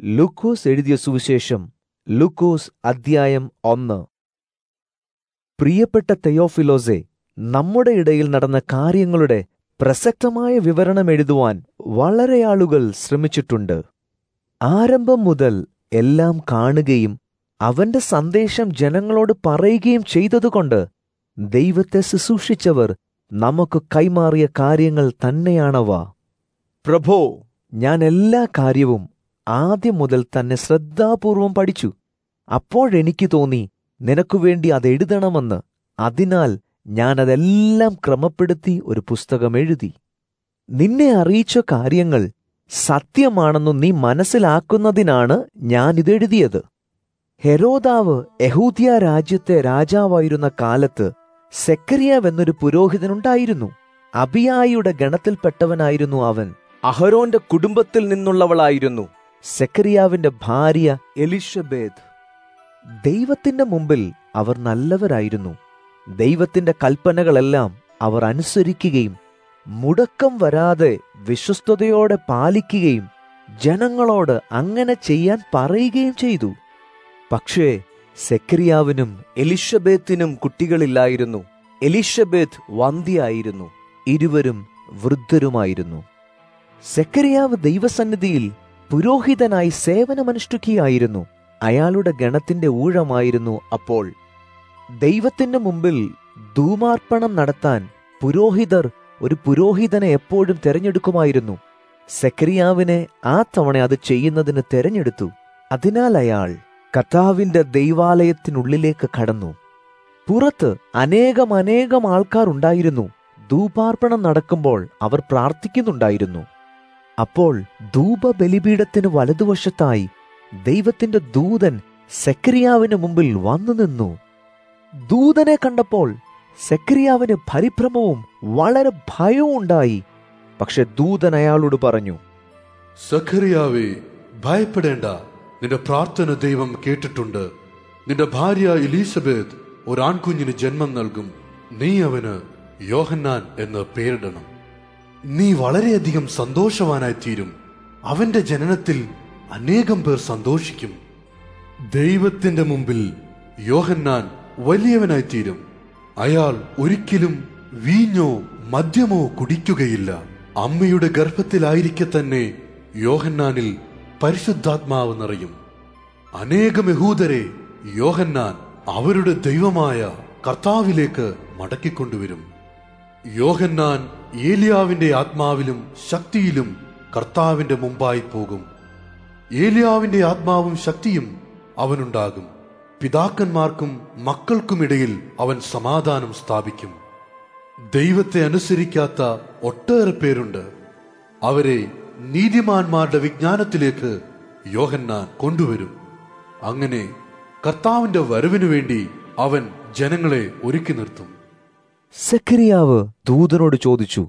ലൂക്കോസ് എഴുതിയ സുവിശേഷം ലൂക്കോസ് അധ്യായം 1. പ്രിയപ്പെട്ട തെയോഫിലോസേ, നമ്മുടെ ഇടയിൽ നടന്ന കാര്യങ്ങളുടെ പ്രസക്തമായ വിവരണം എഴുതുവാൻ വളരെ ആളുകൾ ശ്രമിച്ചിട്ടുണ്ട്. ആരംഭം മുതൽ എല്ലാം കാണുകയും അവന്റെ സന്ദേശം ജനങ്ങളോട് പറയുകയും ചെയ്തതുകൊണ്ട് ദൈവത്തെ ശുശ്രൂഷിച്ചവർ നമുക്ക് കൈമാറിയ കാര്യങ്ങൾ തന്നെയാണവ. പ്രഭോ, ഞാൻ എല്ലാ കാര്യവും ആദ്യം മുതൽ തന്നെ ശ്രദ്ധാപൂർവം പഠിച്ചു. അപ്പോഴെനിക്ക് തോന്നി നിനക്കുവേണ്ടി അതെഴുതണമെന്ന്. അതിനാൽ ഞാനതെല്ലാം ക്രമപ്പെടുത്തി ഒരു പുസ്തകം എഴുതി. നിന്നെ അറിയിച്ച കാര്യങ്ങൾ സത്യമാണെന്നു നീ മനസ്സിലാക്കുന്നതിനാണ് ഞാനിതെഴുതിയത്. ഹെരോദാവ് യഹൂദ്യ രാജ്യത്തെ രാജാവായിരുന്ന കാലത്ത് സെക്കരിയാവെന്നൊരു പുരോഹിതനുണ്ടായിരുന്നു. അബിയായിയുടെ ഗണത്തിൽപ്പെട്ടവനായിരുന്നു അവൻ. അഹരോന്റെ കുടുംബത്തിൽ നിന്നുള്ളവളായിരുന്നു സെക്കരിയാവിന്റെ ഭാര്യ എലിശബേത്ത്. ദൈവത്തിന്റെ മുമ്പിൽ അവർ നല്ലവരായിരുന്നു. ദൈവത്തിന്റെ കൽപ്പനകളെല്ലാം അവർ അനുസരിക്കുകയും മുടക്കം വരാതെ വിശ്വസ്തയോടെ പാലിക്കുകയും ജനങ്ങളോട് അങ്ങനെ ചെയ്യാൻ പറയുകയും ചെയ്തു. പക്ഷേ സെക്കരിയാവിനും എലിശബേത്തിനും കുട്ടികളില്ലായിരുന്നു. എലിശബേത്ത് വന്ധ്യയായിരുന്നു. ഇരുവരും വൃദ്ധരുമായിരുന്നു. സെക്കരിയാവ് ദൈവസന്നിധിയിൽ പുരോഹിതനായി സേവനമനുഷ്ഠിക്കുകയായിരുന്നു. അയാളുടെ ഗണത്തിന്റെ ഊഴമായിരുന്നു അപ്പോൾ. ദൈവത്തിന്റെ മുമ്പിൽ ധൂമാർപ്പണം നടത്താൻ പുരോഹിതർ ഒരു പുരോഹിതനെ എപ്പോഴും തെരഞ്ഞെടുക്കുമായിരുന്നു. സെക്കരിയാവിനെ ആ തവണ അത് ചെയ്യുന്നതിന് തെരഞ്ഞെടുത്തു. അതിനാൽ അയാൾ കർത്താവിന്റെ ദൈവാലയത്തിനുള്ളിലേക്ക് കടന്നു. പുറത്ത് അനേകം ആൾക്കാർ ഉണ്ടായിരുന്നു. ധൂപാർപ്പണം നടക്കുമ്പോൾ അവർ പ്രാർത്ഥിക്കുന്നുണ്ടായിരുന്നു. അപ്പോൾ ധൂപബലിപീഠത്തിന് വലതുവശത്തായി ദൈവത്തിന്റെ ദൂതൻ സെക്കരിയാവിന് മുമ്പിൽ വന്നു നിന്നു. ദൂതനെ കണ്ടപ്പോൾ സെക്കരിയാവിന് പരിഭ്രമവും വളരെ ഭയവും ഉണ്ടായി. പക്ഷെ ദൂതൻ അയാളോട് പറഞ്ഞു, സെക്കരിയാവേ, ഭയപ്പെടേണ്ട. നിന്റെ പ്രാർത്ഥന ദൈവം കേട്ടിട്ടുണ്ട്. നിന്റെ ഭാര്യ എലിസബത്ത് ഒരു ആൺകുഞ്ഞിന് ജന്മം നൽകും. നീ അവന് യോഹന്നാൻ എന്ന് പേരിടണം. നീ വളരെയധികം സന്തോഷവാനായി തീരും. അവന്റെ ജനനത്തിൽ അനേകം പേർ സന്തോഷിക്കും. ദൈവത്തിന്റെ മുമ്പിൽ യോഹന്നാൻ വലിയവനായി തീരും. അയാൾ ഒരിക്കലും വീഞ്ഞോ മദ്യമോ കുടിക്കുകയില്ല. അമ്മയുടെ ഗർഭത്തിലായിരിക്കെ തന്നെ യോഹന്നാനിൽ പരിശുദ്ധാത്മാവ് നിറയും. അനേകം യഹൂദരെ യോഹന്നാൻ അവരുടെ ദൈവമായ കർത്താവിലേക്ക് മടക്കിക്കൊണ്ടുവരും. യോഹന്നാൻ ഏലിയാവിന്റെ ആത്മാവിലും ശക്തിയിലും കർത്താവിന്റെ മുമ്പായി പോകും. ഏലിയാവിന്റെ ആത്മാവും ശക്തിയും അവനുണ്ടാകും. പിതാക്കന്മാർക്കും മക്കൾക്കുമിടയിൽ അവൻ സമാധാനം സ്ഥാപിക്കും. ദൈവത്തെ അനുസരിക്കാത്ത ഒട്ടേറെ പേരുണ്ട്. അവരെ നീതിമാന്മാരുടെ വിജ്ഞാനത്തിലേക്ക് യോഹന്നാൻ കൊണ്ടുവരും. അങ്ങനെ കർത്താവിന്റെ വരവിനു വേണ്ടി അവൻ ജനങ്ങളെ ഒരുക്കി നിർത്തും. സെക്കരിയാവ് ദൂതനോട് ചോദിച്ചു,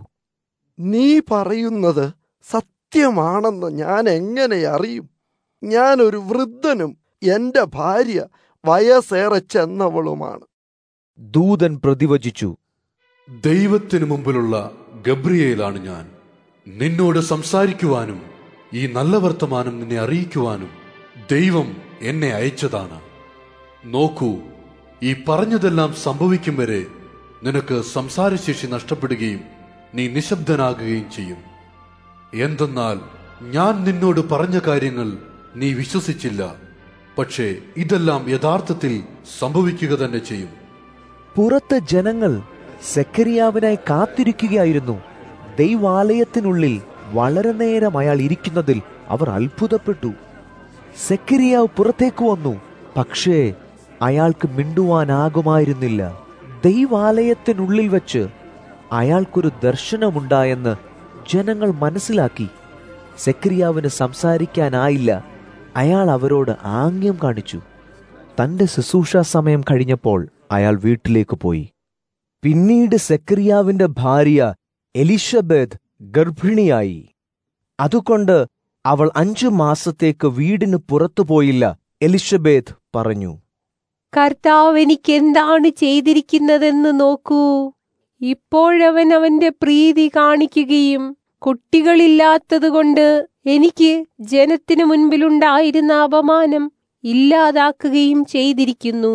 നീ പറയുന്നത് സത്യമാണെന്ന് ഞാൻ എങ്ങനെ അറിയും? ഞാനൊരു വൃദ്ധനും എന്റെ ഭാര്യ വയസ്സേറെ ചെന്നവളുമാണ്. ദൂതൻ പ്രതിവചിച്ചു, ദൈവത്തിനു മുമ്പിലുള്ള ഗബ്രിയേലാണ് ഞാൻ. നിന്നോട് സംസാരിക്കുവാനും ഈ നല്ല വർത്തമാനം നിന്നെ അറിയിക്കുവാനും ദൈവം എന്നെ അയച്ചതാണ്. നോക്കൂ, ഈ പറഞ്ഞതെല്ലാം സംഭവിക്കും വരെ നിനക്ക് സംസാരശേഷി നഷ്ടപ്പെടുകയും നീ നിശബ്ദനാകുകയും ചെയ്യും. എന്തെന്നാൽ ഞാൻ നിന്നോട് പറഞ്ഞ കാര്യങ്ങൾ നീ വിശ്വസിച്ചില്ല. പക്ഷേ ഇതെല്ലാം യഥാർത്ഥത്തിൽ സംഭവിക്കുക തന്നെ ചെയ്യും. പുറത്ത് ജനങ്ങൾ സെക്കരിയാവിനായി കാത്തിരിക്കുകയായിരുന്നു. ദൈവാലയത്തിനുള്ളിൽ വളരെ നേരം അയാൾ ഇരിക്കുന്നതിൽ അവർ അത്ഭുതപ്പെട്ടു. സെക്കരിയാവ് പുറത്തേക്ക് വന്നു. പക്ഷേ അയാൾക്ക് മിണ്ടുവാനാകുമായിരുന്നില്ല. ദൈവാലയത്തിനുള്ളിൽ വെച്ച് അയാൾക്കൊരു ദർശനമുണ്ടായെന്ന് ജനങ്ങൾ മനസ്സിലാക്കി. സെക്കരിയാവിന് സംസാരിക്കാനായില്ല. അയാൾ അവരോട് ആംഗ്യം കാണിച്ചു. തന്റെ ശുശ്രൂഷ സമയം കഴിഞ്ഞപ്പോൾ അയാൾ വീട്ടിലേക്ക് പോയി. പിന്നീട് സെക്കരിയാവിന്റെ ഭാര്യ എലിശബേത്ത് ഗർഭിണിയായി. അതുകൊണ്ട് അവൾ 5 മാസത്തേക്ക് വീടിന് പുറത്തു പോയില്ല. എലിശബേത്ത് പറഞ്ഞു, കർത്താവ് എനിക്ക് എന്താണ് ചെയ്തിരിക്കുന്നതെന്ന് നോക്കൂ. ഇപ്പോഴവൻ അവന്റെ പ്രീതി കാണിക്കുകയും കുട്ടികളില്ലാത്തതുകൊണ്ട് എനിക്ക് ജനത്തിനു മുൻപിലുണ്ടായിരുന്ന അപമാനം ഇല്ലാതാക്കുകയും ചെയ്തിരിക്കുന്നു.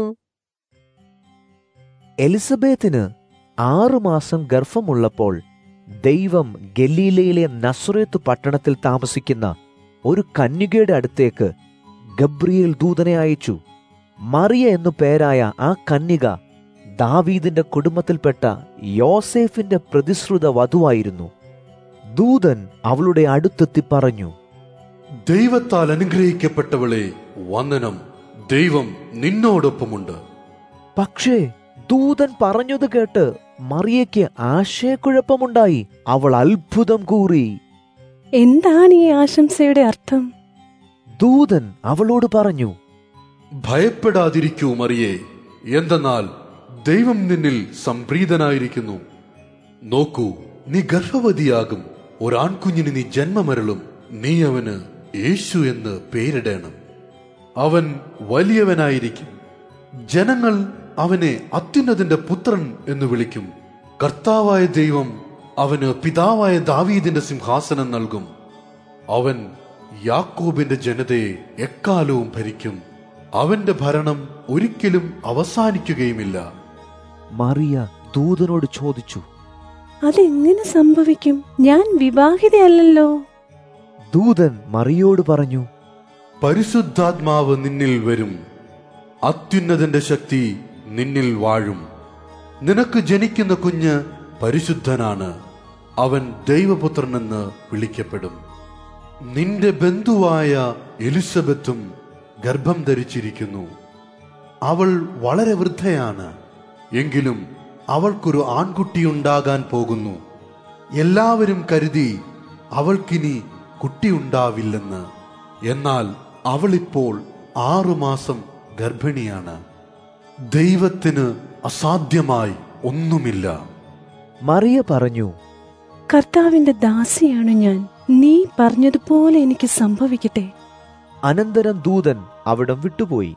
എലിസബത്തിന് 6 മാസം ഗർഭമുള്ളപ്പോൾ ദൈവം ഗലീലയിലെ നസ്രേത്ത് പട്ടണത്തിൽ താമസിക്കുന്ന ഒരു കന്യകയുടെ അടുത്തേക്ക് ഗബ്രിയേൽ ദൂതനെ അയച്ചു. മറിയ എന്നു പേരായ ആ കന്യക ദാവീദിന്റെ കുടുംബത്തിൽപ്പെട്ട യോസേഫിന്റെ പ്രതിശ്രുത വധുവായിരുന്നു. ദൂതൻ അവളുടെ അടുത്തെത്തി പറഞ്ഞു, ദൈവത്താൽ അനുഗ്രഹിക്കപ്പെട്ടവളെ വന്ദനം, ദൈവം നിന്നോടൊപ്പമുണ്ട്. പക്ഷേ ദൂതൻ പറഞ്ഞത് കേട്ട് മറിയയ്ക്ക് ആശയക്കുഴപ്പമുണ്ടായി. അവൾ അത്ഭുതം കൂറി. എന്താണ് ഈ ആശംസയുടെ അർത്ഥം? ദൂതൻ അവളോട് പറഞ്ഞു, ഭയപ്പെടാതിരിക്കൂ മറിയേ, എന്തെന്നാൽ ദൈവം നിന്നിൽ സംപ്രീതനായിരിക്കുന്നു. നോക്കൂ, നീ ഗർഭവതിയാകും, ഒരാൺകുഞ്ഞിന് നീ ജന്മമരുളും. നീ അവന് യേശു എന്ന് പേരിടേണം. അവൻ വലിയവനായിരിക്കും. ജനങ്ങൾ അവനെ അത്യുന്നതന്റെ പുത്രൻ എന്ന് വിളിക്കും. കർത്താവായ ദൈവം അവന് പിതാവായ ദാവീദിന്റെ സിംഹാസനം നൽകും. അവൻ യാക്കോബിന്റെ ജനതയെ എക്കാലവും ഭരിക്കും. അവന്റെ ഭരണം ഒരിക്കലും അവസാനിക്കുകയുമില്ല. മറിയ ദൂതനോട് ചോദിച്ചു, അതെങ്ങനെ സംഭവിക്കും? ഞാൻ വിവാഹിതയല്ലല്ലോ. ദൂതൻ മറിയോട് പറഞ്ഞു, പരിശുദ്ധാത്മാവ് നിന്നിൽ വരും, അത്യുന്നതന്റെ ശക്തി നിന്നിൽ വാഴും. നിനക്ക് ജനിക്കുന്ന കുഞ്ഞ് പരിശുദ്ധനാണ്, അവൻ ദൈവപുത്രനെന്ന് വിളിക്കപ്പെടും. നിന്റെ ബന്ധുവായ എലിസബത്തും ഗർഭം ധരിച്ചിരിക്കുന്നു. അവൾ വളരെ വൃദ്ധയാണ്, എങ്കിലും അവൾക്കൊരു ആൺകുട്ടിയുണ്ടാകാൻ പോകുന്നു. എല്ലാവരും കരുതി അവൾക്കിനി കുട്ടിയുണ്ടാവില്ലെന്ന്. എന്നാൽ അവളിപ്പോൾ 6 മാസം ഗർഭിണിയാണ്. ദൈവത്തിന് അസാധ്യമായി ഒന്നുമില്ല. മറിയ പറഞ്ഞു, കർത്താവിന്റെ ദാസിയാണ് ഞാൻ. നീ പറഞ്ഞതുപോലെ എനിക്ക് സംഭവിക്കട്ടെ. അനന്തരം ദൂതൻ അവിടം വിട്ടുപോയി.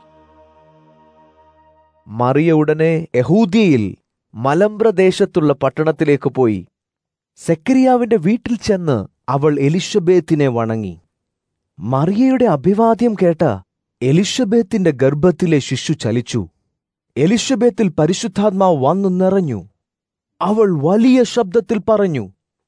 മറിയ ഉടനെ യഹൂദ്യയിൽ മലമ്പ്രദേശത്തുള്ള പട്ടണത്തിലേക്ക് പോയി. സെക്കരിയാവിന്റെ വീട്ടിൽ ചെന്ന് അവൾ എലിശബേത്തിനെ വണങ്ങി. മറിയയുടെ അഭിവാദ്യം കേട്ട എലിശബേത്തിന്റെ ഗർഭത്തിലെ ശിശു ചലിച്ചു. എലിശബേത്തിൽ പരിശുദ്ധാത്മാവ് വന്നു നിറഞ്ഞു. അവൾ വലിയ ശബ്ദത്തിൽ പറഞ്ഞു,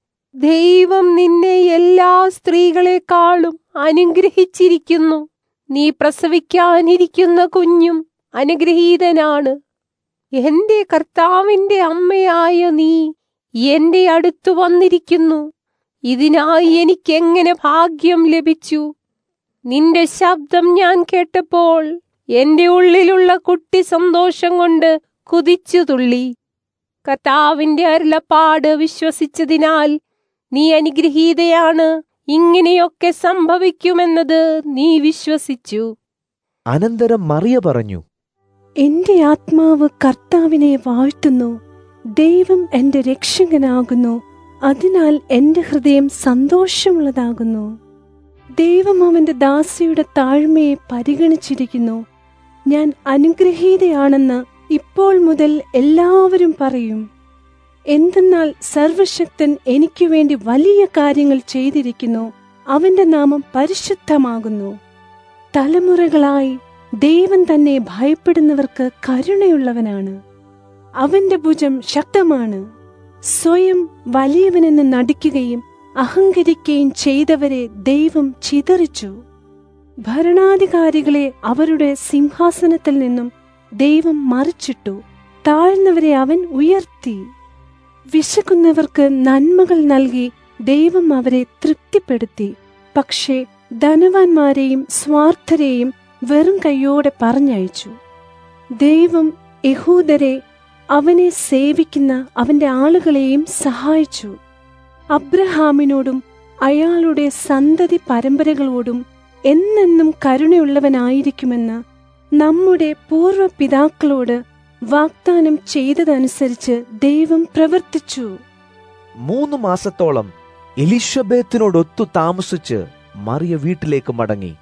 ദൈവം നിന്നെ എല്ലാ സ്ത്രീകളെക്കാളും അനുഗ്രഹിച്ചിരിക്കുന്നു. നീ പ്രസവിക്കാനിരിക്കുന്ന കുഞ്ഞും അനുഗ്രഹീതനാണ്. എന്റെ കർത്താവിന്റെ അമ്മയായ നീ എന്റെ അടുത്തു വന്നിരിക്കുന്നു. ഇതിനായി എനിക്കെങ്ങനെ ഭാഗ്യം ലഭിച്ചു. നിന്റെ ശബ്ദം ഞാൻ കേട്ടപ്പോൾ എന്റെ ഉള്ളിലുള്ള കുട്ടി സന്തോഷം കൊണ്ട് കുതിച്ചു തുള്ളി. കർത്താവിന്റെ അരുളപ്പാട് വിശ്വസിച്ചതിനാൽ നീ അനുഗ്രഹീതയാണ്. ഇങ്ങനെയൊക്കെ സംഭവിക്കുമെന്നത് നീ വിശ്വസിച്ചു. അനന്തരം മറിയ പറഞ്ഞു, എന്റെ ആത്മാവ് കർത്താവിനെ വാഴ്ത്തുന്നു. ദൈവം എന്റെ രക്ഷകനാകുന്നു. അതിനാൽ എന്റെ ഹൃദയം സന്തോഷമുള്ളതാകുന്നു. ദൈവം അവന്റെ ദാസിയുടെ താഴ്മയെ പരിഗണിച്ചിരിക്കുന്നു. ഞാൻ അനുഗ്രഹീതയാണെന്ന് ഇപ്പോൾ മുതൽ എല്ലാവരും പറയും. എന്തെന്നാൽ സർവശക്തൻ എനിക്കു വേണ്ടി വലിയ കാര്യങ്ങൾ ചെയ്തിരിക്കുന്നു. അവന്റെ നാമം പരിശുദ്ധമാകുന്നു. തലമുറകളായി ദൈവം തന്നെ ഭയപ്പെടുന്നവർക്ക് കരുണയുള്ളവനാണ്. അവന്റെ ഭുജം ശക്തമാണ്. സ്വയം വലിയവനെന്ന് നടിക്കുകയും അഹങ്കരിക്കുകയും ചെയ്തവരെ ദൈവം ചിതറിച്ചു. ഭരണാധികാരികളെ അവരുടെ സിംഹാസനത്തിൽ നിന്നും ദൈവം മറിച്ചിട്ടു. താഴ്ന്നവരെ അവൻ ഉയർത്തി. വിശക്കുന്നവർക്ക് നന്മകൾ നൽകി ദൈവം അവരെ തൃപ്തിപ്പെടുത്തി. പക്ഷേ ധനവാന്മാരെയും സ്വാർത്ഥരെയും വെറും കൈയോടെ പറഞ്ഞയച്ചു. ദൈവം യഹൂദരെ, അവനെ സേവിക്കുന്ന അവന്റെ ആളുകളെയും സഹായിച്ചു. അബ്രഹാമിനോടും അയാളുടെ സന്തതി പരമ്പരകളോടും എന്നെന്നും കരുണയുള്ളവനായിരിക്കുമെന്ന് നമ്മുടെ പൂർവ്വപിതാക്കളോട് വാഗ്ദാനം ചെയ്തതനുസരിച്ച് ദൈവം പ്രവർത്തിച്ചു. 3 മാസത്തോളം എലിശബേത്തിനോടൊത്തു താമസിച്ച് മറിയ വീട്ടിലേക്ക് മടങ്ങി.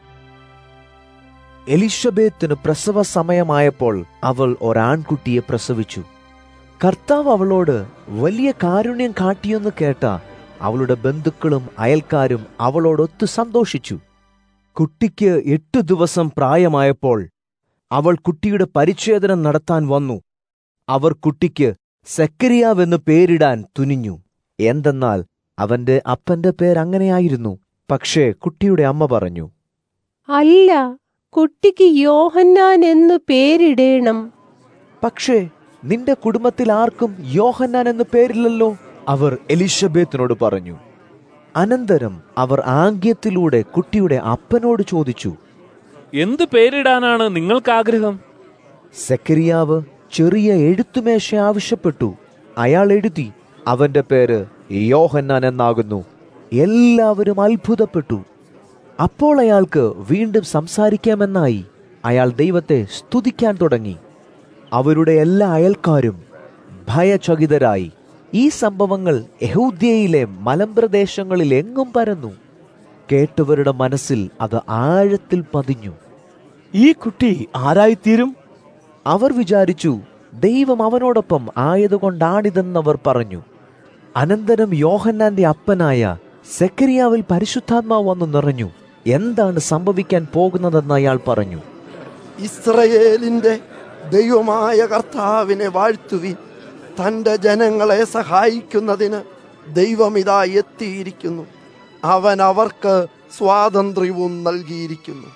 എലിശബേത്തിന് പ്രസവ സമയമായപ്പോൾ അവൾ ഒരാൺകുട്ടിയെ പ്രസവിച്ചു. കർത്താവ് അവളോട് വലിയ കാരുണ്യം കാട്ടിയെന്ന് കേട്ട അവളുടെ ബന്ധുക്കളും അയൽക്കാരും അവളോടൊത്ത് സന്തോഷിച്ചു. കുട്ടിക്ക് 8 ദിവസം പ്രായമായപ്പോൾ അവൾ കുട്ടിയുടെ പരിച്ഛേദനം നടത്താൻ വന്നു. അവർ കുട്ടിക്ക് സെക്കരിയാവെന്ന് പേരിടാൻ തുനിഞ്ഞു. എന്തെന്നാൽ അവന്റെ അപ്പന്റെ പേരങ്ങനെയായിരുന്നു. പക്ഷേ കുട്ടിയുടെ അമ്മ പറഞ്ഞു, അല്ല, കുട്ടിക്ക് യോഹന്നാൻ എന്ന് പേരിടേണം. പക്ഷേ നിന്റെ കുടുംബത്തിൽ ആർക്കും യോഹന്നാൻ എന്ന് പേരില്ലല്ലോ, അവർ എലിശബേത്തിനോട് പറഞ്ഞു. അനന്തരം അവർ ആംഗ്യത്തിലൂടെ കുട്ടിയുടെ അപ്പനോട് ചോദിച്ചു, എന്ത് പേരിടാനാണ് നിങ്ങൾക്ക് ആഗ്രഹം? സെക്കരിയാവ് ചെറിയ എഴുത്തുമേശ ആവശ്യപ്പെട്ടു. അയാൾ എഴുതി, അവന്റെ പേര് യോഹന്നാൻ എന്നാകുന്നു. എല്ലാവരും അത്ഭുതപ്പെട്ടു. അപ്പോൾ അയാൾക്ക് വീണ്ടും സംസാരിക്കാമെന്നായി. അയാൾ ദൈവത്തെ സ്തുതിക്കാൻ തുടങ്ങി. അവരുടെ എല്ലാ അയൽക്കാരും ഭയചകിതരായി. ഈ സംഭവങ്ങൾ യഹൂദ്യയിലെ മലമ്പ്രദേശങ്ങളിൽ എങ്ങും പരന്നു. കേട്ടവരുടെ മനസ്സിൽ അത് ആഴത്തിൽ പതിഞ്ഞു. ഈ കുട്ടി ആരായിത്തീരും? അവർ വിചാരിച്ചു, ദൈവം അവനോടൊപ്പം ആയതുകൊണ്ടാണിതെന്നവർ പറഞ്ഞു. അനന്തരം യോഹന്നാന്റെ അപ്പനായ സെക്കരിയാവിൽ പരിശുദ്ധാത്മാവ് വന്നു നിറഞ്ഞു. എന്താണ് സംഭവിക്കാൻ പോകുന്നതെന്ന് അയാൾ പറഞ്ഞു. ഇസ്രയേലിന്റെ ദൈവമായ കർത്താവിനെ വാഴ്ത്തുവിൻ. തന്റെ ജനങ്ങളെ സഹായിക്കുന്നതിന് ദൈവമിതാ എത്തിയിരിക്കുന്നു. അവൻ അവർക്ക് സ്വാതന്ത്ര്യവും നൽകിയിരിക്കുന്നു.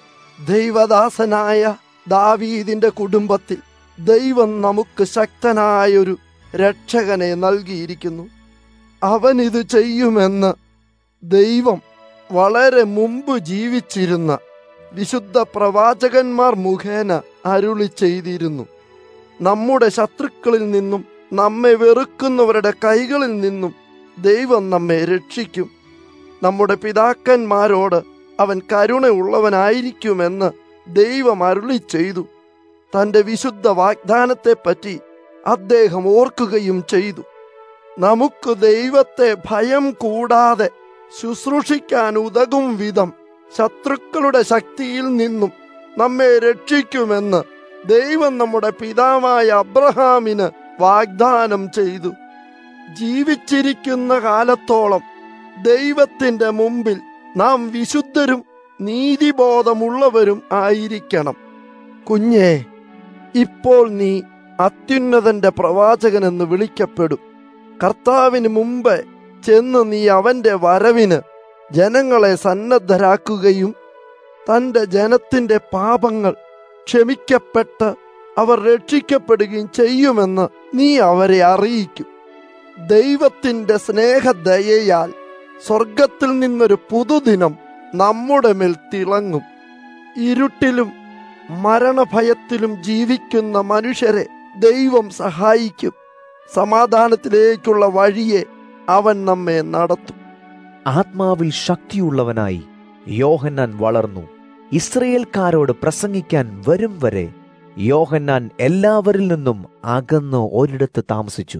ദൈവദാസനായ ദാവീദിന്റെ കുടുംബത്തിൽ ദൈവം നമുക്ക് ശക്തനായൊരു രക്ഷകനെ നൽകിയിരിക്കുന്നു. അവൻ ഇത് ചെയ്യുമെന്ന് ദൈവം വളരെ മുമ്പ് ജീവിച്ചിരുന്ന വിശുദ്ധ പ്രവാചകന്മാർ മുഖേന അരുളി ചെയ്തിരുന്നു. നമ്മുടെ ശത്രുക്കളിൽ നിന്നും നമ്മെ വെറുക്കുന്നവരുടെ കൈകളിൽ നിന്നും ദൈവം നമ്മെ രക്ഷിക്കും. നമ്മുടെ പിതാക്കന്മാരോട് അവൻ കരുണയുള്ളവനായിരിക്കുമെന്ന് ദൈവം അരുളി ചെയ്തു. തന്റെ വിശുദ്ധ വാഗ്ദാനത്തെപ്പറ്റി അദ്ദേഹം ഓർക്കുകയും ചെയ്തു. നമുക്ക് ദൈവത്തെ ഭയം കൂടാതെ ശുശ്രൂഷിക്കാൻ ഉതകും വിധം ശത്രുക്കളുടെ ശക്തിയിൽ നിന്നും നമ്മെ രക്ഷിക്കുമെന്ന് ദൈവം നമ്മുടെ പിതാവായ അബ്രഹാമിന് വാഗ്ദാനം ചെയ്തു. ജീവിച്ചിരിക്കുന്ന കാലത്തോളം ദൈവത്തിന്റെ മുമ്പിൽ നാം വിശുദ്ധരും നീതിബോധമുള്ളവരും ആയിരിക്കണം. കുഞ്ഞേ, ഇപ്പോൾ നീ അത്യുന്നതന്റെ പ്രവാചകനെന്ന് വിളിക്കപ്പെടും. കർത്താവിന് മുമ്പ് ചെന്ന് നീ അവന്റെ വരവിന് ജനങ്ങളെ സന്നദ്ധരാക്കുകയും തന്റെ ജനത്തിന്റെ പാപങ്ങൾ ക്ഷമിക്കപ്പെട്ട് അവർ രക്ഷിക്കപ്പെടുകയും ചെയ്യുമെന്ന് നീ അവരെ അറിയിക്കും. ദൈവത്തിന്റെ സ്നേഹദയയാൽ സ്വർഗത്തിൽ നിന്നൊരു പുതുദിനം നമ്മുടെ മേൽ തിളങ്ങും. ഇരുട്ടിലും മരണഭയത്തിലും ജീവിക്കുന്ന മനുഷ്യരെ ദൈവം സഹായിക്കും. സമാധാനത്തിലേക്കുള്ള വഴിയെ അവൻ നമ്മെ നടത്തും. ആത്മാവിൽ ശക്തിയുള്ളവനായി യോഹന്നാൻ വളർന്നു. ഇസ്രയേൽക്കാരോട് പ്രസംഗിക്കാൻ വരും വരെ യോഹന്നാൻ എല്ലാവരിൽ നിന്നും അകന്ന് ഒരിടത്ത് താമസിച്ചു.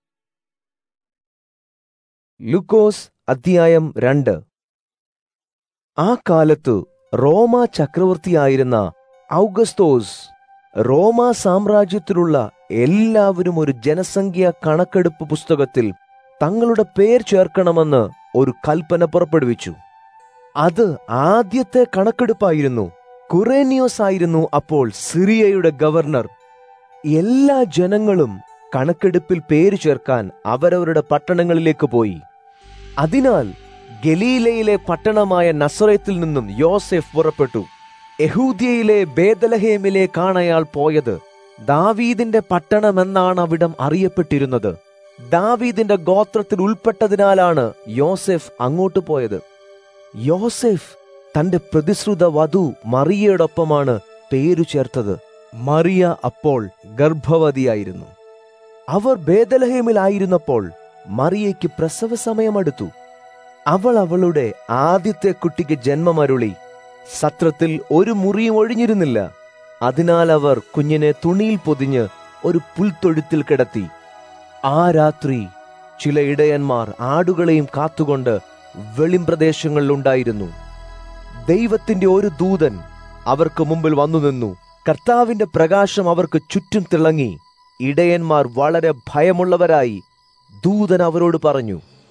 ലൂക്കോസ് അധ്യായം 2. ആ കാലത്ത് റോമ ചക്രവർത്തിയായിരുന്ന ഔഗസ്തോസ് റോമ സാമ്രാജ്യത്തിലുള്ള എല്ലാവരും ഒരു ജനസംഖ്യ കണക്കെടുപ്പ് പുസ്തകത്തിൽ തങ്ങളുടെ പേർ ചേർക്കണമെന്ന് ഒരു കൽപ്പന പുറപ്പെടുവിച്ചു. അത് ആദ്യത്തെ കണക്കെടുപ്പായിരുന്നു. കുറേനിയോസ് ആയിരുന്നു അപ്പോൾ സിറിയയുടെ ഗവർണർ. എല്ലാ ജനങ്ങളും കണക്കെടുപ്പിൽ പേര് ചേർക്കാൻ അവരവരുടെ പട്ടണങ്ങളിലേക്ക് പോയി. അതിനാൽ ഗലീലയിലെ പട്ടണമായ നസറേത്തിൽ നിന്നും യോസെഫ് പുറപ്പെട്ടു. യഹൂദ്യയിലെ ബേത്ലഹേമിലേക്കാണ് അയാൾ പോയത്. ദാവീദിന്റെ പട്ടണമെന്നാണ് അവിടം അറിയപ്പെട്ടിരുന്നത്. ദാവീദിന്റെ ഗോത്രത്തിൽ ഉൾപ്പെട്ടതിനാലാണ് യോസെഫ് അങ്ങോട്ട് പോയത്. യോസെഫ് തന്റെ പ്രതിശ്രുത വധു മറിയയോടൊപ്പമാണ് പേരു ചേർത്തത്. മറിയ അപ്പോൾ ഗർഭവതിയായിരുന്നു. അവർ ബേത്ലഹേമിലായിരുന്നപ്പോൾ മറിയയ്ക്ക് പ്രസവ സമയമെടുത്തു. അവൾ അവളുടെ ആദ്യത്തെ കുട്ടിക്ക് ജന്മമരുളി. സത്രത്തിൽ ഒരു മുറിയും ഒഴിഞ്ഞിരുന്നില്ല. അതിനാൽ അവർ കുഞ്ഞിനെ തുണിയിൽ പൊതിഞ്ഞ് ഒരു പുൽത്തൊഴുത്തിൽ കിടത്തി. ആ രാത്രി ചില ഇടയന്മാർ ആടുകളെയും കാത്തുകൊണ്ട് വെളിമ്പ്രദേശങ്ങളിലുണ്ടായിരുന്നു. ദൈവത്തിന്റെ ഒരു ദൂതൻ അവർക്ക് മുമ്പിൽ വന്നു നിന്നു. കർത്താവിന്റെ പ്രകാശം അവർക്ക് ചുറ്റും തിളങ്ങി. ഇടയന്മാർ വളരെ ഭയമുള്ളവരായി. ദൂതൻ അവരോട് പറഞ്ഞു,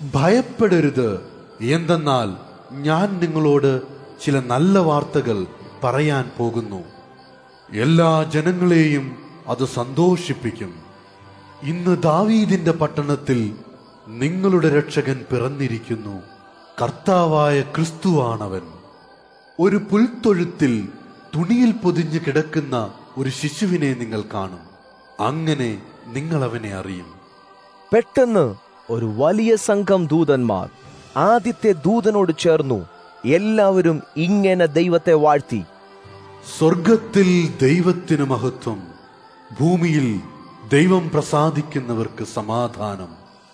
ഭയപ്പെടരുത്, എന്തെന്നാൽ ഞാൻ നിങ്ങളോട് ചില നല്ല വാർത്തകൾ പറയാൻ പോകുന്നു. എല്ലാ ജനങ്ങളെയും അത് സന്തോഷിപ്പിക്കും. ഇന്ന് ദാവീദിന്റെ പട്ടണത്തിൽ നിങ്ങളുടെ രക്ഷകൻ പിറന്നിരിക്കുന്നു. കർത്താവായ ക്രിസ്തുവാണവൻ. ഒരു പുൽത്തൊഴുത്തിൽ തുണിയിൽ പൊതിഞ്ഞു കിടക്കുന്ന ഒരു ശിശുവിനെ നിങ്ങൾ കാണും. അങ്ങനെ നിങ്ങൾ അവനെ അറിയും. പെട്ടെന്ന് ഒരു വലിയ സംഘം ദൂതന്മാർ ആദ്യത്തെ ദൂതനോട് ചേർന്നു. എല്ലാവരും ഇങ്ങനെ ദൈവത്തെ വാഴ്ത്തി: സ്വർഗത്തിൽ ദൈവത്തിന് മഹത്വം, ഭൂമിയിൽ ദൈവം പ്രസാദിക്കുന്നവർക്ക് സമാധാനം.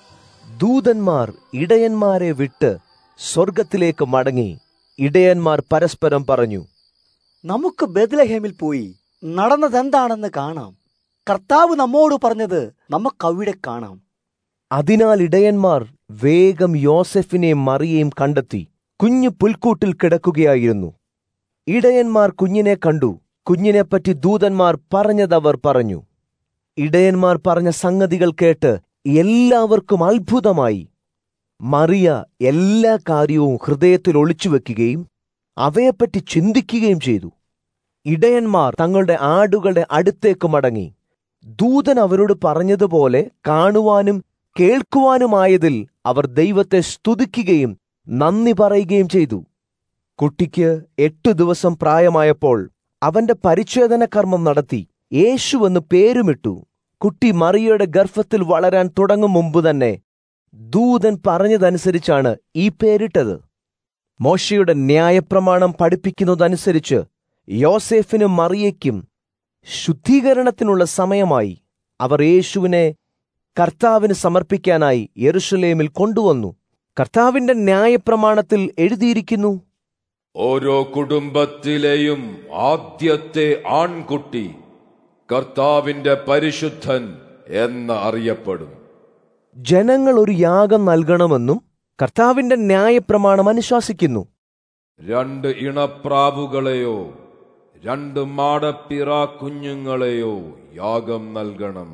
ദൂതന്മാർ ഇടയന്മാരെ വിട്ട് സ്വർഗത്തിലേക്ക് മടങ്ങി. ഇടയന്മാർ പരസ്പരം പറഞ്ഞു: നമുക്ക് ബെത്ലഹേമിൽ പോയി നടന്നതെന്താണെന്ന് കാണാം. കർത്താവ് നമ്മോട് പറഞ്ഞത് നമുക്കവിടെ കാണാം. അതിനാൽ ഇടയന്മാർ വേഗം യോസെഫിനെയും മറിയയും കണ്ടെത്തി. കുഞ്ഞ് പുൽക്കൂട്ടിൽ കിടക്കുകയായിരുന്നു. ഇടയന്മാർ കുഞ്ഞിനെ കണ്ടു. കുഞ്ഞിനെപ്പറ്റി ദൂതന്മാർ പറഞ്ഞതവർ പറഞ്ഞു. ഇടയന്മാർ പറഞ്ഞ സംഗതികൾ കേട്ട് എല്ലാവർക്കും അത്ഭുതമായി. മറിയ എല്ലാ കാര്യവും ഹൃദയത്തിൽ ഒളിച്ചുവെക്കുകയും അവയെപ്പറ്റി ചിന്തിക്കുകയും ചെയ്തു. ഇടയന്മാർ തങ്ങളുടെ ആടുകളുടെ അടുത്തേക്ക് മടങ്ങി. ദൂതൻ അവരോട് പറഞ്ഞതുപോലെ കാണുവാനും കേൾക്കുവാനുമായതിൽ അവർ ദൈവത്തെ സ്തുതിക്കുകയും നന്ദി പറയുകയും ചെയ്തു. കുട്ടിക്ക് 8 ദിവസം പ്രായമായപ്പോൾ അവന്റെ പരിച്ഛേദന കർമ്മം നടത്തി യേശുവെന്ന് പേരുമിട്ടു. കുട്ടി മറിയയുടെ ഗർഭത്തിൽ വളരാൻ തുടങ്ങും മുമ്പ് തന്നെ ദൂതൻ പറഞ്ഞതനുസരിച്ചാണ് ഈ പേരിട്ടത്. മോശയുടെ ന്യായപ്രമാണം പഠിപ്പിക്കുന്നതനുസരിച്ച് യോസേഫിനും മറിയയ്ക്കും ശുദ്ധീകരണത്തിനുള്ള സമയമായി. അവർ യേശുവിനെ കർത്താവിന് സമർപ്പിക്കാനായി യെരുശലേമിൽ കൊണ്ടുവന്നു. കർത്താവിന്റെ ന്യായപ്രമാണത്തിൽ എഴുതിയിരിക്കുന്നു: ഓരോ കുടുംബത്തിലെയും ആദ്യത്തെ ആൺകുട്ടി കർത്താവിന്റെ പരിശുദ്ധൻ എന്ന് അറിയപ്പെടും. ജനങ്ങൾ ഒരു യാഗം നൽകണമെന്നും കർത്താവിന്റെ ന്യായപ്രമാണം അനുശാസിക്കുന്നു. 2 ഇണപ്രാവുകളെയോ 2 മാടപ്പിറാ കുഞ്ഞുങ്ങളെയോ യാഗം നൽകണം.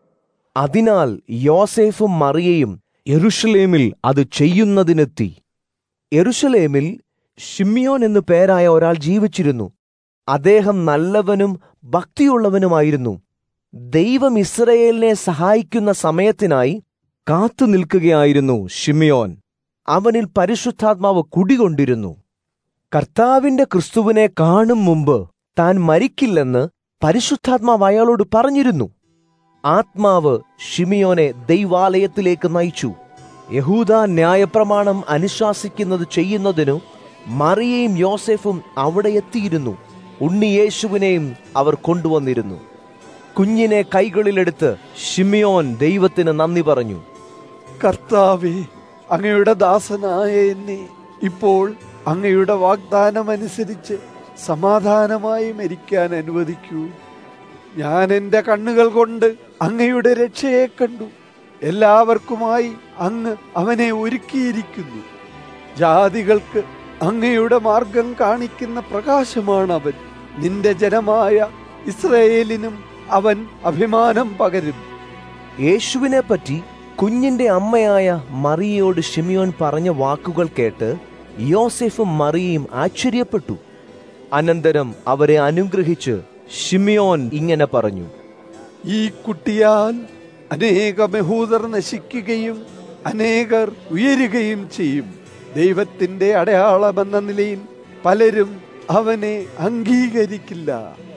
അതിനാൽ യോസേഫും മറിയയും യെരുശലേമിൽ അത് ചെയ്യുന്നതിനെത്തി. യെരുശലേമിൽ ശിമ്യോൻ എന്നു പേരായ ഒരാൾ ജീവിച്ചിരുന്നു. അദ്ദേഹം നല്ലവനും ഭക്തിയുള്ളവനുമായിരുന്നു. ദൈവം ഇസ്രയേലിനെ സഹായിക്കുന്ന സമയത്തിനായി കാത്തു നിൽക്കുകയായിരുന്നു ശിമ്യോൻ. അവനിൽ പരിശുദ്ധാത്മാവ് കുടികൊണ്ടിരുന്നു. കർത്താവിന്റെ ക്രിസ്തുവിനെ കാണും മുമ്പ് താൻ മരിക്കില്ലെന്ന് പരിശുദ്ധാത്മാവ് അയാളോട് പറഞ്ഞിരുന്നു. ആത്മാവ് ശിമിയോനെ ദൈവാലയത്തിലേക്ക് നയിച്ചു. യഹൂദാ ന്യായപ്രമാണം അനുശാസിക്കുന്നത് ചെയ്യുന്നതിനു മറിയയും യോസേഫും അവിടെ എത്തിയിരുന്നു. ഉണ്ണിയേശുവിനെയും അവർ കൊണ്ടുവന്നിരുന്നു. കുഞ്ഞിനെ കൈകളിലെടുത്ത് ശിമിയോൻ ദൈവത്തിന് നന്ദി പറഞ്ഞു. കർത്താവേ, അങ്ങയുടെ ദാസനായ എന്നെ ഇപ്പോൾ അങ്ങയുടെ വാഗ്ദാനമനുസരിച്ച് സമാധാനമായി മരിക്കാൻ അനുവദിക്കൂ. ഞാൻ എൻ്റെ കണ്ണുകൾ കൊണ്ട് അങ്ങയുടെ രക്ഷയെ കണ്ടു. എല്ലാവർക്കുമായി അങ്ങ് അവനെ ഒരുക്കിയിരിക്കുന്നു. ജാതികൾക്ക് അങ്ങയുടെ മാർഗം കാണിക്കുന്ന പ്രകാശമാണ് അവൻ. നിന്റെ ജനമായ ഇസ്രായേലിനും അവൻ അഭിമാനം പകരും. യേശുവിനെ പറ്റി കുഞ്ഞിന്റെ അമ്മയായ മറിയയോട് ശിമിയോൻ പറഞ്ഞ വാക്കുകൾ കേട്ട് യോസേഫും മറിയയും ആശ്ചര്യപ്പെട്ടു. അനന്തരം അവരെ അനുഗ്രഹിച്ച് ശിമിയോൻ ഇങ്ങനെ പറഞ്ഞു: ഈ കുട്ടിയാൽ അനേകം യഹൂദർ നശിക്കുകയും അനേകർ ഉയരുകയും ചെയ്യും. ദൈവത്തിന്റെ അടയാളമെന്ന നിലയിൽ പലരും അവനെ അംഗീകരിക്കില്ല.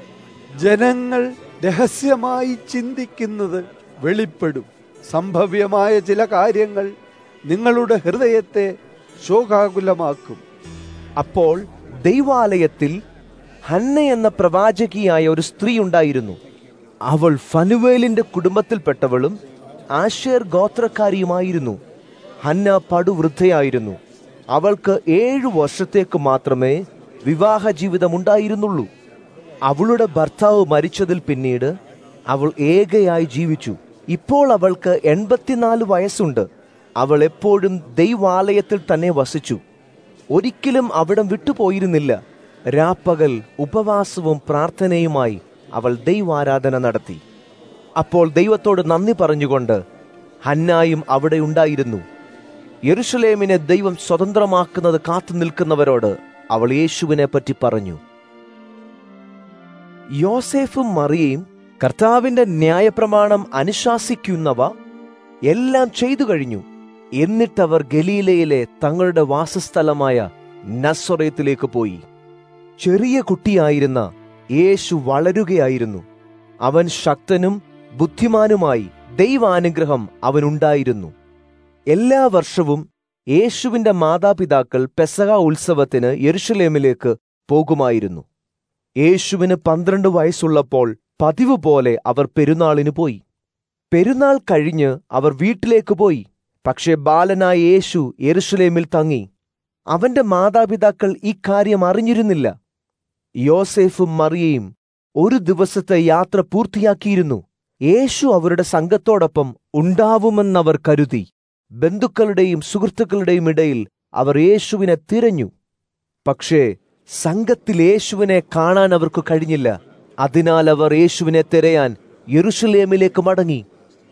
ജനങ്ങൾ രഹസ്യമായി ചിന്തിക്കുന്നത് വെളിപ്പെടും. സംഭവ്യമായ ചില കാര്യങ്ങൾ നിങ്ങളുടെ ഹൃദയത്തെ ശോകാകുലമാക്കും. അപ്പോൾ ദൈവാലയത്തിൽ ഹന്ന എന്ന പ്രവാചകിയായ ഒരു സ്ത്രീ ഉണ്ടായിരുന്നു. അവൾ ഫനുവേലിന്റെ കുടുംബത്തിൽപ്പെട്ടവളും ആശേർ ഗോത്രക്കാരിയുമായിരുന്നു. ഹന്ന പടുവൃദ്ധയായിരുന്നു. അവൾക്ക് 7 വർഷത്തേക്ക് മാത്രമേ വിവാഹ ജീവിതമുണ്ടായിരുന്നുള്ളൂ. അവളുടെ ഭർത്താവ് മരിച്ചതിൽ പിന്നീട് അവൾ ഏകയായി ജീവിച്ചു. ഇപ്പോൾ അവൾക്ക് 84 വയസ്സുണ്ട്. അവൾ എപ്പോഴും ദൈവാലയത്തിൽ തന്നെ വസിച്ചു. ഒരിക്കലും അവിടം വിട്ടുപോയിരുന്നില്ല. രാപ്പകൽ ഉപവാസവും പ്രാർത്ഥനയുമായി അവൾ ദൈവാരാധന നടത്തി. അപ്പോൾ ദൈവത്തോട് നന്ദി പറഞ്ഞുകൊണ്ട് ഹന്നായും അവിടെ ഉണ്ടായിരുന്നു. യെരുശലേമിനെ ദൈവം സ്വതന്ത്രമാക്കുന്നത് കാത്തു നിൽക്കുന്നവരോട് അവൾ യേശുവിനെ പറ്റി പറഞ്ഞു. യോസേഫും മറിയയും കർത്താവിന്റെ ന്യായപ്രമാണം അനുശാസിക്കുന്നവ എല്ലാം ചെയ്തു കഴിഞ്ഞു. എന്നിട്ടവർ ഗലീലയിലെ തങ്ങളുടെ വാസസ്ഥലമായ നസ്സറേത്തിലേക്ക് പോയി. ചെറിയ കുട്ടിയായിരുന്ന യേശു വളരുകയായിരുന്നു. അവൻ ശക്തനും ബുദ്ധിമാനുമായി. ദൈവാനുഗ്രഹം അവനുണ്ടായിരുന്നു. എല്ലാ വർഷവും യേശുവിന്റെ മാതാപിതാക്കൾ പെസഹ ഉത്സവത്തിന് യെരുശലേമിലേക്ക് പോകുമായിരുന്നു. യേശുവിന് 12 വയസ്സുള്ളപ്പോൾ പതിവ് പോലെ അവർ പെരുന്നാളിന് പോയി. പെരുന്നാൾ കഴിഞ്ഞ് അവർ വീട്ടിലേക്ക് പോയി. പക്ഷേ ബാലനായ യേശു യെരുശലേമിൽ തങ്ങി. അവന്റെ മാതാപിതാക്കൾ ഇക്കാര്യം അറിഞ്ഞിരുന്നില്ല. യോസേഫും മറിയയും ഒരു ദിവസത്തെ യാത്ര പൂർത്തിയാക്കിയിരുന്നു. യേശു അവരുടെ സംഘത്തോടൊപ്പം ഉണ്ടാവുമെന്നവർ കരുതി. ബന്ധുക്കളുടെയും സുഹൃത്തുക്കളുടെയും ഇടയിൽ അവർ യേശുവിനെ തിരഞ്ഞു. പക്ഷേ സംഘത്തിൽ യേശുവിനെ കാണാൻ അവർക്ക് കഴിഞ്ഞില്ല. അതിനാൽ അവർ യേശുവിനെ തിരയാൻ യെരുശലേമിലേക്ക് മടങ്ങി.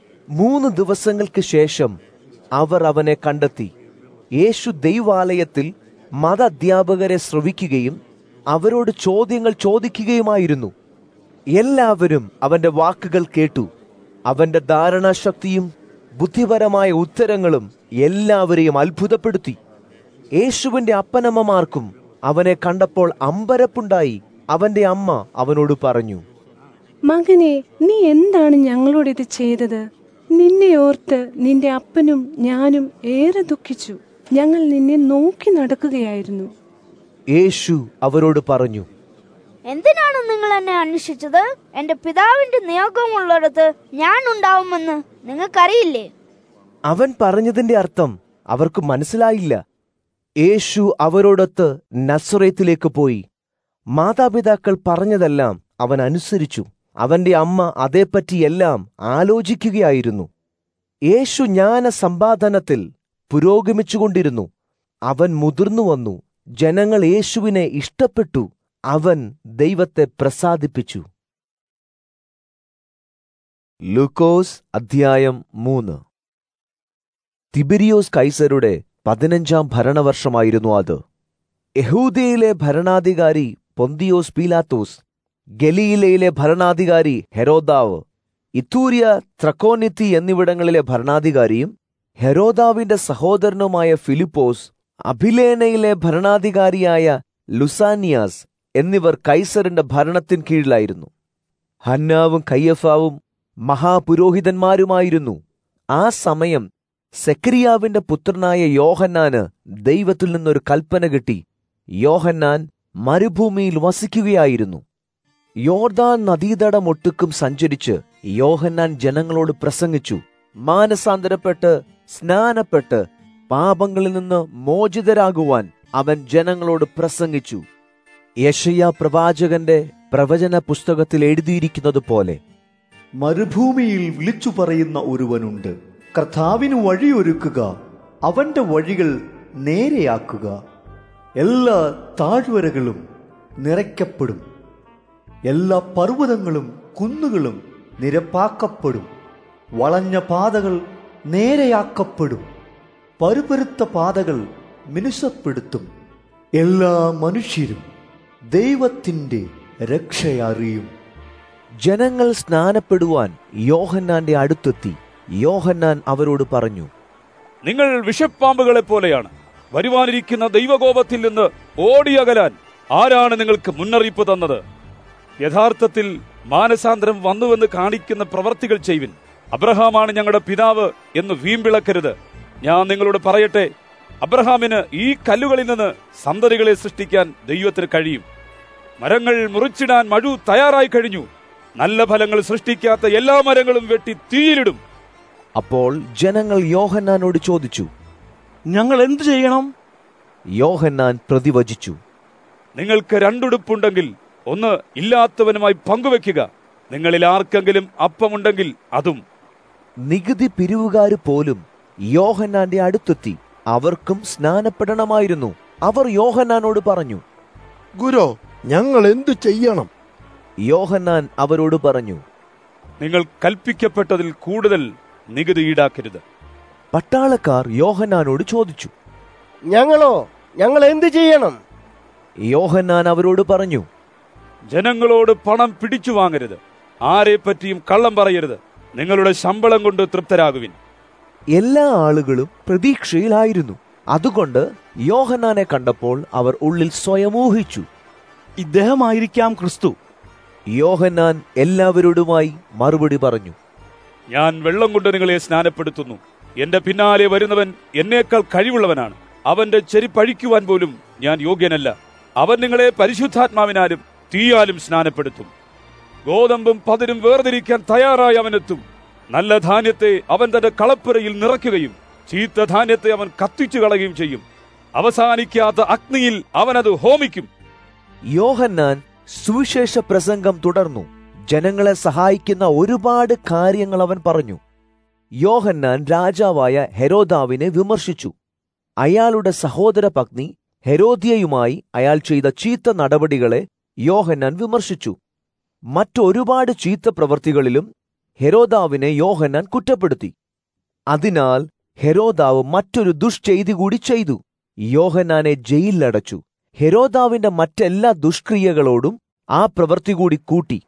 3 ദിവസങ്ങൾക്ക് ശേഷം അവർ അവനെ കണ്ടെത്തി. യേശു ദൈവാലയത്തിൽ മത അധ്യാപകരെ ശ്രവിക്കുകയും അവരോട് ചോദ്യങ്ങൾ ചോദിക്കുകയുമായിരുന്നു. എല്ലാവരും അവന്റെ വാക്കുകൾ കേട്ടു. അവന്റെ ധാരണാശക്തിയും ബുദ്ധിപരമായ ഉത്തരങ്ങളും എല്ലാവരെയും അത്ഭുതപ്പെടുത്തി. യേശുവിന്റെ അപ്പനമ്മമാർക്കും അവനെ കണ്ടപ്പോൾ അമ്പരപ്പുണ്ടായി. അവന്റെ അമ്മ അവനോട് പറഞ്ഞു, മകനെ, നീ എന്താണ് ഞങ്ങളോട് ഇത് ചെയ്തത്? നിന്നെ ഓർത്ത് നിന്റെ അപ്പനും ഞാനും ഏറെ ദുഃഖിച്ചു. ഞങ്ങൾ നിന്നെ നോക്കി നടക്കുകയായിരുന്നു. യേശു അവരോട് പറഞ്ഞു, എന്തിനാണ് നിങ്ങൾ എന്നെ അന്വേഷിച്ചത്? എന്റെ പിതാവിന്റെ നിയോഗമുള്ളിടത്ത് ഞാൻ ഉണ്ടാവുമെന്ന് നിങ്ങൾക്കറിയില്ലേ? അവൻ പറഞ്ഞതിന്റെ അർത്ഥം അവർക്ക് മനസ്സിലായില്ല. യേശു അവരോടൊത്ത് നസ്സറേത്തിലേക്ക് പോയി. മാതാപിതാക്കൾ പറഞ്ഞതെല്ലാം അവൻ അനുസരിച്ചു. അവന്റെ അമ്മ അതേപ്പറ്റിയെല്ലാം ആലോചിക്കുകയായിരുന്നു. യേശു ജ്ഞാന സമ്പാദനത്തിൽ പുരോഗമിച്ചുകൊണ്ടിരുന്നു. അവൻ മുതിർന്നു വന്നു. ജനങ്ങൾ യേശുവിനെ ഇഷ്ടപ്പെട്ടു. അവൻ ദൈവത്തെ പ്രസാദിപ്പിച്ചു. ലൂക്കോസ് അധ്യായം 3. തിബിരിയോസ് കൈസരുടെ 15-ാം ഭരണവർഷമായിരുന്നു അത്. യഹൂദയിലെ ഭരണാധികാരി പൊന്തിയോസ് പീലാത്തോസ്, ഗലീലയിലെ ഭരണാധികാരി ഹെരോദാവ്, ഇത്തൂര്യ, ത്രക്കോനിത്തി എന്നിവിടങ്ങളിലെ ഭരണാധികാരിയും ഹെരോദാവിന്റെ സഹോദരനുമായ ഫിലിപ്പോസ്, അഭിലേനയിലെ ഭരണാധികാരിയായ ലുസാനിയാസ് എന്നിവർ കൈസറിന്റെ ഭരണത്തിൻ കീഴിലായിരുന്നു. ഹന്നാവും കയ്യഫാവും മഹാപുരോഹിതന്മാരുമായിരുന്നു. ആ സമയം സെക്കരിയാവിന്റെ പുത്രനായ യോഹന്നാന് ദൈവത്തിൽ നിന്നൊരു കൽപ്പന കിട്ടി. യോഹന്നാൻ മരുഭൂമിയിൽ വസിക്കുകയായിരുന്നു. യോർദാൻ നദീതടമൊട്ടുക്കും സഞ്ചരിച്ച് യോഹന്നാൻ ജനങ്ങളോട് പ്രസംഗിച്ചു. മാനസാന്തരപ്പെട്ട് സ്നാനപ്പെട്ട് പാപങ്ങളിൽ നിന്ന് മോചിതരാകുവാൻ അവൻ ജനങ്ങളോട് പ്രസംഗിച്ചു. യെശയ്യാ പ്രവാചകന്റെ പ്രവചന പുസ്തകത്തിൽ എഴുതിയിരിക്കുന്നത് പോലെ, മരുഭൂമിയിൽ വിളിച്ചു പറയുന്ന ഒരുവനുണ്ട്, കർത്താവിന് വഴിയൊരുക്കുക, അവന്റെ വഴികൾ നേരെയാക്കുക. എല്ലാ താഴ്വരകളും നിറയ്ക്കപ്പെടും, എല്ലാ പർവ്വതങ്ങളും കുന്നുകളും നിരപ്പാക്കപ്പെടും, വളഞ്ഞ പാതകൾ നേരെയാക്കപ്പെടും, പരുപരുത്ത പാതകൾ മിനുസപ്പെടുത്തും. എല്ലാ മനുഷ്യരും ദൈവത്തിന്റെ രക്ഷയറിയും. ജനങ്ങൾ സ്നാനപ്പെടുവാൻ യോഹന്നാന്റെ അടുത്തെത്തി. യോഹന്നാൻ അവരോട് പറഞ്ഞു, നിങ്ങൾ വിഷപ്പാമ്പുകളെ പോലെയാണ്. വരുവാനിരിക്കുന്ന ദൈവകോപത്തിൽ നിന്ന് ഓടിയകലാൻ ആരാണ് നിങ്ങൾക്ക് മുന്നറിയിപ്പ് തന്നത്? യഥാർത്ഥത്തിൽ മാനസാന്തരം വന്നുവെന്ന് കാണിക്കുന്ന പ്രവർത്തികൾ ചെയ്യുവിൻ. അബ്രഹാമാണ് ഞങ്ങളുടെ പിതാവ് എന്ന് വീമ്പിളക്കരുത്. ഞാൻ നിങ്ങളോട് പറയട്ടെ, അബ്രഹാമിന് ഈ കല്ലുകളിൽ നിന്ന് സന്തതികളെ സൃഷ്ടിക്കാൻ ദൈവത്തിന് കഴിയും. മരങ്ങൾ മുറിച്ചിടാൻ മഴു തയ്യാറായി കഴിഞ്ഞു. നല്ല ഫലങ്ങൾ സൃഷ്ടിക്കാത്ത എല്ലാ മരങ്ങളും വെട്ടി തീയിലിടും. അപ്പോൾ ജനങ്ങൾ യോഹന്നാനോട് ചോദിച്ചു, ഞങ്ങൾ എന്തു ചെയ്യണം? യോഹന്നാൻ പ്രതിവചിച്ചു, നിങ്ങൾക്ക് 2 ഉടുപ്പുണ്ടെങ്കിൽ ഒന്ന് ഇല്ലാത്തവനുമായി പങ്കുവെക്കുക. നിങ്ങളിൽ ആർക്കെങ്കിലും അപ്പമുണ്ടെങ്കിൽ അതും. നികുതി പിരിവുകാര് പോലും യോഹന്നാന്റെ അടുത്തെത്തി. അവർക്കും സ്നാനപ്പെടണമായിരുന്നു. അവർ യോഹന്നാനോട് പറഞ്ഞു, ഗുരു, ഞങ്ങൾ എന്തു ചെയ്യണം? യോഹന്നാൻ അവരോട് പറഞ്ഞു, നിങ്ങൾ കൽപ്പിക്കപ്പെട്ടതിൽ കൂടുതൽ നികുതി ഈടാക്കരുത്. പട്ടാളക്കാർ യോഹന്നാനോട് ചോദിച്ചു, ഞങ്ങൾ എന്ത് ചെയ്യണം? യോഹന്നാൻ അവരോട് പറഞ്ഞു, ജനങ്ങളോട് പണം പിടിച്ചു വാങ്ങരുത്, ആരെ പറ്റിയും കള്ളം പറയരുത്, നിങ്ങളുടെ ശമ്പളം കൊണ്ട് തൃപ്തരാകുവിൻ. എല്ലാ ആളുകളും പ്രതീക്ഷയിലായിരുന്നു. അതുകൊണ്ട് യോഹന്നാനെ കണ്ടപ്പോൾ അവർ ഉള്ളിൽ സ്വയം ഊഹിച്ചു, ഇദ്ദേഹമായിരിക്കാം ക്രിസ്തു. യോഹന്നാൻ എല്ലാവരോടുമായി മറുപടി പറഞ്ഞു, ഞാൻ വെള്ളം കൊണ്ട് നിങ്ങളെ സ്നാനപ്പെടുത്തുന്നു. എന്റെ പിന്നാലെ വരുന്നവൻ എന്നേക്കാൾ കഴിവുള്ളവനാണ്. അവന്റെ ചെരിപ്പഴിക്കുവാൻ പോലും ഞാൻ യോഗ്യനല്ല. അവൻ നിങ്ങളെ പരിശുദ്ധാത്മാവിനാലും തീയാലും സ്നാനപ്പെടുത്തും. ഗോതമ്പും പതിരും വേർതിരിക്കാൻ തയ്യാറായി അവനെത്തും. നല്ല ധാന്യത്തെ അവൻ തന്റെ കളപ്പുരയിൽ നിറയ്ക്കുകയും ചീത്ത ധാന്യത്തെ അവൻ കത്തിച്ചു കളയുകയും ചെയ്യും. അവസാനിക്കാത്ത അഗ്നിയിൽ അവനത് ഹോമിക്കും. യോഹന്നാൻ സുവിശേഷ പ്രസംഗം തുടർന്നു. ജനങ്ങളെ സഹായിക്കുന്ന ഒരുപാട് കാര്യങ്ങൾ അവൻ പറഞ്ഞു. യോഹന്നാൻ രാജാവായ ഹെരോദാവിനെ വിമർശിച്ചു. അയാളുടെ സഹോദര പത്നി ഹെരോദ്യയുമായി അയാൾ ചെയ്ത ചീത്ത നടപടികളെ യോഹന്നാൻ വിമർശിച്ചു. മറ്റൊരുപാട് ചീത്ത പ്രവൃത്തികളിലും ഹെരോദാവിനെ യോഹന്നാൻ കുറ്റപ്പെടുത്തി. അതിനാൽ ഹെരോദാവ് മറ്റൊരു ദുഷ്ചെയ്തി കൂടി ചെയ്തു. യോഹന്നാനെ ജയിലിലടച്ചു. ഹെരോദാവിന്റെ മറ്റെല്ലാ ദുഷ്ക്രിയകളോടും ആ പ്രവൃത്തി കൂടി കൂട്ടി.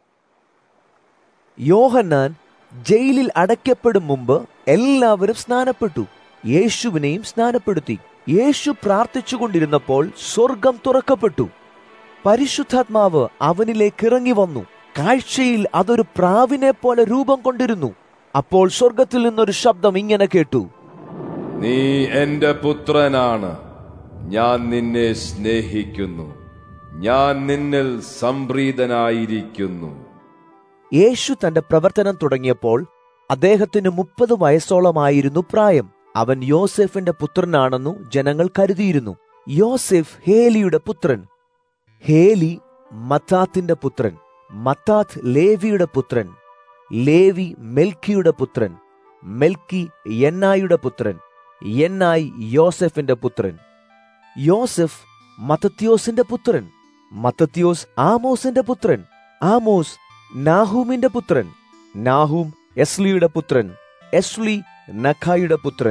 യോഹന്നാൻ ജയിലിൽ അടയ്ക്കപ്പെടും മുമ്പ് എല്ലാവരും സ്നാനപ്പെട്ടു. യേശുവിനെയും സ്നാനപ്പെടുത്തി. യേശു പ്രാർത്ഥിച്ചുകൊണ്ടിരുന്നപ്പോൾ സ്വർഗം തുറക്കപ്പെട്ടു. പരിശുദ്ധാത്മാവ് അവനിലേക്ക് ഇറങ്ങി വന്നു. കാഴ്ചയിൽ അതൊരു പ്രാവിനെ പോലെ രൂപം കൊണ്ടിരുന്നു. അപ്പോൾ സ്വർഗത്തിൽ നിന്നൊരു ശബ്ദം ഇങ്ങനെ കേട്ടു, നീ എന്റെ പുത്രനാണ്, ഞാൻ നിന്നെ സ്നേഹിക്കുന്നു, ഞാൻ നിന്നിൽ സംപ്രീതനായിരിക്കുന്നു. യേശു തന്റെ പ്രവർത്തനം തുടങ്ങിയപ്പോൾ അദ്ദേഹത്തിന് 30 വയസ്സോളമായിരുന്നു പ്രായം. അവൻ യോസെഫിന്റെ പുത്രനാണെന്നു ജനങ്ങൾ കരുതിയിരുന്നു. യോസെഫ് ഹേലിയുടെ പുത്രൻ, ഹേലി മത്താത്തിന്റെ പുത്രൻ, മത്താത്ത് ലേവിയുടെ പുത്രൻ, ലേവി മെൽക്കിയുടെ പുത്രൻ, മെൽക്കി യന്നായുടെ പുത്രൻ, യന്നായി യോസെഫിന്റെ പുത്രൻ, യോസെഫ് മത്തത്യോസിന്റെ പുത്രൻ, മത്തത്യോസ് ആമോസിന്റെ പുത്രൻ, ആമോസ് നാഹൂമിന്റെ പുത്രൻ, നാഹൂം എസ്ലിയുടെ പുത്രൻ, എസ്ലി നഖായിയുടെ പുത്രൻ,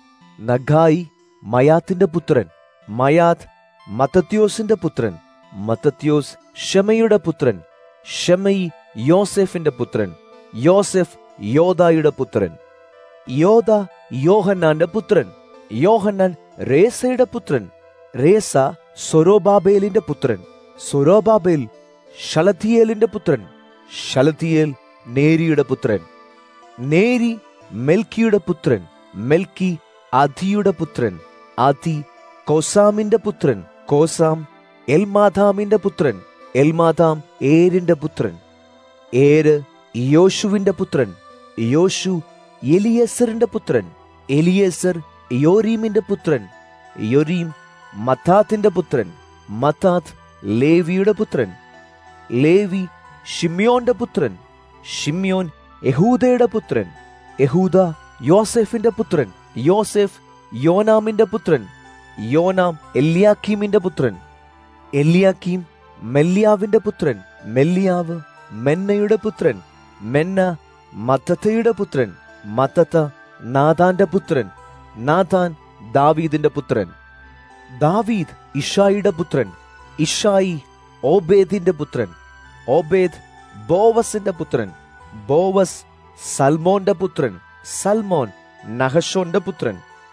നഖായി മയാത്തിന്റെ പുത്രൻ, മയാത്ത് മത്തത്യോസിന്റെ പുത്രൻ, മത്തത്യോസ് ഷെമയുടെ പുത്രൻ, ഷെമയി യോസെഫിന്റെ പുത്രൻ, യോസെഫ് യോദായുടെ പുത്രൻ, യോദ യോഹന്നാന്റെ പുത്രൻ, യോഹന്നാൻ രേസയുടെ പുത്രൻ, രേസ സൊരോബാബേലിന്റെ പുത്രൻ, സൊരോബാബേൽ ശലത്തിയേലിന്റെ പുത്രൻ, ശലത്തിയേൽ നേരിയുടെ പുത്രൻ, നേരി മെൽക്കിയുടെ പുത്രൻ, മെൽക്കി അധിയുടെ പുത്രൻ, അധി കോസാമിന്റെ പുത്രൻ, കോസാം എൽമാധാമിന്റെ പുത്രൻ, എൽമാധാം ഏരിന്റെ പുത്രൻ, ഏര് യോശുവിന്റെ പുത്രൻ, യോശു എലിയേസറിന്റെ പുത്രൻ, എലിയേസർ യോരീമിന്റെ പുത്രൻ, യോരീം മത്താത്തിന്റെ പുത്രൻ, മത്താത്ത് ലേവിയുടെ പുത്രൻ, ലേവി ഷിമ്യോന്റെ പുത്രൻ, ഷിമ്യോൻ യഹൂദയുടെ പുത്രൻ, യഹൂദ യോസെഫിന്റെ പുത്രൻ, യോസെഫ് യോനാമിന്റെ പുത്രൻ, യോനാം എല്യാക്കീമിന്റെ പുത്രൻ, എല്യാക്കീം മെല്യാവിന്റെ പുത്രൻ, മെല്യാവ് മെന്നയുടെ പുത്രൻ, മെന്ന മത്തത്തയുടെ പുത്രൻ, മത്തത്ത നാഥാന്റെ പുത്രൻ, നാഥാൻ ദാവീദിന്റെ പുത്രൻ, ദാവീദ് ഇഷായിയുടെ പുത്രൻ, ഇഷായി ഓബേദിന്റെ പുത്രൻ, ഓബേദ് ബോവസിന്റെ പുത്രൻ, ബോവസ് സൽമോന്റെ പുത്രൻ, സൽമോൻ നഹശോന്റെ പുത്രൻ,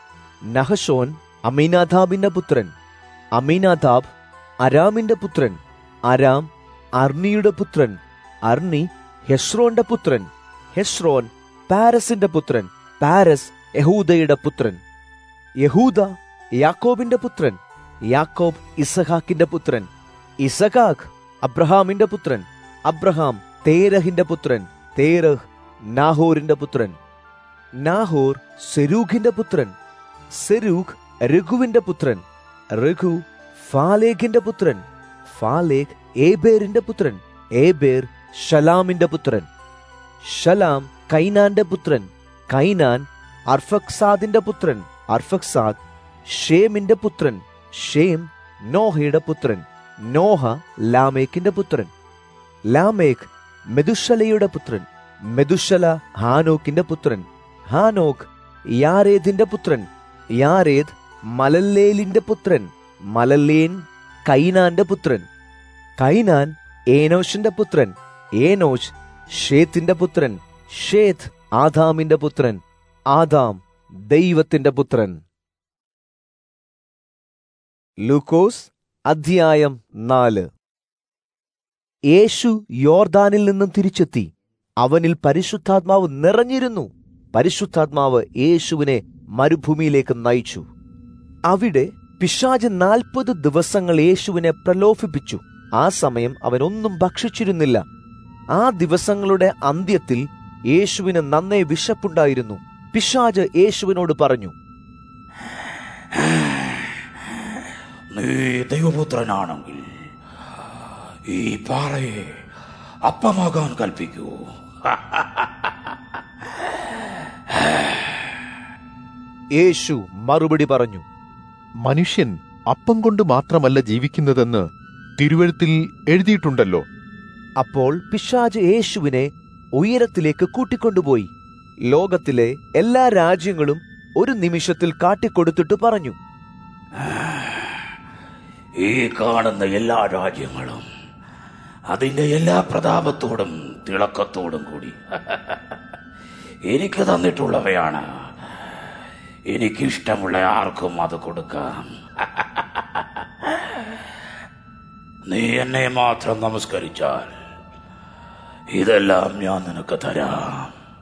നഹശോൻ അമീനാദാബിന്റെ പുത്രൻ, അമീനാദാബ് അരാമിന്റെ പുത്രൻ, അരാം അർണിയുടെ പുത്രൻ, അർണി ഹെസ്രോന്റെ പുത്രൻ, ഹെസ്രോൻ പാരസിന്റെ പുത്രൻ, പാരസ് യഹൂദയുടെ പുത്രൻ, യഹൂദ യാക്കോബിന്റെ പുത്രൻ, യാക്കോബ് ഇസഹാക്കിന്റെ പുത്രൻ, ഇസഹാക്ക് അബ്രഹാമിന്റെ പുത്രൻ, അബ്രഹാം തേരഹിന്റെ പുത്രൻ, തേരഹ് നാഹോറിന്റെ പുത്രൻ, നാഹോർ സെരൂഖിന്റെ പുത്രൻ, സെരൂഖ് രഘുവിന്റെ പുത്രൻ, രഘു ഫാലേഖിന്റെ പുത്രൻ, ഫാലേഖ് ഏബേറിന്റെ പുത്രൻ, ഏബേർ ഷലാമിന്റെ പുത്രൻ, ഷലാം കൈനാന്റെ പുത്രൻ, കൈനാൻ അർഫക്സാദിന്റെ പുത്രൻ, അർഫക്സാദ് ഷേമിന്റെ പുത്രൻ, ഷേം നോഹയുടെ പുത്രൻ, നോഹ ലാമേക്കിന്റെ പുത്രൻ, ലാമേക്ക് മെതുശലയുടെ പുത്രൻ, മെതുശല ഹാനോക്കിന്റെ പുത്രൻ, ഹാനോക്ക് യാരേദിന്റെ പുത്രൻ, യാരേദ് മലല്ലേലിന്റെ പുത്രൻ, മലല്ലേൻ കൈനാന്റെ പുത്രൻ, കൈനാൻ ഏനോഷിന്റെ പുത്രൻ, ഏനോഷ് ഷേത്തിന്റെ പുത്രൻ, ഷേത്ത് ആദാമിന്റെ പുത്രൻ, ആദാം ദൈവത്തിന്റെ പുത്രൻ. ലൂക്കോസ് അധ്യായം 4. യേശു യോർദാനിൽ നിന്നും തിരിച്ചെത്തി. അവനിൽ പരിശുദ്ധാത്മാവ് നിറഞ്ഞിരുന്നു. പരിശുദ്ധാത്മാവ് യേശുവിനെ മരുഭൂമിയിലേക്ക് നയിച്ചു. അവിടെ പിശാച് 40 ദിവസങ്ങൾ യേശുവിനെ പ്രലോഭിപ്പിച്ചു. ആ സമയം അവൻ ഒന്നും ഭക്ഷിച്ചിരുന്നില്ല. ആ ദിവസങ്ങളുടെ അന്ത്യത്തിൽ യേശുവിന് നന്നേ വിശപ്പുണ്ടായിരുന്നു. പിശാച് യേശുവിനോട് പറഞ്ഞു, നീ ദൈവപുത്രനാണെങ്കിൽ ഈ പാറയെ അപ്പമാകാൻ കൽപ്പിക്കൂ. യേശു മറുപടി പറഞ്ഞു, മനുഷ്യൻ അപ്പം കൊണ്ട് മാത്രമല്ല ജീവിക്കുന്നതെന്ന് തിരുവെഴുത്തിൽ എഴുതിയിട്ടുണ്ടല്ലോ. അപ്പോൾ പിശാച് യേശുവിനെ ഉയരത്തിലേക്ക് കൂട്ടിക്കൊണ്ടുപോയി. ലോകത്തിലെ എല്ലാ രാജ്യങ്ങളും ഒരു നിമിഷത്തിൽ കാട്ടിക്കൊടുത്തിട്ട് പറഞ്ഞു, ഈ കാണുന്ന എല്ലാ രാജ്യങ്ങളും അതിന്റെ എല്ലാ പ്രതാപത്തോടും തിളക്കത്തോടും കൂടി എനിക്ക് തന്നിട്ടുള്ളവയാണ്. എനിക്കിഷ്ടമുള്ള ആർക്കും അത് കൊടുക്കാം. നീ എന്നെ മാത്രം നമസ്കരിച്ചാൽ ഇതെല്ലാം ഞാൻ നിനക്ക് തരാം.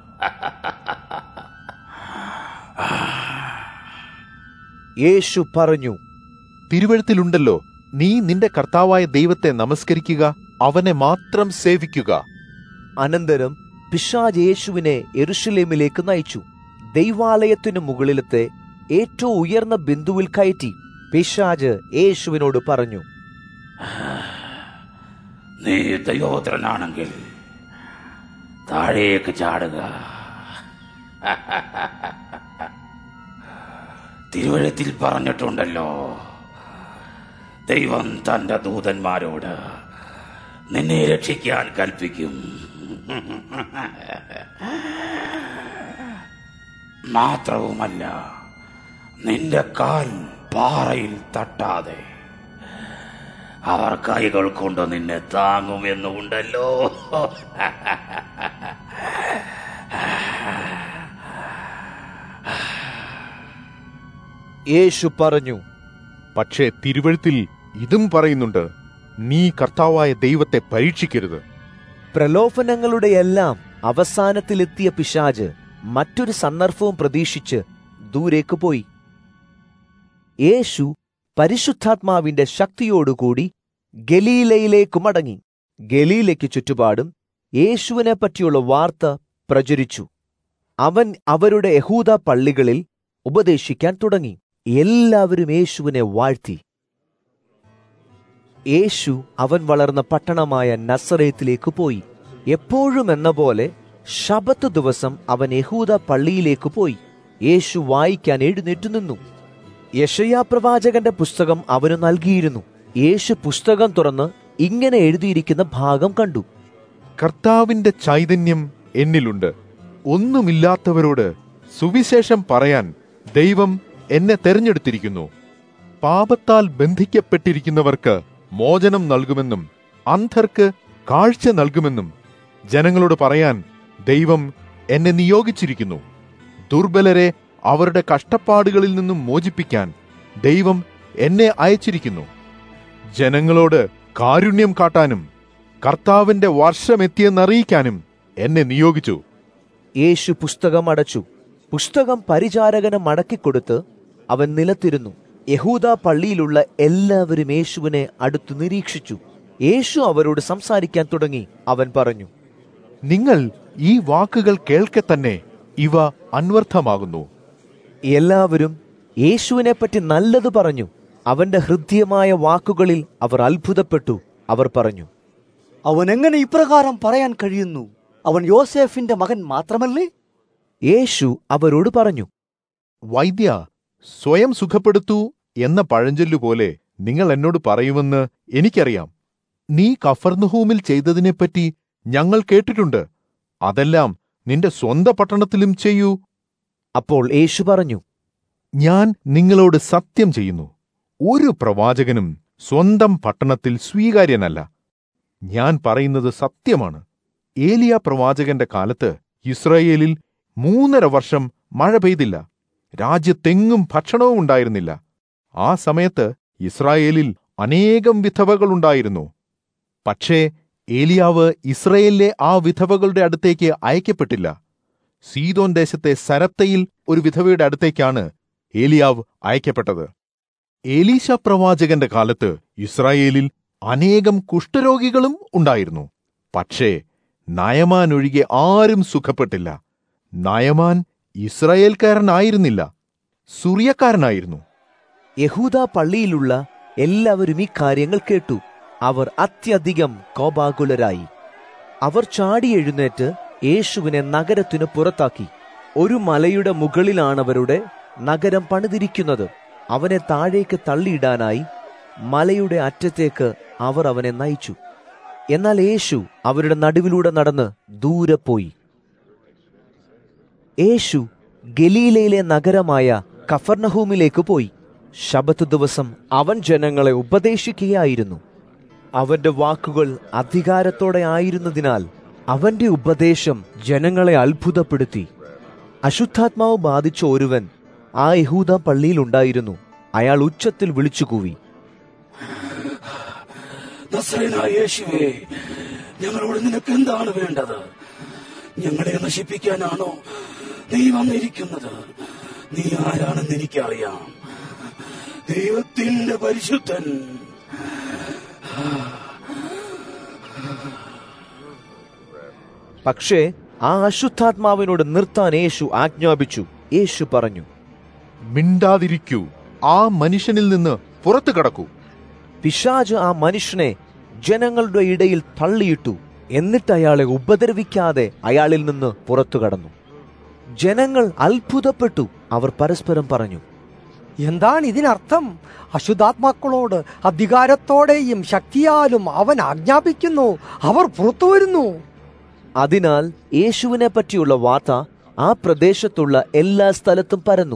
യേശു പറഞ്ഞു, തിരുവെഴുത്തിലുണ്ടല്ലോ, നീ നിന്റെ കർത്താവായ ദൈവത്തെ നമസ്കരിക്കുക, അവനെ മാത്രം സേവിക്കുക. അനന്തരം പിശാച് യേശുവിനെ യെരുശലേമിലേക്ക് നയിച്ചു. ദൈവാലയത്തിനു മുകളിലത്തെ ഏറ്റവും ഉയർന്ന ബിന്ദുവിൽ കയറ്റി. പിശാച് യേശുവിനോട് പറഞ്ഞു, നീ ദൈവപുത്രനാണെങ്കിൽ താഴേക്ക് ചാടുക. തിരുവെഴുത്തിൽ പറഞ്ഞിട്ടുണ്ടല്ലോ, ദൈവം തന്റെ ദൂതന്മാരോട് നിന്നെ രക്ഷിക്കാൻ കൽപ്പിക്കും. മാത്രവുമല്ല, നിന്റെ കാൽ പാറയിൽ തട്ടാതെ അവർ കൈകൾ കൊണ്ട് നിന്നെ താങ്ങുമെന്നുണ്ടല്ലോ. യേശു പറഞ്ഞു, പക്ഷേ തിരുവെഴുത്തിൽ ഇതും പറയുന്നുണ്ട്, നീ കർത്താവായ ദൈവത്തെ പരീക്ഷിക്കരുത്. പ്രലോഭനങ്ങളുടെയെല്ലാം അവസാനത്തിലെത്തിയ പിശാച് മറ്റൊരു സന്ദർഭവും പ്രതീക്ഷിച്ച് ദൂരേക്ക് പോയി. യേശു പരിശുദ്ധാത്മാവിന്റെ ശക്തിയോടുകൂടി ഗലീലയിലേക്ക് മടങ്ങി. ഗലീലയ്ക്ക് ചുറ്റുപാടും യേശുവിനെ പറ്റിയുള്ള വാർത്ത പ്രചരിച്ചു. അവൻ അവരുടെ യഹൂദ പള്ളികളിൽ ഉപദേശിക്കാൻ തുടങ്ങി. എല്ലാവരും യേശുവിനെ വാഴ്ത്തി. യേശു അവൻ വളർന്ന പട്ടണമായ നസറേത്തിലേക്ക് പോയി. എപ്പോഴും എന്ന പോലെ ശബത്ത് ദിവസം അവൻ യഹൂദ പള്ളിയിലേക്ക് പോയി. യേശു വായിക്കാൻ എഴുന്നേറ്റു നിന്നു. യെശയ്യാ പ്രവാചകന്റെ പുസ്തകം അവന് നൽകിയിരുന്നു. യേശു പുസ്തകം തുറന്ന് ഇങ്ങനെ എഴുതിയിരിക്കുന്ന ഭാഗം കണ്ടു. കർത്താവിന്റെ ചൈതന്യം എന്നിലുണ്ട്. ഒന്നുമില്ലാത്തവരോട് സുവിശേഷം പറയാൻ ദൈവം എന്നെ തെരഞ്ഞെടുത്തിരിക്കുന്നു. പാപത്താൽ ബന്ധിക്കപ്പെട്ടിരിക്കുന്നവർക്ക് മോചനം നൽകുമെന്നും അന്ധർക്ക് കാഴ്ച നൽകുമെന്നും ജനങ്ങളോട് പറയാൻ ദൈവം എന്നെ നിയോഗിച്ചിരിക്കുന്നു. ദുർബലരെ അവരുടെ കഷ്ടപ്പാടുകളിൽ നിന്നും മോചിപ്പിക്കാൻ ദൈവം എന്നെ അയച്ചിരിക്കുന്നു. ജനങ്ങളോട് കാരുണ്യം കാട്ടാനും കർത്താവിന്റെ വർഷമെത്തിയെന്നറിയിക്കാനും എന്നെ നിയോഗിച്ചു. യേശു പുസ്തകം അടച്ചു. പുസ്തകം പരിചാരകന് മടക്കിക്കൊടുത്ത് അവൻ നിലത്തിരുന്നു. യഹൂദ പള്ളിയിലുള്ള എല്ലാവരും യേശുവിനെ അടുത്തു നിരീക്ഷിച്ചു. യേശു അവരോട് സംസാരിക്കാൻ തുടങ്ങി. അവൻ പറഞ്ഞു, നിങ്ങൾ ഈ വാക്കുകൾ കേൾക്കെ തന്നെ ഇവ അന്വർത്ഥമാകുന്നു. എല്ലാവരും യേശുവിനെപ്പറ്റി നല്ലത് പറഞ്ഞു. അവന്റെ ഹൃദ്യമായ വാക്കുകളിൽ അവർ അത്ഭുതപ്പെട്ടു. അവർ പറഞ്ഞു, അവൻ എങ്ങനെ ഇപ്രകാരം പറയാൻ കഴിയുന്നു? അവൻ യോസേഫിന്റെ മകൻ മാത്രമല്ലേ? യേശു അവരോട് പറഞ്ഞു, വൈദ്യ, സ്വയം സുഖപ്പെടുത്തൂ എന്ന പഴഞ്ചൊല്ലുപോലെ നിങ്ങൾ എന്നോട് പറയുമെന്ന് എനിക്കറിയാം. നീ കഫർനഹൂമിൽ ചെയ്തതിനെപ്പറ്റി ഞങ്ങൾ കേട്ടിട്ടുണ്ട്. അതെല്ലാം നിന്റെ സ്വന്തം പട്ടണത്തിലും ചെയ്യൂ. അപ്പോൾ യേശു പറഞ്ഞു, ഞാൻ നിങ്ങളോട് സത്യം ചെയ്യുന്നു, ഒരു പ്രവാചകനും സ്വന്തം പട്ടണത്തിൽ സ്വീകാര്യനല്ല. ഞാൻ പറയുന്നത് സത്യമാണ്. ഏലിയ പ്രവാചകന്റെ കാലത്ത് ഇസ്രായേലിൽ 3.5 വർഷം മഴ പെയ്തില്ല, രാജ്യത്തെങ്ങും ഭക്ഷണവും ഉണ്ടായിരുന്നില്ല. ആ സമയത്ത് ഇസ്രായേലിൽ അനേകം വിധവകളുണ്ടായിരുന്നു. പക്ഷേ ഏലിയാവ് ഇസ്രായേലിലെ ആ വിധവകളുടെ അടുത്തേക്ക് അയക്കപ്പെട്ടില്ല. സീദോൻ ദേശത്തെ സരപ്തയിൽ ഒരു വിധവയുടെ അടുത്തേക്കാണ് ഏലിയാവ് അയക്കപ്പെട്ടത്. ഏലീശ പ്രവാചകന്റെ കാലത്ത് ഇസ്രായേലിൽ അനേകം കുഷ്ഠരോഗികളും ഉണ്ടായിരുന്നു. പക്ഷേ നയമാൻ ഒഴികെ ആരും സുഖപ്പെട്ടില്ല. നയമാൻ ഇസ്രായേൽക്കാരനായിരുന്നില്ല, സുറിയക്കാരനായിരുന്നു. യഹൂദ പള്ളിയിലുള്ള എല്ലാവരും ഈ കാര്യങ്ങൾ കേട്ടു. അവർ അത്യധികം കോപാകുലരായി. അവർ ചാടി എഴുന്നേറ്റ് യേശുവിനെ നഗരത്തിനു പുറത്താക്കി. ഒരു മലയുടെ മുകളിലാണവരുടെ നഗരം പണിതിരിക്കുന്നത്. അവനെ താഴേക്ക് തള്ളിയിടാനായി മലയുടെ അറ്റത്തേക്ക് അവർ അവനെ നയിച്ചു. എന്നാൽ യേശു അവരുടെ നടുവിലൂടെ നടന്ന് ദൂരെ പോയി. യേശു ഗലീലയിലെ നഗരമായ കഫർനഹൂമിലേക്ക് പോയി. ശബത്ത് ദിവസം അവൻ ജനങ്ങളെ ഉപദേശിക്കുകയായിരുന്നു. അവന്റെ വാക്കുകൾ അധികാരത്തോടെ ആയിരുന്നതിനാൽ അവന്റെ ഉപദേശം ജനങ്ങളെ അത്ഭുതപ്പെടുത്തി. അശുദ്ധാത്മാവ് ബാധിച്ച ഒരുവൻ ആ യഹൂദ പള്ളിയിലുണ്ടായിരുന്നു. അയാൾ ഉച്ചത്തിൽ വിളിച്ചുകൂവി, നസ്രയനായ യേശുവേ, ഞങ്ങളോട് നിനക്ക് എന്താണ് വേണ്ടത്? ഞങ്ങളെ നശിപ്പിക്കാനാണോ നീ വന്നിരിക്കുന്നത്? നീ ആരാണെന്ന് എനിക്കറിയാം, ദൈവത്തിന്റെ പരിശുദ്ധൻ. പക്ഷേ ആ അശുദ്ധാത്മാവിനോട് നിർത്താൻ യേശു ആജ്ഞാപിച്ചു. യേശു പറഞ്ഞു, മിണ്ടാതിരിക്കൂ, ആ മനുഷ്യനിൽ നിന്ന് പുറത്തു കടക്കൂ. പിശാച് ആ മനുഷ്യനെ ജനങ്ങളുടെ ഇടയിൽ തള്ളിയിട്ടു. എന്നിട്ട് അയാളെ ഉപദ്രവിക്കാതെ അയാളിൽ നിന്ന് പുറത്തു കടന്നു. ജനങ്ങൾ അത്ഭുതപ്പെട്ടു. അവർ പരസ്പരം പറഞ്ഞു, എന്താണ് ഇതിനർത്ഥം? അശുദ്ധാത്മാക്കളോട് അധികാരത്തോടെയും ശക്തിയാലും അവൻ ആജ്ഞാപിക്കുന്നു, അവർ പുറത്തു വരുന്നു. അതിനാൽ യേശുവിനെ പറ്റിയുള്ള വാർത്ത ആ പ്രദേശത്തുള്ള എല്ലാ സ്ഥലത്തും പരന്നു.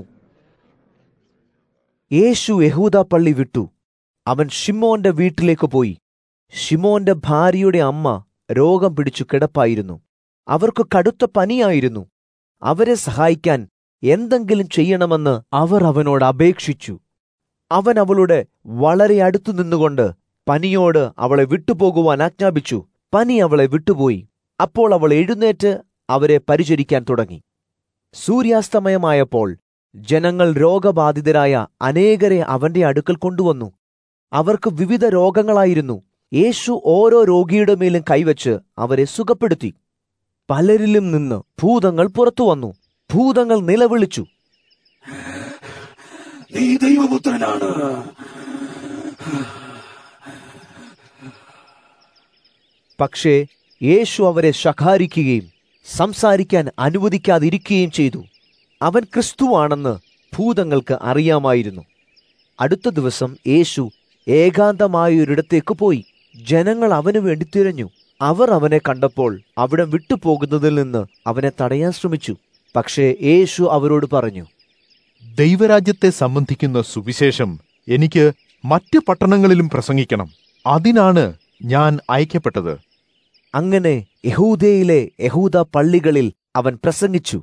യേശു യഹൂദ പള്ളി വിട്ടു. അവൻ ശിമോന്റെ വീട്ടിലേക്ക് പോയി. ശിമോന്റെ ഭാര്യയുടെ അമ്മ രോഗം പിടിച്ചു കിടപ്പായിരുന്നു. അവർക്ക് കടുത്ത പനിയായിരുന്നു. അവരെ സഹായിക്കാൻ എന്തെങ്കിലും ചെയ്യണമെന്ന് അവർ അവനോട് അപേക്ഷിച്ചു. അവൻ അവളുടെ വളരെ അടുത്തു നിന്നുകൊണ്ട് പനിയോട് അവളെ വിട്ടുപോകുവാൻ ആജ്ഞാപിച്ചു. പനി അവളെ വിട്ടുപോയി. അപ്പോൾ അവൾ എഴുന്നേറ്റ് അവരെ പരിചരിക്കാൻ തുടങ്ങി. സൂര്യാസ്തമയമായപ്പോൾ ജനങ്ങൾ രോഗബാധിതരായ അനേകരെ അവന്റെ അടുക്കൽ കൊണ്ടുവന്നു. അവർക്ക് വിവിധ രോഗങ്ങളായിരുന്നു. യേശു ഓരോ രോഗിയുടെ മേലും കൈവച്ച് അവരെ സുഖപ്പെടുത്തി. പലരിലും നിന്ന് ഭൂതങ്ങൾ പുറത്തു വന്നു. ഭൂതങ്ങൾ നിലവിളിച്ചു, നീ ദൈവപുത്രനാണ്. പക്ഷേ യേശു അവരെ ശകാരിക്കുകയും സംസാരിക്കാൻ അനുവദിക്കാതിരിക്കുകയും ചെയ്തു. അവൻ ക്രിസ്തുവാണെന്ന് ഭൂതങ്ങൾക്ക് അറിയാമായിരുന്നു. അടുത്ത ദിവസം യേശു ഏകാന്തമായൊരിടത്തേക്ക് പോയി. ജനങ്ങൾ അവനു വേണ്ടി തിരഞ്ഞു. അവർ അവനെ കണ്ടപ്പോൾ അവിടം വിട്ടുപോകുന്നതിൽ നിന്ന് അവനെ തടയാൻ ശ്രമിച്ചു. പക്ഷേ യേശു അവരോട് പറഞ്ഞു, ദൈവരാജ്യത്തെ സംബന്ധിക്കുന്ന സുവിശേഷം എനിക്ക് മറ്റു പട്ടണങ്ങളിലും പ്രസംഗിക്കണം. അതിനാണ് ഞാൻ അയക്കപ്പെട്ടത്. അങ്ങനെ യഹൂദയിലെ യഹൂദ പള്ളികളിൽ അവൻ പ്രസംഗിച്ചു.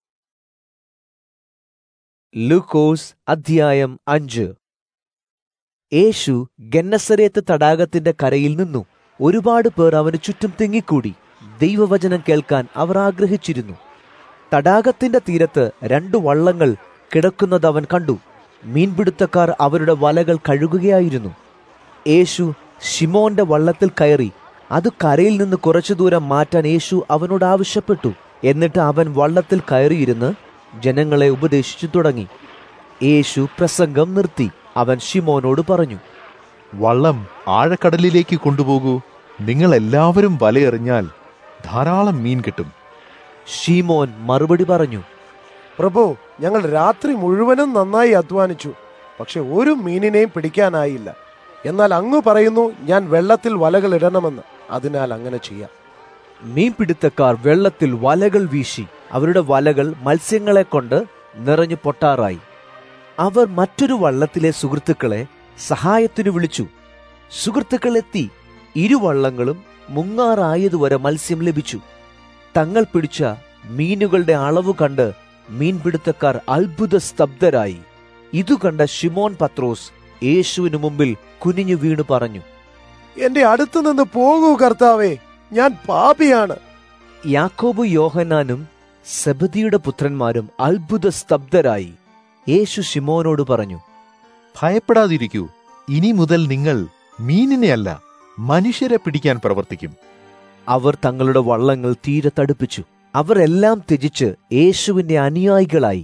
ലൂക്കോസ് അധ്യായം 5. യേശു ഗന്നസരേത്ത് തടാകത്തിന്റെ കരയിൽ നിന്നു. ഒരുപാട് പേർ അവന് ചുറ്റും തിങ്ങിക്കൂടി. ദൈവവചനം കേൾക്കാൻ അവർ ആഗ്രഹിച്ചിരുന്നു. തടാകത്തിന്റെ തീരത്ത് 2 വള്ളങ്ങൾ കിടക്കുന്നത് അവൻ കണ്ടു. മീൻപിടുത്തക്കാർ അവരുടെ വലകൾ കഴുകുകയായിരുന്നു. യേശു ശിമോന്റെ വള്ളത്തിൽ കയറി. അത് കരയിൽ നിന്ന് കുറച്ചു ദൂരം മാറ്റാൻ യേശു അവനോട് ആവശ്യപ്പെട്ടു. എന്നിട്ട് അവൻ വള്ളത്തിൽ കയറിയിരുന്ന് ജനങ്ങളെ ഉപദേശിച്ചു തുടങ്ങി. യേശു പ്രസംഗം നിർത്തി. അവൻ ശിമോനോട് പറഞ്ഞു, വള്ളം ആഴക്കടലിലേക്ക് കൊണ്ടുപോകൂ. നിങ്ങൾ എല്ലാവരും വലയെറിഞ്ഞാൽ ധാരാളം മീൻ കിട്ടും. ശിമോൻ മറുപടി പറഞ്ഞു, പ്രഭു, ഞങ്ങൾ രാത്രി മുഴുവനും നന്നായി അധ്വാനിച്ചു, പക്ഷെ ഒരു മീനിനെയും പിടിക്കാനായില്ല. എന്നാൽ അങ്ങ് പറയുന്നു ഞാൻ വെള്ളത്തിൽ വലകൾ ഇടണമെന്ന്. അതിനാൽ അങ്ങനെ ചെയ്യാം. മീൻപിടുത്തക്കാർ വെള്ളത്തിൽ വലകൾ വീശി. അവരുടെ വലകൾ മത്സ്യങ്ങളെ കൊണ്ട് നിറഞ്ഞു പൊട്ടാറായി. അവർ മറ്റൊരു വള്ളത്തിലെ സുഹൃത്തുക്കളെ സഹായത്തിനു വിളിച്ചു. സുഹൃത്തുക്കൾ എത്തി. ഇരുവള്ളങ്ങളും മുങ്ങാറായതുവരെ മത്സ്യം ലഭിച്ചു. തങ്ങൾ പിടിച്ച മീനുകളുടെ അളവ് കണ്ട് മീൻപിടുത്തക്കാർ അത്ഭുത സ്തബ്ധരായി. ഇതു കണ്ട ശിമോൻ പത്രോസ് യേശുവിനു മുമ്പിൽ കുനിഞ്ഞു വീണു പറഞ്ഞു, എന്റെ അടുത്തു നിന്ന് പോകൂ കർത്താവേ, ഞാൻ പാപിയാണ്. യാക്കോബ് യോഹന്നാനും സെബദിയുടെ പുത്രന്മാരും അത്ഭുത സ്തബ്ധരായി. യേശു ശിമോനോട് പറഞ്ഞു, ഭയപ്പെടാതിരിക്കൂ, ഇനി മുതൽ നിങ്ങൾ മീനിനെയല്ല മനുഷ്യരെ പിടിക്കാൻ പ്രവർത്തിക്കും. അവർ തങ്ങളുടെ വള്ളങ്ങൾ തീരെ തടുപ്പിച്ചു. അവർ എല്ലാം ത്യജിച്ച് യേശുവിന്റെ അനുയായികളായി.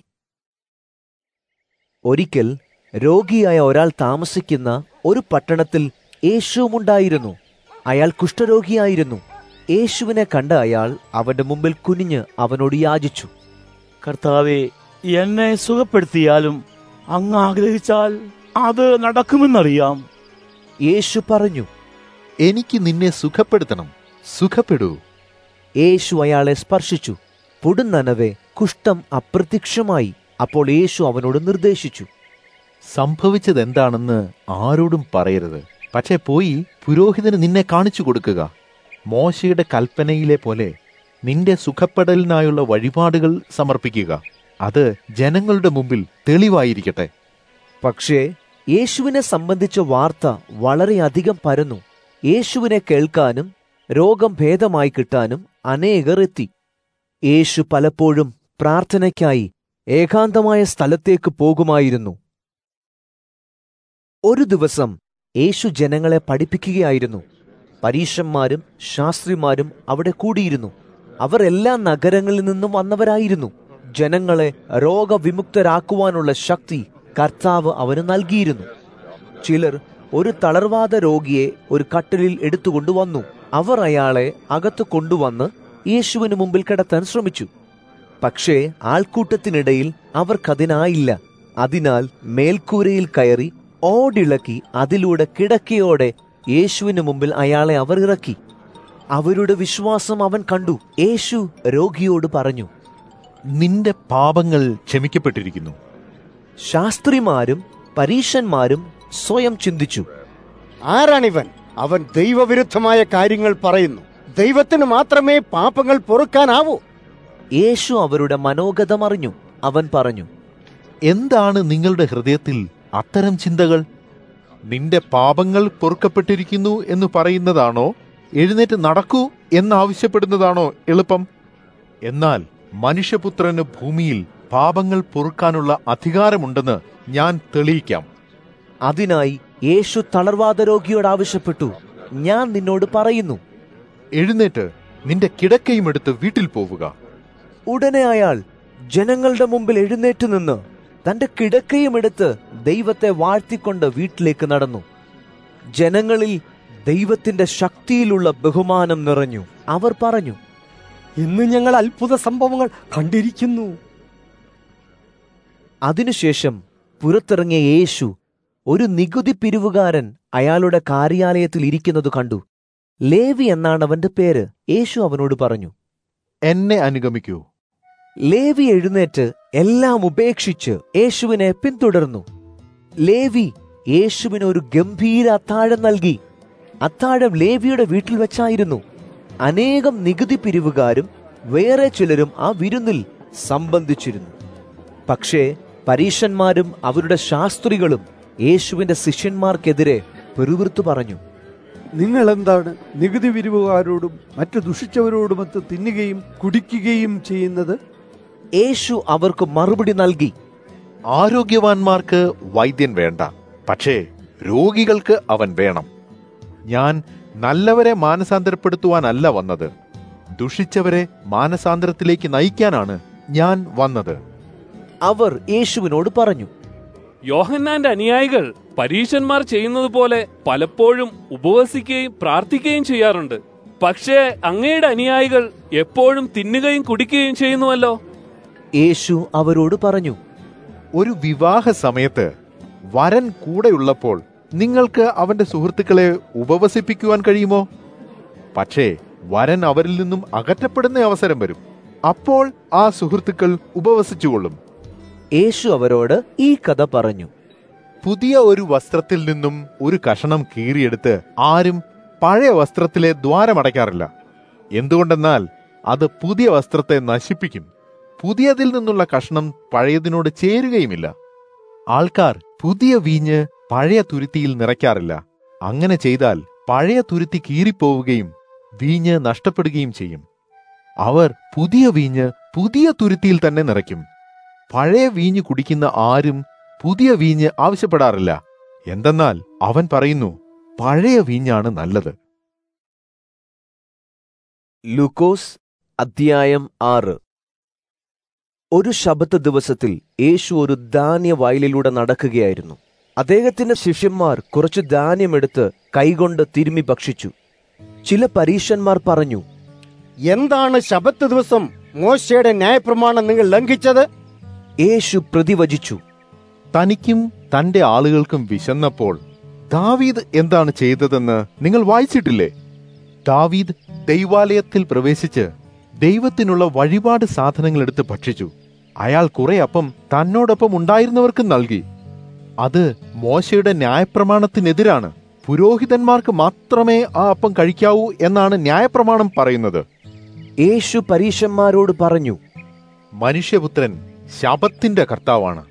ഒരിക്കൽ രോഗിയായ ഒരാൾ താമസിക്കുന്ന ഒരു പട്ടണത്തിൽ യേശുവുമുണ്ടായിരുന്നു. അയാൾ കുഷ്ഠരോഗിയായിരുന്നു. യേശുവിനെ കണ്ട അയാൾ അവന്റെ മുമ്പിൽ കുനിഞ്ഞ് അവനോട് യാചിച്ചു, കർത്താവേ, എന്നെ സുഖപ്പെടുത്തിയാലും അങ്ങ് ആഗ്രഹിച്ചാൽ അത് നടക്കുമെന്നറിയാം. യേശു പറഞ്ഞു, എനിക്ക് നിന്നെ സുഖപ്പെടുത്തണം, സുഖപ്പെടൂ. യേശു അയാളെ സ്പർശിച്ചു. പൊടുന്നനവെ കുഷ്ഠം അപ്രത്യക്ഷമായി. അപ്പോൾ യേശു അവനോട് നിർദ്ദേശിച്ചു, സംഭവിച്ചതെന്താണെന്ന് ആരോടും പറയരുത്. പക്ഷേ പോയി പുരോഹിതന് നിന്നെ കാണിച്ചു കൊടുക്കുക. മോശയുടെ കൽപ്പനയിലെ പോലെ നിന്റെ സുഖപ്പെടലിനായുള്ള വഴിപാടുകൾ സമർപ്പിക്കുക. അത് ജനങ്ങളുടെ മുമ്പിൽ തെളിവായിരിക്കട്ടെ. പക്ഷേ യേശുവിനെ സംബന്ധിച്ച വാർത്ത വളരെയധികം പരന്നു. യേശുവിനെ കേൾക്കാനും രോഗം ഭേദമായി കിട്ടാനും അനേകർ എത്തി. യേശു പലപ്പോഴും പ്രാർത്ഥനയ്ക്കായി ഏകാന്തമായ സ്ഥലത്തേക്ക് പോകുമായിരുന്നു. ഒരു ദിവസം യേശു ജനങ്ങളെ പഠിപ്പിക്കുകയായിരുന്നു. പരീശന്മാരും ശാസ്ത്രിമാരും അവിടെ കൂടിയിരുന്നു. അവർ എല്ലാ നഗരങ്ങളിൽ നിന്നും വന്നവരായിരുന്നു. ജനങ്ങളെ രോഗവിമുക്തരാക്കുവാനുള്ള ശക്തി കർത്താവ് അവന് നൽകിയിരുന്നു. ചിലർ ഒരു തളർവാദ രോഗിയെ ഒരു കട്ടിലിൽ എടുത്തുകൊണ്ടുവന്നു. അവർ അയാളെ അകത്ത് കൊണ്ടുവന്ന് യേശുവിന് മുമ്പിൽ കിടത്താൻ ശ്രമിച്ചു. പക്ഷേ ആൾക്കൂട്ടത്തിനിടയിൽ അവർക്കതിനായില്ല. അതിനാൽ മേൽക്കൂരയിൽ കയറി ഓടിളക്കി അതിലൂടെ കിടക്കയോടെ യേശുവിന് മുമ്പിൽ അയാളെ അവർ ഇറക്കി. അവരുടെ വിശ്വാസം അവൻ കണ്ടു. യേശു രോഗിയോട് പറഞ്ഞു, നിന്റെ പാപങ്ങൾ ക്ഷമിക്കപ്പെട്ടിരിക്കുന്നു. ശാസ്ത്രിമാരും പരീശന്മാരും സ്വയം ചിന്തിച്ചു, ആരാണിവൻ? അവൻ ദൈവവിരുദ്ധമായ കാര്യങ്ങൾ പറയുന്നു. ദൈവത്തിന് മാത്രമേ പാപങ്ങൾ പൊറുക്കാനാവൂ. യേശു അവരുടെ മനോഗതം അറിഞ്ഞു. അവൻ പറഞ്ഞു, എന്താണ് നിങ്ങളുടെ ഹൃദയത്തിൽ അത്തരം ചിന്തകൾ? നിന്റെ പാപങ്ങൾ പൊറുക്കപ്പെട്ടിരിക്കുന്നു എന്ന് പറയുന്നതാണോ എഴുന്നേറ്റ് നടക്കൂ എന്നാവശ്യപ്പെടുന്നതാണോ എളുപ്പം? എന്നാൽ മനുഷ്യപുത്രന് ഭൂമിയിൽ പാപങ്ങൾ പൊറുക്കാനുള്ള അധികാരമുണ്ടെന്ന് ഞാൻ തെളിയിക്കാം. അതിനായി യേശു തളർവാദ രോഗിയോട് ആവശ്യപ്പെട്ടു, ഞാൻ നിന്നോട് പറയുന്നു, എഴുന്നേറ്റ് നിന്റെ കിടക്കയും എടുത്ത് വീട്ടിൽ പോവുക. ഉടനെ അയാൾ ജനങ്ങളുടെ മുമ്പിൽ എഴുന്നേറ്റ് നിന്ന് തന്റെ കിടക്കയും എടുത്ത് ദൈവത്തെ വാഴ്ത്തിക്കൊണ്ട് വീട്ടിലേക്ക് നടന്നു. ജനങ്ങളിൽ ദൈവത്തിന്റെ ശക്തിയിലുള്ള ബഹുമാനം നിറഞ്ഞു. അവർ പറഞ്ഞു, ഇന്ന് ഞങ്ങൾ അത്ഭുത സംഭവങ്ങൾ കണ്ടിരിക്കുന്നു. അതിനുശേഷം പുറത്തിറങ്ങിയ യേശു ഒരു നികുതി പിരിവുകാരൻ അയാളുടെ കാര്യാലയത്തിൽ ഇരിക്കുന്നത് കണ്ടു. ലേവി എന്നാണ് അവന്റെ പേര്. യേശു അവനോട് പറഞ്ഞു, എന്നെ അനുഗമിക്കൂ. ലേവി എഴുന്നേറ്റ് എല്ലാം ഉപേക്ഷിച്ച് യേശുവിനെ പിന്തുടർന്നു. ലേവി യേശുവിന് ഒരു ഗംഭീര അത്താഴം നൽകി. അത്താഴം ലേവിയുടെ വീട്ടിൽ വെച്ചായിരുന്നു. അനേകം നികുതി പിരിവുകാരും വേറെ ചിലരും ആ വിരുന്നിൽ സംബന്ധിച്ചിരുന്നു. പക്ഷേ പരീശന്മാരും അവരുടെ ശാസ്ത്രികളും യേശുവിന്റെ ശിഷ്യന്മാർക്കെതിരെ പെരുവിർത്തു പറഞ്ഞു, നിങ്ങൾ എന്താണ് നികുതി പിരിവുകാരോടും മറ്റു ദുഷിച്ചവരോടുമൊത്ത് തിന്നുകയും കുടിക്കുകയും ചെയ്യുന്നത്? യേശു അവർക്ക് മറുപടി നൽകി, ആരോഗ്യവാന്മാർക്ക് വൈദ്യൻ വേണ്ട, പക്ഷേ രോഗികൾക്ക് അവൻ വേണം. ഞാൻ നല്ലവരെ മാനസാന്തരപ്പെടുത്തുവാനല്ല വന്നത്, ദുഷിച്ചവരെ മാനസാന്തരത്തിലേക്ക് നയിക്കാനാണ് ഞാൻ വന്നത്. അവർ യേശുവിനോട് പറഞ്ഞു, യോഹന്നാന്റെ അനുയായികൾ പരീശന്മാർ ചെയ്യുന്നത് പോലെ പലപ്പോഴും ഉപവസിക്കുകയും പ്രാർത്ഥിക്കുകയും ചെയ്യാറുണ്ട്. പക്ഷേ അങ്ങയുടെ അനുയായികൾ എപ്പോഴും തിന്നുകയും കുടിക്കുകയും ചെയ്യുന്നുവല്ലോ. യേശു അവരോട് പറഞ്ഞു, ഒരു വിവാഹ സമയത്ത് വരൻ കൂടെയുള്ളപ്പോൾ നിങ്ങൾക്ക് അവന്റെ സുഹൃത്തുക്കളെ ഉപവസിപ്പിക്കുവാൻ കഴിയുമോ? പക്ഷേ വരൻ അവരിൽ നിന്നും അകറ്റപ്പെടുന്ന അവസരം വരും. അപ്പോൾ ആ സുഹൃത്തുക്കൾ ഉപവസിച്ചുകൊള്ളും. യേശു അവരോട് ഈ കഥ പറഞ്ഞു. പുതിയ ഒരു വസ്ത്രത്തിൽ നിന്നും ഒരു കഷണം കീറിയെടുത്ത് ആരും പഴയ വസ്ത്രത്തിലെ ദ്വാരമടയ്ക്കാറില്ല. എന്തുകൊണ്ടെന്നാൽ അത് പുതിയ വസ്ത്രത്തെ നശിപ്പിക്കും. പുതിയതിൽ നിന്നുള്ള കഷണം പഴയതിനോട് ചേരുകയുമില്ല. ആൾക്കാർ പുതിയ വീഞ്ഞ് പഴയ തുരുത്തിയിൽ നിറയ്ക്കാറില്ല. അങ്ങനെ ചെയ്താൽ പഴയ തുരുത്തി കീറിപ്പോവുകയും വീഞ്ഞ് നഷ്ടപ്പെടുകയും ചെയ്യും. അവർ പുതിയ വീഞ്ഞ് പുതിയ തുരുത്തിയിൽ തന്നെ നിറയ്ക്കും. പഴയ വീഞ്ഞ് കുടിക്കുന്ന ആരും പുതിയ വീഞ്ഞ് ആവശ്യപ്പെടാറില്ല. എന്തെന്നാൽ അവൻ പറയുന്നു, പഴയ വീഞ്ഞാണ് നല്ലത്. ലൂക്കോസ് അധ്യായം 6. ഒരു ശബ്ബത്ത് ദിവസത്തിൽ യേശു ഒരു ധാന്യവയലിലൂടെ നടക്കുകയായിരുന്നു. അദ്ദേഹത്തിന്റെ ശിഷ്യന്മാർ കുറച്ച് ധാന്യമെടുത്ത് കൈകൊണ്ട് തിരുമ്മി ഭക്ഷിച്ചു. ചില പരീശന്മാർ പറഞ്ഞു, എന്താണ് ശബ്ബത്ത് ദിവസം മോശയുടെ ന്യായപ്രമാണം നിങ്ങൾ ലംഘിച്ചത്? യേശു പ്രതിവചിച്ചു, തനിക്കും തന്റെ ആളുകൾക്കും വിശന്നപ്പോൾ ദാവീദ് എന്താണ് ചെയ്തതെന്ന് നിങ്ങൾ വായിച്ചിട്ടില്ലേ? ദാവീദ് ദൈവാലയത്തിൽ പ്രവേശിച്ച് ദൈവത്തിനുള്ള വഴിപാട് സാധനങ്ങൾ എടുത്ത് ഭക്ഷിച്ചു. അയാൾ കുറെ അപ്പം തന്നോടൊപ്പം ഉണ്ടായിരുന്നവർക്ക് നൽകി. അത് മോശയുടെ ന്യായപ്രമാണത്തിനെതിരാണ്. പുരോഹിതന്മാർക്ക് മാത്രമേ ആ അപ്പം കഴിക്കാവൂ എന്നാണ് ന്യായപ്രമാണം പറയുന്നത്. യേശു പരീശന്മാരോട് പറഞ്ഞു, മനുഷ്യപുത്രൻ ശബ്ബത്തിന്റെ കർത്താവാണ്.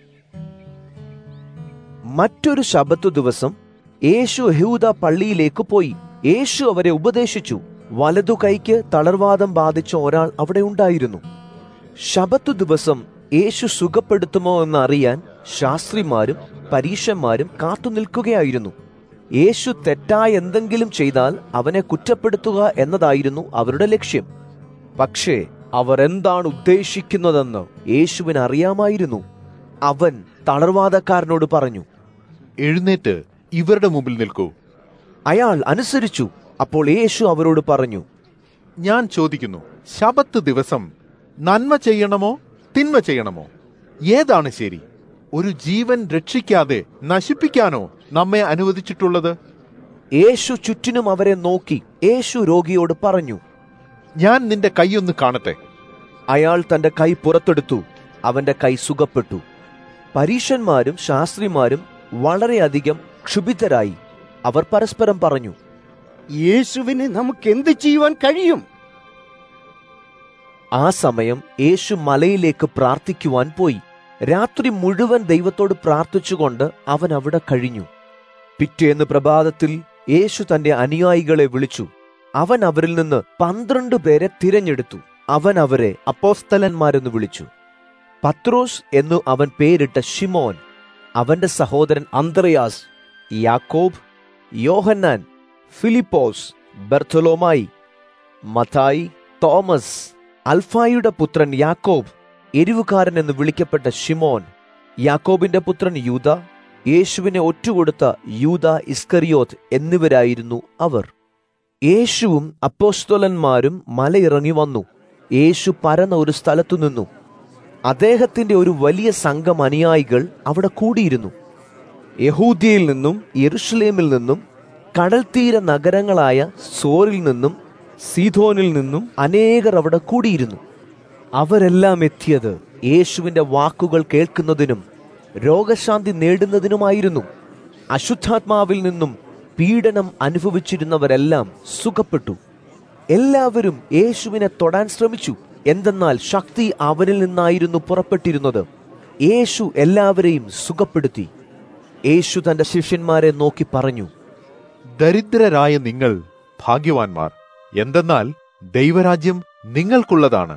മറ്റൊരു ശബ്ബത്ത് ദിവസം യേശു യഹൂദ പള്ളിയിലേക്ക് പോയി. യേശു അവരെ ഉപദേശിച്ചു. വലതു കൈക്ക് തളർവാദം ബാധിച്ച ഒരാൾ അവിടെ ഉണ്ടായിരുന്നു. ശബ്ബത്ത് ദിവസം യേശു സുഖപ്പെടുത്തുമോ എന്ന് അറിയാൻ ശാസ്ത്രിമാരും പരീശന്മാരും കാത്തുനിൽക്കുകയായിരുന്നു. യേശു തെറ്റായ എന്തെങ്കിലും ചെയ്താൽ അവനെ കുറ്റപ്പെടുത്തുക എന്നതായിരുന്നു അവരുടെ ലക്ഷ്യം. പക്ഷേ അവർ എന്താണ് ഉദ്ദേശിക്കുന്നതെന്ന് യേശുവിന് അറിയാമായിരുന്നു. അവൻ തളർവാദക്കാരനോട് പറഞ്ഞു, എഴുന്നേറ്റ് ഇവരുടെ മുമ്പിൽ നിൽക്കൂ. അയാൾ അനുസരിച്ചു. അപ്പോൾ യേശു അവരോട് പറഞ്ഞു, ഞാൻ ചോദിക്കുന്നു, ശബ്ബത്ത് ദിവസം നന്മ ചെയ്യണമോ തിന്മ ചെയ്യണമോ? ഏതാണ് ശരി? ഒരു ജീവൻ രക്ഷിക്കാതെ നശിപ്പിക്കാനോ നമ്മെ അനുവദിച്ചിട്ടുള്ളത്? യേശു ചുറ്റിനും അവരെ നോക്കി യേശു രോഗിയോട് പറഞ്ഞു, ഞാൻ നിന്റെ കൈയൊന്ന് കാണട്ടെ. അയാൾ തന്റെ കൈ പുറത്തെടുത്തു. അവന്റെ കൈ സുഖപ്പെട്ടു. പരീശന്മാരും ശാസ്ത്രിമാരും വളരെയധികം ക്ഷുഭിതരായി. അവർ പരസ്പരം പറഞ്ഞു, യേശുവിന് നമുക്ക് എന്ത് ചെയ്യുവാൻ കഴിയും? ആ സമയം യേശു മലയിലേക്ക് പ്രാർത്ഥിക്കുവാൻ പോയി. രാത്രി മുഴുവൻ ദൈവത്തോട് പ്രാർത്ഥിച്ചുകൊണ്ട് അവൻ അവിടെ കഴിഞ്ഞു. പിറ്റേന്ന് പ്രഭാതത്തിൽ യേശു തന്റെ അനുയായികളെ വിളിച്ചു. അവൻ അവരിൽ നിന്ന് 12 പേരെ തിരഞ്ഞെടുത്തു. അവൻ അവരെ അപ്പോസ്തലന്മാരെന്ന് വിളിച്ചു. പത്രോസ് എന്നു അവൻ പേരിട്ട ശിമോൻ, അവന്റെ സഹോദരൻ അന്ത്രയാസ്, യാക്കോബ്, യോഹന്നാൻ, ഫിലിപ്പോസ്, ബർത്തലോമായി, മത്തായി, തോമസ്, അൽഫായുടെ പുത്രൻ യാക്കോബ്, എരിവുകാരൻ എന്ന് വിളിക്കപ്പെട്ട ശിമോൻ, യാക്കോബിന്റെ പുത്രൻ യൂദ, യേശുവിനെ ഒറ്റുകൊടുത്ത യൂദ ഇസ്കറിയോത്ത് എന്നിവരായിരുന്നു അവർ. യേശുവും അപ്പോസ്തലന്മാരും മലയിറങ്ങി വന്നു. യേശു പരന്ന ഒരു സ്ഥലത്തു നിന്നു. അദ്ദേഹത്തിന്റെ ഒരു വലിയ സംഘം അനുയായികൾ അവിടെ കൂടിയിരുന്നു. യഹൂദ്യയിൽ നിന്നും യെരുശലേമിൽ നിന്നും കടൽ തീര നഗരങ്ങളായ സോറിൽ നിന്നും സീദോനിൽ നിന്നും അനേകർ അവിടെ കൂടിയിരുന്നു. അവരെല്ലാം എത്തിയത് യേശുവിന്റെ വാക്കുകൾ കേൾക്കുന്നതിനും രോഗശാന്തി നേടുന്നതിനുമായിരുന്നു. അശുദ്ധാത്മാവിൽ നിന്നും പീഡനം അനുഭവിച്ചിരുന്നവരെല്ലാം സുഖപ്പെട്ടു. എല്ലാവരും യേശുവിനെ തൊടാൻ ശ്രമിച്ചു. എന്തെന്നാൽ ശക്തി അവനിൽ നിന്നായിരുന്നു പുറപ്പെട്ടിരുന്നത്. യേശു എല്ലാവരെയും സുഖപ്പെടുത്തി. യേശു തന്റെ ശിഷ്യന്മാരെ നോക്കി പറഞ്ഞു, ദരിദ്രരായ നിങ്ങൾ ഭാഗ്യവാന്മാർ, എന്തെന്നാൽ ദൈവരാജ്യം നിങ്ങൾക്കുള്ളതാണ്.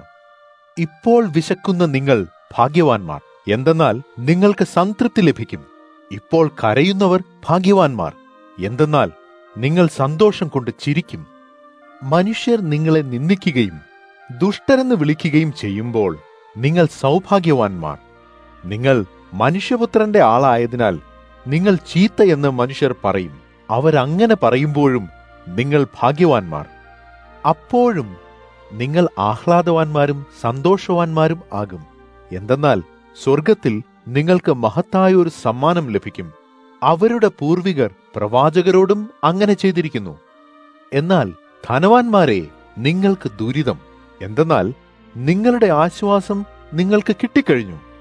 ഇപ്പോൾ വിശക്കുന്ന നിങ്ങൾ ഭാഗ്യവാന്മാർ, എന്തെന്നാൽ നിങ്ങൾക്ക് സംതൃപ്തി ലഭിക്കും. ഇപ്പോൾ കരയുന്നവർ ഭാഗ്യവാന്മാർ, എന്തെന്നാൽ നിങ്ങൾ സന്തോഷം കൊണ്ട് ചിരിക്കും. മനുഷ്യർ നിങ്ങളെ നിന്ദിക്കുകയും ദുഷ്ടരെന്ന് വിളിക്കുകയും ചെയ്യുമ്പോൾ നിങ്ങൾ സൗഭാഗ്യവാന്മാർ. നിങ്ങൾ മനുഷ്യപുത്രന്റെ ആളായതിനാൽ നിങ്ങൾ ചീത്തയെന്ന് മനുഷ്യർ പറയും. അവരങ്ങനെ പറയുമ്പോഴും നിങ്ങൾ ഭാഗ്യവാന്മാർ. അപ്പോഴും നിങ്ങൾ ആഹ്ലാദവാന്മാരും സന്തോഷവാന്മാരും ആകും. എന്തെന്നാൽ സ്വർഗത്തിൽ നിങ്ങൾക്ക് മഹത്തായ ഒരു സമ്മാനം ലഭിക്കും. അവരുടെ പൂർവികർ പ്രവാചകരോടും അങ്ങനെ ചെയ്തിരിക്കുന്നു. എന്നാൽ ധനവാന്മാരെ, നിങ്ങൾക്ക് ദുരിതം. എന്തെന്നാൽ നിങ്ങളുടെ ആശ്വാസം നിങ്ങൾക്ക് കിട്ടിക്കഴിഞ്ഞു.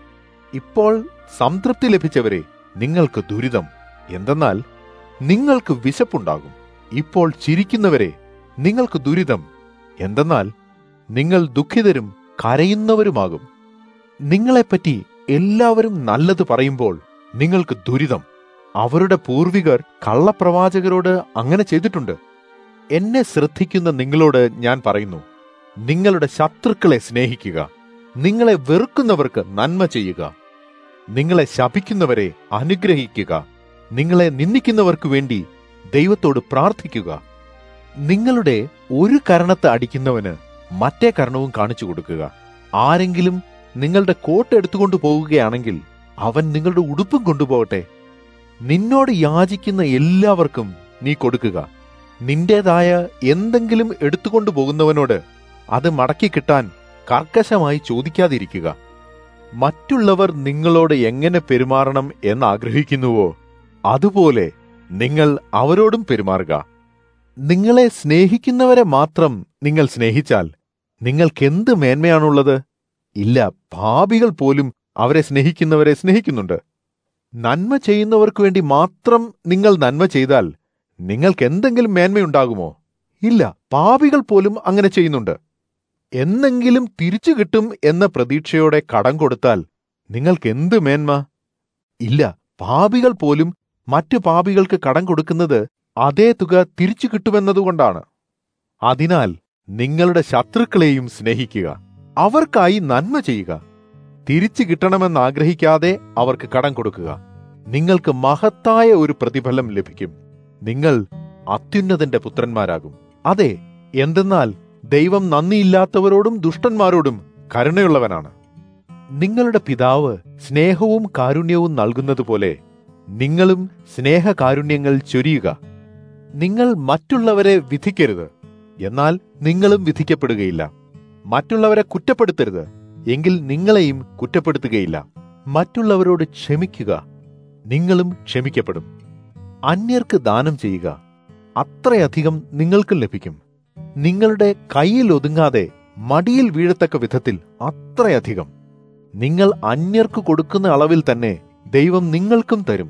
ഇപ്പോൾ സംതൃപ്തി ലഭിച്ചവരെ, നിങ്ങൾക്ക് ദുരിതം. എന്തെന്നാൽ നിങ്ങൾക്ക് വിശപ്പുണ്ടാകും. ഇപ്പോൾ ചിരിക്കുന്നവരെ, നിങ്ങൾക്ക് ദുരിതം. എന്തെന്നാൽ നിങ്ങൾ ദുഃഖിതരും കരയുന്നവരുമാകും. നിങ്ങളെപ്പറ്റി എല്ലാവരും നല്ലത് പറയുമ്പോൾ നിങ്ങൾക്ക് ദുരിതം. അവരുടെ പൂർവികർ കള്ളപ്രവാചകരോട് അങ്ങനെ ചെയ്തിട്ടുണ്ട്. എന്നെ ശ്രദ്ധിക്കുന്ന നിങ്ങളോട് ഞാൻ പറയുന്നു, നിങ്ങളുടെ ശത്രുക്കളെ സ്നേഹിക്കുക, നിങ്ങളെ വെറുക്കുന്നവർക്ക് നന്മ ചെയ്യുക, നിങ്ങളെ ശപിക്കുന്നവരെ അനുഗ്രഹിക്കുക, നിങ്ങളെ നിന്ദിക്കുന്നവർക്കു വേണ്ടി ദൈവത്തോട് പ്രാർത്ഥിക്കുക. നിങ്ങളുടെ ഒരു കരണത്ത് അടിക്കുന്നവന് മറ്റേ കരണവും കാണിച്ചു കൊടുക്കുക. ആരെങ്കിലും നിങ്ങളുടെ കോട്ട് എടുത്തുകൊണ്ടു പോകുകയാണെങ്കിൽ അവൻ നിങ്ങളുടെ ഉടുപ്പും കൊണ്ടുപോകട്ടെ. നിന്നോട് യാചിക്കുന്ന എല്ലാവർക്കും നീ കൊടുക്കുക. നിന്റേതായ എന്തെങ്കിലും എടുത്തുകൊണ്ടു പോകുന്നവനോട് അത് മടക്കി കിട്ടാൻ കർക്കശമായി ചോദിക്കാതിരിക്കുക. മറ്റുള്ളവർ നിങ്ങളോട് എങ്ങനെ പെരുമാറണം എന്നാഗ്രഹിക്കുന്നുവോ അതുപോലെ നിങ്ങൾ അവരോടും പെരുമാറുക. നിങ്ങളെ സ്നേഹിക്കുന്നവരെ മാത്രം നിങ്ങൾ സ്നേഹിച്ചാൽ നിങ്ങൾക്കെന്ത് മേന്മയാണുള്ളത്? ഇല്ല, പാപികൾ പോലും അവരെ സ്നേഹിക്കുന്നവരെ സ്നേഹിക്കുന്നുണ്ട്. നന്മ ചെയ്യുന്നവർക്കു വേണ്ടി മാത്രം നിങ്ങൾ നന്മ ചെയ്താൽ നിങ്ങൾക്കെന്തെങ്കിലും മേന്മയുണ്ടാകുമോ? ഇല്ല, പാപികൾ പോലും അങ്ങനെ ചെയ്യുന്നുണ്ട്. എന്നെങ്കിലും തിരിച്ചു കിട്ടും എന്ന പ്രതീക്ഷയോടെ കടം കൊടുത്താൽ നിങ്ങൾക്കെന്ത് മേന്മ? ഇല്ല, പാപികൾ പോലും മറ്റു പാപികൾക്ക് കടം കൊടുക്കുന്നത് അതേ തുക തിരിച്ചു കിട്ടുമെന്നതുകൊണ്ടാണ്. അതിനാൽ നിങ്ങളുടെ ശത്രുക്കളെയും സ്നേഹിക്കുക, അവർക്കായി നന്മ ചെയ്യുക, തിരിച്ചു കിട്ടണമെന്നാഗ്രഹിക്കാതെ അവർക്ക് കടം കൊടുക്കുക. നിങ്ങൾക്ക് മഹത്തായ ഒരു പ്രതിഫലം ലഭിക്കും. നിങ്ങൾ അത്യുന്നതന്റെ പുത്രന്മാരാകും. അതെ, എന്തെന്നാൽ ദൈവം നന്ദിയില്ലാത്തവരോടും ദുഷ്ടന്മാരോടും കരുണയുള്ളവനാണ്. നിങ്ങളുടെ പിതാവ് സ്നേഹവും കാരുണ്യവും നൽകുന്നതുപോലെ നിങ്ങളും സ്നേഹകാരുണ്യങ്ങൾ ചൊരിയുക. നിങ്ങൾ മറ്റുള്ളവരെ വിധിക്കരുത്, എന്നാൽ നിങ്ങളും വിധിക്കപ്പെടുകയില്ല. മറ്റുള്ളവരെ കുറ്റപ്പെടുത്തരുത്, എങ്കിൽ നിങ്ങളെയും കുറ്റപ്പെടുത്തുകയില്ല. മറ്റുള്ളവരോട് ക്ഷമിക്കുക, നിങ്ങളും ക്ഷമിക്കപ്പെടും. അന്യർക്ക് ദാനം ചെയ്യുക, അത്രയധികം നിങ്ങൾക്കും ലഭിക്കും. നിങ്ങളുടെ കയ്യിൽ ഒതുങ്ങാതെ മടിയിൽ വീഴത്തക്ക വിധത്തിൽ അത്രയധികം. നിങ്ങൾ അന്യർക്ക് കൊടുക്കുന്ന അളവിൽ തന്നെ ദൈവം നിങ്ങൾക്കും തരും.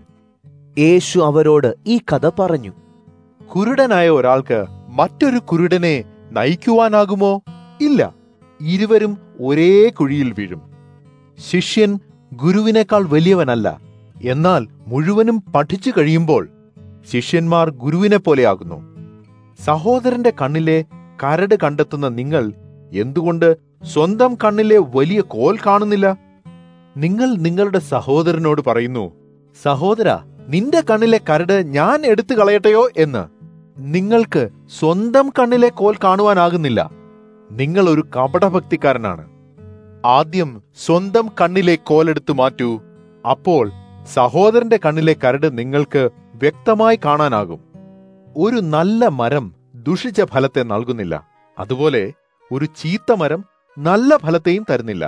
യേശു അവരോട് ഈ കഥ പറഞ്ഞു. കുരുടനായ ഒരാൾക്ക് മറ്റൊരു കുരുടനെ നയിക്കുവാനാകുമോ? ഇല്ല, ഇരുവരും ഒരേ കുഴിയിൽ വീഴും. ശിഷ്യൻ ഗുരുവിനേക്കാൾ വലിയവനല്ല, എന്നാൽ മുഴുവനും പഠിച്ചു കഴിയുമ്പോൾ ശിഷ്യന്മാർ ഗുരുവിനെ പോലെയാകുന്നു. സഹോദരന്റെ കണ്ണിലെ കരട് കണ്ടെത്തുന്ന നിങ്ങൾ എന്തുകൊണ്ട് സ്വന്തം കണ്ണിലെ വലിയ കോൽ കാണുന്നില്ല? നിങ്ങൾ നിങ്ങളുടെ സഹോദരനോട് പറയുന്നു, സഹോദരാ, നിന്റെ കണ്ണിലെ കരട് ഞാൻ എടുത്തു കളയട്ടെയോ എന്ന്. നിങ്ങൾക്ക് സ്വന്തം കണ്ണിലെ കോൽ കാണുവാനാകുന്നില്ല. നിങ്ങൾ ഒരു കപടഭക്തിക്കാരനാണ്. ആദ്യം സ്വന്തം കണ്ണിലെ കോലെടുത്തു മാറ്റൂ, അപ്പോൾ സഹോദരന്റെ കണ്ണിലെ കരട് നിങ്ങൾക്ക് വ്യക്തമായി കാണാനാകും. ഒരു നല്ല മരം ദുഷിച്ച ഫലത്തെ നൽകുന്നില്ല, അതുപോലെ ഒരു ചീത്ത മരം നല്ല ഫലത്തെയും തരുന്നില്ല.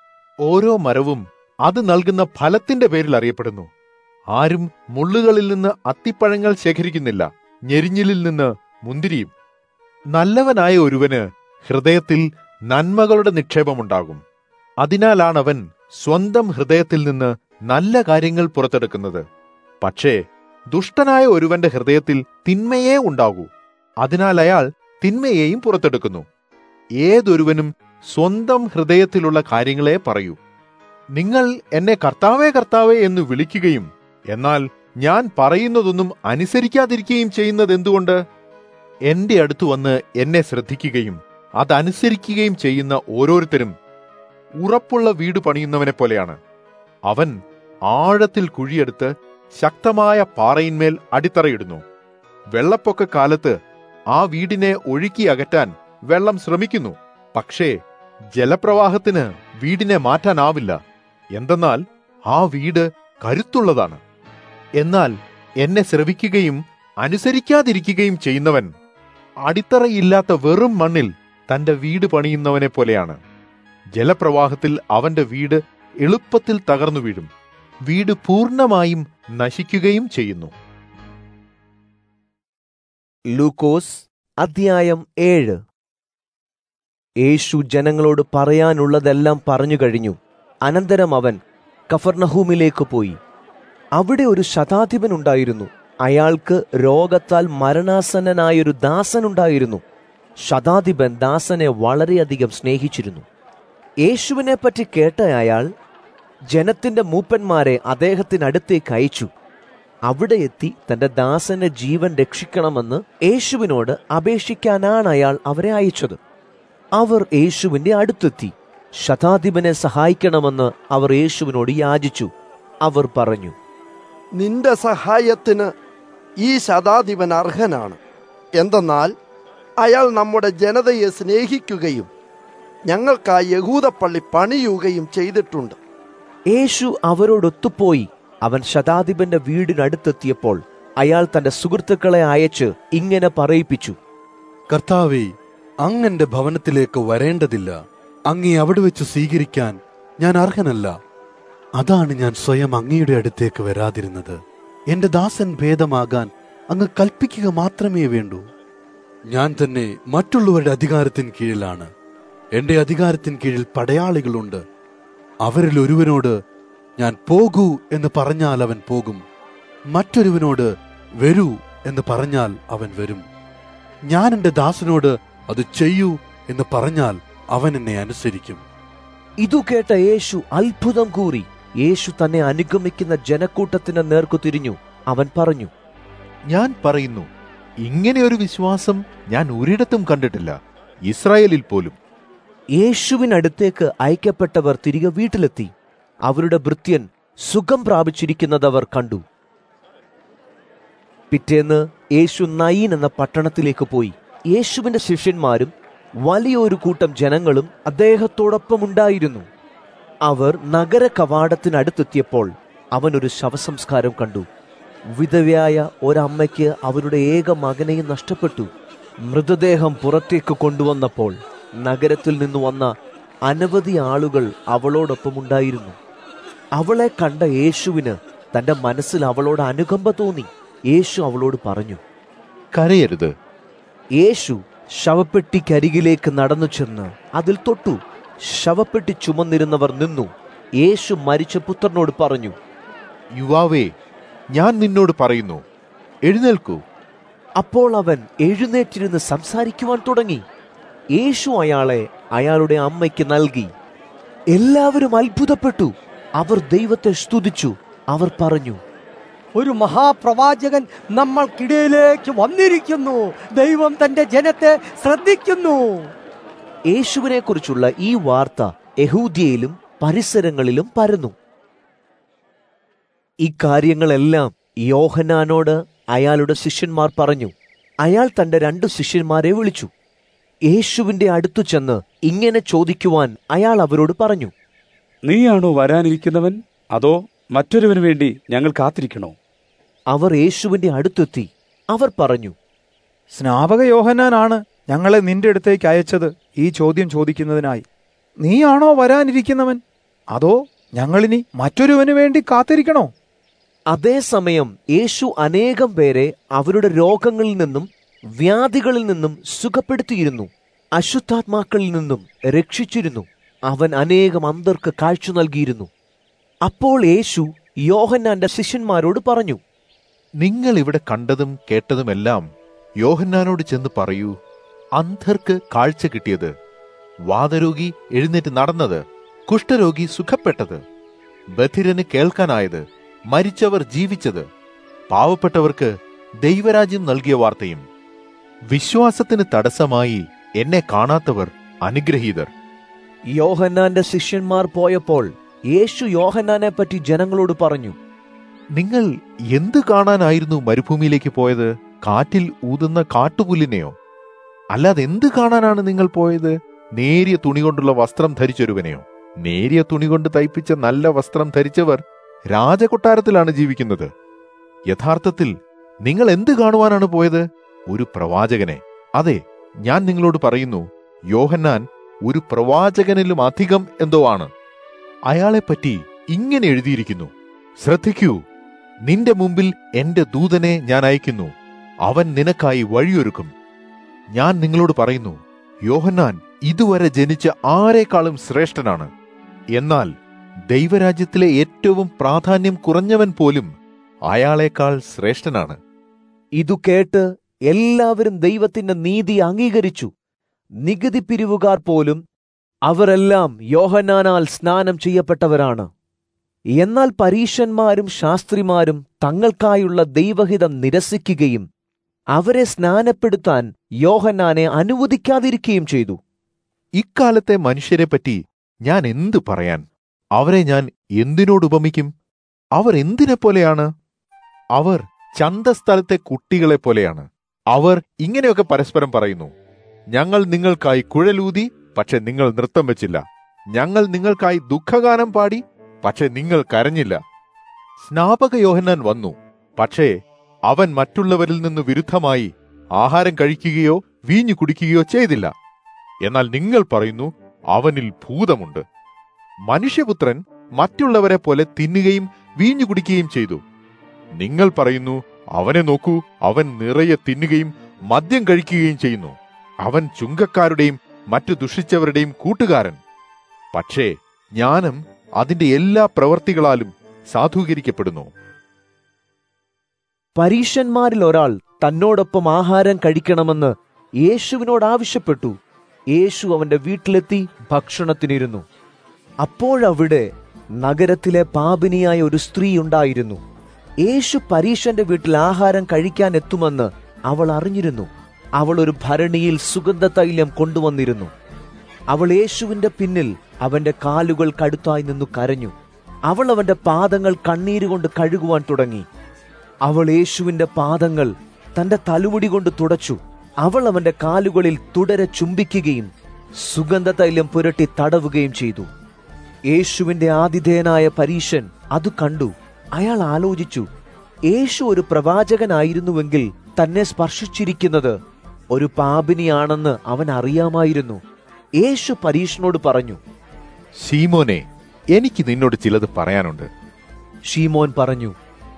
ഓരോ മരവും അത് നൽകുന്ന ഫലത്തിന്റെ പേരിൽ അറിയപ്പെടുന്നു. ആരും മുള്ളുകളിൽ നിന്ന് അത്തിപ്പഴങ്ങൾ ശേഖരിക്കുന്നില്ല, ഞെരിഞ്ഞിലിൽ നിന്ന് മുന്തിരിയും. നല്ലവനായ ഒരുവന് ഹൃദയത്തിൽ നന്മകളുടെ നിക്ഷേപമുണ്ടാകും. അതിനാലാണവൻ സ്വന്തം ഹൃദയത്തിൽ നിന്ന് നല്ല കാര്യങ്ങൾ പുറത്തെടുക്കുന്നത്. പക്ഷേ ദുഷ്ടനായ ഒരുവന്റെ ഹൃദയത്തിൽ തിന്മയേ ഉണ്ടാകൂ, അതിനാൽ അയാൾ തിന്മയെയും പുറത്തെടുക്കുന്നു. ഏതൊരുവനും സ്വന്തം ഹൃദയത്തിലുള്ള കാര്യങ്ങളെ പറയൂ. നിങ്ങൾ എന്നെ കർത്താവേ കർത്താവേ എന്ന് വിളിക്കുകയും എന്നാൽ ഞാൻ പറയുന്നതൊന്നും അനുസരിക്കാതിരിക്കുകയും ചെയ്യുന്നത് എന്തുകൊണ്ട്? എന്റെ അടുത്ത് വന്ന് എന്നെ ശ്രദ്ധിക്കുകയും അതനുസരിക്കുകയും ചെയ്യുന്ന ഓരോരുത്തരും ഉറപ്പുള്ള വീട് പണിയുന്നവനെ പോലെയാണ്. അവൻ ആഴത്തിൽ കുഴിയെടുത്ത് ശക്തമായ പാറയിന്മേൽ അടിത്തറയിടുന്നു. വെള്ളപ്പൊക്ക കാലത്ത് ആ വീടിനെ ഒഴുക്കി അകറ്റാൻ വെള്ളം ശ്രമിക്കുന്നു. പക്ഷേ ജലപ്രവാഹത്തിന് വീടിനെ മാറ്റാനാവില്ല. എന്തെന്നാൽ ആ വീട് കരുത്തുള്ളതാണ്. എന്നാൽ എന്നെ ശ്രവിക്കുകയും അനുസരിക്കാതിരിക്കുകയും ചെയ്യുന്നവൻ അടിത്തറയില്ലാത്ത വെറും മണ്ണിൽ തന്റെ വീട് പണിയുന്നവനെ പോലെയാണ്. ജലപ്രവാഹത്തിൽ അവന്റെ വീട് എളുപ്പത്തിൽ തകർന്നു വീഴും. വീട് പൂർണ്ണമായും നശിക്കുകയും ചെയ്യുന്നു. ലൂക്കോസ് അധ്യായം 7. യേശു ജനങ്ങളോട് പറയാനുള്ളതെല്ലാം പറഞ്ഞു കഴിഞ്ഞു. അനന്തരം അവൻ കഫർനഹൂമിലേക്ക് പോയി. അവിടെ ഒരു ശതാധിപൻ ഉണ്ടായിരുന്നു. അയാൾക്ക് രോഗത്താൽ മരണാസന്നനായൊരു ദാസനുണ്ടായിരുന്നു. ശതാധിപൻ ദാസനെ വളരെയധികം സ്നേഹിച്ചിരുന്നു. യേശുവിനെ പറ്റി കേട്ട അയാൾ ജനത്തിന്റെ മൂപ്പന്മാരെ അദ്ദേഹത്തിനടുത്തേക്ക് അയച്ചു. അവിടെ എത്തി തന്റെ ദാസന്റെ ജീവൻ രക്ഷിക്കണമെന്ന് യേശുവിനോട് അപേക്ഷിക്കാനാണ് അയാൾ അവരെ അയച്ചത്. അവർ യേശുവിന്റെ അടുത്തെത്തി. ശതാധിപനെ സഹായിക്കണമെന്ന് അവർ യേശുവിനോട് യാചിച്ചു. അവർ പറഞ്ഞു, നിന്റെ സഹായത്തിന് ഈ ശതാധിപൻ അർഹനാണ്. എന്തെന്നാൽ അയാൾ നമ്മുടെ ജനതയെ സ്നേഹിക്കുകയും ഞങ്ങൾക്കായി യഹൂദപ്പള്ളി പണിയുകയും ചെയ്തിട്ടുണ്ട്. യേശു അവരോടൊത്തുപോയി. അവൻ ശതാധിപന്റെ വീടിനടുത്തെത്തിയപ്പോൾ അയാൾ തന്റെ സുഹൃത്തുക്കളെ അയച്ച് ഇങ്ങനെ പറയിപ്പിച്ചു, കർത്താവേ, അങ്ങന്റെ ഭവനത്തിലേക്ക് വരേണ്ടതില്ല. അങ്ങേ അവിടെ വെച്ച് സ്വീകരിക്കാൻ ഞാൻ അർഹനല്ല. അതാണ് ഞാൻ സ്വയം അങ്ങയുടെ അടുത്തേക്ക് വരാതിരുന്നത്. എന്റെ ദാസൻ ഭേദമാകാൻ അങ്ങ് കൽപ്പിക്കുക മാത്രമേ വേണ്ടൂ. ഞാൻ തന്നെ മറ്റുള്ളവരുടെ അധികാരത്തിന് കീഴിലാണ്. എന്റെ അധികാരത്തിന് കീഴിൽ പടയാളികളുണ്ട്. അവരിൽ ഒരുവനോട് ഞാൻ പോകൂ എന്ന് പറഞ്ഞാൽ അവൻ പോകും. മറ്റൊരുവനോട് വരൂ എന്ന് പറഞ്ഞാൽ അവൻ വരും. ഞാൻ എന്റെ ദാസനോട് അത് ചെയ്യൂ എന്ന് പറഞ്ഞാൽ അവൻ എന്നെ അനുസരിക്കും. ഇതു കേട്ട യേശു അത്ഭുതം കൂറി. യേശു തന്നെ അനുഗമിക്കുന്ന ജനക്കൂട്ടത്തിന് നേർക്കു തിരിഞ്ഞു. അവൻ പറഞ്ഞു, ഞാൻ പറയുന്നു, ഇങ്ങനെ ഒരു വിശ്വാസം ഞാൻ ഒരിടത്തും കണ്ടിട്ടില്ല, ഇസ്രായേലിൽ പോലും. യേശുവിനടുത്തേക്ക് അയക്കപ്പെട്ടവർ തിരികെ വീട്ടിലെത്തി. അവരുടെ ഭൃത്യൻ സുഖം പ്രാപിച്ചിരിക്കുന്നതവർ കണ്ടു. പിറ്റേന്ന് യേശു നയീൻ എന്ന പട്ടണത്തിലേക്ക് പോയി. യേശുവിന്റെ ശിഷ്യന്മാരും വലിയൊരു കൂട്ടം ജനങ്ങളും അദ്ദേഹത്തോടൊപ്പം ഉണ്ടായിരുന്നു. അവർ നഗര കവാടത്തിനടുത്തെത്തിയപ്പോൾ അവൻ ഒരു ശവസംസ്കാരം കണ്ടു. വിധവയായ ഒരമ്മയ്ക്ക് അവരുടെ ഏക മകനെയും നഷ്ടപ്പെട്ടു. മൃതദേഹം പുറത്തേക്ക് കൊണ്ടുവന്നപ്പോൾ നഗരത്തിൽ നിന്ന് വന്ന അനവധി ആളുകൾ അവളോടൊപ്പം ഉണ്ടായിരുന്നു. അവളെ കണ്ട യേശുവിന് തന്റെ മനസ്സിൽ അവളോട് അനുകമ്പ തോന്നി. യേശു അവളോട് പറഞ്ഞു, കരയരുത്. യേശു ശവപ്പെട്ടിക്കരികിലേക്ക് നടന്നു ചെന്ന് അതിൽ തൊട്ടു. ശവപ്പെട്ടി ചുമന്നിരുന്നവർ നിന്നു. യേശു മരിച്ച പുത്രനോട് പറഞ്ഞു, യുവാവേ, ഞാൻ നിന്നോട് പറയുന്നു, എഴുന്നേൽക്കൂ. അപ്പോൾ അവൻ എഴുന്നേറ്റിരുന്ന് സംസാരിക്കുവാൻ തുടങ്ങി. യേശു അയാളെ അയാളുടെ അമ്മയ്ക്ക് നൽകി. എല്ലാവരും അത്ഭുതപ്പെട്ടു. അവർ ദൈവത്തെ സ്തുതിച്ചു. അവർ പറഞ്ഞു, ഒരു മഹാപ്രവാചകൻ നമ്മൾക്കിടയിലേക്ക് വന്നിരിക്കുന്നു. ദൈവം തന്റെ ജനത്തെ ശ്രദ്ധിക്കുന്നു. യേശുവിനെ കുറിച്ചുള്ള ഈ വാർത്ത യഹൂദ്യയിലും പരിസരങ്ങളിലും പരന്നു. ഇക്കാര്യങ്ങളെല്ലാം യോഹന്നാനോട് അയാളുടെ ശിഷ്യന്മാർ പറഞ്ഞു. അയാൾ തന്റെ 2 ശിഷ്യന്മാരെ വിളിച്ചു. യേശുവിന്റെ അടുത്തു ചെന്ന് ഇങ്ങനെ ചോദിക്കുവാൻ അയാൾ അവരോട് പറഞ്ഞു, നീയാണോ വരാനിരിക്കുന്നവൻ, അതോ മറ്റൊരുവന് വേണ്ടി ഞങ്ങൾ കാത്തിരിക്കണോ? അവർ യേശുവിന്റെ അടുത്തെത്തി. അവർ പറഞ്ഞു, സ്നാപക യോഹന്നാനാണ് ഞങ്ങളെ നിന്റെ അടുത്തേക്ക് അയച്ചത് ഈ ചോദ്യം ചോദിക്കുന്നതിനായി. നീയാണോ വരാനിരിക്കുന്നവൻ, അതോ ഞങ്ങളിനി മറ്റൊരുവന് വേണ്ടി കാത്തിരിക്കണോ? അതേസമയം യേശു അനേകം പേരെ അവരുടെ രോഗങ്ങളിൽ നിന്നും വ്യാധികളിൽ നിന്നും സുഖപ്പെടുത്തിയിരുന്നു. അശുദ്ധാത്മാക്കളിൽ നിന്നും രക്ഷിച്ചിരുന്നു. അവൻ അനേകം അന്ധർക്ക് കാഴ്ച നൽകിയിരുന്നു. അപ്പോൾ യേശു യോഹന്നാന്റെ ശിഷ്യന്മാരോട് പറഞ്ഞു, നിങ്ങൾ ഇവിടെ കണ്ടതും കേട്ടതുമെല്ലാം യോഹന്നാനോട് ചെന്ന് പറയൂ. അന്ധർക്ക് കാഴ്ച കിട്ടിയത്, വാതരോഗി എഴുന്നേറ്റ് നടന്നത്, കുഷ്ഠരോഗി സുഖപ്പെട്ടത്, ബധിരന് കേൾക്കാനായത്, മരിച്ചവർ ജീവിച്ചത്, പാവപ്പെട്ടവർക്ക് ദൈവരാജ്യം നൽകിയ വാർത്തയും. വിശ്വാസത്തിന് തടസ്സമായി എന്നെ കാണാത്തവർ അനുഗ്രഹീതർ. യോഹന്നാന്റെ ശിഷ്യന്മാർ പോയപ്പോൾ യേശു യോഹന്നാനെ പറ്റി ജനങ്ങളോട് പറഞ്ഞു, നിങ്ങൾ എന്ത് കാണാനായിരുന്നു മരുഭൂമിയിലേക്ക് പോയത്? കാറ്റിൽ ഊതുന്ന കാട്ടുപുല്ലിനെയോ? അല്ലാതെ എന്ത് കാണാനാണ് നിങ്ങൾ പോയത്? നേരിയ തുണി കൊണ്ടുള്ള വസ്ത്രം ധരിച്ചൊരുവനെയോ? നേരിയ തുണി കൊണ്ട് തയ്പ്പിച്ച നല്ല വസ്ത്രം ധരിച്ചവർ രാജകൊട്ടാരത്തിലാണ് ജീവിക്കുന്നത്. യഥാർത്ഥത്തിൽ നിങ്ങൾ എന്ത് കാണുവാനാണ് പോയത്? ഒരു പ്രവാചകനെ. അതെ, ഞാൻ നിങ്ങളോട് പറയുന്നു, യോഹന്നാൻ ഒരു പ്രവാചകനിലും അധികം എന്തോ ആണ്. അയാളെപ്പറ്റി ഇങ്ങനെ എഴുതിയിരിക്കുന്നു, ശ്രദ്ധിക്കൂ, നിന്റെ മുമ്പിൽ എന്റെ ദൂതനെ ഞാൻ അയക്കുന്നു, അവൻ നിനക്കായി വഴിയൊരുക്കും. ഞാൻ നിങ്ങളോട് പറയുന്നു, യോഹന്നാൻ ഇതുവരെ ജനിച്ച ആരെക്കാളും ശ്രേഷ്ഠനാണ്. എന്നാൽ ദൈവരാജ്യത്തിലെ ഏറ്റവും പ്രാധാന്യം കുറഞ്ഞവൻ പോലും അയാളേക്കാൾ ശ്രേഷ്ഠനാണ്. ഇതു കേട്ട് എല്ലാവരും ദൈവത്തിന്റെ നീതി അംഗീകരിച്ചു. നികുതി പിരിവുകാർ പോലും അവരെല്ലാം യോഹന്നാനാൽ സ്നാനം ചെയ്യപ്പെട്ടവരാണ്. എന്നാൽ പരീശന്മാരും ശാസ്ത്രിമാരും തങ്ങൾക്കായുള്ള ദൈവഹിതം നിരസിക്കുകയും അവരെ സ്നാനപ്പെടുത്താൻ യോഹന്നാനെ അനുവദിക്കാതിരിക്കുകയും ചെയ്തു. ഇക്കാലത്തെ മനുഷ്യരെപ്പറ്റി ഞാൻ എന്തു പറയാൻ? അവരെ ഞാൻ എന്തിനോട് ഉപമിക്കും? അവർ എന്തിനെ പോലെയാണ്? അവർ ചന്തസ്ഥലത്തെ കുട്ടികളെ പോലെയാണ്. അവർ ഇങ്ങനെയൊക്കെ പരസ്പരം പറയുന്നു: ഞങ്ങൾ നിങ്ങൾക്കായി കുഴലൂതി, പക്ഷെ നിങ്ങൾ നൃത്തം വെച്ചില്ല. ഞങ്ങൾ നിങ്ങൾക്കായി ദുഃഖഗാനം പാടി, പക്ഷെ നിങ്ങൾ കരഞ്ഞില്ല. സ്നാപക യോഹന്നാൻ വന്നു, പക്ഷേ അവൻ മറ്റുള്ളവരിൽ നിന്ന് വിരുദ്ധമായി ആഹാരം കഴിക്കുകയോ വീഞ്ഞു കുടിക്കുകയോ ചെയ്തില്ല. എന്നാൽ നിങ്ങൾ പറയുന്നു അവനിൽ ഭൂതമുണ്ട്. മനുഷ്യപുത്രൻ മറ്റുള്ളവരെ പോലെ തിന്നുകയും വീഞ്ഞു കുടിക്കുകയും ചെയ്തു. നിങ്ങൾ പറയുന്നു അവനെ നോക്കൂ, അവൻ നിറയെ തിന്നുകയും മദ്യം കഴിക്കുകയും ചെയ്യുന്നു. അവൻ ചുങ്കക്കാരുടെയും മറ്റു ദുഷിച്ചവരുടെയും കൂട്ടുകാരൻ. പക്ഷേ ജ്ഞാനം അതിന്റെ എല്ലാ പ്രവൃത്തികളാലും സാധൂകരിക്കപ്പെടുന്നു. പരീശന്മാരിൽ ഒരാൾ തന്നോടൊപ്പം ആഹാരം കഴിക്കണമെന്ന് യേശുവിനോട് ആവശ്യപ്പെട്ടു. യേശു അവന്റെ വീട്ടിലെത്തി ഭക്ഷണത്തിനിരുന്നു. അപ്പോഴവിടെ നഗരത്തിലെ പാപിനിയായ ഒരു സ്ത്രീ ഉണ്ടായിരുന്നു. യേശു പരീശന്റെ വീട്ടിൽ ആഹാരം കഴിക്കാൻ എത്തുമെന്ന് അവൾ അറിഞ്ഞിരുന്നു. അവൾ ഒരു ഭരണിയിൽ സുഗന്ധതൈലം കൊണ്ടുവന്നിരുന്നു. അവൾ യേശുവിന്റെ പിന്നിൽ അവന്റെ കാലുകൾ കടുത്തായി നിന്നു കരഞ്ഞു. അവൾ അവന്റെ പാദങ്ങൾ കണ്ണീരുകൊണ്ട് കഴുകുവാൻ തുടങ്ങി. അവൾ യേശുവിന്റെ പാദങ്ങൾ തന്റെ തലമുടി കൊണ്ട് തുടച്ചു. അവൾ അവന്റെ കാലുകളിൽ തുടരെ ചുംബിക്കുകയും സുഗന്ധതൈലം പുരട്ടി തടവുകയും ചെയ്തു. യേശുവിന്റെ ആതിഥേയനായ പരീശൻ അത് കണ്ടു. അയാൾ ആലോചിച്ചു, യേശു ഒരു പ്രവാചകനായിരുന്നുവെങ്കിൽ തന്നെ സ്പർശിച്ചിരിക്കുന്നത് ഒരു പാപിനിയാണെന്ന് അവൻ അറിയാമായിരുന്നു. യേശു പരീശനോട് പറഞ്ഞു, ശീമോനെ, എനിക്ക് നിന്നോട് ചിലത് പറയാനുണ്ട്. ശീമോൻ പറഞ്ഞു,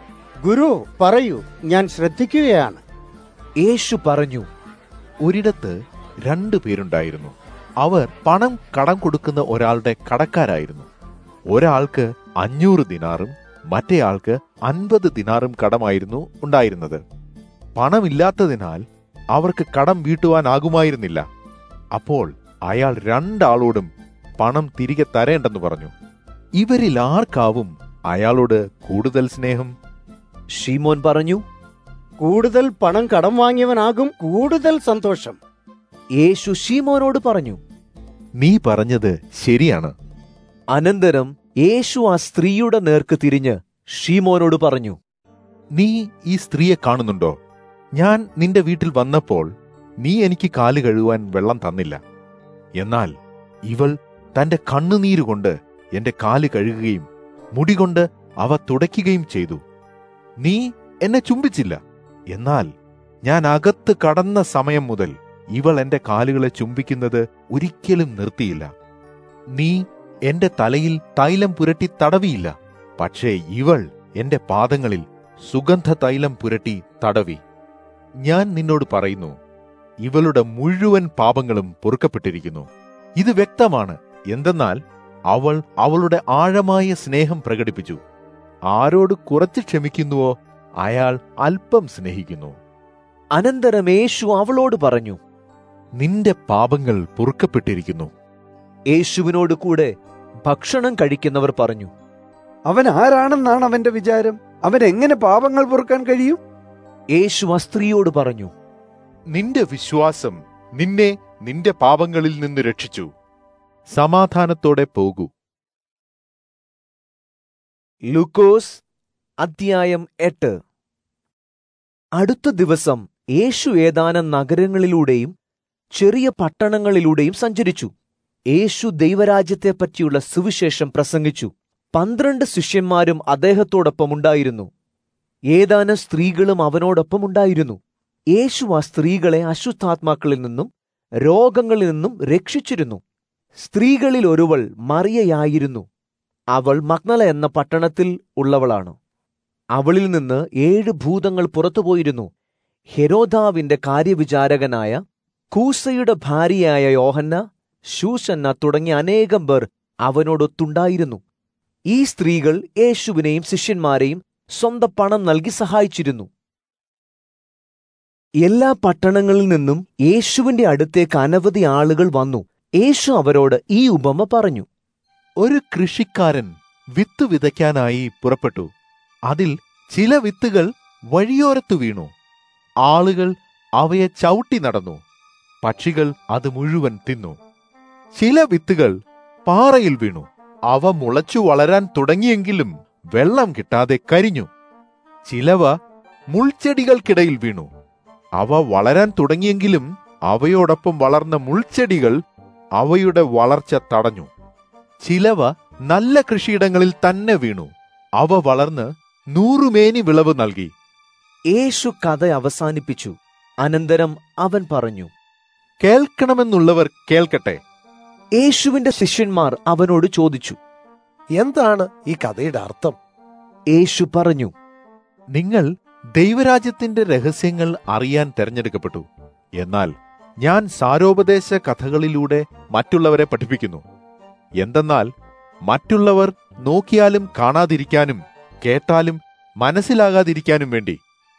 ഗുരു പറയൂ, ഞാൻ ശ്രദ്ധിക്കുകയാണ്. യേശു പറഞ്ഞു, ഒരിടത്ത് 2 പേരുണ്ടായിരുന്നു. അവർ പണം കടം കൊടുക്കുന്ന ഒരാളുടെ കടക്കാരായിരുന്നു. ഒരാൾക്ക് 500 ദിനാറും മറ്റേയാൾക്ക് 50 ദിനാറും കടമായിരുന്നു ഉണ്ടായിരുന്നത്. പണമില്ലാത്തതിനാൽ അവർക്ക് കടം വീട്ടുവാനാകുമായിരുന്നില്ല. അപ്പോൾ അയാൾ 2 ആളോടും പണം തിരികെ തരേണ്ടെന്ന് പറഞ്ഞു. ഇവരിൽ ആർക്കാവും അയാളോട് കൂടുതൽ സ്നേഹം? ശീമോൻ പറഞ്ഞു, കൂടുതൽ പണം കടം വാങ്ങിയവനാകും കൂടുതൽ സന്തോഷം. യേശു ശീമോനോട് പറഞ്ഞു, നീ പറഞ്ഞത് ശരിയാണ്. അനന്തരം യേശു ആ സ്ത്രീയുടെ നേർക്ക് തിരിഞ്ഞ് ശീമോനോട് പറഞ്ഞു, നീ ഈ സ്ത്രീയെ കാണുന്നുണ്ടോ? ഞാൻ നിന്റെ വീട്ടിൽ വന്നപ്പോൾ നീ എനിക്ക് കാല് കഴുകുവാൻ വെള്ളം തന്നില്ല. എന്നാൽ ഇവൾ തന്റെ കണ്ണുനീരുകൊണ്ട് എന്റെ കാല് കഴുകുകയും മുടികൊണ്ട് അവ തുടയ്ക്കുകയും ചെയ്തു. നീ എന്നെ ചുംബിച്ചില്ല. എന്നാൽ ഞാൻ അകത്ത് കടന്ന സമയം മുതൽ ഇവൾ എന്റെ കാലുകളെ ചുംബിക്കുന്നത് ഒരിക്കലും നിർത്തിയില്ല. നീ എന്റെ തലയിൽ തൈലം പുരട്ടി തടവിയില്ല. പക്ഷേ ഇവൾ എന്റെ പാദങ്ങളിൽ സുഗന്ധ തൈലം പുരട്ടി തടവി. ഞാൻ നിന്നോട് പറയുന്നു, ഇവളുടെ മുഴുവൻ പാപങ്ങളും പൊറുക്കപ്പെട്ടിരിക്കുന്നു. ഇത് വ്യക്തമാണ്. എന്തെന്നാൽ അവൾ അവളുടെ ആഴമായ സ്നേഹം പ്രകടിപ്പിച്ചു. ആരോട് കുറച്ച് ക്ഷമിക്കുന്നുവോ അയാൾ അല്പം സ്നേഹിക്കുന്നു. അനന്തരം യേശു അവളോട് പറഞ്ഞു, നിന്റെ പാപങ്ങൾ പൊറുക്കപ്പെട്ടിരിക്കുന്നു. യേശുവിനോട് കൂടെ ഭക്ഷണം കഴിക്കുന്നവർ പറഞ്ഞു, അവൻ ആരാണെന്നാണ് അവന്റെ വിചാരം? അവൻ എങ്ങനെ പാപങ്ങൾ പൊറുക്കാൻ കഴിയും? യേശു ആ സ്ത്രീയോട് പറഞ്ഞു, നിന്റെ വിശ്വാസം നിന്നെ നിന്റെ പാപങ്ങളിൽ നിന്ന് രക്ഷിച്ചു. സമാധാനത്തോടെ പോകൂ. ലൂക്കോസ് അധ്യായം 8. അടുത്ത ദിവസം യേശു ഏതാനും നഗരങ്ങളിലൂടെയും ചെറിയ പട്ടണങ്ങളിലൂടെയും സഞ്ചരിച്ചു. യേശു ദൈവരാജ്യത്തെപ്പറ്റിയുള്ള സുവിശേഷം പ്രസംഗിച്ചു. 12 ശിഷ്യന്മാരും അദ്ദേഹത്തോടൊപ്പം ഉണ്ടായിരുന്നു. ഏതാനും സ്ത്രീകളും അവനോടൊപ്പം ഉണ്ടായിരുന്നു. യേശു ആ സ്ത്രീകളെ അശുദ്ധാത്മാക്കളിൽ നിന്നും രോഗങ്ങളിൽ നിന്നും രക്ഷിച്ചിരുന്നു. സ്ത്രീകളിൽ ഒരുവൾ മറിയയായിരുന്നു. അവൾ മഗ്ദല എന്ന പട്ടണത്തിൽ ഉള്ളവളാണ്. അവളിൽ നിന്ന് 7 ഭൂതങ്ങൾ പുറത്തുപോയിരുന്നു. ഹെരോദാവിന്റെ കാര്യവിചാരകനായ കൂസയുടെ ഭാര്യയായ യോഹന്ന, ശൂശന്ന തുടങ്ങിയ അനേകം പേർ അവനോടൊത്തുണ്ടായിരുന്നു. ഈ സ്ത്രീകൾ യേശുവിനെയും ശിഷ്യന്മാരെയും സ്വന്തം പണം നൽകി സഹായിച്ചിരുന്നു. എല്ലാ പട്ടണങ്ങളിൽ നിന്നും യേശുവിന്റെ അടുത്തേക്ക് അനവധി ആളുകൾ വന്നു. യേശു അവരോട് ഈ ഉപമ പറഞ്ഞു. ഒരു കൃഷിക്കാരൻ വിത്ത് വിതയ്ക്കാനായി പുറപ്പെട്ടു. അതിൽ ചില വിത്തുകൾ വഴിയോരത്തു വീണു. ആളുകൾ അവയെ ചവിട്ടി നടന്നു. പക്ഷികൾ അത് മുഴുവൻ തിന്നു. ചില വിത്തുകൾ പാറയിൽ വീണു. അവ മുളച്ചു വളരാൻ തുടങ്ങിയെങ്കിലും വെള്ളം കിട്ടാതെ കരിഞ്ഞു. ചിലവ മുൾച്ചെടികൾക്കിടയിൽ വീണു. അവ വളരാൻ തുടങ്ങിയെങ്കിലും അവയോടൊപ്പം വളർന്ന മുൾച്ചെടികൾ അവയുടെ വളർച്ച തടഞ്ഞു. ചിലവ നല്ല കൃഷിയിടങ്ങളിൽ തന്നെ വീണു. അവ വളർന്ന് 100 മേനി വിളവ് നൽകി. യേശു കഥ അവസാനിപ്പിച്ചു. അനന്തരം അവൻ പറഞ്ഞു, കേൾക്കണമെന്നുള്ളവർ കേൾക്കട്ടെ. യേശുവിന്റെ ശിഷ്യന്മാർ അവനോട് ചോദിച്ചു, എന്താണ് ഈ കഥയുടെ അർത്ഥം? യേശു പറഞ്ഞു, നിങ്ങൾ ദൈവരാജ്യത്തിന്റെ രഹസ്യങ്ങൾ അറിയാൻ തെരഞ്ഞെടുക്കപ്പെട്ടു. എന്നാൽ ഞാൻ സാരോപദേശ കഥകളിലൂടെ മറ്റുള്ളവരെ പഠിപ്പിക്കുന്നു. എന്തെന്നാൽ മറ്റുള്ളവർ നോക്കിയാലും കാണാതിരിക്കാനും കേട്ടാലും മനസ്സിലാകാതിരിക്കാനും വേണ്ടി.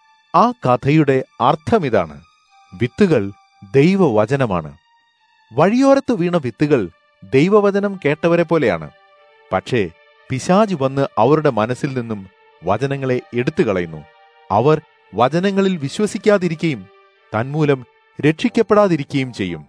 ആ കഥയുടെ അർത്ഥമിതാണ്. വിത്തുകൾ ദൈവവചനമാണ്. വഴിയോരത്ത് വീണ വിത്തുകൾ ദൈവവചനം കേട്ടവരെ പോലെയാണ്. പക്ഷേ പിശാച് വന്ന് അവരുടെ മനസ്സിൽ നിന്നും വചനങ്ങളെ എടുത്തുകളയുന്നു. അവർ വചനങ്ങളിൽ വിശ്വസിക്കാതിരിക്കുകയും തന്മൂലം രക്ഷിക്കപ്പെടാതിരിക്കുകയും ചെയ്യും.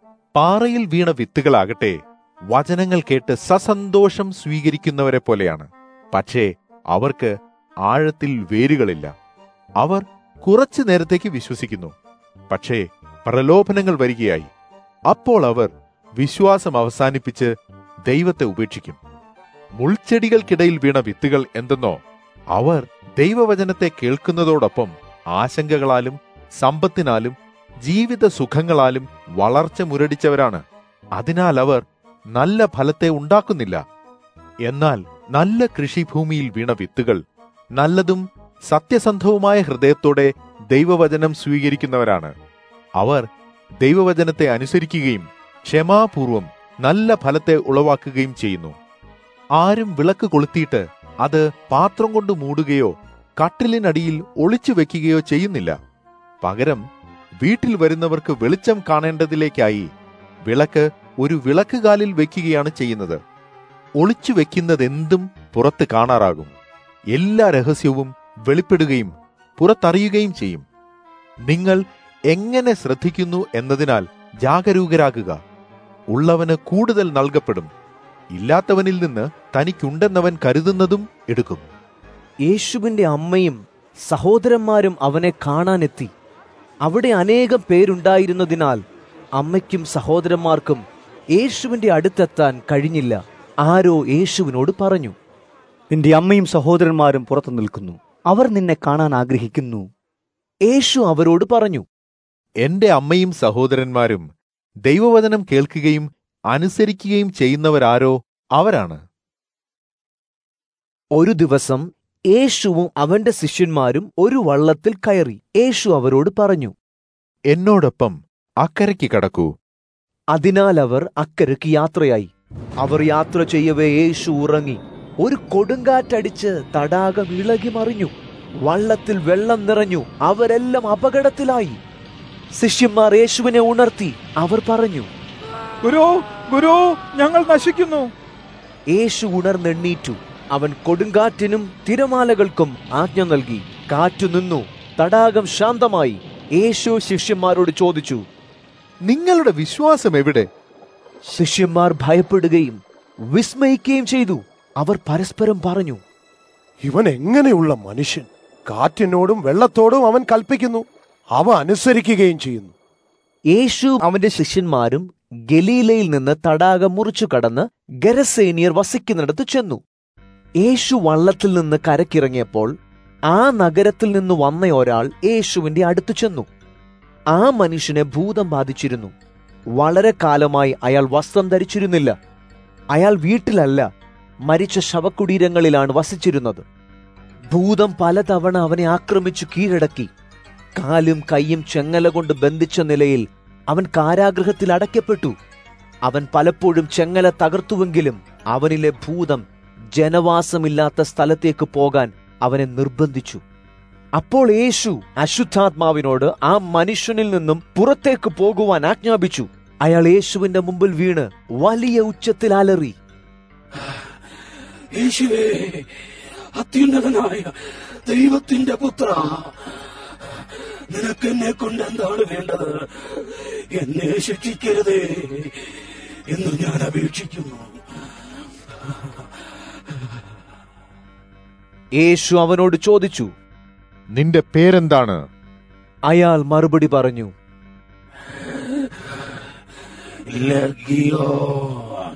പാറയിൽ വീണ വിത്തുകളാകട്ടെ വചനങ്ങൾ കേട്ട് സസന്തോഷം സ്വീകരിക്കുന്നവരെ പോലെയാണ്. പക്ഷേ അവർക്ക് ആഴത്തിൽ വേരുകളില്ല. അവർ കുറച്ചു നേരത്തേക്ക് വിശ്വസിക്കുന്നു. പക്ഷേ പ്രലോഭനങ്ങൾ വരികയായി. അപ്പോൾ അവർ വിശ്വാസം അവസാനിപ്പിച്ച് ദൈവത്തെ ഉപേക്ഷിക്കും. മുൾച്ചെടികൾക്കിടയിൽ വീണ വിത്തുകൾ എന്തെന്നോ, അവർ ദൈവവചനത്തെ കേൾക്കുന്നതോടൊപ്പം ആശങ്കകളാലും സമ്പത്തിനാലും ജീവിത സുഖങ്ങളാലും വളർച്ച മുരടിച്ചവരാണ്. അതിനാൽ അവർ നല്ല ഫലത്തെ ഉണ്ടാക്കുന്നില്ല. എന്നാൽ നല്ല കൃഷിഭൂമിയിൽ വീണ വിത്തുകൾ നല്ലതും സത്യസന്ധവുമായ ഹൃദയത്തോടെ ദൈവവചനം സ്വീകരിക്കുന്നവരാണ്. അവർ ദൈവവചനത്തെ അനുസരിക്കുകയും ക്ഷമാപൂർവം നല്ല ഫലത്തെ ഉളവാക്കുകയും ചെയ്യുന്നു. ആരും വിളക്ക് കൊളുത്തിയിട്ട് അത് പാത്രം കൊണ്ട് മൂടുകയോ കട്ടിലിനടിയിൽ ഒളിച്ചു വെക്കുകയോ ചെയ്യുന്നില്ല. പകരം വീട്ടിൽ വരുന്നവർക്ക് വെളിച്ചം കാണേണ്ടതിലേക്കായി വിളക്ക് ഒരു വിളക്കുകാലിൽ വെക്കുകയാണ് ചെയ്യുന്നത്. ഒളിച്ചു വെക്കുന്നതെന്തും പുറത്ത് കാണാറാകും. എല്ലാ രഹസ്യവും വെളിപ്പെടുകയും പുറത്തറിയുകയും ചെയ്യും. നിങ്ങൾ എങ്ങനെ ശ്രദ്ധിക്കുന്നു എന്നതിനാൽ ജാഗരൂകരാകുക. ഉള്ളവന് കൂടുതൽ നൽകപ്പെടും, ഇല്ലാത്തവനിൽ നിന്ന് തനിക്കുണ്ടെന്നവൻ കരുതുന്നതും എടുക്കും. യേശുവിന്റെ അമ്മയും സഹോദരന്മാരും അവനെ കാണാനെത്തി. അവിടെ അനേകം പേരുണ്ടായിരുന്നതിനാൽ അമ്മയ്ക്കും സഹോദരന്മാർക്കും യേശുവിന്റെ അടുത്തെത്താൻ കഴിഞ്ഞില്ല. ആരോ യേശുവിനോട് പറഞ്ഞു, നിന്റെ അമ്മയും സഹോദരന്മാരും പുറത്തു നിൽക്കുന്നു, അവർ നിന്നെ കാണാൻ ആഗ്രഹിക്കുന്നു. യേശു അവരോട് പറഞ്ഞു, എന്റെ അമ്മയും സഹോദരന്മാരും ദൈവവചനം കേൾക്കുകയും അനുസരിക്കുകയും ചെയ്യുന്നവരാരോ അവരാണ്. ഒരു ദിവസം യേശുവും അവന്റെ ശിഷ്യന്മാരും ഒരു വള്ളത്തിൽ കയറി. യേശു അവരോട് പറഞ്ഞു, എന്നോടൊപ്പം അക്കരയ്ക്ക് കടക്കൂ. അതിനാൽ അവർ അക്കരയ്ക്ക് യാത്രയായി. അവർ യാത്ര ചെയ്യവേ യേശു ഉറങ്ങി. ഒരു കൊടുങ്കാറ്റടിച്ച് തടാകം ഇളകി മറിഞ്ഞു. വള്ളത്തിൽ വെള്ളം നിറഞ്ഞു. അവരെല്ലാം അപകടത്തിലായി. ശിഷ്യന്മാർ യേശുവിനെ ഉണർത്തി. അവർ പറഞ്ഞു, ഗുരു ഗുരു, ഞങ്ങൾ നശിക്കുന്നു. യേശു ഉണർന്നെണ്ണീറ്റു. അവൻ കൊടുങ്കാറ്റിനും തിരമാലകൾക്കും ആജ്ഞ നൽകി. കാറ്റു നിന്നു. തടാകം ശാന്തമായി. യേശു ശിഷ്യന്മാരോട് ചോദിച്ചു, നിങ്ങളുടെ വിശ്വാസം എവിടെ? ശിഷ്യന്മാർ ഭയപ്പെടുകയും വിസ്മയിക്കുകയും ചെയ്തു. അവർ പരസ്പരം പറഞ്ഞു, ഇവൻ എങ്ങനെയുള്ള മനുഷ്യൻ! കാറ്റിനോടും വെള്ളത്തോടും അവൻ കൽപ്പിക്കുന്നു, അവ അനുസരിക്കുകയും ചെയ്യുന്നു. യേശു അവന്റെ ശിഷ്യന്മാരും ഗലീലയിൽ നിന്ന് തടാകം മുറിച്ചു കടന്ന് ഗരസേനിയർ വസിക്കുന്നിടത്ത് ചെന്നു. യേശു വള്ളത്തിൽ നിന്ന് കരക്കിറങ്ങിയപ്പോൾ ആ നഗരത്തിൽ നിന്ന് വന്ന ഒരാൾ യേശുവിന്റെ അടുത്തു ചെന്നു. ആ മനുഷ്യനെ ഭൂതം ബാധിച്ചിരുന്നു. വളരെ കാലമായി അയാൾ വസ്ത്രം ധരിച്ചിരുന്നില്ല. അയാൾ വീട്ടിലല്ല, മരിച്ച ശവകുടീരങ്ങളിലാണ് വസിച്ചിരുന്നത്. ഭൂതം പലതവണ അവനെ ആക്രമിച്ചു കീഴടക്കി. കാലും കൈയും ചെങ്ങല കൊണ്ട് ബന്ധിച്ച നിലയിൽ അവൻ കാരാഗൃഹത്തിൽ അടയ്ക്കപ്പെട്ടു. അവൻ പലപ്പോഴും ചെങ്ങല തകർത്തുവെങ്കിലും അവനിലെ ഭൂതം ജനവാസമില്ലാത്ത സ്ഥലത്തേക്ക് പോകാൻ അവനെ നിർബന്ധിച്ചു. അപ്പോൾ യേശു അശുദ്ധാത്മാവിനോട് ആ മനുഷ്യനിൽ നിന്നും പുറത്തേക്ക് പോകുവാൻ ആജ്ഞാപിച്ചു. അയാൾ യേശുവിന്റെ മുമ്പിൽ വീണ് വലിയ ഉച്ചത്തിൽ അലറി, യേശുവേ, അത്യുന്നതനായ ദൈവത്തിന്റെ പുത്ര, നിനക്ക് എന്നെ കൊണ്ട് എന്താണ് വേണ്ടത്? എന്നെ ശിക്ഷിക്കരുതേ എന്ന് ഞാൻ അപേക്ഷിക്കുന്നു. യേശു അവനോട് ചോദിച്ചു, നിന്റെ പേരെന്താണ്? അയാൾ മറുപടി പറഞ്ഞു, ലഗിയോൻ.